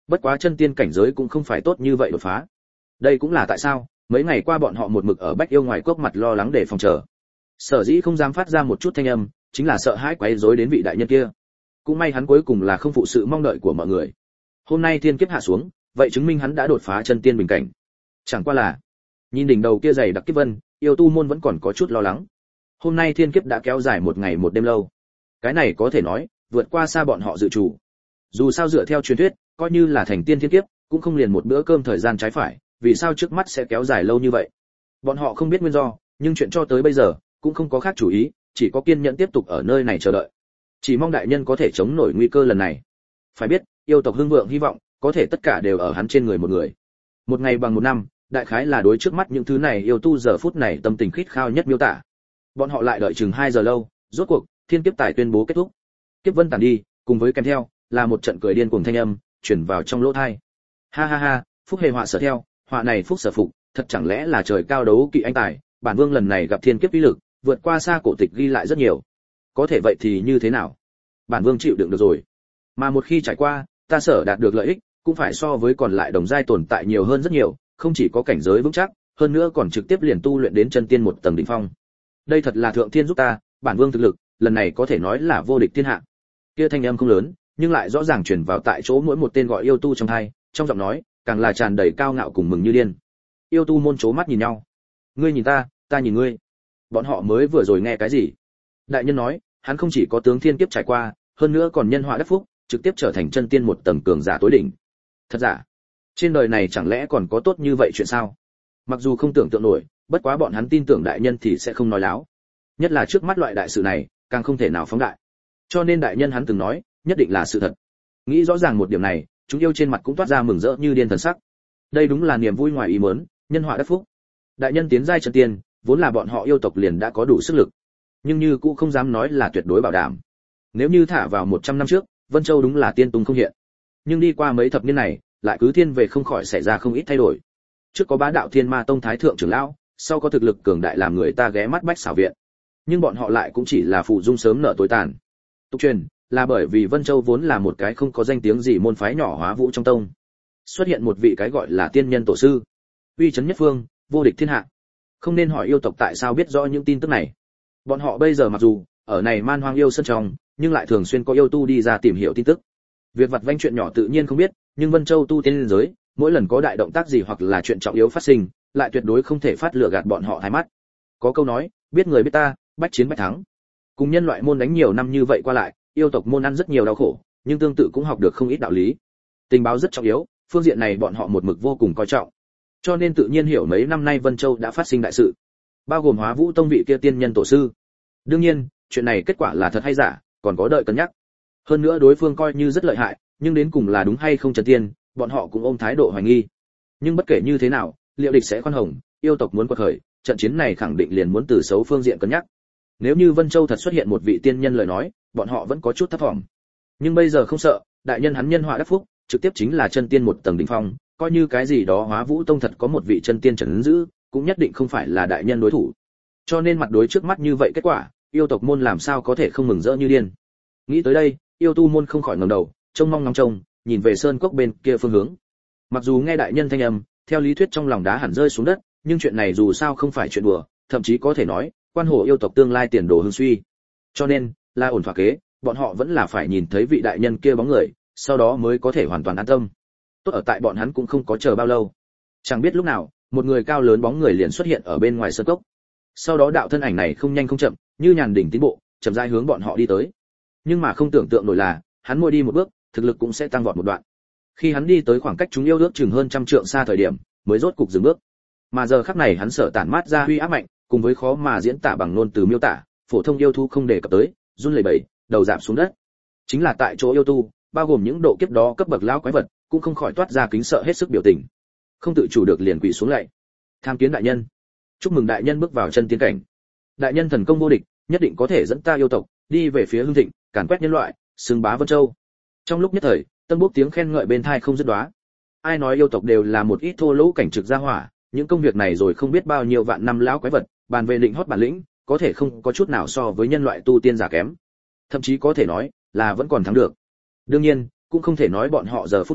[SPEAKER 1] Bất quá chân tiên cảnh giới cũng không phải tốt như vậy đột phá. Đây cũng là tại sao mấy ngày qua bọn họ một mực ở Bách Yêu ngoài cốc mặt lo lắng để phòng chờ. Sở dĩ không dám phát ra một chút thanh âm, chính là sợ hãi quấy rối đến vị đại nhân kia. Cũng may hắn cuối cùng là không phụ sự mong đợi của mọi người. Hôm nay thiên kiếp hạ xuống, vậy chứng minh hắn đã đột phá chân tiên bình cảnh. Chẳng qua là, nhìn đỉnh đầu kia dày đặc kiếp vân, yêu tu môn vẫn còn có chút lo lắng. Hôm nay thiên kiếp đã kéo dài một ngày một đêm lâu. Cái này có thể nói, vượt qua xa bọn họ dự chủ. Dù sao dựa theo truyền thuyết, coi như là thành tiên thiên kiếp, cũng không liền một bữa cơm thời gian trái phải, vì sao trước mắt sẽ kéo dài lâu như vậy? Bọn họ không biết nguyên do, nhưng chuyện cho tới bây giờ cũng không có khác chủ ý, chỉ có kiên nhẫn tiếp tục ở nơi này chờ đợi. Chỉ mong đại nhân có thể chống nổi nguy cơ lần này. Phải biết, yêu tộc hưng vượng hy vọng, có thể tất cả đều ở hắn trên người một người. Một ngày bằng một năm, đại khái là đối trước mắt những thứ này yêu tu giờ phút này tâm tình khít khao nhất miêu tả. Bọn họ lại đợi chừng hai giờ lâu, rốt cuộc, thiên kiếp tài tuyên bố kết thúc. Kiếp vân tản đi, cùng với kèm theo là một trận cười điên cuồng thanh âm chuyển vào trong lỗ tai. Ha ha ha, phúc hề họa sở theo, họa này phúc sở phục, thật chẳng lẽ là trời cao đấu kỵ anh tài, bản vương lần này gặp thiên kiếp uy lực, vượt qua xa cổ tịch ghi lại rất nhiều. Có thể vậy thì như thế nào? Bản vương chịu đựng được rồi. Mà một khi trải qua, ta sở đạt được lợi ích, cũng phải so với còn lại đồng giai tồn tại nhiều hơn rất nhiều, không chỉ có cảnh giới vững chắc, hơn nữa còn trực tiếp liền tu luyện đến chân tiên một tầng đỉnh phong. Đây thật là thượng thiên giúp ta, bản vương thực lực, lần này có thể nói là vô địch thiên hạ. Kia thanh âm không lớn, nhưng lại rõ ràng truyền vào tại chỗ mỗi một tên gọi yêu tu trong hai, trong giọng nói càng là tràn đầy cao ngạo cùng mừng như điên. Yêu tu môn chố mắt nhìn nhau. Ngươi nhìn ta, ta nhìn ngươi. Bọn họ mới vừa rồi nghe cái gì? Đại nhân nói, hắn không chỉ có tướng thiên kiếp trải qua, hơn nữa còn nhân họa đắc phúc, trực tiếp trở thành chân tiên một tầng cường giả tối đỉnh. Thật giả? Trên đời này chẳng lẽ còn có tốt như vậy chuyện sao? Mặc dù không tưởng tượng nổi, bất quá bọn hắn tin tưởng đại nhân thì sẽ không nói láo. Nhất là trước mắt loại đại sự này, càng không thể nào phóng đại. Cho nên đại nhân hắn từng nói, nhất định là sự thật. Nghĩ rõ ràng một điểm này, chúng yêu trên mặt cũng toát ra mừng rỡ như điên thần sắc. Đây đúng là niềm vui ngoài ý muốn, nhân họa đắc phúc. Đại nhân tiến giai chân tiên, vốn là bọn họ yêu tộc liền đã có đủ sức lực, nhưng như cũng không dám nói là tuyệt đối bảo đảm. Nếu như thả vào một trăm năm trước, Vân Châu đúng là tiên tung không hiện. Nhưng đi qua mấy thập niên này, lại cứ thiên về không khỏi xảy ra không ít thay đổi. Trước có Bá Đạo Thiên Ma Tông thái thượng trưởng lão, sau có thực lực cường đại làm người ta ghé mắt Bách Xảo viện. Nhưng bọn họ lại cũng chỉ là phụ dung sớm nợ tối tàn. Tục truyền là bởi vì Vân Châu vốn là một cái không có danh tiếng gì môn phái nhỏ Hóa Vũ trong tông. Xuất hiện một vị cái gọi là tiên nhân tổ sư, uy chấn nhất phương, vô địch thiên hạ. Không nên hỏi yêu tộc tại sao biết rõ những tin tức này. Bọn họ bây giờ mặc dù ở này Man Hoang yêu sơn trong, nhưng lại thường xuyên có yêu tu đi ra tìm hiểu tin tức. Việc vặt vãnh chuyện nhỏ tự nhiên không biết, nhưng Vân Châu tu tiên giới, mỗi lần có đại động tác gì hoặc là chuyện trọng yếu phát sinh, lại tuyệt đối không thể phát lửa gạt bọn họ thái mắt. Có câu nói, biết người biết ta, bách chiến bách thắng. Cùng nhân loại môn đánh nhiều năm như vậy qua lại, yêu tộc môn ăn rất nhiều đau khổ, nhưng tương tự cũng học được không ít đạo lý. Tình báo rất trọng yếu, phương diện này bọn họ một mực vô cùng coi trọng. Cho nên tự nhiên hiểu mấy năm nay Vân Châu đã phát sinh đại sự, bao gồm Hóa Vũ tông vị kia tiên nhân tổ sư. Đương nhiên, chuyện này kết quả là thật hay giả, còn có đợi cân nhắc. Hơn nữa đối phương coi như rất lợi hại, nhưng đến cùng là đúng hay không chân tiên, bọn họ cũng ôm thái độ hoài nghi. Nhưng bất kể như thế nào, liệu địch sẽ khoan hồng, yêu tộc muốn quật khởi, trận chiến này khẳng định liền muốn từ xấu phương diện cân nhắc. Nếu như Vân Châu thật xuất hiện một vị tiên nhân lời nói, bọn họ vẫn có chút thấp vọng. Nhưng bây giờ không sợ, đại nhân hắn nhân họa đắc phúc, trực tiếp chính là chân tiên một tầng đỉnh phong, coi như cái gì đó Hóa Vũ tông thật có một vị chân tiên trấn giữ, cũng nhất định không phải là đại nhân đối thủ. Cho nên mặt đối trước mắt như vậy kết quả, yêu tộc môn làm sao có thể không mừng rỡ như điên. Nghĩ tới đây, yêu tu môn không khỏi ngẩng đầu, trông mong ngóng trông, nhìn về sơn cốc bên kia phương hướng. Mặc dù nghe đại nhân thanh âm, theo lý thuyết trong lòng đá hẳn rơi xuống đất, nhưng chuyện này dù sao không phải chuyện đùa, thậm chí có thể nói, quan hồ yêu tộc tương lai tiền đồ hưng suy. Cho nên, là ổn thỏa kế, bọn họ vẫn là phải nhìn thấy vị đại nhân kia bóng người, sau đó mới có thể hoàn toàn an tâm. Tốt ở tại bọn hắn cũng không có chờ bao lâu. Chẳng biết lúc nào, một người cao lớn bóng người liền xuất hiện ở bên ngoài sơn cốc. Sau đó đạo thân ảnh này không nhanh không chậm, như nhàn đỉnh tiến bộ, chậm rãi hướng bọn họ đi tới. Nhưng mà không tưởng tượng nổi là, hắn mỗi đi một bước, thực lực cũng sẽ tăng vọt một đoạn. Khi hắn đi tới khoảng cách chúng yêu ước chừng hơn trăm trượng xa thời điểm, mới rốt cục dừng bước. Mà giờ khắc này hắn sợ tản mát ra uy áp mạnh, cùng với khó mà diễn tả bằng ngôn từ miêu tả, phổ thông yêu thú không đề cập tới, run lẩy bẩy, đầu giảm xuống đất. Chính là tại chỗ yêu tu, bao gồm những độ kiếp đó cấp bậc lão quái vật, cũng không khỏi toát ra kính sợ hết sức biểu tình. Không tự chủ được liền quỳ xuống lạy. Tham kiến đại nhân. Chúc mừng đại nhân bước vào chân tiên cảnh. Đại nhân thần công vô địch, nhất định có thể dẫn ta yêu tộc đi về phía hưng thịnh, càn quét nhân loại, xưng bá Vân Châu. Trong lúc nhất thời, tân bốc tiếng khen ngợi bên tai không dứt đóa. Ai nói yêu tộc đều là một ít thô lỗ cảnh trực gia hỏa, những công việc này rồi không biết bao nhiêu vạn năm lão quái vật, bàn về định hót bản lĩnh, có thể không có chút nào so với nhân loại tu tiên giả kém. Thậm chí có thể nói là vẫn còn thắng được. Đương nhiên, cũng không thể nói bọn họ giờ phút này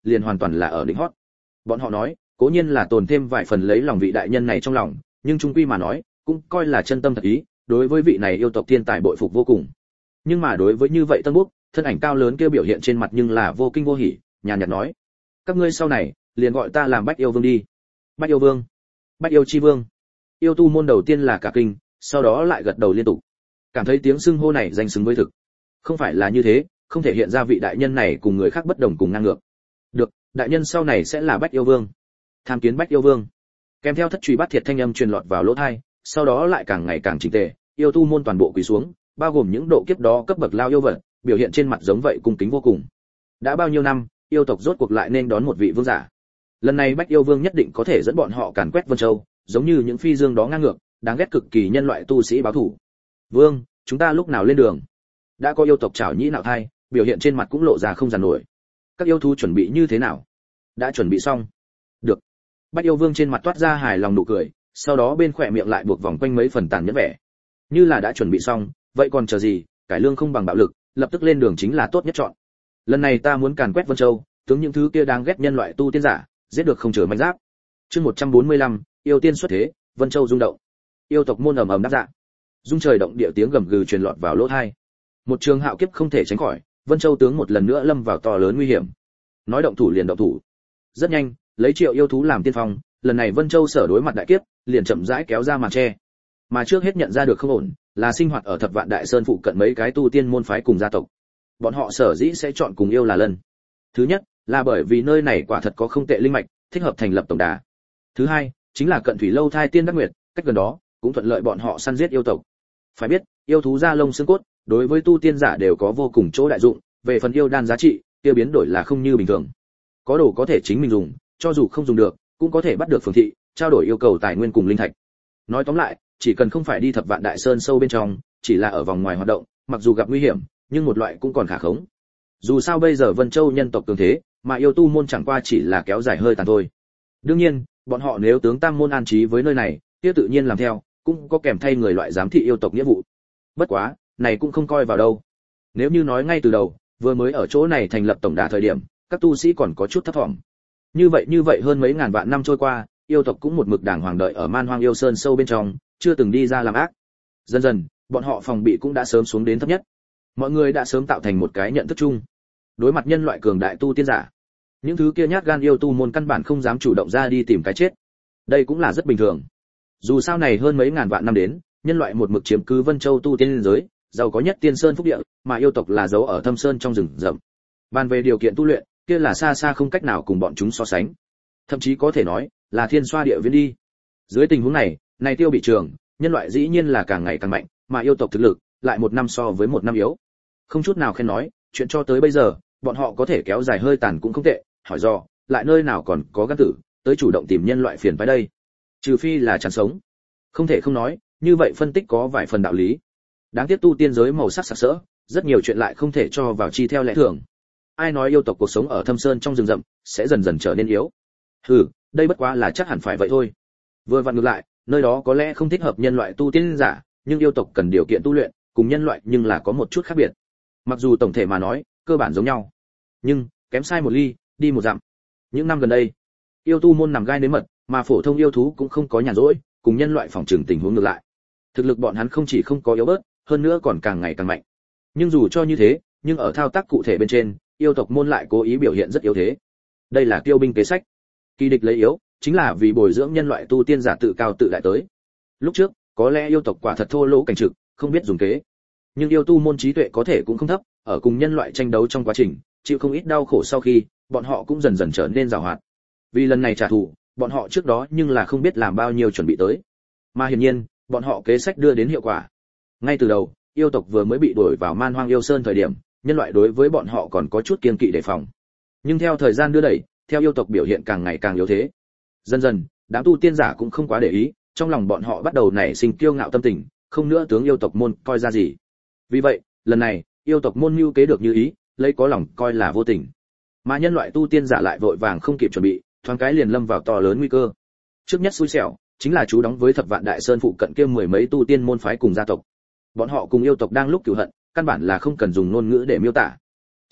[SPEAKER 1] liền hoàn toàn là ở đỉnh hót. Bọn họ nói, cố nhiên là tồn thêm vài phần lấy lòng vị đại nhân này trong lòng, nhưng chung quy mà nói, cũng coi là chân tâm thật ý, đối với vị này yêu tộc thiên tài bội phục vô cùng. Nhưng mà đối với như vậy Tân Búc, thân ảnh cao lớn kia biểu hiện trên mặt nhưng là vô kinh vô hỉ, nhàn nhạt nói: "Các ngươi sau này, liền gọi ta làm Bách Yêu Vương đi." Bách Yêu Vương, Bách Yêu Chi Vương. Yêu tu môn đầu tiên là cả kinh, sau đó lại gật đầu liên tục, cảm thấy tiếng xưng hô này danh xứng với thực. Không phải là như thế, không thể hiện ra vị đại nhân này cùng người khác bất đồng cùng ngang ngược. Được, đại nhân sau này sẽ là Bách Yêu Vương. Tham kiến Bách Yêu Vương. Kèm theo thất truy bát thiệt thanh âm truyền lọt vào lỗ tai, sau đó lại càng ngày càng chỉnh tề, yêu tu môn toàn bộ quỳ xuống, bao gồm những độ kiếp đó cấp bậc lao yêu vật, biểu hiện trên mặt giống vậy cung kính vô cùng. Đã bao nhiêu năm, yêu tộc rốt cuộc lại nên đón một vị vương giả. Lần này Bách Yêu Vương nhất định có thể dẫn bọn họ càn quét Vân Châu, giống như những phi dương đó ngang ngược, đáng ghét cực kỳ nhân loại tu sĩ báo thủ. Vương, chúng ta lúc nào lên đường? Đã có yêu tộc trảo nhĩ nạo thai, biểu hiện trên mặt cũng lộ ra không giàn nổi. Các yêu thú chuẩn bị như thế nào? Đã chuẩn bị xong. Được. Bách Yêu Vương trên mặt toát ra hài lòng nụ cười, sau đó bên khỏe miệng lại buộc vòng quanh mấy phần tàn nhẫn vẻ. Như là đã chuẩn bị xong, vậy còn chờ gì, cải lương không bằng bạo lực, lập tức lên đường chính là tốt nhất chọn. Lần này ta muốn càn quét Vân Châu, tướng những thứ kia đáng ghét nhân loại tu tiên giả, giết được không chừa manh giáp. Chương một trăm bốn mươi lăm, yêu tiên xuất thế, Vân Châu rung động. Yêu tộc môn ầm ầm đáp dạ. Dung trời động địa tiếng gầm gừ truyền lọt vào lỗ tai. Một trường hạo kiếp không thể tránh khỏi, Vân Châu tướng một lần nữa lâm vào to lớn nguy hiểm. Nói động thủ liền động thủ. Rất nhanh, lấy triệu yêu thú làm tiên phong, lần này Vân Châu sở đối mặt đại kiếp, liền chậm rãi kéo ra màn che. Mà trước hết nhận ra được không ổn, là sinh hoạt ở Thập Vạn Đại Sơn phụ cận mấy cái tu tiên môn phái cùng gia tộc. Bọn họ sở dĩ sẽ chọn cùng yêu là lần. Thứ nhất, là bởi vì nơi này quả thật có không tệ linh mạch, thích hợp thành lập tổng đà. Thứ hai, chính là cận thủy lâu thai tiên đắc nguyệt, cách gần đó, cũng thuận lợi bọn họ săn giết yêu tộc. Phải biết, yêu thú da lông xương cốt, đối với tu tiên giả đều có vô cùng chỗ đại dụng, về phần yêu đan giá trị, kia biến đổi là không như bình thường. Có đồ có thể chính mình dùng, cho dù không dùng được, cũng có thể bắt được phường thị, trao đổi yêu cầu tài nguyên cùng linh thạch. Nói tóm lại, chỉ cần không phải đi Thập Vạn Đại Sơn sâu bên trong, chỉ là ở vòng ngoài hoạt động, mặc dù gặp nguy hiểm, nhưng một loại cũng còn khả khống. Dù sao bây giờ Vân Châu nhân tộc cường thế, mà yêu tu môn chẳng qua chỉ là kéo dài hơi tàn thôi. Đương nhiên, bọn họ nếu tướng tam môn an trí với nơi này, kia tự nhiên làm theo, cũng có kèm thay người loại giám thị yêu tộc nghĩa vụ. Bất quá, này cũng không coi vào đâu. Nếu như nói ngay từ đầu, vừa mới ở chỗ này thành lập tổng đà thời điểm, các tu sĩ còn có chút thấp thỏm. Như vậy như vậy hơn mấy ngàn vạn năm trôi qua, yêu tộc cũng một mực đàng hoàng đợi ở Man Hoang Yêu Sơn sâu bên trong, chưa từng đi ra làm ác. Dần dần, bọn họ phòng bị cũng đã sớm xuống đến thấp nhất. Mọi người đã sớm tạo thành một cái nhận thức chung. Đối mặt nhân loại cường đại tu tiên giả, những thứ kia nhát gan yêu tu môn căn bản không dám chủ động ra đi tìm cái chết. Đây cũng là rất bình thường. Dù sao này hơn mấy ngàn vạn năm đến, nhân loại một mực chiếm cứ Vân Châu tu tiên giới, giàu có nhất tiên sơn phúc địa, mà yêu tộc là giấu ở thâm sơn trong rừng rậm. Bàn về điều kiện tu luyện, kia là xa xa không cách nào cùng bọn chúng so sánh. Thậm chí có thể nói, là thiên xoa địa viễn đi. Dưới tình huống này, này tiêu bị trường, nhân loại dĩ nhiên là càng ngày càng mạnh, mà yêu tộc thực lực lại một năm so với một năm yếu. Không chút nào khen nói, chuyện cho tới bây giờ, bọn họ có thể kéo dài hơi tàn cũng không tệ, hỏi do, lại nơi nào còn có gan tử, tới chủ động tìm nhân loại phiền phái đây. Trừ phi là chán sống. Không thể không nói, như vậy phân tích có vài phần đạo lý. Đáng tiếc tu tiên giới màu sắc sặc sỡ, rất nhiều chuyện lại không thể cho vào chi theo lẽ thường. Ai nói yêu tộc cuộc sống ở thâm sơn trong rừng rậm sẽ dần dần trở nên yếu? Hừ, đây bất quá là chắc hẳn phải vậy thôi. Vừa vặn ngược lại, nơi đó có lẽ không thích hợp nhân loại tu tiên giả, nhưng yêu tộc cần điều kiện tu luyện, cùng nhân loại nhưng là có một chút khác biệt. Mặc dù tổng thể mà nói, cơ bản giống nhau, nhưng kém sai một ly, đi một dặm. Những năm gần đây, yêu tu môn nằm gai nếm mật, mà phổ thông yêu thú cũng không có nhàn rỗi, cùng nhân loại phòng trường tình huống ngược lại. Thực lực bọn hắn không chỉ không có yếu bớt, hơn nữa còn càng ngày càng mạnh. Nhưng dù cho như thế, nhưng ở thao tác cụ thể bên trên, yêu tộc môn lại cố ý biểu hiện rất yếu thế. Đây là tiêu binh kế sách. Kỳ địch lấy yếu, chính là vì bồi dưỡng nhân loại tu tiên giả tự cao tự đại tới. Lúc trước, có lẽ yêu tộc quả thật thô lỗ cảnh trực, không biết dùng kế. Nhưng yêu tu môn trí tuệ có thể cũng không thấp, ở cùng nhân loại tranh đấu trong quá trình, chịu không ít đau khổ sau khi, bọn họ cũng dần dần trở nên giàu hoạt. Vì lần này trả thù, bọn họ trước đó nhưng là không biết làm bao nhiêu chuẩn bị tới. Mà hiển nhiên, bọn họ kế sách đưa đến hiệu quả. Ngay từ đầu, yêu tộc vừa mới bị đuổi vào Man Hoang Yêu Sơn thời điểm, nhân loại đối với bọn họ còn có chút kiêng kỵ đề phòng. Nhưng theo thời gian đưa đẩy, theo yêu tộc biểu hiện càng ngày càng yếu thế, dần dần, đám tu tiên giả cũng không quá để ý, trong lòng bọn họ bắt đầu nảy sinh kiêu ngạo tâm tình, không nữa tướng yêu tộc môn coi ra gì. Vì vậy, lần này, yêu tộc môn mưu kế được như ý, lấy có lòng coi là vô tình. Mà nhân loại tu tiên giả lại vội vàng không kịp chuẩn bị, thoáng cái liền lâm vào to lớn nguy cơ. Trước nhất xui xẻo, chính là chú đóng với Thập Vạn Đại Sơn phụ cận kia mười mấy tu tiên môn phái cùng gia tộc. Bọn họ cùng yêu tộc đang lúc cừu hận, căn bản là không cần dùng ngôn ngữ để miêu tả.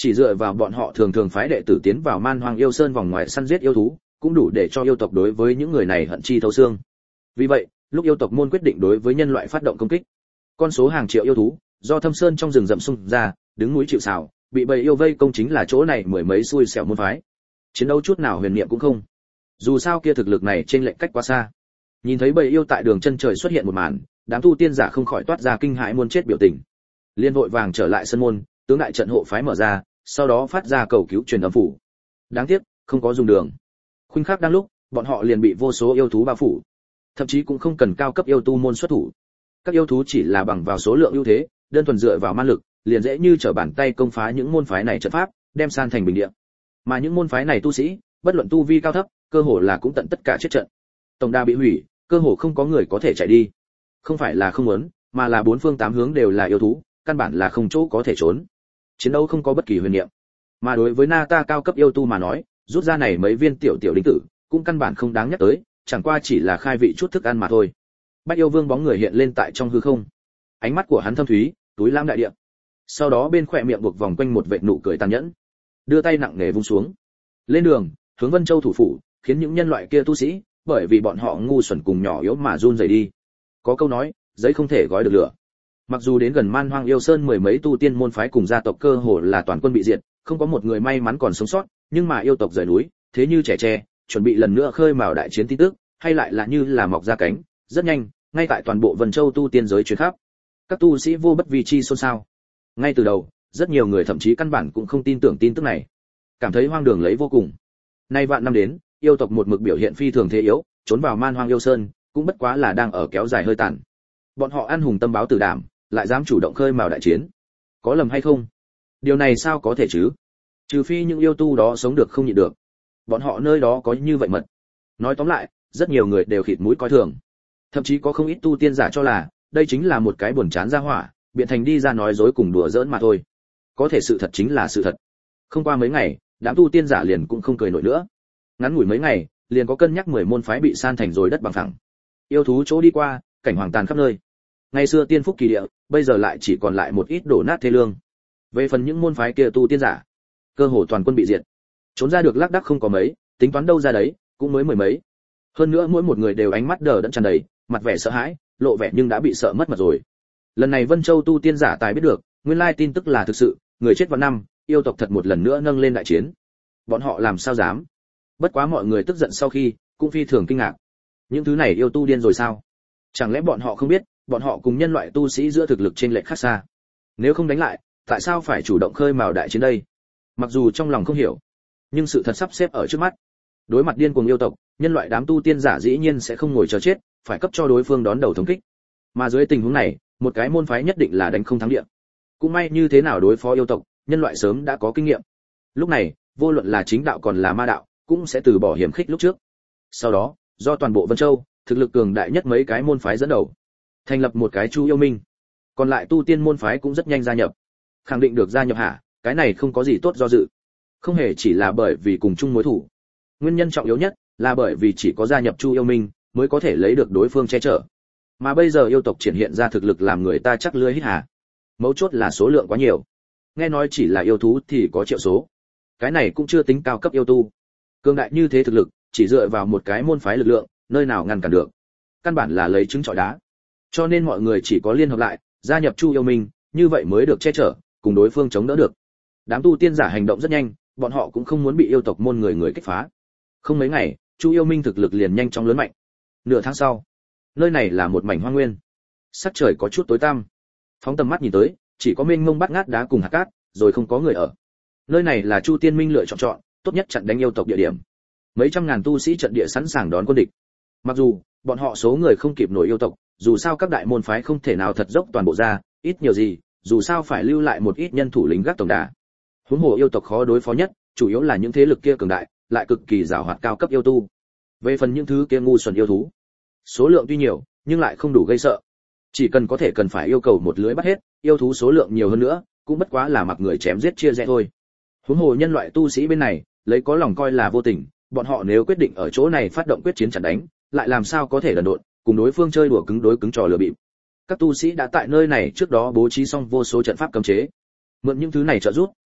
[SPEAKER 1] Chỉ dựa vào bọn họ thường thường phái đệ tử tiến vào Man Hoang Yêu Sơn vòng ngoài săn giết yêu thú, cũng đủ để cho yêu tộc đối với những người này hận chi thấu xương. Vì vậy, lúc yêu tộc môn quyết định đối với nhân loại phát động công kích, con số hàng triệu yêu thú do thâm sơn trong rừng rậm xung ra, đứng núi chịu sào, bị bầy yêu vây công chính là chỗ này mười mấy xui xẻo môn phái. Chiến đấu chút nào huyền niệm cũng không. Dù sao kia thực lực này trên lệnh cách quá xa. Nhìn thấy bầy yêu tại đường chân trời xuất hiện một màn, đám tu tiên giả không khỏi toát ra kinh hãi muốn chết biểu tình. Liên vội vàng trở lại sân môn, tướng đại trận hộ phái mở ra, sau đó phát ra cầu cứu truyền âm phủ. Đáng tiếc, không có dùng đường. Khuynh khắc đang lúc, bọn họ liền bị vô số yêu thú bao phủ. Thậm chí cũng không cần cao cấp yêu tu môn xuất thủ. Các yêu thú chỉ là bằng vào số lượng ưu thế, đơn thuần dựa vào man lực, liền dễ như trở bàn tay công phá những môn phái này trận pháp, đem san thành bình địa. Mà những môn phái này tu sĩ, bất luận tu vi cao thấp, cơ hồ là cũng tận tất cả chết trận. Tổng đa bị hủy, cơ hồ không có người có thể chạy đi. Không phải là không muốn, mà là bốn phương tám hướng đều là yêu thú, căn bản là không chỗ có thể trốn. Chiến đấu không có bất kỳ huyền niệm. Mà đối với Nata cao cấp yêu tu mà nói, rút ra này mấy viên tiểu tiểu đinh tử, cũng căn bản không đáng nhắc tới, chẳng qua chỉ là khai vị chút thức ăn mà thôi. Bách yêu vương bóng người hiện lên tại trong hư không, ánh mắt của hắn thâm thúy, túi lam đại địa. Sau đó bên khỏe miệng buộc vòng quanh một vệt nụ cười tàn nhẫn, đưa tay nặng nề vung xuống. Lên đường, hướng Vân Châu thủ phủ, khiến những nhân loại kia tu sĩ, bởi vì bọn họ ngu xuẩn cùng nhỏ yếu mà run rẩy đi. Có câu nói, giấy không thể gói được lửa. Mặc dù đến gần Man Hoang Yêu Sơn mười mấy tu tiên môn phái cùng gia tộc cơ hồ là toàn quân bị diệt, không có một người may mắn còn sống sót, nhưng mà yêu tộc rời núi, thế như trẻ tre, chuẩn bị lần nữa khơi mào đại chiến tin tức, hay lại là như là mọc ra cánh, rất nhanh, ngay tại toàn bộ Vân Châu tu tiên giới truyền khắp. Các tu sĩ vô bất vi chi xôn xao. Ngay từ đầu, rất nhiều người thậm chí căn bản cũng không tin tưởng tin tức này, cảm thấy hoang đường lấy vô cùng. Nay vạn năm đến, yêu tộc một mực biểu hiện phi thường thế yếu, trốn vào Man Hoang Yêu Sơn, cũng bất quá là đang ở kéo dài hơi tàn. Bọn họ ăn hùng tâm báo tử đảm, lại dám chủ động khơi mào đại chiến. Có lầm hay không? Điều này sao có thể chứ? Trừ phi những yêu tu đó sống được không nhịn được. Bọn họ nơi đó có như vậy mật. Nói tóm lại, rất nhiều người đều khịt mũi coi thường. Thậm chí có không ít tu tiên giả cho là, đây chính là một cái buồn chán ra hỏa, biện thành đi ra nói dối cùng đùa giỡn mà thôi. Có thể sự thật chính là sự thật. Không qua mấy ngày, đám tu tiên giả liền cũng không cười nổi nữa. Ngắn ngủi mấy ngày, liền có cân nhắc mười môn phái bị san thành rồi đất bằng phẳng. Yêu thú chỗ đi qua, cảnh hoàng tàn khắp nơi. Ngày xưa tiên phúc kỳ địa, bây giờ lại chỉ còn lại một ít đổ nát thê lương. Về phần những môn phái kia tu tiên giả, cơ hồ toàn quân bị diệt. Trốn ra được lác đác không có mấy, tính toán đâu ra đấy, cũng mới mười mấy. Hơn nữa mỗi một người đều ánh mắt đờ đẫn tràn đầy, mặt vẻ sợ hãi, lộ vẻ nhưng đã bị sợ mất mật rồi. Lần này Vân Châu tu tiên giả tài biết được, nguyên lai tin tức là thực sự, người chết vào năm, yêu tộc thật một lần nữa nâng lên đại chiến. Bọn họ làm sao dám? Bất quá mọi người tức giận sau khi, cũng phi thường kinh ngạc. Những thứ này yêu tu điên rồi sao? Chẳng lẽ bọn họ không biết, bọn họ cùng nhân loại tu sĩ giữa thực lực trên lệch khác xa. Nếu không đánh lại, tại sao phải chủ động khơi mào đại chiến đây? Mặc dù trong lòng không hiểu, nhưng sự thật sắp xếp ở trước mắt. Đối mặt điên cuồng yêu tộc, nhân loại đám tu tiên giả dĩ nhiên sẽ không ngồi chờ chết, phải cấp cho đối phương đón đầu thống kích. Mà dưới tình huống này, một cái môn phái nhất định là đánh không thắng địa. Cũng may như thế nào đối phó yêu tộc, nhân loại sớm đã có kinh nghiệm. Lúc này, vô luận là chính đạo còn là ma đạo, cũng sẽ từ bỏ hiểm khích lúc trước. Sau đó, do toàn bộ Vân Châu, thực lực cường đại nhất mấy cái môn phái dẫn đầu, thành lập một cái Chu Yêu Minh. Còn lại tu tiên môn phái cũng rất nhanh gia nhập. Khẳng định được gia nhập hả, cái này không có gì tốt do dự. Không hề chỉ là bởi vì cùng chung mối thù. Nguyên nhân trọng yếu nhất là bởi vì chỉ có gia nhập Chu Yêu Minh mới có thể lấy được đối phương che chở. Mà bây giờ yêu tộc triển hiện ra thực lực làm người ta chắc lưỡi hít hà. Mấu chốt là số lượng quá nhiều. Nghe nói chỉ là yêu thú thì có triệu số. Cái này cũng chưa tính cao cấp yêu tu. Cường đại như thế thực lực, chỉ dựa vào một cái môn phái lực lượng, nơi nào ngăn cản được. Căn bản là lấy trứng trọi đá. Cho nên mọi người chỉ có liên hợp lại, gia nhập Chu Yêu Minh, như vậy mới được che chở, cùng đối phương chống đỡ được. Đám tu tiên giả hành động rất nhanh, bọn họ cũng không muốn bị yêu tộc môn người người kích phá. Không mấy ngày, Chu Yêu Minh thực lực liền nhanh chóng lớn mạnh. Nửa tháng sau, nơi này là một mảnh hoang nguyên. Sắc trời có chút tối tăm. Phóng tầm mắt nhìn tới, chỉ có mênh mông bát ngát đá cùng hạt cát, rồi không có người ở. Nơi này là Chu Tiên Minh lựa chọn chọn, tốt nhất chặn đánh yêu tộc địa điểm. Mấy trăm ngàn tu sĩ trận địa sẵn sàng đón quân địch. Mặc dù bọn họ số người không kịp nổi yêu tộc, dù sao các đại môn phái không thể nào thật dốc toàn bộ ra, ít nhiều gì, dù sao phải lưu lại một ít nhân thủ lính gác tổng đà. Huống hồ yêu tộc khó đối phó nhất, chủ yếu là những thế lực kia cường đại, lại cực kỳ giàu hoạt cao cấp yêu tu. Về phần những thứ kia ngu xuẩn yêu thú, số lượng tuy nhiều, nhưng lại không đủ gây sợ. Chỉ cần có thể cần phải yêu cầu một lưới bắt hết, yêu thú số lượng nhiều hơn nữa, cũng bất quá là mặc người chém giết chia rẽ thôi. Huống hồ nhân loại tu sĩ bên này, lấy có lòng coi là vô tình, bọn họ nếu quyết định ở chỗ này phát động quyết chiến chặn đánh, lại làm sao có thể đần độn, cùng đối phương chơi đùa cứng đối cứng trò lừa bịp. Các tu sĩ đã tại nơi này trước đó bố trí xong vô số trận pháp cấm chế. Mượn những thứ này trợ giúp,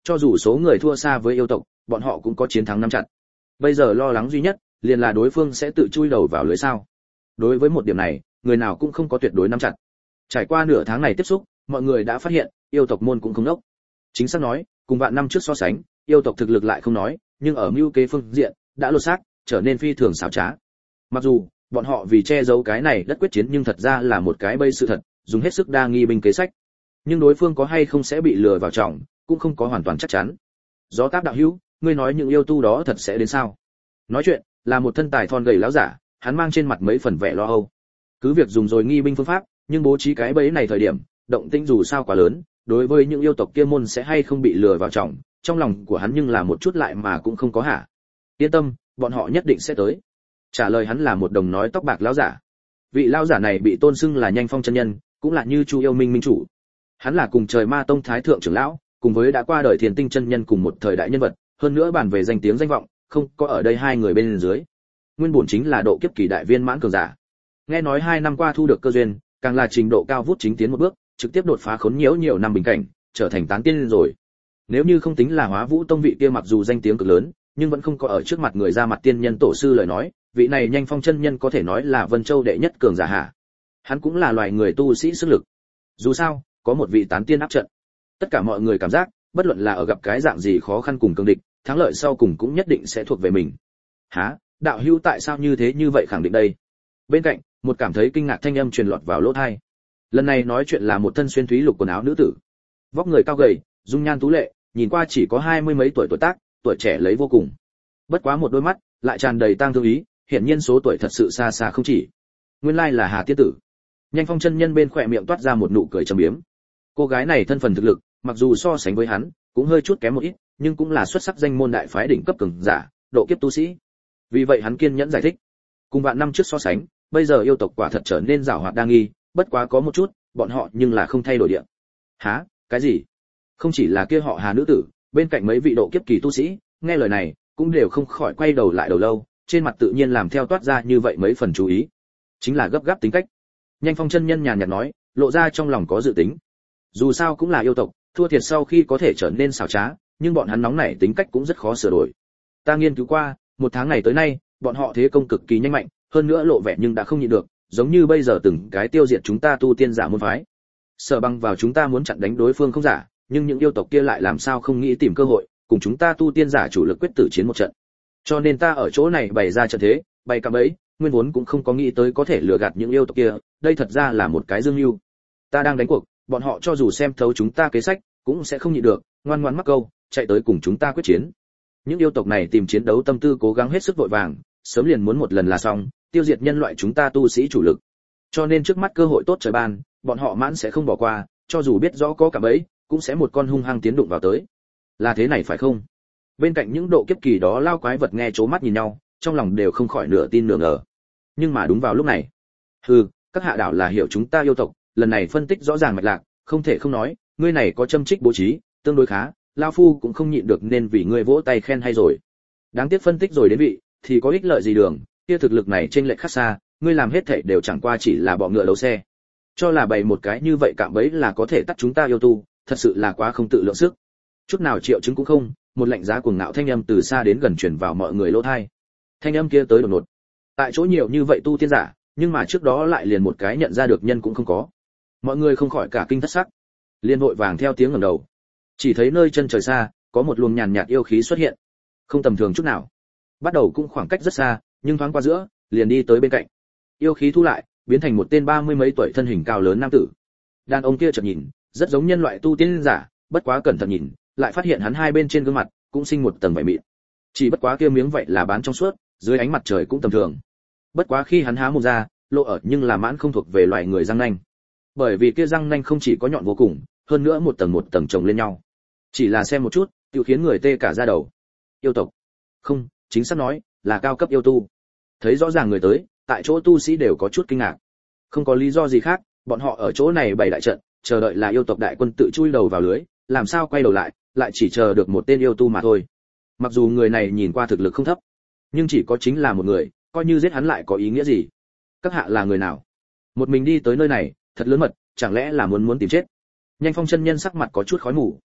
[SPEAKER 1] cho dù số người thua xa với yêu tộc, bọn họ cũng có chiến thắng nắm chặt. Bây giờ lo lắng duy nhất liền là đối phương sẽ tự chui đầu vào lưới sao. Đối với một điểm này, người nào cũng không có tuyệt đối nắm chặt. Trải qua nửa tháng này tiếp xúc, mọi người đã phát hiện, yêu tộc môn cũng không đốc. Chính xác nói, cùng vạn năm trước so sánh, yêu tộc thực lực lại không nói, nhưng ở mưu kế phương diện đã lột xác, trở nên phi thường xảo trá. Mặc dù bọn họ vì che giấu cái này đất quyết chiến nhưng thật ra là một cái bây sự thật, dùng hết sức đa nghi binh kế sách. Nhưng đối phương có hay không sẽ bị lừa vào trọng, cũng không có hoàn toàn chắc chắn. Gió Táp đạo hữu, ngươi nói những yêu tu đó thật sẽ đến sao? Nói chuyện là một thân tài thon gầy láo giả, hắn mang trên mặt mấy phần vẻ lo âu. Cứ việc dùng rồi nghi binh phương pháp, nhưng bố trí cái bẫy này thời điểm, động tĩnh dù sao quá lớn, đối với những yêu tộc kia môn sẽ hay không bị lừa vào trọng, trong lòng của hắn nhưng là một chút lại mà cũng không có hả. Yên tâm, bọn họ nhất định sẽ tới. Trả lời hắn là một đồng nói tóc bạc lão giả. Vị lão giả này bị tôn xưng là Nhanh Phong chân nhân, cũng là Như Chu yêu minh minh chủ. Hắn là cùng trời ma tông thái thượng trưởng lão, cùng với đã qua đời Thiền Tinh chân nhân cùng một thời đại nhân vật, hơn nữa bàn về danh tiếng danh vọng, không có ở đây hai người bên dưới. Nguyên bổn chính là độ kiếp kỳ đại viên mãn cường giả. Nghe nói hai năm qua thu được cơ duyên, càng là trình độ cao vút chính tiến một bước, trực tiếp đột phá khốn nhiễu nhiều năm bình cảnh, trở thành tán tiên rồi. Nếu như không tính là Hóa Vũ tông vị kia mặc dù danh tiếng cực lớn, nhưng vẫn không có ở trước mặt người ra mặt tiên nhân tổ sư lời nói, vị này Nhanh Phong chân nhân có thể nói là Vân Châu đệ nhất cường giả hạ. Hắn cũng là loài người tu sĩ sức lực. Dù sao, có một vị tán tiên áp trận. Tất cả mọi người cảm giác, bất luận là ở gặp cái dạng gì khó khăn cùng cường địch, thắng lợi sau cùng cũng nhất định sẽ thuộc về mình. Hả? Đạo hữu tại sao như thế như vậy khẳng định đây? Bên cạnh, một cảm thấy kinh ngạc thanh âm truyền lọt vào lỗ tai. Lần này nói chuyện là một thân xuyên thúy lục quần áo nữ tử. Vóc người cao gầy, dung nhan tú lệ, nhìn qua chỉ có hai mươi mấy tuổi tuổi tác, tuổi trẻ lấy vô cùng. Bất quá một đôi mắt lại tràn đầy tang thương ý, hiển nhiên số tuổi thật sự xa xa không chỉ. Nguyên lai là Hà tiên tử. Nhanh Phong chân nhân bên khỏe miệng toát ra một nụ cười trầm biếm. Cô gái này thân phần thực lực, mặc dù so sánh với hắn, cũng hơi chút kém một ít, nhưng cũng là xuất sắc danh môn đại phái đỉnh cấp cường giả, độ kiếp tu sĩ. Vì vậy hắn kiên nhẫn giải thích. Cùng vạn năm trước so sánh, bây giờ yêu tộc quả thật trở nên giàu hoạt đa nghi, bất quá có một chút, bọn họ nhưng là không thay đổi địa. Hả? Cái gì? Không chỉ là kia họ Hà nữ tử, bên cạnh mấy vị độ kiếp kỳ tu sĩ, nghe lời này, cũng đều không khỏi quay đầu lại đầu lâu, trên mặt tự nhiên làm theo toát ra như vậy mấy phần chú ý. Chính là gấp gáp tính cách. Nhanh Phong chân nhân nhàn nhạt nói, lộ ra trong lòng có dự tính. Dù sao cũng là yêu tộc, thua thiệt sau khi có thể trở nên xảo trá, nhưng bọn hắn nóng nảy tính cách cũng rất khó sửa đổi. Ta nghiên cứu qua, một tháng này tới nay, bọn họ thế công cực kỳ nhanh mạnh, hơn nữa lộ vẻ nhưng đã không nhịn được, giống như bây giờ từng cái tiêu diệt chúng ta tu tiên giả môn phái. Sợ băng vào chúng ta muốn chặn đánh đối phương không giả, nhưng những yêu tộc kia lại làm sao không nghĩ tìm cơ hội, cùng chúng ta tu tiên giả chủ lực quyết tử chiến một trận. Cho nên ta ở chỗ này bày ra trận thế, bày cạm bẫy, nguyên vốn cũng không có nghĩ tới có thể lừa gạt những yêu tộc kia, đây thật ra là một cái dương mưu. Ta đang đánh cuộc, bọn họ cho dù xem thấu chúng ta kế sách, cũng sẽ không nhịn được, ngoan ngoãn mắc câu, chạy tới cùng chúng ta quyết chiến. Những yêu tộc này tìm chiến đấu tâm tư cố gắng hết sức vội vàng, sớm liền muốn một lần là xong, tiêu diệt nhân loại chúng ta tu sĩ chủ lực. Cho nên trước mắt cơ hội tốt trời ban, bọn họ mãn sẽ không bỏ qua, cho dù biết rõ có cả bẫy, cũng sẽ một con hung hăng tiến đụng vào tới. Là thế này phải không? Bên cạnh những độ kiếp kỳ đó lao quái vật nghe chố mắt nhìn nhau, trong lòng đều không khỏi nửa tin nửa ngờ. Nhưng mà đúng vào lúc này, hừ, các hạ đảo là hiểu chúng ta yêu tộc, lần này phân tích rõ ràng mạch lạc, không thể không nói, ngươi này có châm trích bố trí, tương đối khá, lão phu cũng không nhịn được nên vì ngươi vỗ tay khen hay rồi. Đáng tiếc phân tích rồi đến vị, thì có ích lợi gì đường, kia thực lực này chênh lệch khác xa, ngươi làm hết thảy đều chẳng qua chỉ là bọ ngựa đấu xe. Cho là bày một cái như vậy cạm bẫy là có thể tắt chúng ta yêu tu, thật sự là quá không tự lượng sức. Chút nào triệu chứng cũng không, một lạnh giá cuồng ngạo thanh âm từ xa đến gần truyền vào mọi người lỗ tai. Thanh âm kia tới đột ngột. Tại chỗ nhiều như vậy tu tiên giả, nhưng mà trước đó lại liền một cái nhận ra được nhân cũng không có. Mọi người không khỏi cả kinh thất sắc. Liên vội vàng theo tiếng ngẩng đầu. Chỉ thấy nơi chân trời xa, có một luồng nhàn nhạt yêu khí xuất hiện. Không tầm thường chút nào. Bắt đầu cũng khoảng cách rất xa, nhưng thoáng qua giữa, liền đi tới bên cạnh. Yêu khí thu lại, biến thành một tên ba mươi mấy tuổi thân hình cao lớn nam tử. Đàn ông kia chợt nhìn, rất giống nhân loại tu tiên giả, bất quá cẩn thận nhìn, lại phát hiện hắn hai bên trên gương mặt cũng sinh một tầng vảy mịn. Chỉ bất quá kia miếng vậy là bán trong suốt, dưới ánh mặt trời cũng tầm thường. Bất quá khi hắn há mồm ra, lộ ở nhưng là mãn không thuộc về loài người răng nanh. Bởi vì kia răng nanh không chỉ có nhọn vô cùng, hơn nữa một tầng một tầng chồng lên nhau. Chỉ là xem một chút, tự khiến người tê cả da đầu. Yêu tộc. Không, chính xác nói, là cao cấp yêu tu. Thấy rõ ràng người tới, tại chỗ tu sĩ đều có chút kinh ngạc. Không có lý do gì khác, bọn họ ở chỗ này bày đại trận, chờ đợi là yêu tộc đại quân tự chui đầu vào lưới, làm sao quay đầu lại, lại chỉ chờ được một tên yêu tu mà thôi. Mặc dù người này nhìn qua thực lực không thấp, nhưng chỉ có chính là một người, coi như giết hắn lại có ý nghĩa gì? Các hạ là người nào? Một mình đi tới nơi này, thật lớn mật, chẳng lẽ là muốn muốn tìm chết? Nhanh Phong chân nhân sắc mặt có chút khói mù.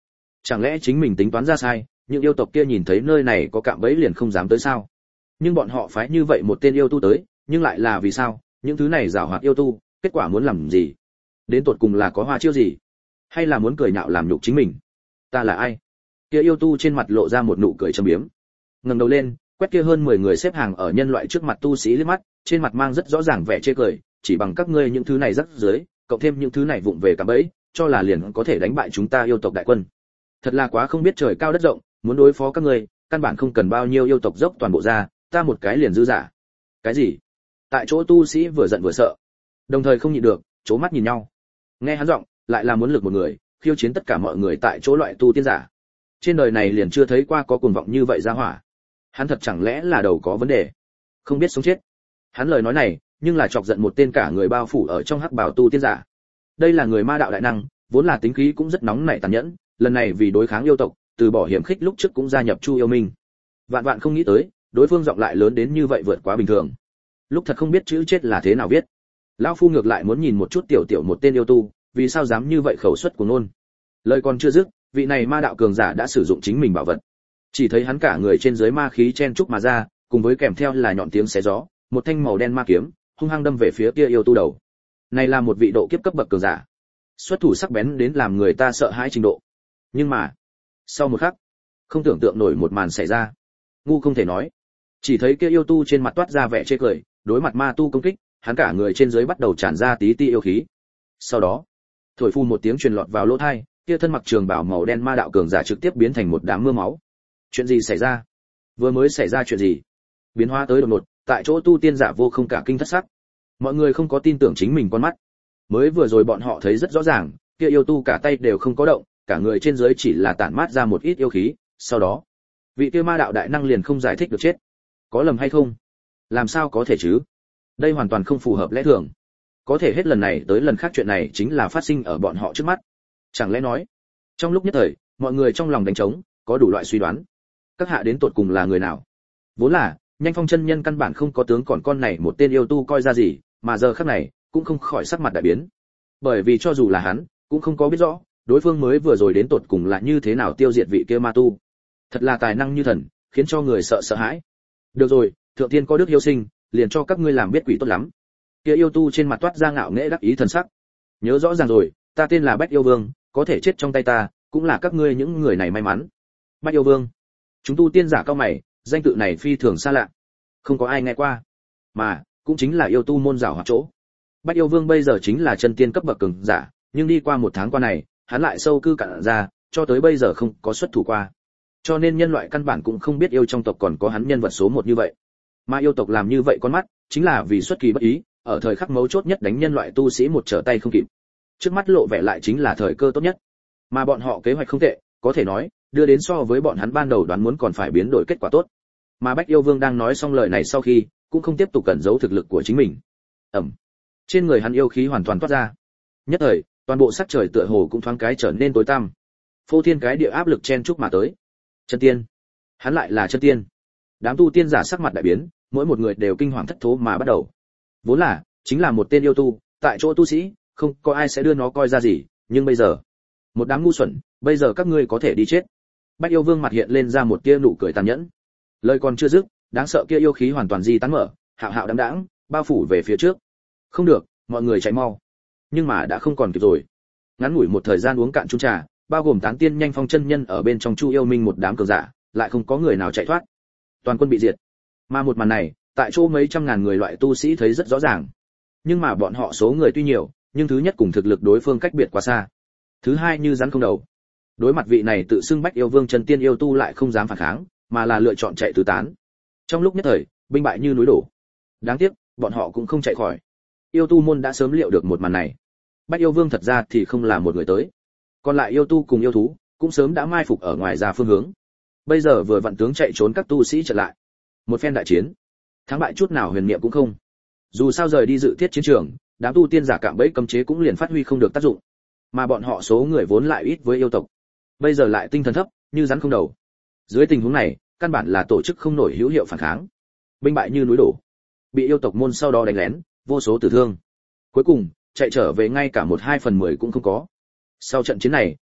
[SPEAKER 1] Chẳng lẽ chính mình tính toán ra sai, những yêu tộc kia nhìn thấy nơi này có cạm bẫy liền không dám tới sao? Nhưng bọn họ phái như vậy một tên yêu tu tới, nhưng lại là vì sao? Những thứ này giảo hoạt yêu tu, kết quả muốn làm gì? Đến tột cùng là có hoa chiêu gì? Hay là muốn cười nhạo làm nhục chính mình? Ta là ai? Kia yêu tu trên mặt lộ ra một nụ cười châm biếm. Ngẩng đầu lên, quét kia hơn mười người xếp hàng ở nhân loại trước mặt tu sĩ liếc mắt, trên mặt mang rất rõ ràng vẻ chê cười, chỉ bằng các ngươi những thứ này rắc rưởi, cộng thêm những thứ này vụng về cạm bẫy, cho là liền có thể đánh bại chúng ta yêu tộc đại quân. Thật là quá không biết trời cao đất rộng, muốn đối phó các ngươi, căn bản không cần bao nhiêu yêu tộc dốc toàn bộ ra, ta một cái liền dư giả. Cái gì? Tại chỗ tu sĩ vừa giận vừa sợ, đồng thời không nhịn được, chố mắt nhìn nhau. Nghe hắn giọng, lại là muốn lực một người, khiêu chiến tất cả mọi người tại chỗ loại tu tiên giả. Trên đời này liền chưa thấy qua có cuồng vọng như vậy ra hỏa. Hắn thật chẳng lẽ là đầu có vấn đề, không biết sống chết. Hắn lời nói này, nhưng là chọc giận một tên cả người bao phủ ở trong hắc bào tu tiên giả. Đây là người ma đạo đại năng, vốn là tính khí cũng rất nóng nảy tàn nhẫn, lần này vì đối kháng yêu tộc, từ bỏ hiểm khích lúc trước cũng gia nhập Chu Yêu Minh. Vạn vạn không nghĩ tới, đối phương giọng lại lớn đến như vậy vượt quá bình thường. Lúc thật không biết chữ chết là thế nào viết. Lão phu ngược lại muốn nhìn một chút tiểu tiểu một tên yêu tu, vì sao dám như vậy khẩu suất của nôn. Lời còn chưa dứt, vị này ma đạo cường giả đã sử dụng chính mình bảo vật. Chỉ thấy hắn cả người trên dưới ma khí chen trúc mà ra, cùng với kèm theo là nhọn tiếng xé gió, một thanh màu đen ma kiếm, hung hăng đâm về phía kia yêu tu đầu. Này là một vị độ kiếp cấp bậc cường giả, xuất thủ sắc bén đến làm người ta sợ hãi trình độ. Nhưng mà, sau một khắc, không tưởng tượng nổi một màn xảy ra. Ngu không thể nói. Chỉ thấy kia yêu tu trên mặt toát ra vẻ chê cười, đối mặt ma tu công kích, hắn cả người trên dưới bắt đầu tràn ra tí ti yêu khí. Sau đó, thổi phu một tiếng truyền lọt vào lỗ tai, kia thân mặc trường bào màu đen ma đạo cường giả trực tiếp biến thành một đám mưa máu. Chuyện gì xảy ra? Vừa mới xảy ra chuyện gì? Biến hóa tới đột ngột, tại chỗ tu tiên giả vô không cả kinh thất sắc. Mọi người không có tin tưởng chính mình con mắt. Mới vừa rồi bọn họ thấy rất rõ ràng, kia yêu tu cả tay đều không có động, cả người trên dưới chỉ là tản mát ra một ít yêu khí, sau đó, vị kia ma đạo đại năng liền không giải thích được chết. Có lầm hay không? Làm sao có thể chứ? Đây hoàn toàn không phù hợp lẽ thường. Có thể hết lần này tới lần khác chuyện này chính là phát sinh ở bọn họ trước mắt. Chẳng lẽ nói, trong lúc nhất thời, mọi người trong lòng đánh trống, có đủ loại suy đoán. Các hạ đến tột cùng là người nào? Vốn là, Nhanh Phong chân nhân căn bản không có tướng còn con này một tên yêu tu coi ra gì, mà giờ khắc này, cũng không khỏi sắc mặt đại biến. Bởi vì cho dù là hắn, cũng không có biết rõ, đối phương mới vừa rồi đến tột cùng là như thế nào tiêu diệt vị kia ma tu. Thật là tài năng như thần, khiến cho người sợ sợ hãi. Được rồi, thượng tiên có đức hiếu sinh, liền cho các ngươi làm biết quỷ tốt lắm. Kia yêu tu trên mặt toát ra ngạo nghễ đắc ý thần sắc. Nhớ rõ ràng rồi, ta tên là Bách Yêu Vương, có thể chết trong tay ta, cũng là các ngươi những người này may mắn. Bách Yêu Vương. Chúng tu tiên giả cao mày, danh tự này phi thường xa lạ, không có ai nghe qua, mà cũng chính là yêu tu môn giảo hoạt chỗ. Bách Yêu Vương bây giờ chính là chân tiên cấp bậc cường giả, nhưng đi qua một tháng qua này, hắn lại sâu cư cạn ra, cho tới bây giờ không có xuất thủ qua. Cho nên nhân loại căn bản cũng không biết yêu trong tộc còn có hắn nhân vật số một như vậy. Mà yêu tộc làm như vậy con mắt, chính là vì xuất kỳ bất ý, ở thời khắc mấu chốt nhất đánh nhân loại tu sĩ một trở tay không kịp. Trước mắt lộ vẻ lại chính là thời cơ tốt nhất. Mà bọn họ kế hoạch không tệ, có thể nói, đưa đến so với bọn hắn ban đầu đoán muốn còn phải biến đổi kết quả tốt. Mà Bách Yêu Vương đang nói xong lời này sau khi, cũng không tiếp tục cẩn giấu thực lực của chính mình. Ẩm. Trên người hắn yêu khí hoàn toàn toát ra. Nhất thời, toàn bộ sắc trời tựa hồ cũng thoáng cái trở nên tối tăm. Phô thiên cái địa áp lực chen chúc mà tới. Chân tiên. Hắn lại là chân tiên. Đám tu tiên giả sắc mặt đại biến, mỗi một người đều kinh hoàng thất thố mà bắt đầu. Vốn là, chính là một tên yêu tu, tại chỗ tu sĩ, không có ai sẽ đưa nó coi ra gì, nhưng bây giờ, một đám ngu xuẩn, bây giờ các ngươi có thể đi chết. Bách Yêu Vương mặt hiện lên ra một tia nụ cười tàn nhẫn. Lời còn chưa dứt, đáng sợ kia yêu khí hoàn toàn di tán mở, hạo hạo đãng đãng, bao phủ về phía trước. Không được, mọi người chạy mau. Nhưng mà đã không còn kịp rồi. Ngắn ngủi một thời gian uống cạn chung trà, bao gồm tán tiên Nhanh Phong chân nhân ở bên trong Chu Yêu Minh một đám cường giả, lại không có người nào chạy thoát. Toàn quân bị diệt. Mà một màn này, tại chỗ mấy trăm ngàn người loại tu sĩ thấy rất rõ ràng. Nhưng mà bọn họ số người tuy nhiều, nhưng thứ nhất cùng thực lực đối phương cách biệt quá xa. Thứ hai như rắn không đầu. Đối mặt vị này tự xưng Bách Yêu Vương chân tiên yêu tu lại không dám phản kháng, mà là lựa chọn chạy tứ tán. Trong lúc nhất thời, binh bại như núi đổ. Đáng tiếc, bọn họ cũng không chạy khỏi. Yêu tu môn đã sớm liệu được một màn này. Bách Yêu Vương thật ra thì không là một người tới. Còn lại yêu tu cùng yêu thú, cũng sớm đã mai phục ở ngoài ra phương hướng. Bây giờ vừa vặn tướng chạy trốn các tu sĩ trở lại. Một phen đại chiến, thắng bại chút nào huyền niệm cũng không. Dù sao rời đi dự thiết chiến trường, đám tu tiên giả cạm bẫy cấm chế cũng liền phát huy không được tác dụng. Mà bọn họ số người vốn lại ít với yêu tộc, bây giờ lại tinh thần thấp, như rắn không đầu. Dưới tình huống này, căn bản là tổ chức không nổi hữu hiệu phản kháng. Binh bại như núi đổ, bị yêu tộc môn sau đó đánh lén, vô số tử thương. Cuối cùng, chạy trở về ngay cả một hai phần mười cũng không có. Sau trận chiến này,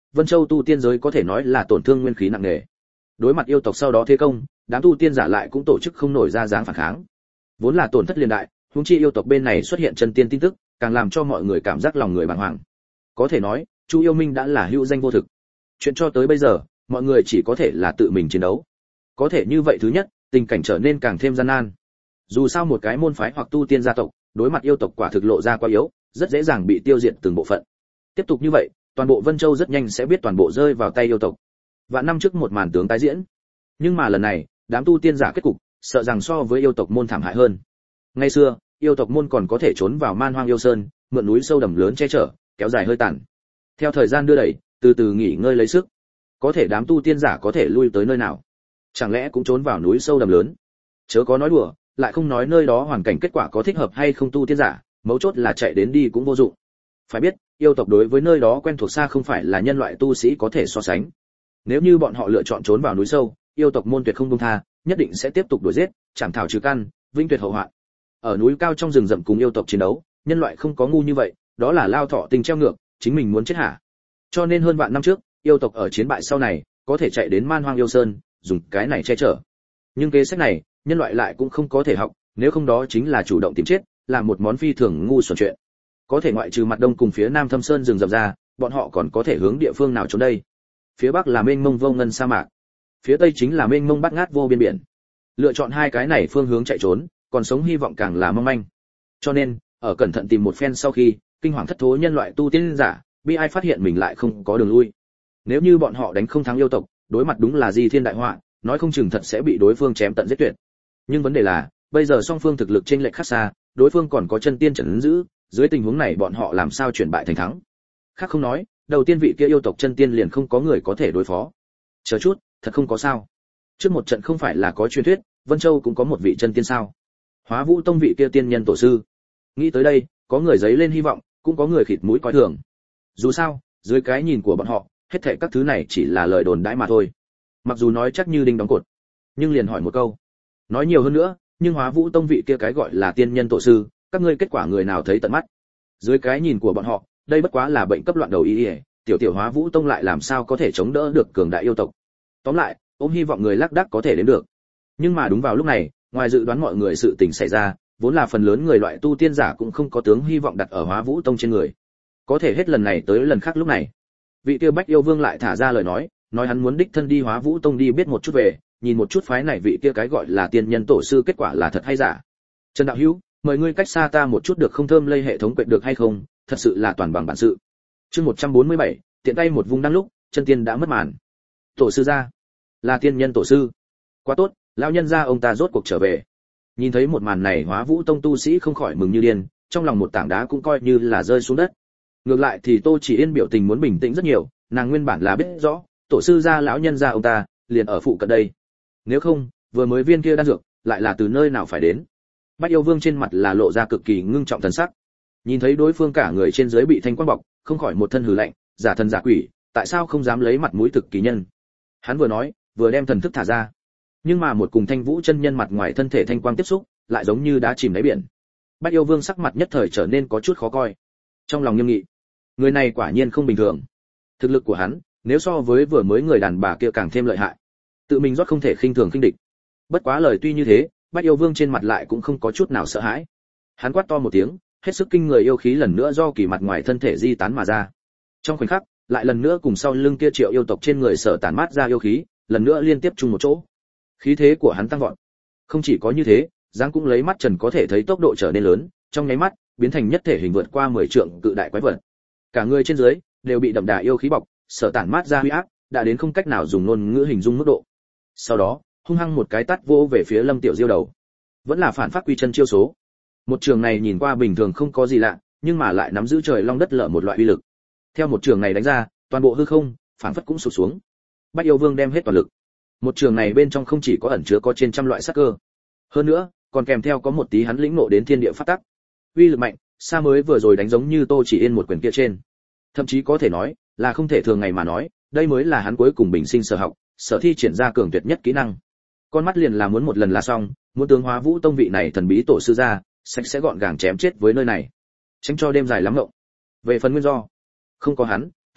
[SPEAKER 1] Vân Châu tu tiên giới có thể nói là tổn thương nguyên khí nặng nề. Đối mặt yêu tộc sau đó thế công, đám tu tiên giả lại cũng tổ chức không nổi ra dáng phản kháng. Vốn là tổn thất liên đại, huống chi yêu tộc bên này xuất hiện chân tiên tin tức, càng làm cho mọi người cảm giác lòng người bàng hoàng. Có thể nói, Chu Yêu Minh đã là hữu danh vô thực. Chuyện cho tới bây giờ, mọi người chỉ có thể là tự mình chiến đấu. Có thể như vậy thứ nhất, tình cảnh trở nên càng thêm gian nan. Dù sao một cái môn phái hoặc tu tiên gia tộc, đối mặt yêu tộc quả thực lộ ra quá yếu, rất dễ dàng bị tiêu diệt từng bộ phận. Tiếp tục như vậy, toàn bộ Vân Châu rất nhanh sẽ biết toàn bộ rơi vào tay yêu tộc. Vạn năm trước một màn tướng tái diễn, nhưng mà lần này, đám tu tiên giả kết cục, sợ rằng so với yêu tộc môn thảm hại hơn. Ngày xưa, yêu tộc môn còn có thể trốn vào Man Hoang yêu sơn, mượn núi sâu đầm lớn che chở, kéo dài hơi tàn. Theo thời gian đưa đẩy, từ từ nghỉ ngơi lấy sức. Có thể đám tu tiên giả có thể lui tới nơi nào? Chẳng lẽ cũng trốn vào núi sâu đầm lớn? Chớ có nói đùa, lại không nói nơi đó hoàn cảnh kết quả có thích hợp hay không tu tiên giả, mấu chốt là chạy đến đi cũng vô dụng. Phải biết, yêu tộc đối với nơi đó quen thuộc xa không phải là nhân loại tu sĩ có thể so sánh. Nếu như bọn họ lựa chọn trốn vào núi sâu, yêu tộc môn tuyệt không buông tha, nhất định sẽ tiếp tục đuổi giết, chảm thảo trừ căn, vinh tuyệt hậu hoạn. Ở núi cao trong rừng rậm cùng yêu tộc chiến đấu, nhân loại không có ngu như vậy, đó là lao thọ tình treo ngược, chính mình muốn chết hả? Cho nên hơn vạn năm trước, yêu tộc ở chiến bại sau này, có thể chạy đến Man Hoang yêu sơn, dùng cái này che chở. Nhưng kế sách này, nhân loại lại cũng không có thể học, nếu không đó chính là chủ động tìm chết, làm một món phi thường ngu xuẩn chuyện. Có thể ngoại trừ mặt đông cùng phía nam thâm sơn rừng rậm ra, bọn họ còn có thể hướng địa phương nào trốn đây? Phía bắc là mênh mông vô ngân sa mạc, phía tây chính là mênh mông bát ngát vô biên biển. Lựa chọn hai cái này phương hướng chạy trốn, còn sống hy vọng càng là mong manh. Cho nên, ở cẩn thận tìm một phen sau khi, kinh hoàng thất thố nhân loại tu tiên giả, bi ai phát hiện mình lại không có đường lui. Nếu như bọn họ đánh không thắng yêu tộc, đối mặt đúng là di thiên đại họa, nói không chừng thật sẽ bị đối phương chém tận giết tuyệt. Nhưng vấn đề là, bây giờ song phương thực lực chênh lệch khác xa, đối phương còn có chân tiên trấn giữ, dưới tình huống này bọn họ làm sao chuyển bại thành thắng? Khác không nói, đầu tiên vị kia yêu tộc chân tiên liền không có người có thể đối phó. Chờ chút, thật không có sao. Trước một trận không phải là có truyền thuyết, Vân Châu cũng có một vị chân tiên sao? Hóa Vũ Tông vị kia tiên nhân tổ sư. Nghĩ tới đây, có người giấy lên hy vọng, cũng có người khịt mũi coi thường. Dù sao, dưới cái nhìn của bọn họ, hết thảy các thứ này chỉ là lời đồn đãi mà thôi. Mặc dù nói chắc như đinh đóng cột, nhưng liền hỏi một câu. Nói nhiều hơn nữa, nhưng Hóa Vũ Tông vị kia cái gọi là tiên nhân tổ sư, các ngươi kết quả người nào thấy tận mắt? Dưới cái nhìn của bọn họ, đây bất quá là bệnh cấp loạn đầu y y, tiểu tiểu Hóa Vũ Tông lại làm sao có thể chống đỡ được cường đại yêu tộc. Tóm lại, ôm hy vọng người lác đác có thể đến được. Nhưng mà đúng vào lúc này, ngoài dự đoán mọi người sự tình xảy ra, vốn là phần lớn người loại tu tiên giả cũng không có tướng hy vọng đặt ở Hóa Vũ Tông trên người. Có thể hết lần này tới lần khác lúc này, vị kia Bách Yêu Vương lại thả ra lời nói, nói hắn muốn đích thân đi Hóa Vũ Tông đi biết một chút về, nhìn một chút phái này vị kia cái gọi là tiên nhân tổ sư kết quả là thật hay giả. Trần đạo hữu, mời ngươi cách xa ta một chút được không, thơm lây hệ thống quệt được hay không, thật sự là toàn bằng bản sự. Chương một trăm bốn mươi bảy, tiện tay một vung đang lúc, chân tiên đã mất màn. Tổ sư gia, là tiên nhân tổ sư. Quá tốt, lão nhân gia ông ta rốt cuộc trở về. Nhìn thấy một màn này, Hóa Vũ Tông tu sĩ không khỏi mừng như điên, trong lòng một tảng đá cũng coi như là rơi xuống đất. Ngược lại thì Tô Chỉ Yên biểu tình muốn bình tĩnh rất nhiều, nàng nguyên bản là biết rõ, tổ sư gia lão nhân gia ông ta liền ở phụ cận đây. Nếu không, vừa mới viên kia đan dược, lại là từ nơi nào phải đến? Bách Yêu Vương trên mặt là lộ ra cực kỳ ngưng trọng thần sắc. Nhìn thấy đối phương cả người trên dưới bị thanh quang bọc, không khỏi một thân hừ lạnh, giả thần giả quỷ, tại sao không dám lấy mặt mũi thực kỳ nhân? Hắn vừa nói, vừa đem thần thức thả ra. Nhưng mà một cùng Thanh Vũ chân nhân mặt ngoài thân thể thanh quang tiếp xúc, lại giống như đá chìm đáy biển. Bách Yêu Vương sắc mặt nhất thời trở nên có chút khó coi. Trong lòng nghiêm nghị, người này quả nhiên không bình thường. Thực lực của hắn, nếu so với vừa mới người đàn bà kia càng thêm lợi hại. Tự mình rót không thể khinh thường khinh địch. Bất quá lời tuy như thế, Bách Yêu Vương trên mặt lại cũng không có chút nào sợ hãi. Hắn quát to một tiếng, hết sức kinh người yêu khí lần nữa do kỳ mặt ngoài thân thể di tán mà ra. Trong khoảnh khắc, lại lần nữa cùng sau lưng kia triệu yêu tộc trên người sở tản mát ra yêu khí, lần nữa liên tiếp chung một chỗ. Khí thế của hắn tăng vọt. Không chỉ có như thế, dáng cũng lấy mắt trần có thể thấy tốc độ trở nên lớn, trong nháy mắt, biến thành nhất thể hình vượt qua mười trượng cự đại quái vật. Cả người trên dưới đều bị đậm đà yêu khí bọc, sở tản mát ra uy áp, đã đến không cách nào dùng ngôn ngữ hình dung mức độ. Sau đó, hung hăng một cái tát vô về phía Lâm Tiểu Diêu đầu. Vẫn là phản phát quy chân chiêu số. Một trường này nhìn qua bình thường không có gì lạ, nhưng mà lại nắm giữ trời long đất lở một loại uy lực. Theo một trường này đánh ra, toàn bộ hư không, phản phất cũng sụp xuống. Bách Yêu Vương đem hết toàn lực. Một trường này bên trong không chỉ có ẩn chứa có trên trăm loại sát cơ, hơn nữa, còn kèm theo có một tí hắn lĩnh ngộ đến thiên địa pháp tắc. Uy lực mạnh, xa mới vừa rồi đánh giống như Tô Chỉ Yên một quyền kia trên. Thậm chí có thể nói, là không thể thường ngày mà nói, đây mới là hắn cuối cùng bình sinh sở học, sở thi triển ra cường tuyệt nhất kỹ năng. Con mắt liền là muốn một lần là xong, muốn tướng Hóa Vũ Tông vị này thần bí tổ sư ra, sạch sẽ gọn gàng chém chết với nơi này, tránh cho đêm dài lắm ngộng. Về phần nguyên do, không có hắn,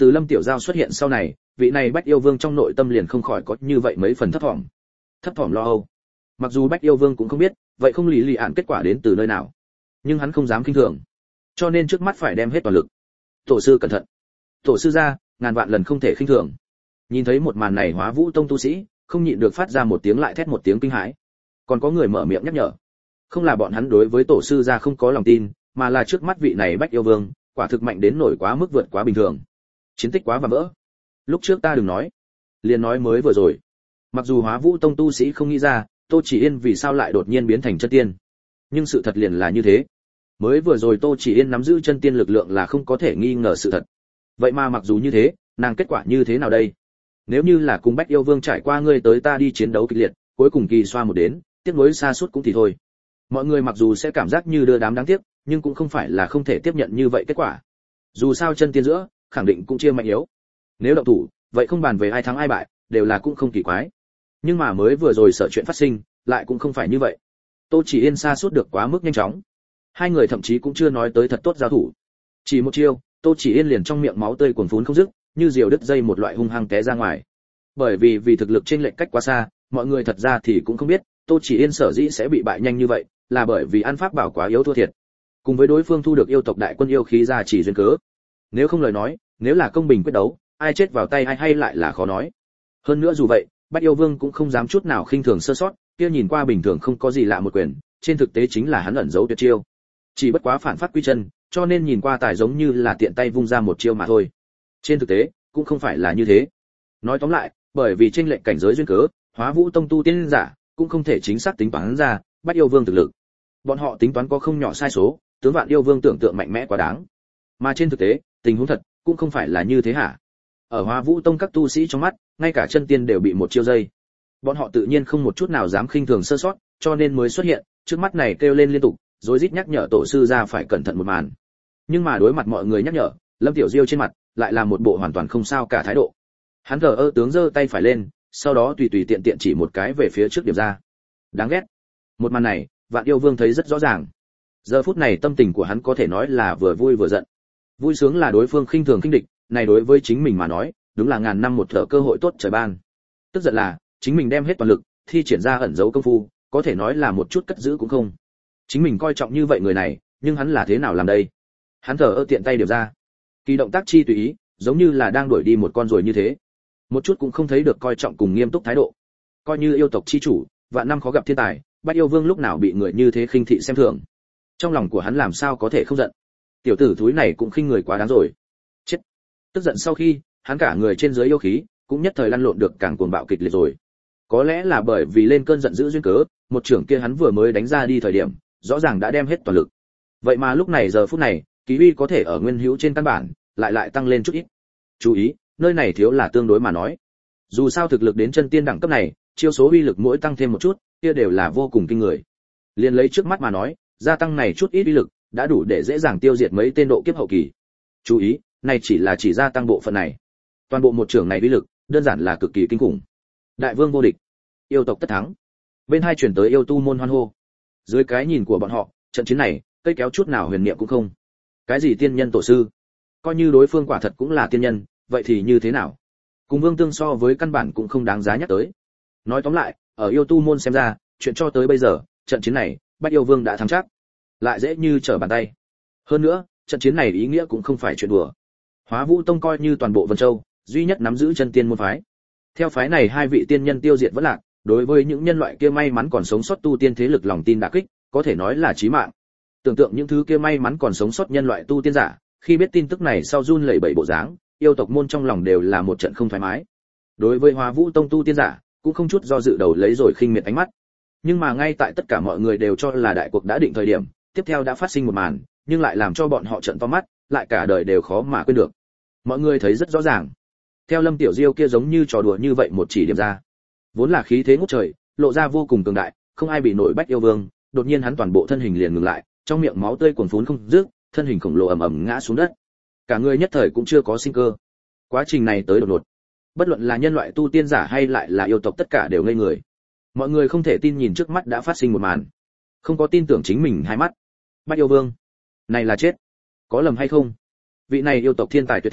[SPEAKER 1] Từ Lâm Tiểu Giao xuất hiện sau này, vị này Bách Yêu Vương trong nội tâm liền không khỏi có như vậy mấy phần thấp thỏm. Thấp thỏm lo âu. Mặc dù Bách Yêu Vương cũng không biết, vậy không lý lì ạn kết quả đến từ nơi nào, nhưng hắn không dám khinh thường, cho nên trước mắt phải đem hết toàn lực. Tổ sư cẩn thận. Tổ sư ra, ngàn vạn lần không thể khinh thường. Nhìn thấy một màn này, Hóa Vũ Tông tu sĩ không nhịn được phát ra một tiếng lại thét một tiếng kinh hãi. Còn có người mở miệng nhắc nhở. Không là bọn hắn đối với tổ sư ra không có lòng tin, mà là trước mắt vị này Bách Yêu Vương, quả thực mạnh đến nổi quá mức vượt quá bình thường. Chiến tích quá và vỡ. Lúc trước ta đừng nói, liền nói mới vừa rồi. Mặc dù Hóa Vũ Tông tu sĩ không nghĩ ra, Tô Chỉ Yên vì sao lại đột nhiên biến thành chân tiên, nhưng sự thật liền là như thế. Mới vừa rồi Tô Chỉ Yên nắm giữ chân tiên lực lượng là không có thể nghi ngờ sự thật. Vậy mà mặc dù như thế, nàng kết quả như thế nào đây? Nếu như là cùng Bách Yêu Vương trải qua ngươi tới ta đi chiến đấu kịch liệt, cuối cùng kỳ xoa một đến, tiếc nuối xa suốt cũng thì thôi. Mọi người mặc dù sẽ cảm giác như đưa đám đáng tiếc, nhưng cũng không phải là không thể tiếp nhận như vậy kết quả. Dù sao chân tiên giữa, khẳng định cũng chia mạnh yếu. Nếu động thủ, vậy không bàn về ai thắng ai bại, đều là cũng không kỳ quái. Nhưng mà mới vừa rồi sợ chuyện phát sinh, lại cũng không phải như vậy. Tô Chỉ Yên xa suốt được quá mức nhanh chóng. Hai người thậm chí cũng chưa nói tới thật tốt giao thủ. Chỉ một chiêu, Tô Chỉ Yên liền trong miệng máu tươi cuồn phún không dứt, như diều đứt dây một loại hung hăng té ra ngoài. Bởi vì vì thực lực trên lệch cách quá xa, mọi người thật ra thì cũng không biết, Tô Chỉ Yên sở dĩ sẽ bị bại nhanh như vậy, là bởi vì ăn pháp bảo quá yếu thua thiệt. Cùng với đối phương thu được yêu tộc đại quân yêu khí ra chỉ duyên cớ. Nếu không lời nói, nếu là công bình quyết đấu, ai chết vào tay ai hay lại là khó nói. Hơn nữa dù vậy, Bách Yêu Vương cũng không dám chút nào khinh thường sơ sót, kia nhìn qua bình thường không có gì lạ một quyền, trên thực tế chính là hắn ẩn giấu tuyệt chiêu. Chỉ bất quá phản phát quy chân, cho nên nhìn qua tài giống như là tiện tay vung ra một chiêu mà thôi. Trên thực tế, cũng không phải là như thế. Nói tóm lại, bởi vì chênh lệch cảnh giới duyên cớ, Hóa Vũ Tông tu tiên giả cũng không thể chính xác tính toán ra Bách Yêu Vương thực lực. Bọn họ tính toán có không nhỏ sai số, tướng Vạn Yêu Vương tưởng tượng mạnh mẽ quá đáng. Mà trên thực tế, tình huống thật cũng không phải là như thế hả? Ở Hóa Vũ Tông các tu sĩ trong mắt, ngay cả chân tiên đều bị một chiêu dây. Bọn họ tự nhiên không một chút nào dám khinh thường sơ sót, cho nên mới xuất hiện, trước mắt này kêu lên liên tục, rối rít nhắc nhở tổ sư ra phải cẩn thận một màn. Nhưng mà đối mặt mọi người nhắc nhở, Lâm Tiểu Diêu trên mặt lại là một bộ hoàn toàn không sao cả thái độ. Hắn thờ ơ tướng giơ tay phải lên, sau đó tùy tùy tiện tiện chỉ một cái về phía trước điểm ra. Đáng ghét. Một màn này, Vạn Yêu Vương thấy rất rõ ràng. Giờ phút này tâm tình của hắn có thể nói là vừa vui vừa giận. Vui sướng là đối phương khinh thường khinh địch, này đối với chính mình mà nói, đúng là ngàn năm một thở cơ hội tốt trời ban. Tức giận là, chính mình đem hết toàn lực, thi triển ra ẩn giấu công phu, có thể nói là một chút cất giữ cũng không. Chính mình coi trọng như vậy người này, nhưng hắn là thế nào làm đây? Hắn thở ơ tiện tay điểm ra. Kỳ động tác chi tùy ý, giống như là đang đuổi đi một con ruồi như thế. Một chút cũng không thấy được coi trọng cùng nghiêm túc thái độ. Coi như yêu tộc chi chủ, vạn năm khó gặp thiên tài, Bách Yêu Vương lúc nào bị người như thế khinh thị xem thường. Trong lòng của hắn làm sao có thể không giận. Tiểu tử thúi này cũng khinh người quá đáng rồi. Chết. Tức giận sau khi, hắn cả người trên dưới yêu khí, cũng nhất thời lăn lộn được càng cuồng bạo kịch liệt rồi. Có lẽ là bởi vì lên cơn giận dữ duyên cớ, một trưởng kia hắn vừa mới đánh ra đi thời điểm, rõ ràng đã đem hết toàn lực. Vậy mà lúc này giờ phút này, ký uy có thể ở nguyên hữu trên căn bản, lại lại tăng lên chút ít. Chú ý, nơi này thiếu là tương đối mà nói. Dù sao thực lực đến chân tiên đẳng cấp này, chiêu số uy lực mỗi tăng thêm một chút, kia đều là vô cùng kinh người. Liên lấy trước mắt mà nói, gia tăng này chút ít uy lực, đã đủ để dễ dàng tiêu diệt mấy tên độ kiếp hậu kỳ. Chú ý, này chỉ là chỉ gia tăng bộ phận này. Toàn bộ một trưởng này uy lực, đơn giản là cực kỳ kinh khủng. Đại vương vô địch, yêu tộc tất thắng. Bên hai chuyển tới yêu tu môn hoan hô. Dưới cái nhìn của bọn họ, trận chiến này, cây kéo chút nào huyền niệm cũng không. Cái gì tiên nhân tổ sư? Coi như đối phương quả thật cũng là tiên nhân, vậy thì như thế nào? Cùng vương tương so với căn bản cũng không đáng giá nhắc tới. Nói tóm lại, ở yêu tu môn xem ra, chuyện cho tới bây giờ, trận chiến này, Bách Yêu Vương đã thắng chắc. Lại dễ như trở bàn tay. Hơn nữa, trận chiến này ý nghĩa cũng không phải chuyện đùa. Hóa Vũ Tông coi như toàn bộ Vân Châu, duy nhất nắm giữ chân tiên môn phái. Theo phái này hai vị tiên nhân tiêu diệt vẫn lạc, đối với những nhân loại kia may mắn còn sống sót tu tiên thế lực lòng tin đả kích, có thể nói là chí mạng. Tưởng tượng những thứ kia may mắn còn sống sót nhân loại tu tiên giả, khi biết tin tức này sau run lẩy bẩy bộ dáng, yêu tộc môn trong lòng đều là một trận không thoải mái. Đối với Hóa Vũ Tông tu tiên giả, cũng không chút do dự đầu lấy rồi khinh miệt ánh mắt. Nhưng mà ngay tại tất cả mọi người đều cho là đại cuộc đã định thời điểm, tiếp theo đã phát sinh một màn, nhưng lại làm cho bọn họ trợn to mắt, lại cả đời đều khó mà quên được. Mọi người thấy rất rõ ràng. Theo Lâm Tiểu Diêu kia giống như trò đùa như vậy một chỉ điểm ra, vốn là khí thế ngút trời, lộ ra vô cùng cường đại, không ai bị nổi Bách Yêu Vương, đột nhiên hắn toàn bộ thân hình liền ngừng lại, trong miệng máu tươi cuồn phún không dứt, thân hình khổng lồ ầm ầm ngã xuống đất. Cả người nhất thời cũng chưa có sinh cơ. Quá trình này tới đột ngột, bất luận là nhân loại tu tiên giả hay lại là yêu tộc tất cả đều ngây người. Mọi người không thể tin nhìn trước mắt đã phát sinh một màn, không có tin tưởng chính mình hai mắt. Bách Yêu Vương, này là chết, có lầm hay không? Vị này yêu tộc thiên tài tuyệt thế,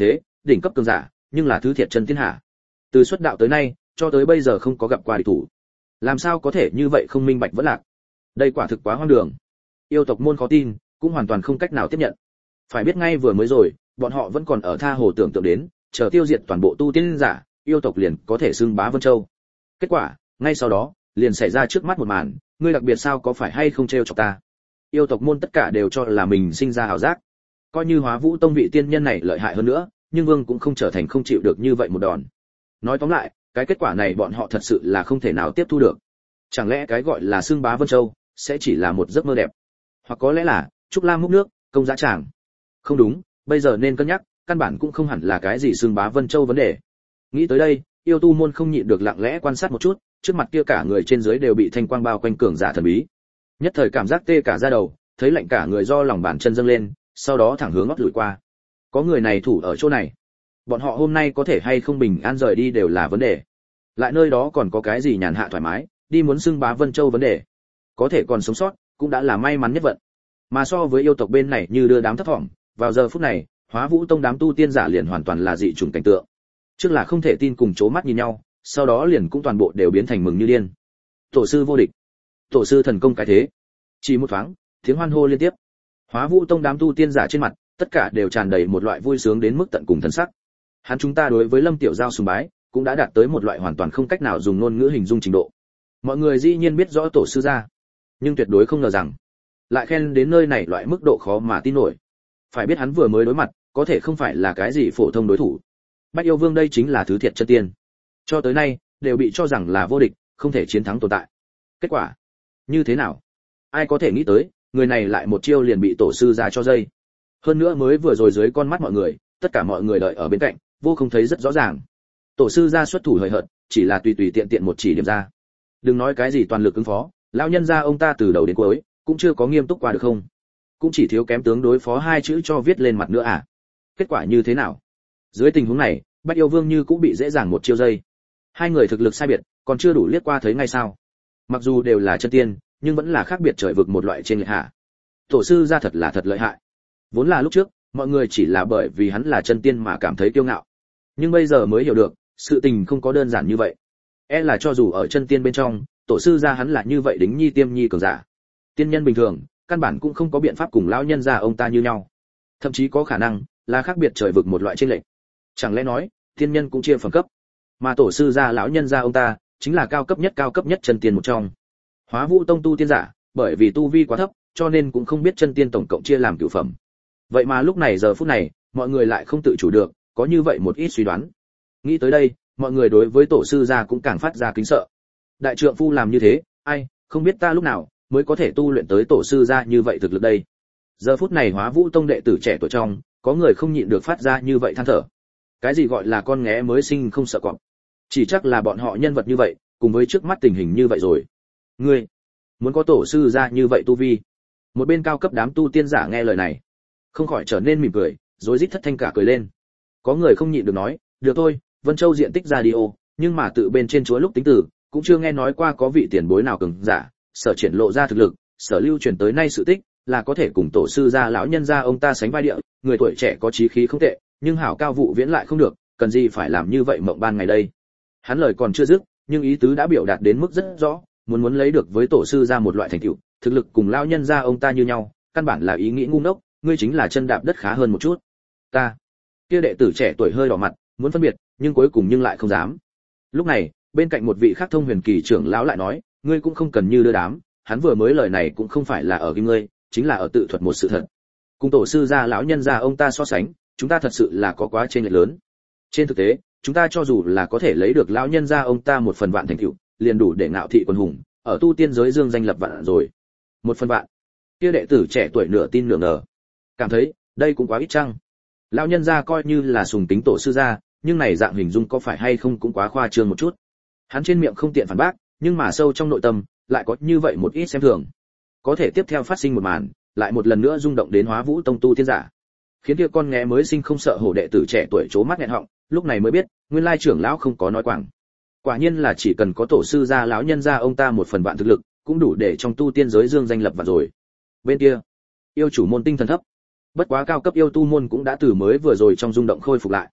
[SPEAKER 1] đỉnh cấp cường giả, nhưng là thứ thiệt chân tiên hạ. Từ xuất đạo tới nay, cho tới bây giờ không có gặp qua địch thủ. Làm sao có thể như vậy không minh bạch vẫn lạc? Đây quả thực quá hoang đường. Yêu tộc môn khó tin, cũng hoàn toàn không cách nào tiếp nhận. Phải biết ngay vừa mới rồi, bọn họ vẫn còn ở tha hồ tưởng tượng đến, chờ tiêu diệt toàn bộ tu tiên giả, yêu tộc liền có thể xưng bá Vân Châu. Kết quả, ngay sau đó, liền xảy ra trước mắt một màn, ngươi đặc biệt sao có phải hay không trêu chọc ta? Yêu tộc môn tất cả đều cho là mình sinh ra ảo giác. Coi như Hóa Vũ Tông vị tiên nhân này lợi hại hơn nữa, nhưng Vương cũng không trở thành không chịu được như vậy một đòn. Nói tóm lại, cái kết quả này bọn họ thật sự là không thể nào tiếp thu được. Chẳng lẽ cái gọi là xưng bá Vân Châu sẽ chỉ là một giấc mơ đẹp? Hoặc có lẽ là trúc lam múc nước, công dã tràng? Không đúng, bây giờ nên cân nhắc, căn bản cũng không hẳn là cái gì xưng bá Vân Châu vấn đề. Nghĩ tới đây, yêu tu môn không nhịn được lặng lẽ quan sát một chút, trước mặt kia cả người trên dưới đều bị thanh quang bao quanh cường giả thần bí. Nhất thời cảm giác tê cả da đầu, thấy lạnh cả người do lòng bàn chân dâng lên, sau đó thẳng hướng ngót lùi qua. Có người này thủ ở chỗ này, bọn họ hôm nay có thể hay không bình an rời đi đều là vấn đề. Lại nơi đó còn có cái gì nhàn hạ thoải mái, đi muốn xưng bá Vân Châu vấn đề. Có thể còn sống sót, cũng đã là may mắn nhất vận. Mà so với yêu tộc bên này như đưa đám thấp thỏm, vào giờ phút này, Hóa Vũ Tông đám tu tiên giả liền hoàn toàn là dị chủng cảnh tượng. Trước là không thể tin cùng chố mắt nhìn nhau, sau đó liền cũng toàn bộ đều biến thành mừng như điên. Tổ sư vô địch, tổ sư thần công cái thế. Chỉ một thoáng, tiếng hoan hô liên tiếp. Hóa Vũ Tông đám tu tiên giả trên mặt, tất cả đều tràn đầy một loại vui sướng đến mức tận cùng thần sắc. Hắn chúng ta đối với Lâm Tiểu Giao sùng bái, cũng đã đạt tới một loại hoàn toàn không cách nào dùng ngôn ngữ hình dung trình độ. Mọi người dĩ nhiên biết rõ tổ sư gia, nhưng tuyệt đối không ngờ rằng lại khen đến nơi này loại mức độ khó mà tin nổi. Phải biết hắn vừa mới đối mặt, có thể không phải là cái gì phổ thông đối thủ. Bách Yêu Vương đây chính là thứ thiệt chân tiên, cho tới nay đều bị cho rằng là vô địch, không thể chiến thắng tồn tại. Kết quả như thế nào? Ai có thể nghĩ tới, người này lại một chiêu liền bị tổ sư gia cho dây. Hơn nữa mới vừa rồi dưới con mắt mọi người, tất cả mọi người đợi ở bên cạnh, vô không thấy rất rõ ràng. Tổ sư gia xuất thủ hời hợt, chỉ là tùy tùy tiện tiện một chỉ điểm ra. Đừng nói cái gì toàn lực ứng phó, lão nhân gia ông ta từ đầu đến cuối cũng chưa có nghiêm túc qua được không? Cũng chỉ thiếu kém tướng đối phó hai chữ cho viết lên mặt nữa à? Kết quả như thế nào? Dưới tình huống này, Bách Yêu Vương như cũng bị dễ dàng một chiêu dây. Hai người thực lực sai biệt, còn chưa đủ liếc qua thấy ngay sao? Mặc dù đều là chân tiên, nhưng vẫn là khác biệt trời vực một loại trên lệch hạ. Tổ sư gia thật là thật lợi hại. Vốn là lúc trước, mọi người chỉ là bởi vì hắn là chân tiên mà cảm thấy kiêu ngạo. Nhưng bây giờ mới hiểu được, sự tình không có đơn giản như vậy. E là cho dù ở chân tiên bên trong, tổ sư gia hắn là như vậy đính nhi tiêm nhi cường giả. Tiên nhân bình thường, căn bản cũng không có biện pháp cùng lão nhân gia ông ta như nhau. Thậm chí có khả năng là khác biệt trời vực một loại chênh lệch. Chẳng lẽ nói, tiên nhân cũng chia phẩm cấp, mà tổ sư gia lão nhân gia ông ta chính là cao cấp nhất cao cấp nhất chân tiên một trong. Hóa Vũ Tông tu tiên giả, bởi vì tu vi quá thấp, cho nên cũng không biết chân tiên tổng cộng chia làm cửu phẩm. Vậy mà lúc này giờ phút này, mọi người lại không tự chủ được, có như vậy một ít suy đoán. Nghĩ tới đây, mọi người đối với tổ sư gia cũng càng phát ra kính sợ. Đại trượng phu làm như thế, ai, không biết ta lúc nào mới có thể tu luyện tới tổ sư gia như vậy thực lực đây. Giờ phút này Hóa Vũ Tông đệ tử trẻ tuổi trong, có người không nhịn được phát ra như vậy than thở. Cái gì gọi là con nghé mới sinh không sợ cọp? Chỉ chắc là bọn họ nhân vật như vậy, cùng với trước mắt tình hình như vậy rồi. Ngươi muốn có tổ sư gia như vậy tu vi? Một bên cao cấp đám tu tiên giả nghe lời này, không khỏi trở nên mỉm cười, rối rít thất thanh cả cười lên. Có người không nhịn được nói, được thôi, Vân Châu diện tích ra đi ô, nhưng mà tự bên trên chúa lúc tính tử, cũng chưa nghe nói qua có vị tiền bối nào cường giả, sở triển lộ ra thực lực, sở lưu truyền tới nay sự tích, là có thể cùng tổ sư gia lão nhân gia ông ta sánh vai địa, người tuổi trẻ có chí khí không tệ, nhưng hảo cao vụ viễn lại không được, cần gì phải làm như vậy mộng ban ngày đây. Hắn lời còn chưa dứt, nhưng ý tứ đã biểu đạt đến mức rất rõ, muốn muốn lấy được với tổ sư gia một loại thành tựu, thực lực cùng lão nhân gia ông ta như nhau, căn bản là ý nghĩ ngu ngốc, ngươi chính là chân đạp đất khá hơn một chút. Ta, kia đệ tử trẻ tuổi hơi đỏ mặt, muốn phân biệt, nhưng cuối cùng nhưng lại không dám. Lúc này, bên cạnh một vị khác thông huyền kỳ trưởng lão lại nói, ngươi cũng không cần như đưa đám, hắn vừa mới lời này cũng không phải là ở kim ngươi, chính là ở tự thuật một sự thật. Cùng tổ sư gia lão nhân gia ông ta so sánh, chúng ta thật sự là có quá chênh lệch lớn. Trên thực tế, chúng ta cho dù là có thể lấy được lão nhân gia ông ta một phần vạn thành tựu, liền đủ để ngạo thị quân hùng, ở tu tiên giới dương danh lập vạn rồi. Một phần vạn. Kia đệ tử trẻ tuổi nửa tin nửa ngờ, cảm thấy đây cũng quá ít chăng. Lão nhân gia coi như là sùng tính tổ sư gia, nhưng này dạng hình dung có phải hay không cũng quá khoa trương một chút. Hắn trên miệng không tiện phản bác, nhưng mà sâu trong nội tâm lại có như vậy một ít xem thường. Có thể tiếp theo phát sinh một màn, lại một lần nữa rung động đến Hóa Vũ Tông tu tiên giả, khiến kia con nghé mới sinh không sợ hổ đệ tử trẻ tuổi trố mắt nghẹn họng, lúc này mới biết, nguyên lai trưởng lão không có nói quảng. Quả nhiên là chỉ cần có tổ sư gia lão nhân gia ông ta một phần vạn thực lực, cũng đủ để trong tu tiên giới dương danh lập vạn rồi. Bên kia, yêu chủ môn tinh thần thấp, bất quá cao cấp yêu tu môn cũng đã từ mới vừa rồi trong rung động khôi phục lại.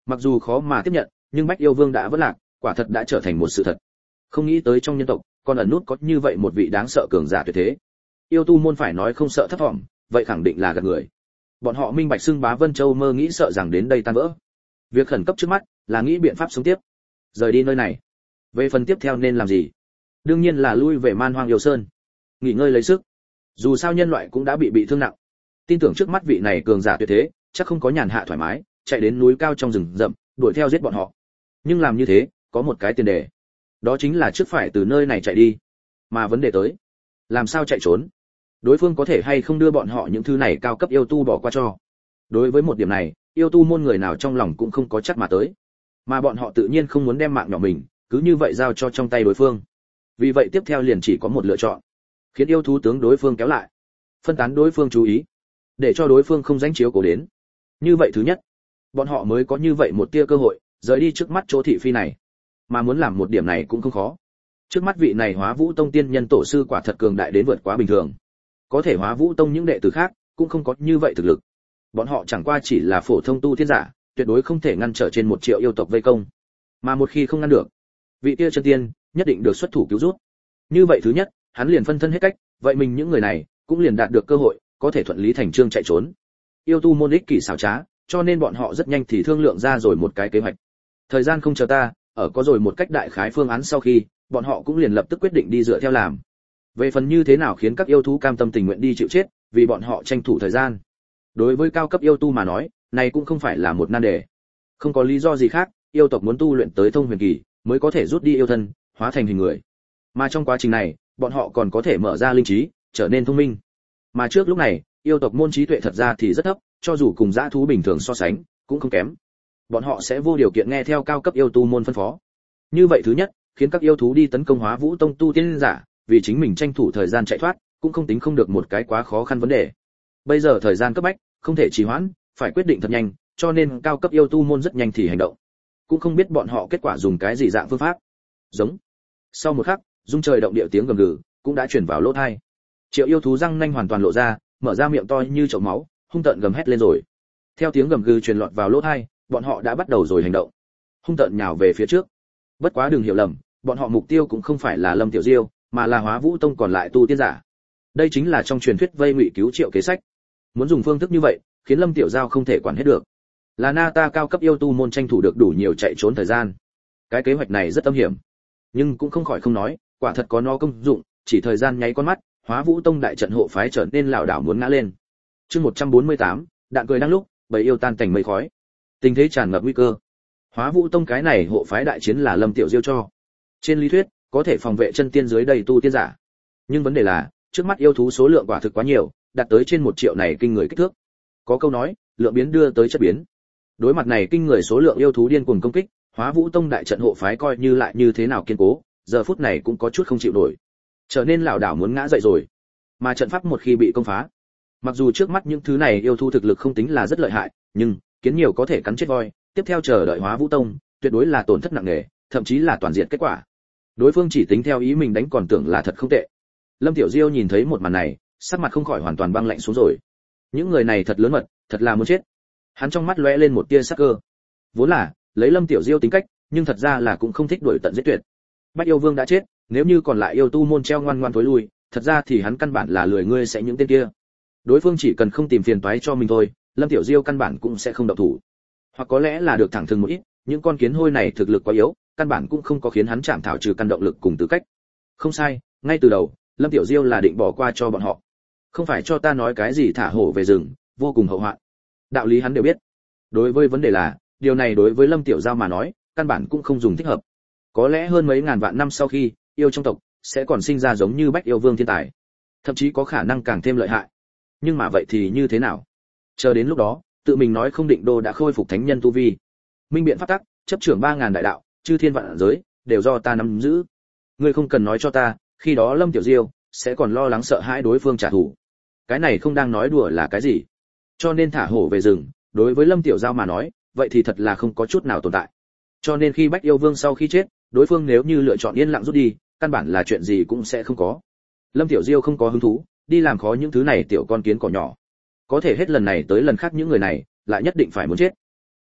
[SPEAKER 1] Mặc dù khó mà tiếp nhận, nhưng Bách Yêu Vương đã vất lạc, quả thật đã trở thành một sự thật. Không nghĩ tới trong nhân tộc, còn ẩn nút có như vậy một vị đáng sợ cường giả tuyệt thế. Yêu tu môn phải nói không sợ thấp thỏm, vậy khẳng định là gạt người. Bọn họ minh bạch xưng bá Vân Châu mơ nghĩ sợ rằng đến đây tan vỡ. Việc khẩn cấp trước mắt là nghĩ biện pháp sống tiếp, rời đi nơi này. Về phần tiếp theo nên làm gì? Đương nhiên là lui về Man Hoang Yêu Sơn, nghỉ ngơi lấy sức. Dù sao nhân loại cũng đã bị bị thương nặng. Tin tưởng trước mắt vị này cường giả tuyệt thế, chắc không có nhàn hạ thoải mái, chạy đến núi cao trong rừng rậm, đuổi theo giết bọn họ. Nhưng làm như thế, có một cái tiền đề. Đó chính là trước phải từ nơi này chạy đi. Mà vấn đề tới, làm sao chạy trốn? Đối phương có thể hay không đưa bọn họ những thứ này cao cấp yêu tu bỏ qua cho? Đối với một điểm này, yêu tu môn người nào trong lòng cũng không có chắc mà tới. Mà bọn họ tự nhiên không muốn đem mạng nhỏ mình cứ như vậy giao cho trong tay đối phương. Vì vậy tiếp theo liền chỉ có một lựa chọn, khiến yêu thú tướng đối phương kéo lại, phân tán đối phương chú ý, để cho đối phương không dánh chiếu cố đến. Như vậy thứ nhất, bọn họ mới có như vậy một tia cơ hội rời đi trước mắt chỗ thị phi này. Mà muốn làm một điểm này cũng không khó. Trước mắt vị này Hóa Vũ Tông tiên nhân tổ sư quả thật cường đại đến vượt quá bình thường. Có thể Hóa Vũ Tông những đệ tử khác cũng không có như vậy thực lực. Bọn họ chẳng qua chỉ là phổ thông tu tiên giả, tuyệt đối không thể ngăn trở trên một triệu yêu tộc vây công. Mà một khi không ngăn được, vị kia chân tiên nhất định được xuất thủ cứu giúp. Như vậy thứ nhất, hắn liền phân thân hết cách, vậy mình những người này cũng liền đạt được cơ hội, có thể thuận lý thành chương chạy trốn. Yêu tu môn ích kỷ xảo trá, cho nên bọn họ rất nhanh thì thương lượng ra rồi một cái kế hoạch. Thời gian không chờ ta, ở có rồi một cách đại khái phương án sau khi, bọn họ cũng liền lập tức quyết định đi dựa theo làm. Về phần như thế nào khiến các yêu thú cam tâm tình nguyện đi chịu chết, vì bọn họ tranh thủ thời gian. Đối với cao cấp yêu tu mà nói, này cũng không phải là một nan đề. Không có lý do gì khác, yêu tộc muốn tu luyện tới thông huyền kỳ, mới có thể rút đi yêu thân, hóa thành hình người. Mà trong quá trình này, bọn họ còn có thể mở ra linh trí, trở nên thông minh. Mà trước lúc này, yêu tộc môn trí tuệ thật ra thì rất thấp, cho dù cùng dã thú bình thường so sánh, cũng không kém. Bọn họ sẽ vô điều kiện nghe theo cao cấp yêu tu môn phân phó. Như vậy thứ nhất, khiến các yêu thú đi tấn công Hóa Vũ Tông tu tiên giả, vì chính mình tranh thủ thời gian chạy thoát, cũng không tính không được một cái quá khó khăn vấn đề. Bây giờ thời gian cấp bách, không thể trì hoãn, phải quyết định thật nhanh, cho nên cao cấp yêu tu môn rất nhanh thì hành động. Cũng không biết bọn họ kết quả dùng cái gì dạng phương pháp. Giống. Sau một khắc, rung trời động địa tiếng gầm gừ cũng đã truyền vào lỗ tai. Triệu yêu thú răng nanh hoàn toàn lộ ra, mở ra miệng to như chậu máu, hung tợn gầm hét lên rồi. Theo tiếng gầm gừ truyền lọt vào lỗ tai, bọn họ đã bắt đầu rồi hành động. Hung tợn nhào về phía trước. Bất quá đừng hiểu lầm, bọn họ mục tiêu cũng không phải là Lâm Tiểu Diêu, mà là Hóa Vũ Tông còn lại tu tiên giả. Đây chính là trong truyền thuyết vây ngụy cứu triệu kế sách. Muốn dùng phương thức như vậy, khiến Lâm Tiểu Giao không thể quản hết được. Là Na ta cao cấp yêu tu môn tranh thủ được đủ nhiều chạy trốn thời gian. Cái kế hoạch này rất âm hiểm, nhưng cũng không khỏi không nói, quả thật có nó công dụng, chỉ thời gian nháy con mắt, Hóa Vũ Tông đại trận hộ phái trở nên lảo đảo muốn ngã lên. Chương một trăm bốn mươi tám, đạn cười đang lúc, bầy yêu tan cảnh mây khói. Tình thế tràn ngập nguy cơ. Hóa Vũ Tông cái này hộ phái đại chiến là Lâm Tiểu Diêu cho. Trên lý thuyết, có thể phòng vệ chân tiên dưới đầy tu tiên giả. Nhưng vấn đề là, trước mắt yêu thú số lượng quả thực quá nhiều, đạt tới trên một triệu này kinh người kích thước. Có câu nói, lượng biến đưa tới chất biến. Đối mặt này kinh người số lượng yêu thú điên cuồng công kích, Hóa Vũ Tông đại trận hộ phái coi như lại như thế nào kiên cố, giờ phút này cũng có chút không chịu nổi, trở nên lảo đảo muốn ngã dậy rồi. Mà trận pháp một khi bị công phá, mặc dù trước mắt những thứ này yêu thú thực lực không tính là rất lợi hại, nhưng kiến nhiều có thể cắn chết voi, tiếp theo chờ đợi Hóa Vũ Tông, tuyệt đối là tổn thất nặng nề, thậm chí là toàn diện kết quả. Đối phương chỉ tính theo ý mình đánh còn tưởng là thật không tệ. Lâm Tiểu Diêu nhìn thấy một màn này, sắc mặt không khỏi hoàn toàn băng lạnh xuống rồi. Những người này thật lớn mật, thật là muốn chết. Hắn trong mắt lóe lên một tia sắc cơ. Vốn là lấy Lâm Tiểu Diêu tính cách, nhưng thật ra là cũng không thích đuổi tận giết tuyệt. Bách Yêu Vương đã chết, nếu như còn lại yêu tu môn treo ngoan ngoan thối lui, thật ra thì hắn căn bản là lười ngươi sẽ những tên kia. Đối phương chỉ cần không tìm phiền toái cho mình thôi, Lâm Tiểu Diêu căn bản cũng sẽ không động thủ. Hoặc có lẽ là được thẳng thừng một ít, những con kiến hôi này thực lực quá yếu, căn bản cũng không có khiến hắn chạm thảo trừ căn động lực cùng tư cách. Không sai, ngay từ đầu, Lâm Tiểu Diêu là định bỏ qua cho bọn họ. Không phải cho ta nói cái gì thả hổ về rừng, vô cùng hậu hoạn. Đạo lý hắn đều biết. Đối với vấn đề là, điều này đối với Lâm Tiểu Giao mà nói, căn bản cũng không dùng thích hợp. Có lẽ hơn mấy ngàn vạn năm sau khi, yêu trong tộc sẽ còn sinh ra giống như Bách Yêu Vương thiên tài, thậm chí có khả năng càng thêm lợi hại. Nhưng mà vậy thì như thế nào? Chờ đến lúc đó, tự mình nói không định đô đã khôi phục thánh nhân tu vi. Minh biện pháp tắc, chấp trưởng ba ngàn đại đạo, chư thiên vạn giới, đều do ta nắm giữ. Ngươi không cần nói cho ta, khi đó Lâm Tiểu Diêu sẽ còn lo lắng sợ hãi đối phương trả thù. Cái này không đang nói đùa là cái gì? Cho nên thả hổ về rừng, đối với Lâm Tiểu Giao mà nói, vậy thì thật là không có chút nào tồn tại. Cho nên khi Bách Yêu Vương sau khi chết, đối phương nếu như lựa chọn yên lặng rút đi, căn bản là chuyện gì cũng sẽ không có. Lâm Tiểu Diêu không có hứng thú đi làm khó những thứ này tiểu con kiến cỏ nhỏ. Có thể hết lần này tới lần khác những người này lại nhất định phải muốn chết.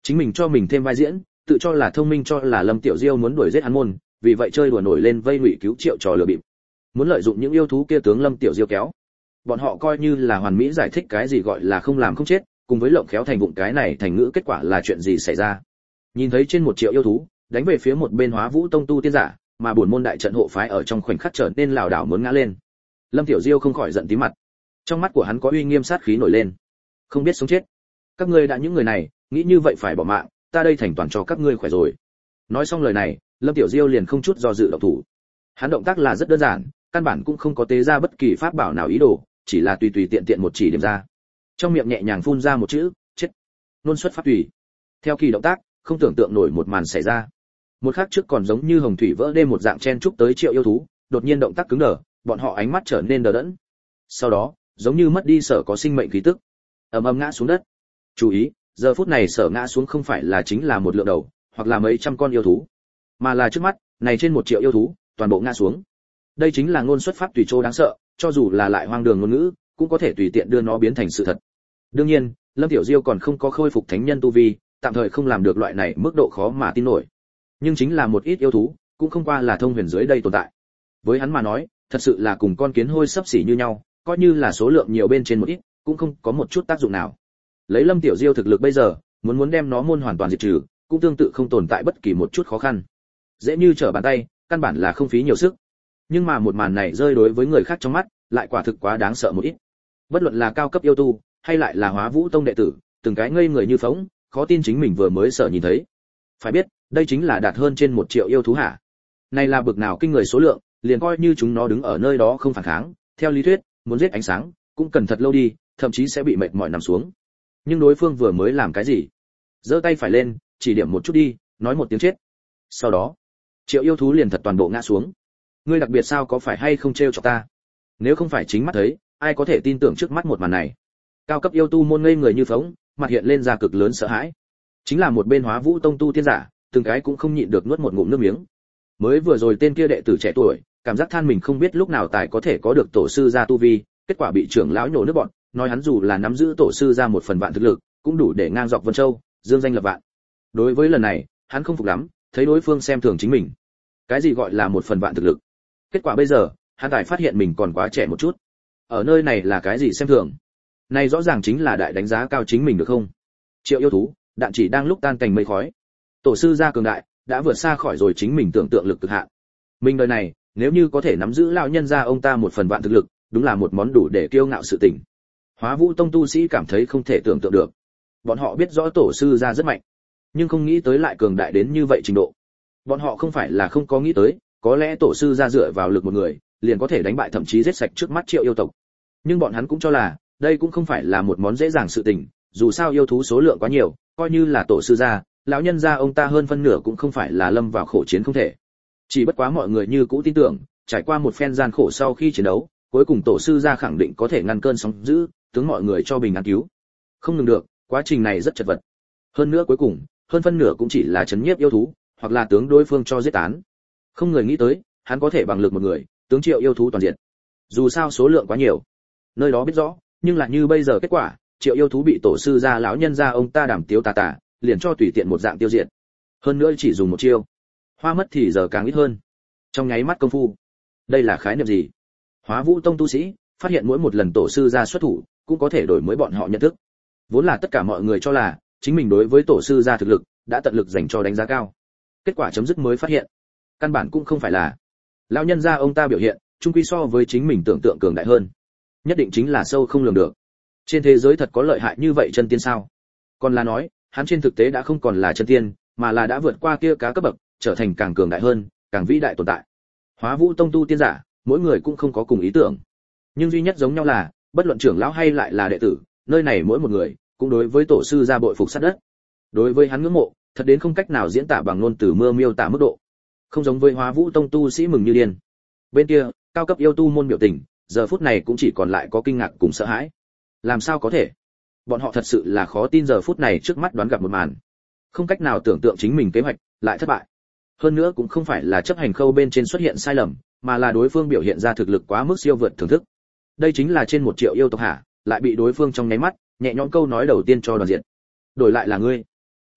[SPEAKER 1] Chính mình cho mình thêm vai diễn, tự cho là thông minh, cho là Lâm Tiểu Diêu muốn đuổi giết hắn môn, vì vậy chơi đùa nổi lên vây ngụy cứu triệu trò lừa bịp, muốn lợi dụng những yêu thú kia tướng Lâm Tiểu Diêu kéo. Bọn họ coi như là hoàn mỹ giải thích cái gì gọi là không làm không chết, cùng với lộng khéo thành vụng cái này thành ngữ, kết quả là chuyện gì xảy ra. Nhìn thấy trên một triệu yêu thú đánh về phía một bên Hóa Vũ Tông tu tiên giả, mà bổn môn đại trận hộ phái ở trong khoảnh khắc trở nên lảo đảo muốn ngã lên. Lâm Tiểu Diêu không khỏi giận tím mặt, trong mắt của hắn có uy nghiêm sát khí nổi lên. Không biết sống chết, các ngươi đã những người này nghĩ như vậy phải bỏ mạng, ta đây thành toàn cho các ngươi khỏe rồi. Nói xong lời này, Lâm Tiểu Diêu liền không chút do dự động thủ. Hắn động tác là rất đơn giản, căn bản cũng không có tế ra bất kỳ pháp bảo nào ý đồ, chỉ là tùy tùy tiện tiện một chỉ điểm ra, trong miệng nhẹ nhàng phun ra một chữ chết, nôn xuất pháp tùy. Theo kỳ động tác, không tưởng tượng nổi một màn xảy ra. Một khắc trước còn giống như hồng thủy vỡ đê một dạng chen chúc tới triệu yêu thú, đột nhiên động tác cứng đờ, bọn họ ánh mắt trở nên đờ đẫn. Sau đó, giống như mất đi sở có sinh mệnh khí tức, ầm ầm ngã xuống đất. Chú ý, giờ phút này sở ngã xuống không phải là chính là một lượng đầu, hoặc là mấy trăm con yêu thú, mà là trước mắt này trên một triệu yêu thú toàn bộ ngã xuống. Đây chính là ngôn xuất pháp tùy chỗ đáng sợ, cho dù là lại hoang đường ngôn ngữ cũng có thể tùy tiện đưa nó biến thành sự thật. Đương nhiên, Lâm Tiểu Diêu còn không có khôi phục thánh nhân tu vi, tạm thời không làm được loại này mức độ khó mà tin nổi. Nhưng chính là một ít yêu thú, cũng không qua là thông huyền dưới đây tồn tại. Với hắn mà nói, thật sự là cùng con kiến hôi sấp xỉ như nhau, coi như là số lượng nhiều bên trên một ít, cũng không có một chút tác dụng nào. Lấy Lâm Tiểu Diêu thực lực bây giờ, muốn muốn đem nó môn hoàn toàn diệt trừ, cũng tương tự không tồn tại bất kỳ một chút khó khăn. Dễ như trở bàn tay, căn bản là không phí nhiều sức. Nhưng mà một màn này rơi đối với người khác trong mắt, lại quả thực quá đáng sợ một ít. Bất luận là cao cấp yêu tu, hay lại là Hóa Vũ Tông đệ tử, từng cái ngây người như phỗng, khó tin chính mình vừa mới sợ nhìn thấy. Phải biết, đây chính là đạt hơn trên một triệu yêu thú hả? Này là bực nào kinh người số lượng, liền coi như chúng nó đứng ở nơi đó không phản kháng, theo lý thuyết, muốn giết ánh sáng, cũng cần thật lâu đi, thậm chí sẽ bị mệt mỏi nằm xuống. Nhưng đối phương vừa mới làm cái gì? Giơ tay phải lên, chỉ điểm một chút đi, nói một tiếng chết. Sau đó, triệu yêu thú liền thật toàn bộ ngã xuống. Ngươi đặc biệt sao, có phải hay không trêu chọc ta? Nếu không phải chính mắt thấy, ai có thể tin tưởng trước mắt một màn này? Cao cấp yêu tu môn ngây người như phỗng, mặt hiện lên ra cực lớn sợ hãi. Chính là một bên Hóa Vũ Tông tu tiên giả, từng cái cũng không nhịn được nuốt một ngụm nước miếng. Mới vừa rồi tên kia đệ tử trẻ tuổi, cảm giác than mình không biết lúc nào tài có thể có được tổ sư gia tu vi, kết quả bị trưởng lão nhổ nước bọn, nói hắn dù là nắm giữ tổ sư gia một phần vạn thực lực, cũng đủ để ngang dọc Vân Châu, dương danh lập vạn. Đối với lần này, hắn không phục lắm, thấy đối phương xem thường chính mình. Cái gì gọi là một phần vạn thực lực? Kết quả bây giờ, hắn tài phát hiện mình còn quá trẻ một chút. Ở nơi này là cái gì xem thường? Này rõ ràng chính là đại đánh giá cao chính mình được không? Triệu yêu thú, đạn chỉ đang lúc tan thành mây khói. Tổ sư gia cường đại, đã vượt xa khỏi rồi chính mình tưởng tượng lực cực hạn. Mình đời này, nếu như có thể nắm giữ lão nhân gia ông ta một phần vạn thực lực, đúng là một món đủ để kiêu ngạo sự tình. Hóa Vũ Tông tu sĩ cảm thấy không thể tưởng tượng được. Bọn họ biết rõ tổ sư gia rất mạnh, nhưng không nghĩ tới lại cường đại đến như vậy trình độ. Bọn họ không phải là không có nghĩ tới, có lẽ tổ sư gia dựa vào lực một người, liền có thể đánh bại thậm chí giết sạch trước mắt triệu yêu tộc. Nhưng bọn hắn cũng cho là, đây cũng không phải là một món dễ dàng sự tình, dù sao yêu thú số lượng quá nhiều, coi như là tổ sư gia, lão nhân gia ông ta hơn phân nửa cũng không phải là lâm vào khổ chiến không thể. Chỉ bất quá mọi người như cũ tin tưởng, trải qua một phen gian khổ sau khi chiến đấu, cuối cùng tổ sư gia khẳng định có thể ngăn cơn sóng dữ, tướng mọi người cho bình an cứu. Không ngừng được, quá trình này rất chật vật. Hơn nữa cuối cùng, hơn phân nửa cũng chỉ là chấn nhiếp yêu thú, hoặc là tướng đối phương cho giết tán. Không người nghĩ tới, hắn có thể bằng lực một người, tướng triệu yêu thú toàn diện. Dù sao số lượng quá nhiều, nơi đó biết rõ, nhưng là như bây giờ kết quả, triệu yêu thú bị tổ sư gia lão nhân gia ông ta đảm tiếu tà tà, liền cho tùy tiện một dạng tiêu diệt. Hơn nữa chỉ dùng một chiêu, hoa mất thì giờ càng ít hơn. Trong nháy mắt công phu, đây là khái niệm gì? Hóa Vũ Tông tu sĩ phát hiện mỗi một lần tổ sư gia xuất thủ, cũng có thể đổi mới bọn họ nhận thức. Vốn là tất cả mọi người cho là chính mình đối với tổ sư gia thực lực đã tận lực dành cho đánh giá cao. Kết quả chấm dứt mới phát hiện, căn bản cũng không phải là. Lão nhân gia ông ta biểu hiện, chung quy so với chính mình tưởng tượng cường đại hơn. Nhất định chính là sâu không lường được. Trên thế giới thật có lợi hại như vậy chân tiên sao? Còn là nói, hắn trên thực tế đã không còn là chân tiên, mà là đã vượt qua kia cá cấp bậc, trở thành càng cường đại hơn, càng vĩ đại tồn tại. Hóa Vũ Tông tu tiên giả, mỗi người cũng không có cùng ý tưởng, nhưng duy nhất giống nhau là, bất luận trưởng lão hay lại là đệ tử, nơi này mỗi một người cũng đối với tổ sư gia bội phục sát đất. Đối với hắn ngưỡng mộ, thật đến không cách nào diễn tả bằng ngôn từ mưa miêu tả mức độ. Không giống với Hóa Vũ Tông tu sĩ mừng như điên. Bên kia, cao cấp yêu tu môn biểu tình, giờ phút này cũng chỉ còn lại có kinh ngạc cùng sợ hãi. Làm sao có thể? Bọn họ thật sự là khó tin giờ phút này trước mắt đoán gặp một màn. Không cách nào tưởng tượng chính mình kế hoạch lại thất bại. Hơn nữa cũng không phải là chấp hành khâu bên trên xuất hiện sai lầm, mà là đối phương biểu hiện ra thực lực quá mức siêu vượt thưởng thức. Đây chính là trên một triệu yêu tộc hả, lại bị đối phương trong nháy mắt nhẹ nhõm câu nói đầu tiên cho đoàn diện. Đổi lại là ngươi,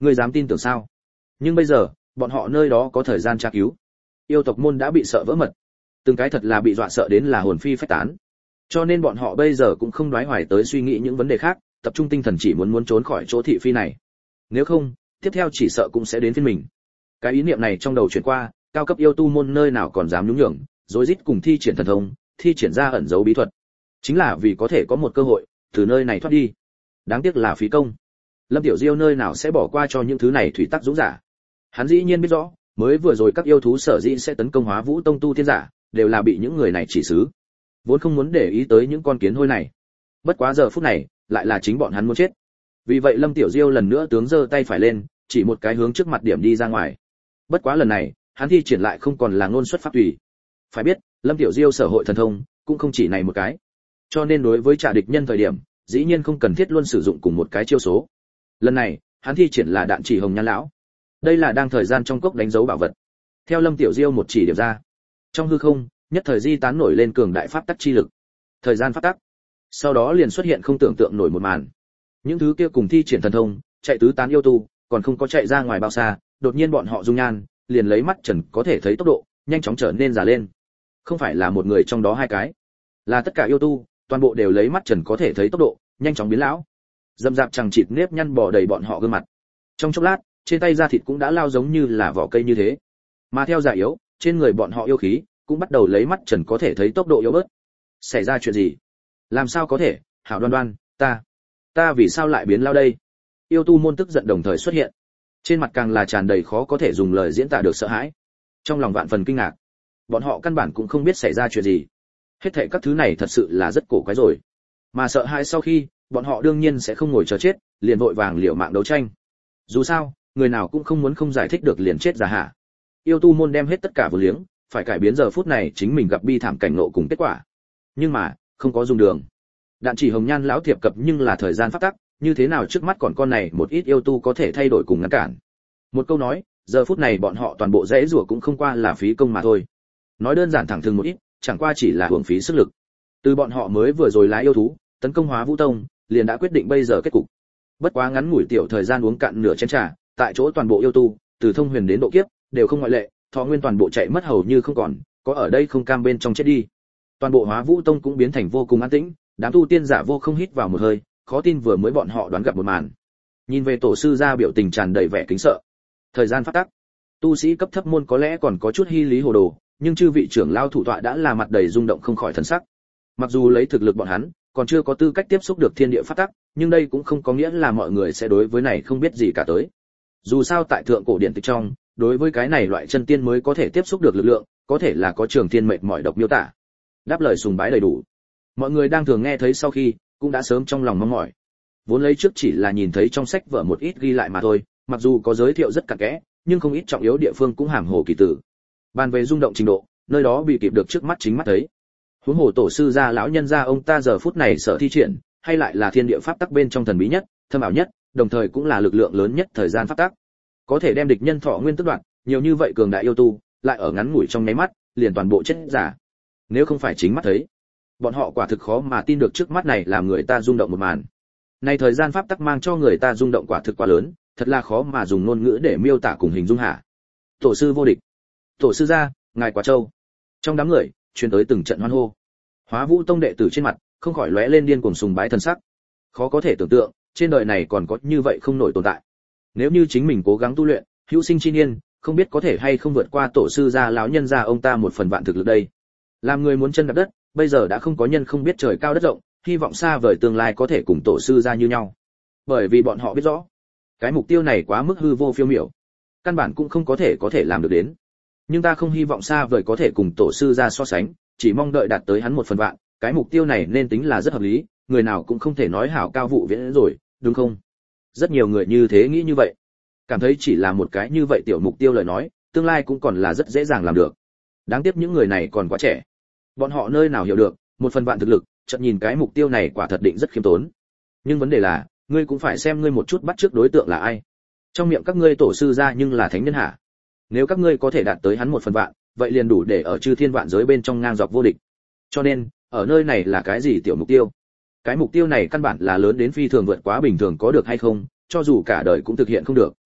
[SPEAKER 1] Ngươi dám tin tưởng sao? Nhưng bây giờ, bọn họ nơi đó có thời gian tra cứu. Yêu tộc môn đã bị sợ vỡ mật, từng cái thật là bị dọa sợ đến là hồn phi phách tán. Cho nên bọn họ bây giờ cũng không đoái hoài tới suy nghĩ những vấn đề khác, tập trung tinh thần chỉ muốn muốn trốn khỏi chỗ thị phi này. Nếu không, tiếp theo chỉ sợ cũng sẽ đến phiên mình. Cái ý niệm này trong đầu chuyển qua, cao cấp yêu tu môn nơi nào còn dám nhúng nhường, rối rít cùng thi triển thần thông, thi triển ra ẩn giấu bí thuật. Chính là vì có thể có một cơ hội từ nơi này thoát đi. Đáng tiếc là phí công. Lâm Tiểu Diêu nơi nào sẽ bỏ qua cho những thứ này thủy tắc dũng giả. Hắn dĩ nhiên biết rõ, mới vừa rồi các yêu thú sở dĩ sẽ tấn công Hóa Vũ Tông tu tiên giả, đều là bị những người này chỉ xứ. Vốn không muốn để ý tới những con kiến hôi này. Bất quá giờ phút này, lại là chính bọn hắn muốn chết. Vì vậy Lâm Tiểu Diêu lần nữa tướng giơ tay phải lên, chỉ một cái hướng trước mặt điểm đi ra ngoài. Bất quá lần này, hắn thi triển lại không còn là ngôn xuất pháp tùy. Phải biết, Lâm Tiểu Diêu sở hội thần thông, cũng không chỉ này một cái. Cho nên đối với trả địch nhân thời điểm, dĩ nhiên không cần thiết luôn sử dụng cùng một cái chiêu số. Lần này, hắn thi triển là đạn chỉ hồng nhan lão. Đây là đang thời gian trong cốc đánh dấu bảo vật. Theo Lâm Tiểu Diêu một chỉ điểm ra, trong hư không, nhất thời di tán nổi lên cường đại pháp tắc chi lực. Thời gian pháp tắc. Sau đó liền xuất hiện không tưởng tượng nổi một màn. Những thứ kia cùng thi triển thần thông, chạy tứ tán yêu tu, còn không có chạy ra ngoài bao xa, đột nhiên bọn họ dung nhan, liền lấy mắt trần có thể thấy tốc độ, nhanh chóng trở nên già lên. Không phải là một người trong đó hai cái, là tất cả yêu tu, toàn bộ đều lấy mắt trần có thể thấy tốc độ, nhanh chóng biến lão. Dầm dạp chẳng chịt nếp nhăn bò đầy bọn họ gương mặt. Trong chốc lát, trên tay da thịt cũng đã lao giống như là vỏ cây như thế. Mà theo già yếu, trên người bọn họ yêu khí cũng bắt đầu lấy mắt trần có thể thấy tốc độ yếu bớt. Xảy ra chuyện gì? Làm sao có thể? Hảo Đoan Đoan, ta, ta vì sao lại biến lao đây? Yêu tu môn tức giận đồng thời xuất hiện. Trên mặt càng là tràn đầy khó có thể dùng lời diễn tả được sợ hãi. Trong lòng vạn phần kinh ngạc. Bọn họ căn bản cũng không biết xảy ra chuyện gì. Hết thảy các thứ này thật sự là rất cổ quái rồi. Mà sợ hãi sau khi, bọn họ đương nhiên sẽ không ngồi chờ chết, liền vội vàng liều mạng đấu tranh. Dù sao, người nào cũng không muốn không giải thích được liền chết ra hả. Yêu tu môn đem hết tất cả vô liếng, phải cải biến giờ phút này chính mình gặp bi thảm cảnh ngộ cùng kết quả. Nhưng mà, không có dùng đường. Đạn chỉ hồng nhan lão thiệp cập nhưng là thời gian pháp tắc, như thế nào trước mắt còn con này một ít yêu tu có thể thay đổi cùng ngăn cản. Một câu nói, giờ phút này bọn họ toàn bộ dễ rủa cũng không qua là phí công mà thôi. Nói đơn giản thẳng thừng một ít, chẳng qua chỉ là hưởng phí sức lực. Từ bọn họ mới vừa rồi lái yêu thú, tấn công Hóa Vũ Tông, liền đã quyết định bây giờ kết cục. Bất quá ngắn ngủi tiểu thời gian uống cạn nửa chén trà, tại chỗ toàn bộ yêu tu, từ thông huyền đến độ kiếp, đều không ngoại lệ, thọ nguyên toàn bộ chạy mất hầu như không còn, có ở đây không cam bên trong chết đi. Toàn bộ Hóa Vũ Tông cũng biến thành vô cùng an tĩnh, đám tu tiên giả vô không hít vào một hơi, khó tin vừa mới bọn họ đoán gặp một màn. Nhìn về tổ sư gia biểu tình tràn đầy vẻ kính sợ. Thời gian phát tắc, tu sĩ cấp thấp môn có lẽ còn có chút hy lý hồ đồ, nhưng chư vị trưởng lao thủ tọa đã là mặt đầy rung động không khỏi thần sắc. Mặc dù lấy thực lực bọn hắn, còn chưa có tư cách tiếp xúc được thiên địa pháp tắc, nhưng đây cũng không có nghĩa là mọi người sẽ đối với này không biết gì cả tới. Dù sao tại thượng cổ điển tịch trong, đối với cái này loại chân tiên mới có thể tiếp xúc được lực lượng, có thể là có trường thiên mệt mỏi độc miêu tả. Đáp lời sùng bái đầy đủ. Mọi người đang thường nghe thấy sau khi, cũng đã sớm trong lòng mong mỏi. Vốn lấy trước chỉ là nhìn thấy trong sách vở một ít ghi lại mà thôi, mặc dù có giới thiệu rất cặn kẽ, nhưng không ít trọng yếu địa phương cũng hàm hồ kỳ tử. Bàn về rung động trình độ, nơi đó bị kịp được trước mắt chính mắt thấy. Huống hồ tổ sư gia lão nhân gia ông ta giờ phút này sở thi triển, hay lại là thiên địa pháp tắc bên trong thần bí nhất, thâm ảo nhất, đồng thời cũng là lực lượng lớn nhất thời gian pháp tắc. Có thể đem địch nhân thọ nguyên tức đoạn, nhiều như vậy cường đại yêu tu, lại ở ngắn ngủi trong nháy mắt, liền toàn bộ chết giả. Nếu không phải chính mắt thấy, bọn họ quả thực khó mà tin được trước mắt này làm người ta rung động một màn. Này thời gian pháp tắc mang cho người ta rung động quả thực quá lớn, thật là khó mà dùng ngôn ngữ để miêu tả cùng hình dung hả. Tổ sư vô địch, tổ sư gia, ngài quá châu. Trong đám người, truyền tới từng trận hoan hô. Hóa Vũ Tông đệ tử trên mặt không khỏi lóe lên điên cuồng sùng bái thần sắc. Khó có thể tưởng tượng, trên đời này còn có như vậy không nổi tồn tại. Nếu như chính mình cố gắng tu luyện, hữu sinh chi niên, không biết có thể hay không vượt qua tổ sư gia lão nhân gia ông ta một phần vạn thực lực đây. Làm người muốn chân đạp đất, bây giờ đã không có nhân không biết trời cao đất rộng, hy vọng xa vời tương lai có thể cùng tổ sư gia như nhau. Bởi vì bọn họ biết rõ, cái mục tiêu này quá mức hư vô phiêu miểu, căn bản cũng không có thể có thể làm được đến. Nhưng ta không hy vọng xa vời có thể cùng tổ sư gia so sánh, chỉ mong đợi đạt tới hắn một phần vạn, cái mục tiêu này nên tính là rất hợp lý, người nào cũng không thể nói hảo cao vụ viễn rồi, đúng không? Rất nhiều người như thế nghĩ như vậy, cảm thấy chỉ là một cái như vậy tiểu mục tiêu lời nói, tương lai cũng còn là rất dễ dàng làm được. Đáng tiếc những người này còn quá trẻ, bọn họ nơi nào hiểu được, một phần vạn thực lực, chợt nhìn cái mục tiêu này quả thật định rất khiêm tốn. Nhưng vấn đề là, ngươi cũng phải xem ngươi một chút bắt trước đối tượng là ai. Trong miệng các ngươi tổ sư gia nhưng là thánh nhân hả? Nếu các ngươi có thể đạt tới hắn một phần vạn, vậy liền đủ để ở chư thiên vạn giới bên trong ngang dọc vô địch. Cho nên, ở nơi này là cái gì tiểu mục tiêu? Cái mục tiêu này căn bản là lớn đến phi thường vượt quá bình thường có được hay không, cho dù cả đời cũng thực hiện không được.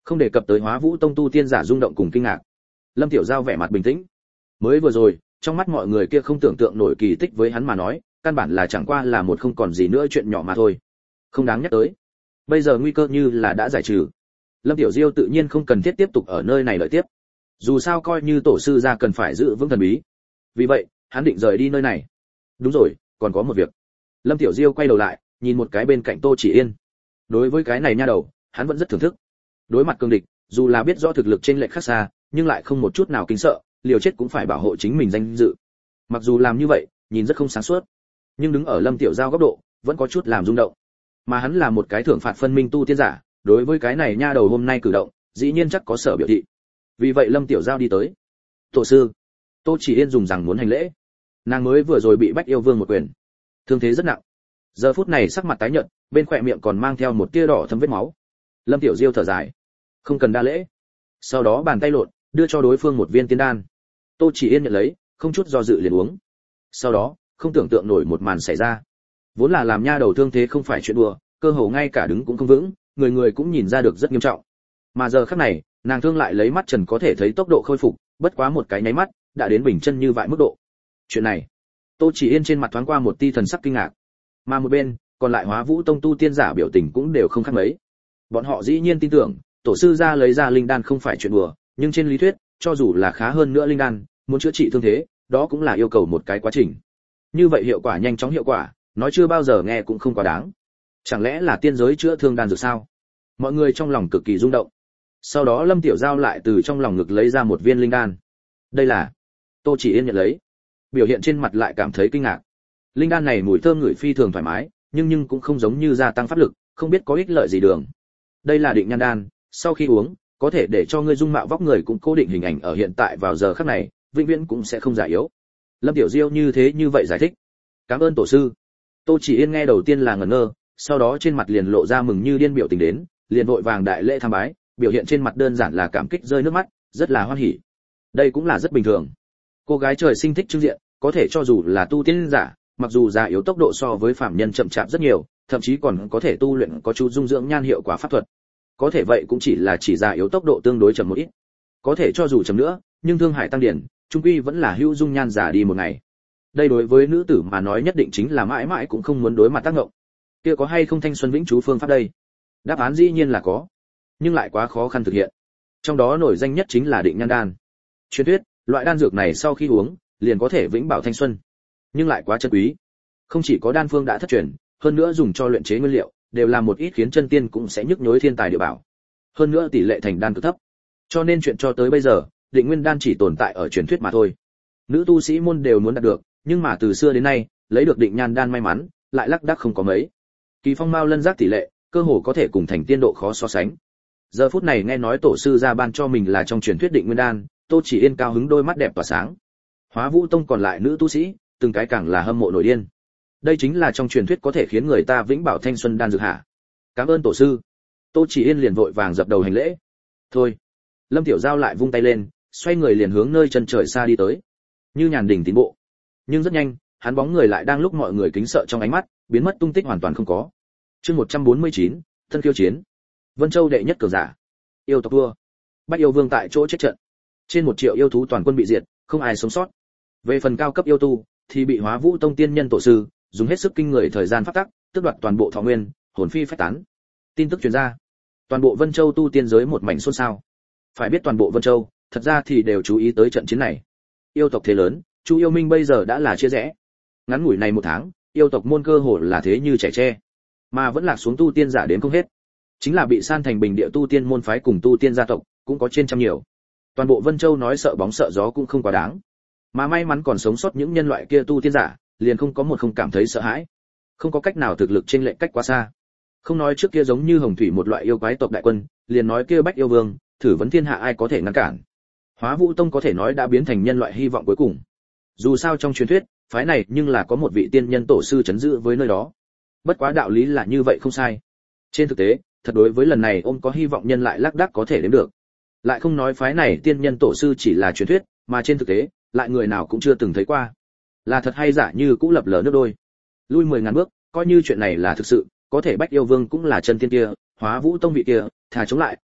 [SPEAKER 1] Không đề cập tới Hóa Vũ Tông tu tiên giả rung động cùng kinh ngạc. Lâm Tiểu Giao vẻ mặt bình tĩnh. Mới vừa rồi, trong mắt mọi người kia không tưởng tượng nổi kỳ tích với hắn mà nói, căn bản là chẳng qua là một không còn gì nữa chuyện nhỏ mà thôi. Không đáng nhắc tới. Bây giờ nguy cơ như là đã giải trừ. Lâm Tiểu Diêu tự nhiên không cần thiết tiếp tục ở nơi này đợi tiếp. Dù sao coi như tổ sư gia cần phải giữ vững thần bí. Vì vậy, hắn định rời đi nơi này. Đúng rồi, còn có một việc. Lâm Tiểu Diêu quay đầu lại, nhìn một cái bên cạnh Tô Chỉ Yên. Đối với cái này nha đầu, hắn vẫn rất thưởng thức. Đối mặt cương địch, dù là biết rõ thực lực trên lệch khác xa, nhưng lại không một chút nào kinh sợ, liều chết cũng phải bảo hộ chính mình danh dự. Mặc dù làm như vậy, nhìn rất không sáng suốt, nhưng đứng ở Lâm Tiểu Giao góc độ, vẫn có chút làm rung động. Mà hắn là một cái thưởng phạt phân minh tu tiên giả, đối với cái này nha đầu hôm nay cử động, dĩ nhiên chắc có sở biểu thị. Vì vậy Lâm Tiểu Giao đi tới. "Tổ sư." Tô Chỉ Yên dùng rằng muốn hành lễ. Nàng mới vừa rồi bị Bách Yêu Vương một quyền, thương thế rất nặng. Giờ phút này sắc mặt tái nhợt, bên khóe miệng còn mang theo một tia đỏ thấm vết máu. Lâm Tiểu Diêu thở dài, không cần đa lễ. Sau đó bàn tay lộn, đưa cho đối phương một viên tiên đan. Tô Chỉ Yên nhận lấy, không chút do dự liền uống. Sau đó, không tưởng tượng nổi một màn xảy ra. Vốn là làm nha đầu thương thế không phải chuyện đùa, cơ hồ ngay cả đứng cũng không vững, người người cũng nhìn ra được rất nghiêm trọng. Mà giờ khắc này, nàng thương lại lấy mắt trần có thể thấy tốc độ khôi phục, bất quá một cái nháy mắt, đã đến bình chân như vậy mức độ. Chuyện này, Tô Chỉ Yên trên mặt thoáng qua một tia thần sắc kinh ngạc. Mà một bên, còn lại Hóa Vũ Tông tu tiên giả biểu tình cũng đều không khác mấy. Bọn họ dĩ nhiên tin tưởng, tổ sư gia lấy ra linh đan không phải chuyện đùa, nhưng trên lý thuyết, cho dù là khá hơn nữa linh đan, muốn chữa trị thương thế, đó cũng là yêu cầu một cái quá trình. Như vậy hiệu quả nhanh chóng hiệu quả, nói chưa bao giờ nghe cũng không quá đáng. Chẳng lẽ là tiên giới chữa thương đan dược sao? Mọi người trong lòng cực kỳ rung động. Sau đó Lâm Tiểu Giao lại từ trong lòng ngực lấy ra một viên linh đan. Đây là... Tô Chỉ Yên nhận lấy, biểu hiện trên mặt lại cảm thấy kinh ngạc. Linh đan này mùi thơm ngửi phi thường thoải mái, nhưng nhưng cũng không giống như gia tăng pháp lực, không biết có ích lợi gì đường. Đây là định nhan đan, sau khi uống, có thể để cho ngươi dung mạo vóc người cũng cố định hình ảnh ở hiện tại vào giờ khắc này, vĩnh viễn cũng sẽ không già yếu. Lâm Tiểu Diêu như thế như vậy giải thích. Cảm ơn tổ sư. Tô Chỉ Yên nghe đầu tiên là ngẩn ngơ, sau đó trên mặt liền lộ ra mừng như điên biểu tình đến, liền vội vàng đại lễ tham bái, biểu hiện trên mặt đơn giản là cảm kích rơi nước mắt, rất là hoan hỉ. Đây cũng là rất bình thường. Cô gái trời sinh thích trưng diện, có thể cho dù là tu tiên giả, mặc dù già yếu tốc độ so với phạm nhân chậm chạp rất nhiều, thậm chí còn có thể tu luyện có chút dung dưỡng nhan hiệu quả pháp thuật. Có thể vậy cũng chỉ là chỉ già yếu tốc độ tương đối chậm một ít. Có thể cho dù chậm nữa, nhưng thương hại tăng điển, trung quy vẫn là hữu dung nhan già đi một ngày. Đây đối với nữ tử mà nói nhất định chính là mãi mãi cũng không muốn đối mặt tác động. Kia có hay không thanh xuân vĩnh trú phương pháp đây? Đáp án dĩ nhiên là có, nhưng lại quá khó khăn thực hiện. Trong đó nổi danh nhất chính là định nhan đan. Truyền thuyết, loại đan dược này sau khi uống, liền có thể vĩnh bảo thanh xuân. Nhưng lại quá chân quý. Không chỉ có đan phương đã thất truyền, hơn nữa dùng cho luyện chế nguyên liệu, đều là một ít khiến chân tiên cũng sẽ nhức nhối thiên tài địa bảo. Hơn nữa tỷ lệ thành đan cực thấp. Cho nên chuyện cho tới bây giờ, định nguyên đan chỉ tồn tại ở truyền thuyết mà thôi. Nữ tu sĩ môn đều muốn đạt được, nhưng mà từ xưa đến nay, lấy được định nhan đan may mắn, lại lác đác không có mấy. Kỳ phong mao lân giác tỷ lệ, cơ hồ có thể cùng thành tiên độ khó so sánh. Giờ phút này nghe nói tổ sư ra ban cho mình là trong truyền thuyết định nguyên đan, Tô Chỉ Yên cao hứng đôi mắt đẹp tỏa sáng. Hóa Vũ Tông còn lại nữ tu sĩ, từng cái càng là hâm mộ nổi điên. Đây chính là trong truyền thuyết có thể khiến người ta vĩnh bảo thanh xuân đan dược hạ. Cảm ơn tổ sư. Tô Chỉ Yên liền vội vàng dập đầu hành lễ. Thôi. Lâm Tiểu Giao lại vung tay lên, xoay người liền hướng nơi chân trời xa đi tới. Như nhàn đỉnh tiến bộ. Nhưng rất nhanh, hắn bóng người lại đang lúc mọi người kính sợ trong ánh mắt, biến mất tung tích hoàn toàn không có. Chương một trăm bốn mươi chín, thân khiêu chiến. Vân Châu đệ nhất cường giả. Yêu tộc vua. Bách Yêu Vương tại chỗ chết trận. Trên một triệu yêu thú toàn quân bị diệt, không ai sống sót. Về phần cao cấp yêu tu, thì bị Hóa Vũ Tông tiên nhân tổ sư dùng hết sức kinh người thời gian pháp tắc, tước đoạt toàn bộ thọ nguyên, hồn phi phách tán. Tin tức truyền ra, toàn bộ Vân Châu tu tiên giới một mảnh xôn xao. Phải biết toàn bộ Vân Châu, thật ra thì đều chú ý tới trận chiến này. Yêu tộc thế lớn, Chu Yêu Minh bây giờ đã là chia rẽ. Ngắn ngủi này một tháng, yêu tộc môn cơ hồ là thế như trẻ tre, mà vẫn lạc xuống tu tiên giả đến không hết. Chính là bị san thành bình địa tu tiên môn phái cùng tu tiên gia tộc, cũng có trên trăm nhiều. Toàn bộ Vân Châu nói sợ bóng sợ gió cũng không quá đáng. Mà may mắn còn sống sót những nhân loại kia tu tiên giả, liền không có một không cảm thấy sợ hãi. Không có cách nào thực lực chênh lệch cách quá xa. Không nói trước kia giống như Hồng Thủy một loại yêu quái tộc đại quân, liền nói kia Bách Yêu Vương, thử vấn thiên hạ ai có thể ngăn cản. Hóa Vũ Tông có thể nói đã biến thành nhân loại hy vọng cuối cùng. Dù sao trong truyền thuyết, phái này nhưng là có một vị tiên nhân tổ sư chấn giữ với nơi đó. Bất quá đạo lý là như vậy không sai. Trên thực tế, thật đối với lần này ôm có hy vọng nhân lại lác đác có thể đến được. Lại không nói phái này tiên nhân tổ sư chỉ là truyền thuyết, mà trên thực tế, lại người nào cũng chưa từng thấy qua. Là thật hay giả như cũng lập lờ nước đôi. Lui mười ngàn bước, coi như chuyện này là thực sự, có thể Bách Yêu Vương cũng là chân tiên kia, Hóa Vũ Tông vị kia, thà chống lại,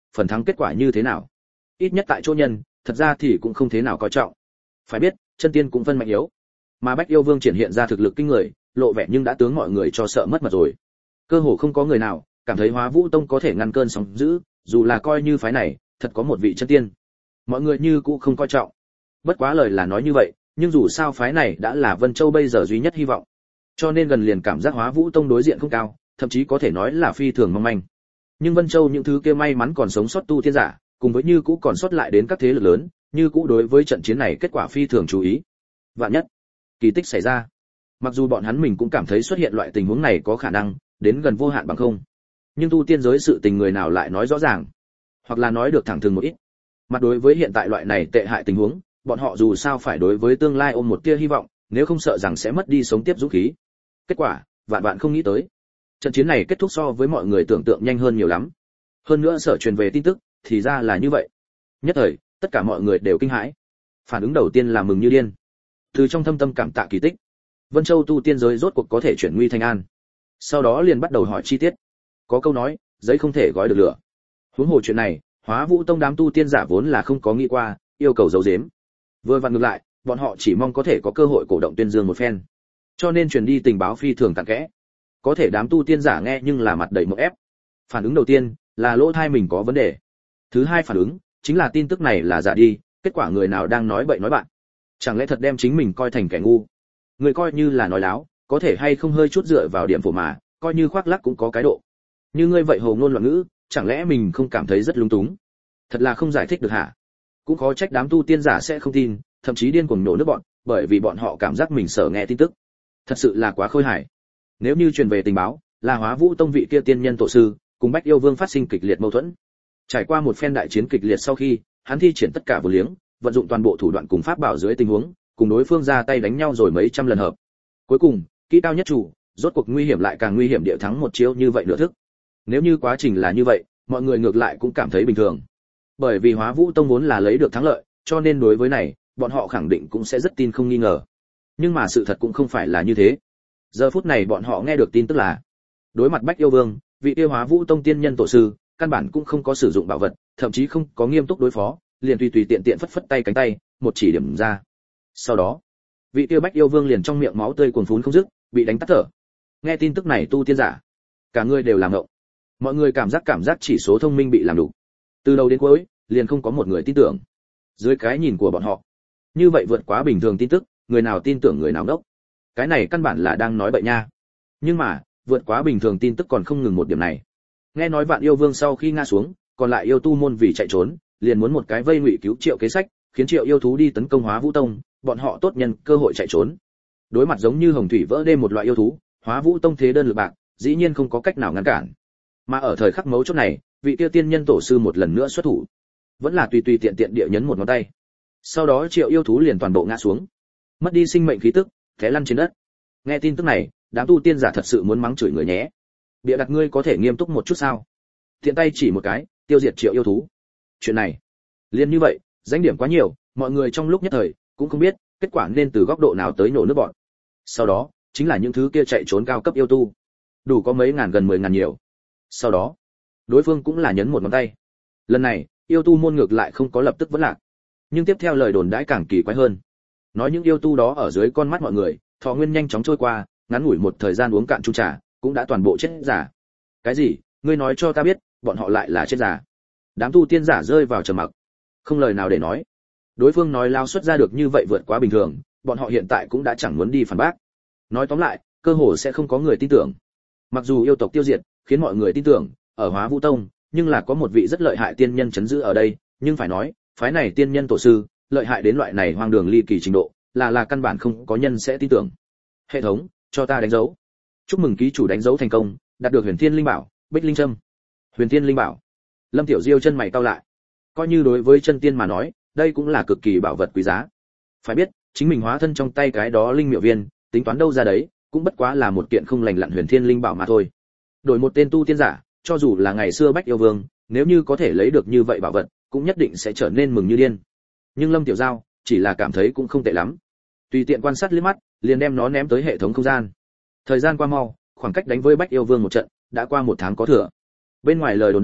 [SPEAKER 1] phần thắng kết quả như thế nào. Ít nhất tại chỗ nhân, thật ra thì cũng không thế nào coi trọng. Phải biết, chân tiên cũng phân mạnh yếu. Mà Bách Yêu Vương triển hiện ra thực lực kinh người, lộ vẻ nhưng đã tướng mọi người cho sợ mất mật rồi. Cơ hồ không có người nào cảm thấy Hóa Vũ Tông có thể ngăn cơn sóng dữ, dù là coi như phái này thật có một vị chân tiên. Mọi người như cũ không coi trọng. Bất quá lời là nói như vậy, nhưng dù sao phái này đã là Vân Châu bây giờ duy nhất hy vọng. Cho nên gần liền cảm giác Hóa Vũ Tông đối diện không cao, thậm chí có thể nói là phi thường mong manh. Nhưng Vân Châu những thứ kia may mắn còn sống sót tu tiên giả, cùng với như cũ còn sót lại đến các thế lực lớn, như cũ đối với trận chiến này kết quả phi thường chú ý. Vạn nhất kỳ tích xảy ra. Mặc dù bọn hắn mình cũng cảm thấy xuất hiện loại tình huống này có khả năng đến gần vô hạn bằng không, nhưng tu tiên giới sự tình người nào lại nói rõ ràng, hoặc là nói được thẳng thừng một ít. Mặt đối với hiện tại loại này tệ hại tình huống, bọn họ dù sao phải đối với tương lai ôm một tia hy vọng, nếu không sợ rằng sẽ mất đi sống tiếp dũng khí. Kết quả, vạn vạn không nghĩ tới, trận chiến này kết thúc so với mọi người tưởng tượng nhanh hơn nhiều lắm. Hơn nữa sở truyền về tin tức, thì ra là như vậy. Nhất thời, tất cả mọi người đều kinh hãi. Phản ứng đầu tiên là mừng như điên. Từ trong thâm tâm cảm tạ kỳ tích, Vân Châu tu tiên giới rốt cuộc có thể chuyển nguy thành an. Sau đó liền bắt đầu hỏi chi tiết. Có câu nói, giấy không thể gói được lửa. Huống hồ chuyện này, Hóa Vũ Tông đám tu tiên giả vốn là không có nghĩ qua, yêu cầu giấu giếm. Vừa vặn ngược lại, bọn họ chỉ mong có thể có cơ hội cổ động tuyên dương một phen. Cho nên truyền đi tình báo phi thường cặn kẽ. Có thể đám tu tiên giả nghe nhưng là mặt đầy một ép. Phản ứng đầu tiên là lỗ thai mình có vấn đề. Thứ hai phản ứng chính là tin tức này là giả đi, kết quả người nào đang nói bậy nói bạn. Chẳng lẽ thật đem chính mình coi thành kẻ ngu? Người coi như là nói láo, có thể hay không hơi chút dựa vào điểm phổ mà, coi như khoác lác cũng có cái độ. Như ngươi vậy hồ ngôn loạn ngữ, chẳng lẽ mình không cảm thấy rất lung túng? Thật là không giải thích được hả? Cũng khó trách đám tu tiên giả sẽ không tin, thậm chí điên cuồng nổ nước bọn, bởi vì bọn họ cảm giác mình sợ nghe tin tức. Thật sự là quá khôi hài. Nếu như truyền về tình báo, là Hóa Vũ Tông vị kia tiên nhân tổ sư, cùng Bách Yêu Vương phát sinh kịch liệt mâu thuẫn. Trải qua một phen đại chiến kịch liệt sau khi, hắn thi triển tất cả vô liếng, vận dụng toàn bộ thủ đoạn cùng pháp bảo dưới tình huống, cùng đối phương ra tay đánh nhau rồi mấy trăm lần hợp. Cuối cùng, kỹ cao nhất chủ, rốt cuộc nguy hiểm lại càng nguy hiểm địa thắng một chiêu như vậy nửa thức. Nếu như quá trình là như vậy, mọi người ngược lại cũng cảm thấy bình thường. Bởi vì Hóa Vũ Tông vốn là lấy được thắng lợi, cho nên đối với này, bọn họ khẳng định cũng sẽ rất tin không nghi ngờ. Nhưng mà sự thật cũng không phải là như thế. Giờ phút này bọn họ nghe được tin tức là, đối mặt Bách Yêu Vương, vị kia Hóa Vũ Tông tiên nhân tổ sư, căn bản cũng không có sử dụng bảo vật, thậm chí không có nghiêm túc đối phó, liền tùy tùy tiện tiện phất phất tay cánh tay, một chỉ điểm ra. Sau đó, vị kia Bách Yêu Vương liền trong miệng máu tươi cuồn phún không dứt, bị đánh tắt thở. Nghe tin tức này tu tiên giả, cả người đều làm ngộng. Mọi người cảm giác cảm giác chỉ số thông minh bị làm đủ. Từ đầu đến cuối, liền không có một người tin tưởng. Dưới cái nhìn của bọn họ, như vậy vượt quá bình thường tin tức, người nào tin tưởng người nào đốc. Cái này căn bản là đang nói bậy nha. Nhưng mà, vượt quá bình thường tin tức còn không ngừng một điểm này. Nghe nói Vạn Yêu Vương sau khi ngã xuống, còn lại yêu tu môn vì chạy trốn, liền muốn một cái vây ngụy cứu Triệu kế sách, khiến Triệu yêu thú đi tấn công Hóa Vũ Tông, bọn họ tốt nhân cơ hội chạy trốn. Đối mặt giống như hồng thủy vỡ đê một loại yêu thú, Hóa Vũ Tông thế đơn lực bạc, dĩ nhiên không có cách nào ngăn cản. Mà ở thời khắc mấu chốt này, vị tiêu tiên nhân tổ sư một lần nữa xuất thủ, vẫn là tùy tùy tiện tiện địa nhấn một ngón tay. Sau đó Triệu yêu thú liền toàn bộ ngã xuống, mất đi sinh mệnh khí tức, té lăn trên đất. Nghe tin tức này, đám tu tiên giả thật sự muốn mắng chửi người nhé. Bịa đặt ngươi có thể nghiêm túc một chút sao? Tiện tay chỉ một cái, tiêu diệt Triệu yêu thú. Chuyện này, liền như vậy, danh điểm quá nhiều, mọi người trong lúc nhất thời cũng không biết kết quả nên từ góc độ nào tới nổ nước bọn. Sau đó, chính là những thứ kia chạy trốn cao cấp yêu tu, đủ có mấy ngàn gần mười ngàn nhiều. Sau đó, đối phương cũng là nhấn một ngón tay. Lần này, yêu tu môn ngược lại không có lập tức vẫn lạc. Nhưng tiếp theo lời đồn đãi càng kỳ quái hơn. Nói những yêu tu đó ở dưới con mắt mọi người, thọ nguyên nhanh chóng trôi qua, ngắn ngủi một thời gian uống cạn chung trà, cũng đã toàn bộ chết giả. Cái gì? Ngươi nói cho ta biết, bọn họ lại là chết giả? Đám tu tiên giả rơi vào trầm mặc, không lời nào để nói. Đối phương nói lao xuất ra được như vậy vượt quá bình thường, bọn họ hiện tại cũng đã chẳng muốn đi phản bác. Nói tóm lại, cơ hồ sẽ không có người tin tưởng. Mặc dù yêu tộc tiêu diệt, khiến mọi người tin tưởng, ở Hóa Vũ Tông, nhưng là có một vị rất lợi hại tiên nhân chấn giữ ở đây, nhưng phải nói, phái này tiên nhân tổ sư, lợi hại đến loại này hoang đường ly kỳ trình độ, là là căn bản không có nhân sẽ tin tưởng. Hệ thống, cho ta đánh dấu. Chúc mừng ký chủ đánh dấu thành công, đạt được Huyền Thiên Linh Bảo, Bích Linh Trâm. Huyền Thiên Linh Bảo. Lâm Tiểu Diêu chân mày cau lại. Coi như đối với chân tiên mà nói, đây cũng là cực kỳ bảo vật quý giá. Phải biết, chính mình hóa thân trong tay cái đó linh miệu viên, tính toán đâu ra đấy, cũng bất quá là một kiện không lành lặn Huyền Thiên Linh Bảo mà thôi. Đổi một tên tu tiên giả, cho dù là ngày xưa Bách Yêu Vương, nếu như có thể lấy được như vậy bảo vật, cũng nhất định sẽ trở nên mừng như điên. Nhưng Lâm Tiểu Giao chỉ là cảm thấy cũng không tệ lắm. Tùy tiện quan sát liếc mắt, liền đem nó ném tới hệ thống không gian. Thời gian qua mau, khoảng cách đánh với Bách Yêu Vương một trận, đã qua một tháng có thừa. Bên ngoài lời đồn đãi,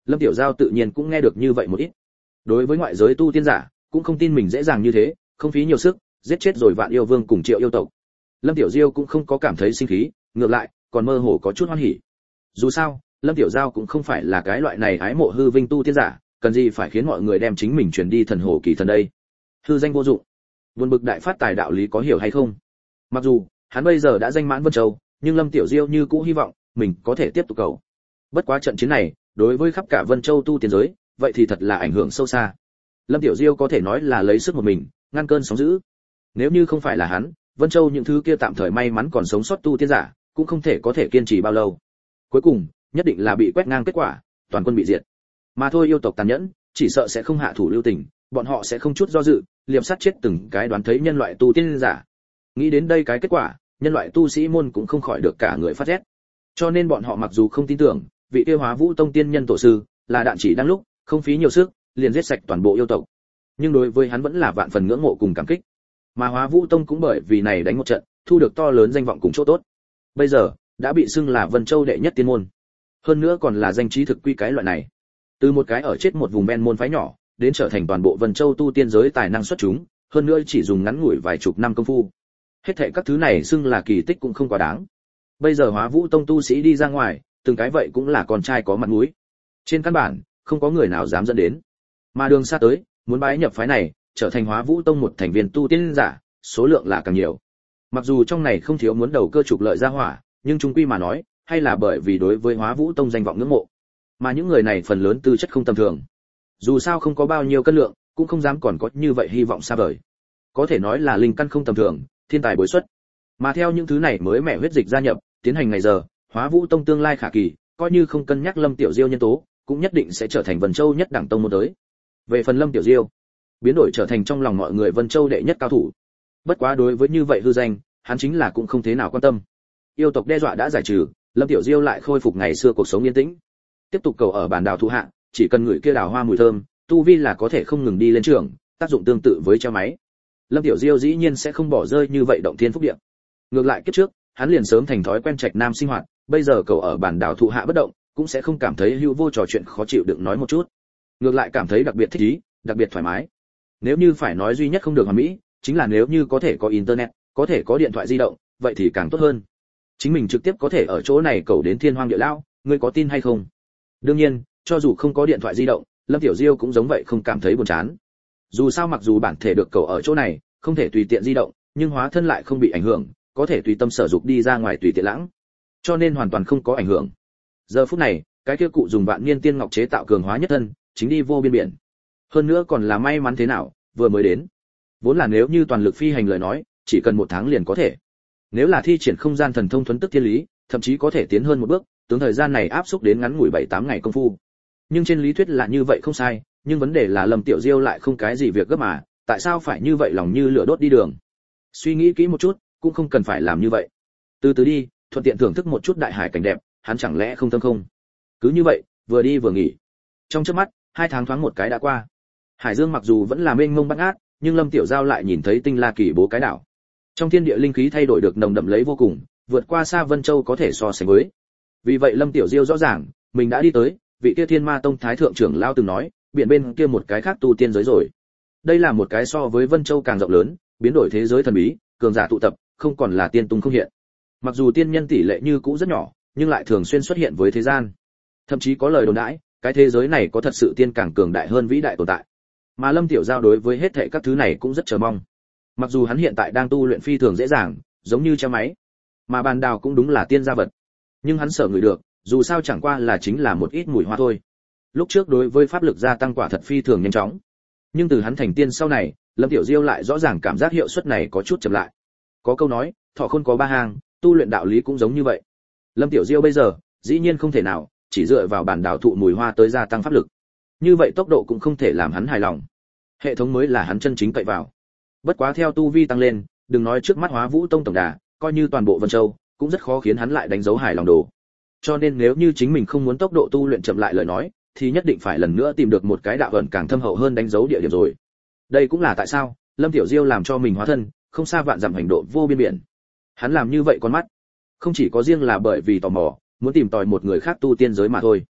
[SPEAKER 1] Lâm Tiểu Giao tự nhiên cũng nghe được như vậy một ít. Đối với ngoại giới tu tiên giả, cũng không tin mình dễ dàng như thế, không phí nhiều sức, giết chết rồi Vạn Yêu Vương cùng Triệu yêu tộc. Lâm Tiểu Diêu cũng không có cảm thấy sinh khí, ngược lại, còn mơ hồ có chút hoan hỉ. Dù sao, Lâm Tiểu Giao cũng không phải là cái loại này ái mộ hư vinh tu tiên giả, cần gì phải khiến mọi người đem chính mình truyền đi thần hồ kỳ thần đây. Hư danh vô dụng. Buồn bực đại phát tài đạo lý có hiểu hay không? Mặc dù, hắn bây giờ đã danh mãn Vân Châu, nhưng Lâm Tiểu Diêu như cũ hy vọng mình có thể tiếp tục cầu. Bất quá trận chiến này, đối với khắp cả Vân Châu tu tiên giới, vậy thì thật là ảnh hưởng sâu xa. Lâm Tiểu Diêu có thể nói là lấy sức một mình, ngăn cơn sóng dữ. Nếu như không phải là hắn, Vân Châu những thứ kia tạm thời may mắn còn sống sót tu tiên giả, cũng không thể có thể kiên trì bao lâu. Cuối cùng, nhất định là bị quét ngang kết quả, toàn quân bị diệt. Mà thôi yêu tộc tàn nhẫn, chỉ sợ sẽ không hạ thủ lưu tình, bọn họ sẽ không chút do dự, liệp sát chết từng cái đoán thấy nhân loại tu tiên giả. Nghĩ đến đây cái kết quả, nhân loại tu sĩ môn cũng không khỏi được cả người phát rét. Cho nên bọn họ mặc dù không tin tưởng, vị kia Hóa Vũ Tông tiên nhân tổ sư là đạn chỉ đang lúc, không phí nhiều sức, liền giết sạch toàn bộ yêu tộc. Nhưng đối với hắn vẫn là vạn phần ngưỡng mộ cùng cảm kích. Mà Hóa Vũ Tông cũng bởi vì này đánh một trận, thu được to lớn danh vọng cùng chỗ tốt. Bây giờ, đã bị xưng là Vân Châu đệ nhất tiên môn. Hơn nữa còn là danh trí thực quy cái loại này. Từ một cái ở chết một vùng ven môn phái nhỏ, đến trở thành toàn bộ Vân Châu tu tiên giới tài năng xuất chúng, hơn nữa chỉ dùng ngắn ngủi vài chục năm công phu. Hết thảy các thứ này xưng là kỳ tích cũng không quá đáng. Bây giờ Hóa Vũ Tông tu sĩ đi ra ngoài, từng cái vậy cũng là con trai có mặt mũi. Trên căn bản, không có người nào dám dẫn đến. Mà đường xa tới, muốn bái nhập phái này, trở thành Hóa Vũ Tông một thành viên tu tiên giả, số lượng là càng nhiều. Mặc dù trong này không thiếu muốn đầu cơ trục lợi ra hỏa, nhưng chung quy mà nói, hay là bởi vì đối với Hóa Vũ Tông danh vọng ngưỡng mộ. Mà những người này phần lớn tư chất không tầm thường. Dù sao không có bao nhiêu cân lượng, cũng không dám còn có như vậy hy vọng xa vời. Có thể nói là linh căn không tầm thường, thiên tài bối xuất. Mà theo những thứ này mới mẹ huyết dịch gia nhập, tiến hành ngày giờ, Hóa Vũ Tông tương lai khả kỳ, coi như không cân nhắc Lâm Tiểu Diêu nhân tố, cũng nhất định sẽ trở thành Vân Châu nhất đẳng tông môn tới. Về phần Lâm Tiểu Diêu, biến đổi trở thành trong lòng mọi người Vân Châu đệ nhất cao thủ. Bất quá đối với như vậy hư danh, hắn chính là cũng không thế nào quan tâm. Yêu tộc đe dọa đã giải trừ, Lâm Tiểu Diêu lại khôi phục ngày xưa cuộc sống yên tĩnh. Tiếp tục cầu ở bản đảo thụ hạ, chỉ cần ngửi kia đào hoa mùi thơm, tu vi là có thể không ngừng đi lên trường, tác dụng tương tự với treo máy. Lâm Tiểu Diêu dĩ nhiên sẽ không bỏ rơi như vậy động thiên phúc địa. Ngược lại kiếp trước, hắn liền sớm thành thói quen trạch nam sinh hoạt, bây giờ cầu ở bản đảo thụ hạ bất động, cũng sẽ không cảm thấy hữu vô trò chuyện khó chịu đựng nói một chút. Ngược lại cảm thấy đặc biệt thích ý, đặc biệt thoải mái. Nếu như phải nói duy nhất không được hoàn mỹ, chính là nếu như có thể có internet, có thể có điện thoại di động, vậy thì càng tốt hơn. Chính mình trực tiếp có thể ở chỗ này cầu đến thiên hoang địa lao, ngươi có tin hay không? Đương nhiên, cho dù không có điện thoại di động, Lâm Tiểu Diêu cũng giống vậy không cảm thấy buồn chán. Dù sao mặc dù bản thể được cầu ở chỗ này, không thể tùy tiện di động, nhưng hóa thân lại không bị ảnh hưởng, có thể tùy tâm sở dục đi ra ngoài tùy tiện lãng. Cho nên hoàn toàn không có ảnh hưởng. Giờ phút này, cái kia cụ dùng vạn niên tiên ngọc chế tạo cường hóa nhất thân, chính đi vô biên biển. Hơn nữa còn là may mắn thế nào, vừa mới đến. Vốn là nếu như toàn lực phi hành lời nói, chỉ cần một tháng liền có thể. Nếu là thi triển không gian thần thông thuấn tức thiên lý, thậm chí có thể tiến hơn một bước, tướng thời gian này áp xúc đến ngắn ngủi bảy tám ngày công phu. Nhưng trên lý thuyết là như vậy không sai, nhưng vấn đề là Lâm Tiểu Diêu lại không cái gì việc gấp mà, tại sao phải như vậy lòng như lửa đốt đi đường. Suy nghĩ kỹ một chút, cũng không cần phải làm như vậy. Từ từ đi, thuận tiện thưởng thức một chút đại hải cảnh đẹp, hắn chẳng lẽ không tâm không. Cứ như vậy, vừa đi vừa nghỉ. Trong chớp mắt, hai tháng thoáng một cái đã qua. Hải Dương mặc dù vẫn là mênh mông bát ngát, nhưng Lâm Tiểu Giao lại nhìn thấy tinh la kỳ bố cái đảo. Trong thiên địa linh khí thay đổi được nồng đậm lấy vô cùng, vượt qua xa Vân Châu có thể so sánh với. Vì vậy Lâm Tiểu Diêu rõ ràng, mình đã đi tới, vị kia Thiên Ma Tông thái thượng trưởng lao từng nói, biển bên kia một cái khác tu tiên giới rồi. Đây là một cái so với Vân Châu càng rộng lớn, biến đổi thế giới thần bí, cường giả tụ tập, không còn là tiên tung không hiện. Mặc dù tiên nhân tỷ lệ như cũ rất nhỏ, nhưng lại thường xuyên xuất hiện với thế gian. Thậm chí có lời đồn đãi, cái thế giới này có thật sự tiên càng cường đại hơn vĩ đại tồn tại. Mà Lâm Tiểu Giao đối với hết thảy các thứ này cũng rất chờ mong. Mặc dù hắn hiện tại đang tu luyện phi thường dễ dàng, giống như treo máy, mà bàn đào cũng đúng là tiên gia vật, nhưng hắn sợ người được, dù sao chẳng qua là chính là một ít mùi hoa thôi. Lúc trước đối với pháp lực gia tăng quả thật phi thường nhanh chóng, nhưng từ hắn thành tiên sau này, Lâm Tiểu Diêu lại rõ ràng cảm giác hiệu suất này có chút chậm lại. Có câu nói, thọ khôn có ba hàng, tu luyện đạo lý cũng giống như vậy. Lâm Tiểu Diêu bây giờ, dĩ nhiên không thể nào chỉ dựa vào bản đào thụ mùi hoa tới gia tăng pháp lực. Như vậy tốc độ cũng không thể làm hắn hài lòng. Hệ thống mới là hắn chân chính cậy vào. Bất quá theo tu vi tăng lên, đừng nói trước mắt Hóa Vũ Tông tổng đà, coi như toàn bộ Vân Châu, cũng rất khó khiến hắn lại đánh dấu hài lòng đồ. Cho nên nếu như chính mình không muốn tốc độ tu luyện chậm lại lời nói, thì nhất định phải lần nữa tìm được một cái đạo ẩn càng thâm hậu hơn đánh dấu địa điểm rồi. Đây cũng là tại sao Lâm Tiểu Diêu làm cho mình hóa thân, không xa vạn dặm hành độ vô biên biển. Hắn làm như vậy con mắt, không chỉ có riêng là bởi vì tò mò, muốn tìm tòi một người khác tu tiên giới mà thôi.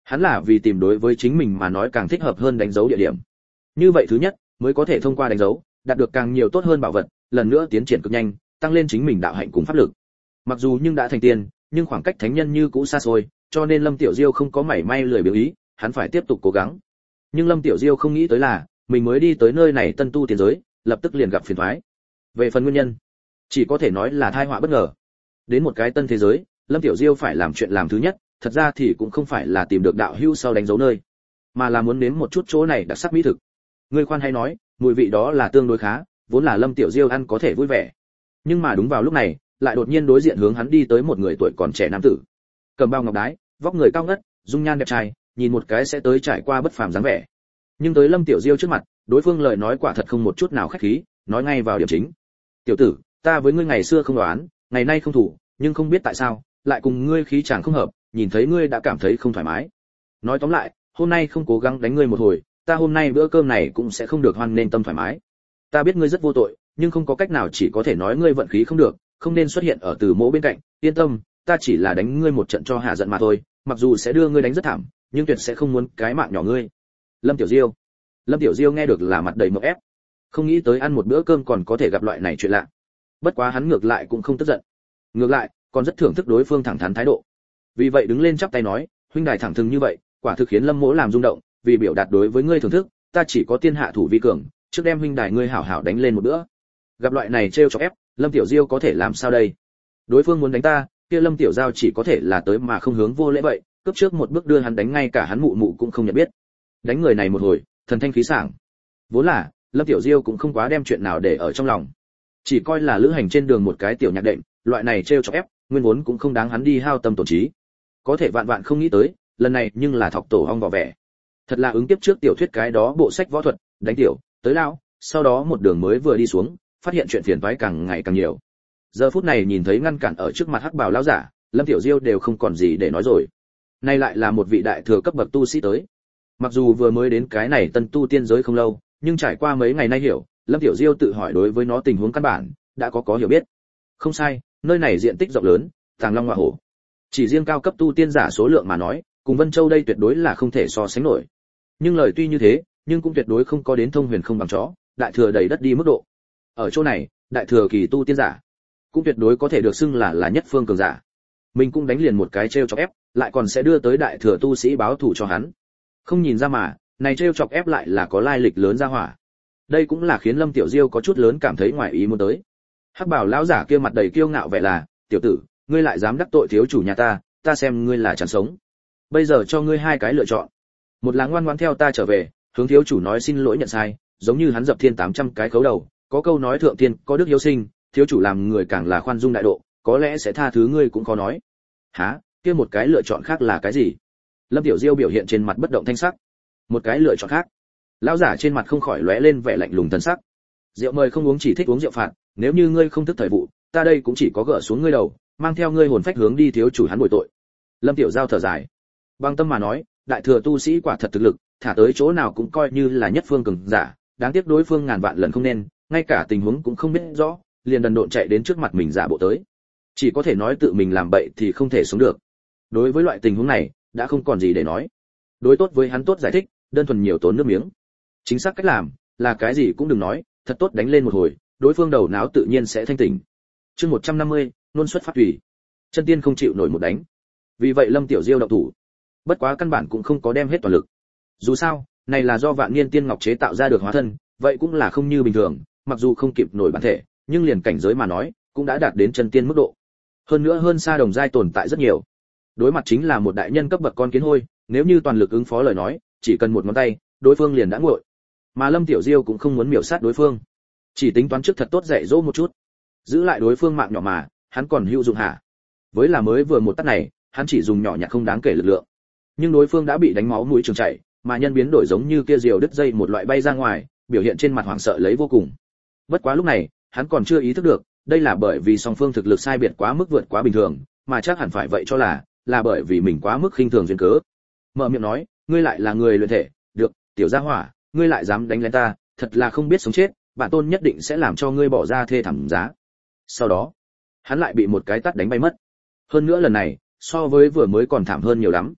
[SPEAKER 1] Hắn là vì tìm đối với chính mình mà nói càng thích hợp hơn đánh dấu địa điểm. Như vậy thứ nhất, mới có thể thông qua đánh dấu, đạt được càng nhiều tốt hơn bảo vật, lần nữa tiến triển cực nhanh, tăng lên chính mình đạo hạnh cùng pháp lực. Mặc dù nhưng đã thành tiên, nhưng khoảng cách thánh nhân như cũ xa xôi, cho nên Lâm Tiểu Diêu không có mảy may lười biếng ý, hắn phải tiếp tục cố gắng. Nhưng Lâm Tiểu Diêu không nghĩ tới là, mình mới đi tới nơi này tân tu tiên giới, lập tức liền gặp phiền toái. Về phần nguyên nhân, chỉ có thể nói là tai họa bất ngờ. Đến một cái tân thế giới, Lâm Tiểu Diêu phải làm chuyện làm thứ nhất, thật ra thì cũng không phải là tìm được đạo hữu sau đánh dấu nơi, mà là muốn nếm một chút chỗ này đặc sắc mỹ thực. Ngươi khoan hay nói, mùi vị đó là tương đối khá, vốn là Lâm Tiểu Diêu ăn có thể vui vẻ. Nhưng mà đúng vào lúc này, lại đột nhiên đối diện hướng hắn đi tới một người tuổi còn trẻ nam tử. Cầm bao ngọc đái, vóc người cao ngất, dung nhan đẹp trai, nhìn một cái sẽ tới trải qua bất phàm dáng vẻ. Nhưng tới Lâm Tiểu Diêu trước mặt, đối phương lời nói quả thật không một chút nào khách khí, nói ngay vào điểm chính. "Tiểu tử, ta với ngươi ngày xưa không đoán, ngày nay không thủ, nhưng không biết tại sao, lại cùng ngươi khí chàng không hợp, nhìn thấy ngươi đã cảm thấy không thoải mái. Nói tóm lại, hôm nay không cố gắng đánh ngươi một hồi, ta hôm nay bữa cơm này cũng sẽ không được hoan nên tâm thoải mái. Ta biết ngươi rất vô tội, nhưng không có cách nào, chỉ có thể nói ngươi vận khí không được, không nên xuất hiện ở Từ Mỗ bên cạnh, yên tâm, ta chỉ là đánh ngươi một trận cho hạ giận mà thôi, mặc dù sẽ đưa ngươi đánh rất thảm, nhưng tuyệt sẽ không muốn cái mạng nhỏ ngươi." Lâm Tiểu Diêu. Lâm Tiểu Diêu nghe được là mặt đầy mộng ép, không nghĩ tới ăn một bữa cơm còn có thể gặp loại này chuyện lạ. Bất quá hắn ngược lại cũng không tức giận, ngược lại còn rất thưởng thức đối phương thẳng thắn thái độ. Vì vậy đứng lên chắp tay nói, huynh đài thẳng thừng như vậy, quả thực khiến Lâm Mỗ làm rung động, vì biểu đạt đối với ngươi thưởng thức, ta chỉ có tiên hạ thủ vi cường, trước đem huynh đài ngươi hảo hảo đánh lên một bữa. Gặp loại này trêu chọc ép, Lâm Tiểu Diêu có thể làm sao đây? Đối phương muốn đánh ta, kia Lâm Tiểu Giao chỉ có thể là tới mà không hướng vô lễ vậy, cướp trước một bước đưa hắn đánh ngay cả hắn mụ mụ cũng không nhận biết. Đánh người này một hồi, thần thanh khí sảng. Vốn là, Lâm Tiểu Diêu cũng không quá đem chuyện nào để ở trong lòng, chỉ coi là lữ hành trên đường một cái tiểu nhạc đệm, loại này trêu chọc ép, nguyên vốn cũng không đáng hắn đi hao tâm tổn trí. Có thể vạn vạn không nghĩ tới, lần này nhưng là thọc tổ ong vỏ vẻ. Thật là ứng tiếp trước tiểu thuyết cái đó bộ sách võ thuật, đánh tiểu, tới lao, sau đó một đường mới vừa đi xuống, phát hiện chuyện phiền toái càng ngày càng nhiều. Giờ phút này nhìn thấy ngăn cản ở trước mặt hắc bào lão giả, Lâm Tiểu Diêu đều không còn gì để nói rồi. Nay lại là một vị đại thừa cấp bậc tu sĩ tới. Mặc dù vừa mới đến cái này tân tu tiên giới không lâu, nhưng trải qua mấy ngày nay hiểu, Lâm Tiểu Diêu tự hỏi đối với nó tình huống căn bản đã có có hiểu biết. Không sai, nơi này diện tích rộng lớn, tàng long ngọa hổ. Chỉ riêng cao cấp tu tiên giả số lượng mà nói, cùng Vân Châu đây tuyệt đối là không thể so sánh nổi. Nhưng lời tuy như thế, nhưng cũng tuyệt đối không có đến thông huyền không bằng chó, đại thừa đầy đất đi mức độ. Ở chỗ này, đại thừa kỳ tu tiên giả cũng tuyệt đối có thể được xưng là là nhất phương cường giả. Mình cũng đánh liền một cái trêu chọc ép, lại còn sẽ đưa tới đại thừa tu sĩ báo thù cho hắn. Không nhìn ra mà, này trêu chọc ép lại là có lai lịch lớn ra hỏa. Đây cũng là khiến Lâm Tiểu Diêu có chút lớn cảm thấy ngoài ý muốn tới. Hắc Bảo lão giả kia mặt đầy kiêu ngạo vẻ là, "Tiểu tử, ngươi lại dám đắc tội thiếu chủ nhà ta, ta xem ngươi là chẳng sống. Bây giờ cho ngươi hai cái lựa chọn. Một là ngoan ngoãn theo ta trở về, hướng thiếu chủ nói xin lỗi nhận sai, giống như hắn dập thiên tám trăm cái khấu đầu, có câu nói thượng tiên có đức hiếu sinh, thiếu chủ làm người càng là khoan dung đại độ, có lẽ sẽ tha thứ ngươi cũng khó nói." Hả? Kia một cái lựa chọn khác là cái gì? Lâm Tiểu Diêu biểu hiện trên mặt bất động thanh sắc. Một cái lựa chọn khác? Lão giả trên mặt không khỏi lóe lên vẻ lạnh lùng thần sắc. Rượu mời không uống, chỉ thích uống rượu phạt, nếu như ngươi không thức thời vụ, ta đây cũng chỉ có gỡ xuống ngươi đầu, mang theo ngươi hồn phách hướng đi thiếu chủ hắn bồi tội. Lâm Tiểu Giao thở dài, băng tâm mà nói, đại thừa tu sĩ quả thật thực lực, thả tới chỗ nào cũng coi như là nhất phương cường giả, đáng tiếc đối phương ngàn vạn lần không nên, ngay cả tình huống cũng không biết rõ, liền đần độn chạy đến trước mặt mình giả bộ tới. Chỉ có thể nói tự mình làm bậy thì không thể sống được. Đối với loại tình huống này, đã không còn gì để nói. Đối tốt với hắn tốt giải thích, đơn thuần nhiều tốn nước miếng. Chính xác cách làm, là cái gì cũng đừng nói, thật tốt đánh lên một hồi, đối phương đầu não tự nhiên sẽ thanh tỉnh. Chương một trăm năm mươi, luôn xuất phát tùy. Chân tiên không chịu nổi một đánh. Vì vậy Lâm Tiểu Diêu động thủ. Bất quá căn bản cũng không có đem hết toàn lực. Dù sao, này là do Vạn Niên Tiên Ngọc chế tạo ra được hóa thân, vậy cũng là không như bình thường, mặc dù không kịp nổi bản thể, nhưng liền cảnh giới mà nói, cũng đã đạt đến chân tiên mức độ. Hơn nữa hơn xa đồng giai tồn tại rất nhiều. Đối mặt chính là một đại nhân cấp bậc con kiến hôi, nếu như toàn lực ứng phó lời nói, chỉ cần một ngón tay, đối phương liền đã nguội. Mà Lâm Tiểu Diêu cũng không muốn miểu sát đối phương, chỉ tính toán trước thật tốt dạy dỗ một chút, giữ lại đối phương mạng nhỏ mà, hắn còn hữu dụng hả? Với là mới vừa một tát này, hắn chỉ dùng nhỏ nhặt không đáng kể lực lượng, nhưng đối phương đã bị đánh máu mũi trường chảy, mà nhân biến đổi giống như kia diều đứt dây một loại bay ra ngoài, biểu hiện trên mặt hoảng sợ lấy vô cùng. Bất quá lúc này, hắn còn chưa ý thức được, đây là bởi vì song phương thực lực sai biệt quá mức vượt quá bình thường, mà chắc hẳn phải vậy cho là, là bởi vì mình quá mức khinh thường duyên cớ. Mở miệng nói, ngươi lại là người luyện thể, được, tiểu gia hỏa, ngươi lại dám đánh lén ta, thật là không biết sống chết, bản tôn nhất định sẽ làm cho ngươi bỏ ra thê thảm giá. Sau đó, hắn lại bị một cái tát đánh bay mất. Hơn nữa lần này, so với vừa mới còn thảm hơn nhiều lắm.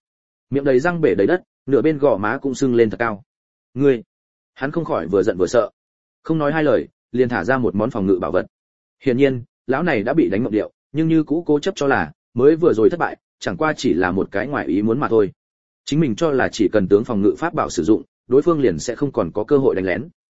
[SPEAKER 1] miệng đầy răng bể đầy đất, nửa bên gò má cũng sưng lên thật cao. Ngươi, hắn không khỏi vừa giận vừa sợ, không nói hai lời, liền thả ra một món phòng ngự bảo vật. Hiển nhiên, lão này đã bị đánh ngọc điệu, nhưng như cũ cố chấp cho là mới vừa rồi thất bại, chẳng qua chỉ là một cái ngoài ý muốn mà thôi. Chính mình cho là chỉ cần tướng phòng ngự pháp bảo sử dụng, đối phương liền sẽ không còn có cơ hội đánh lén.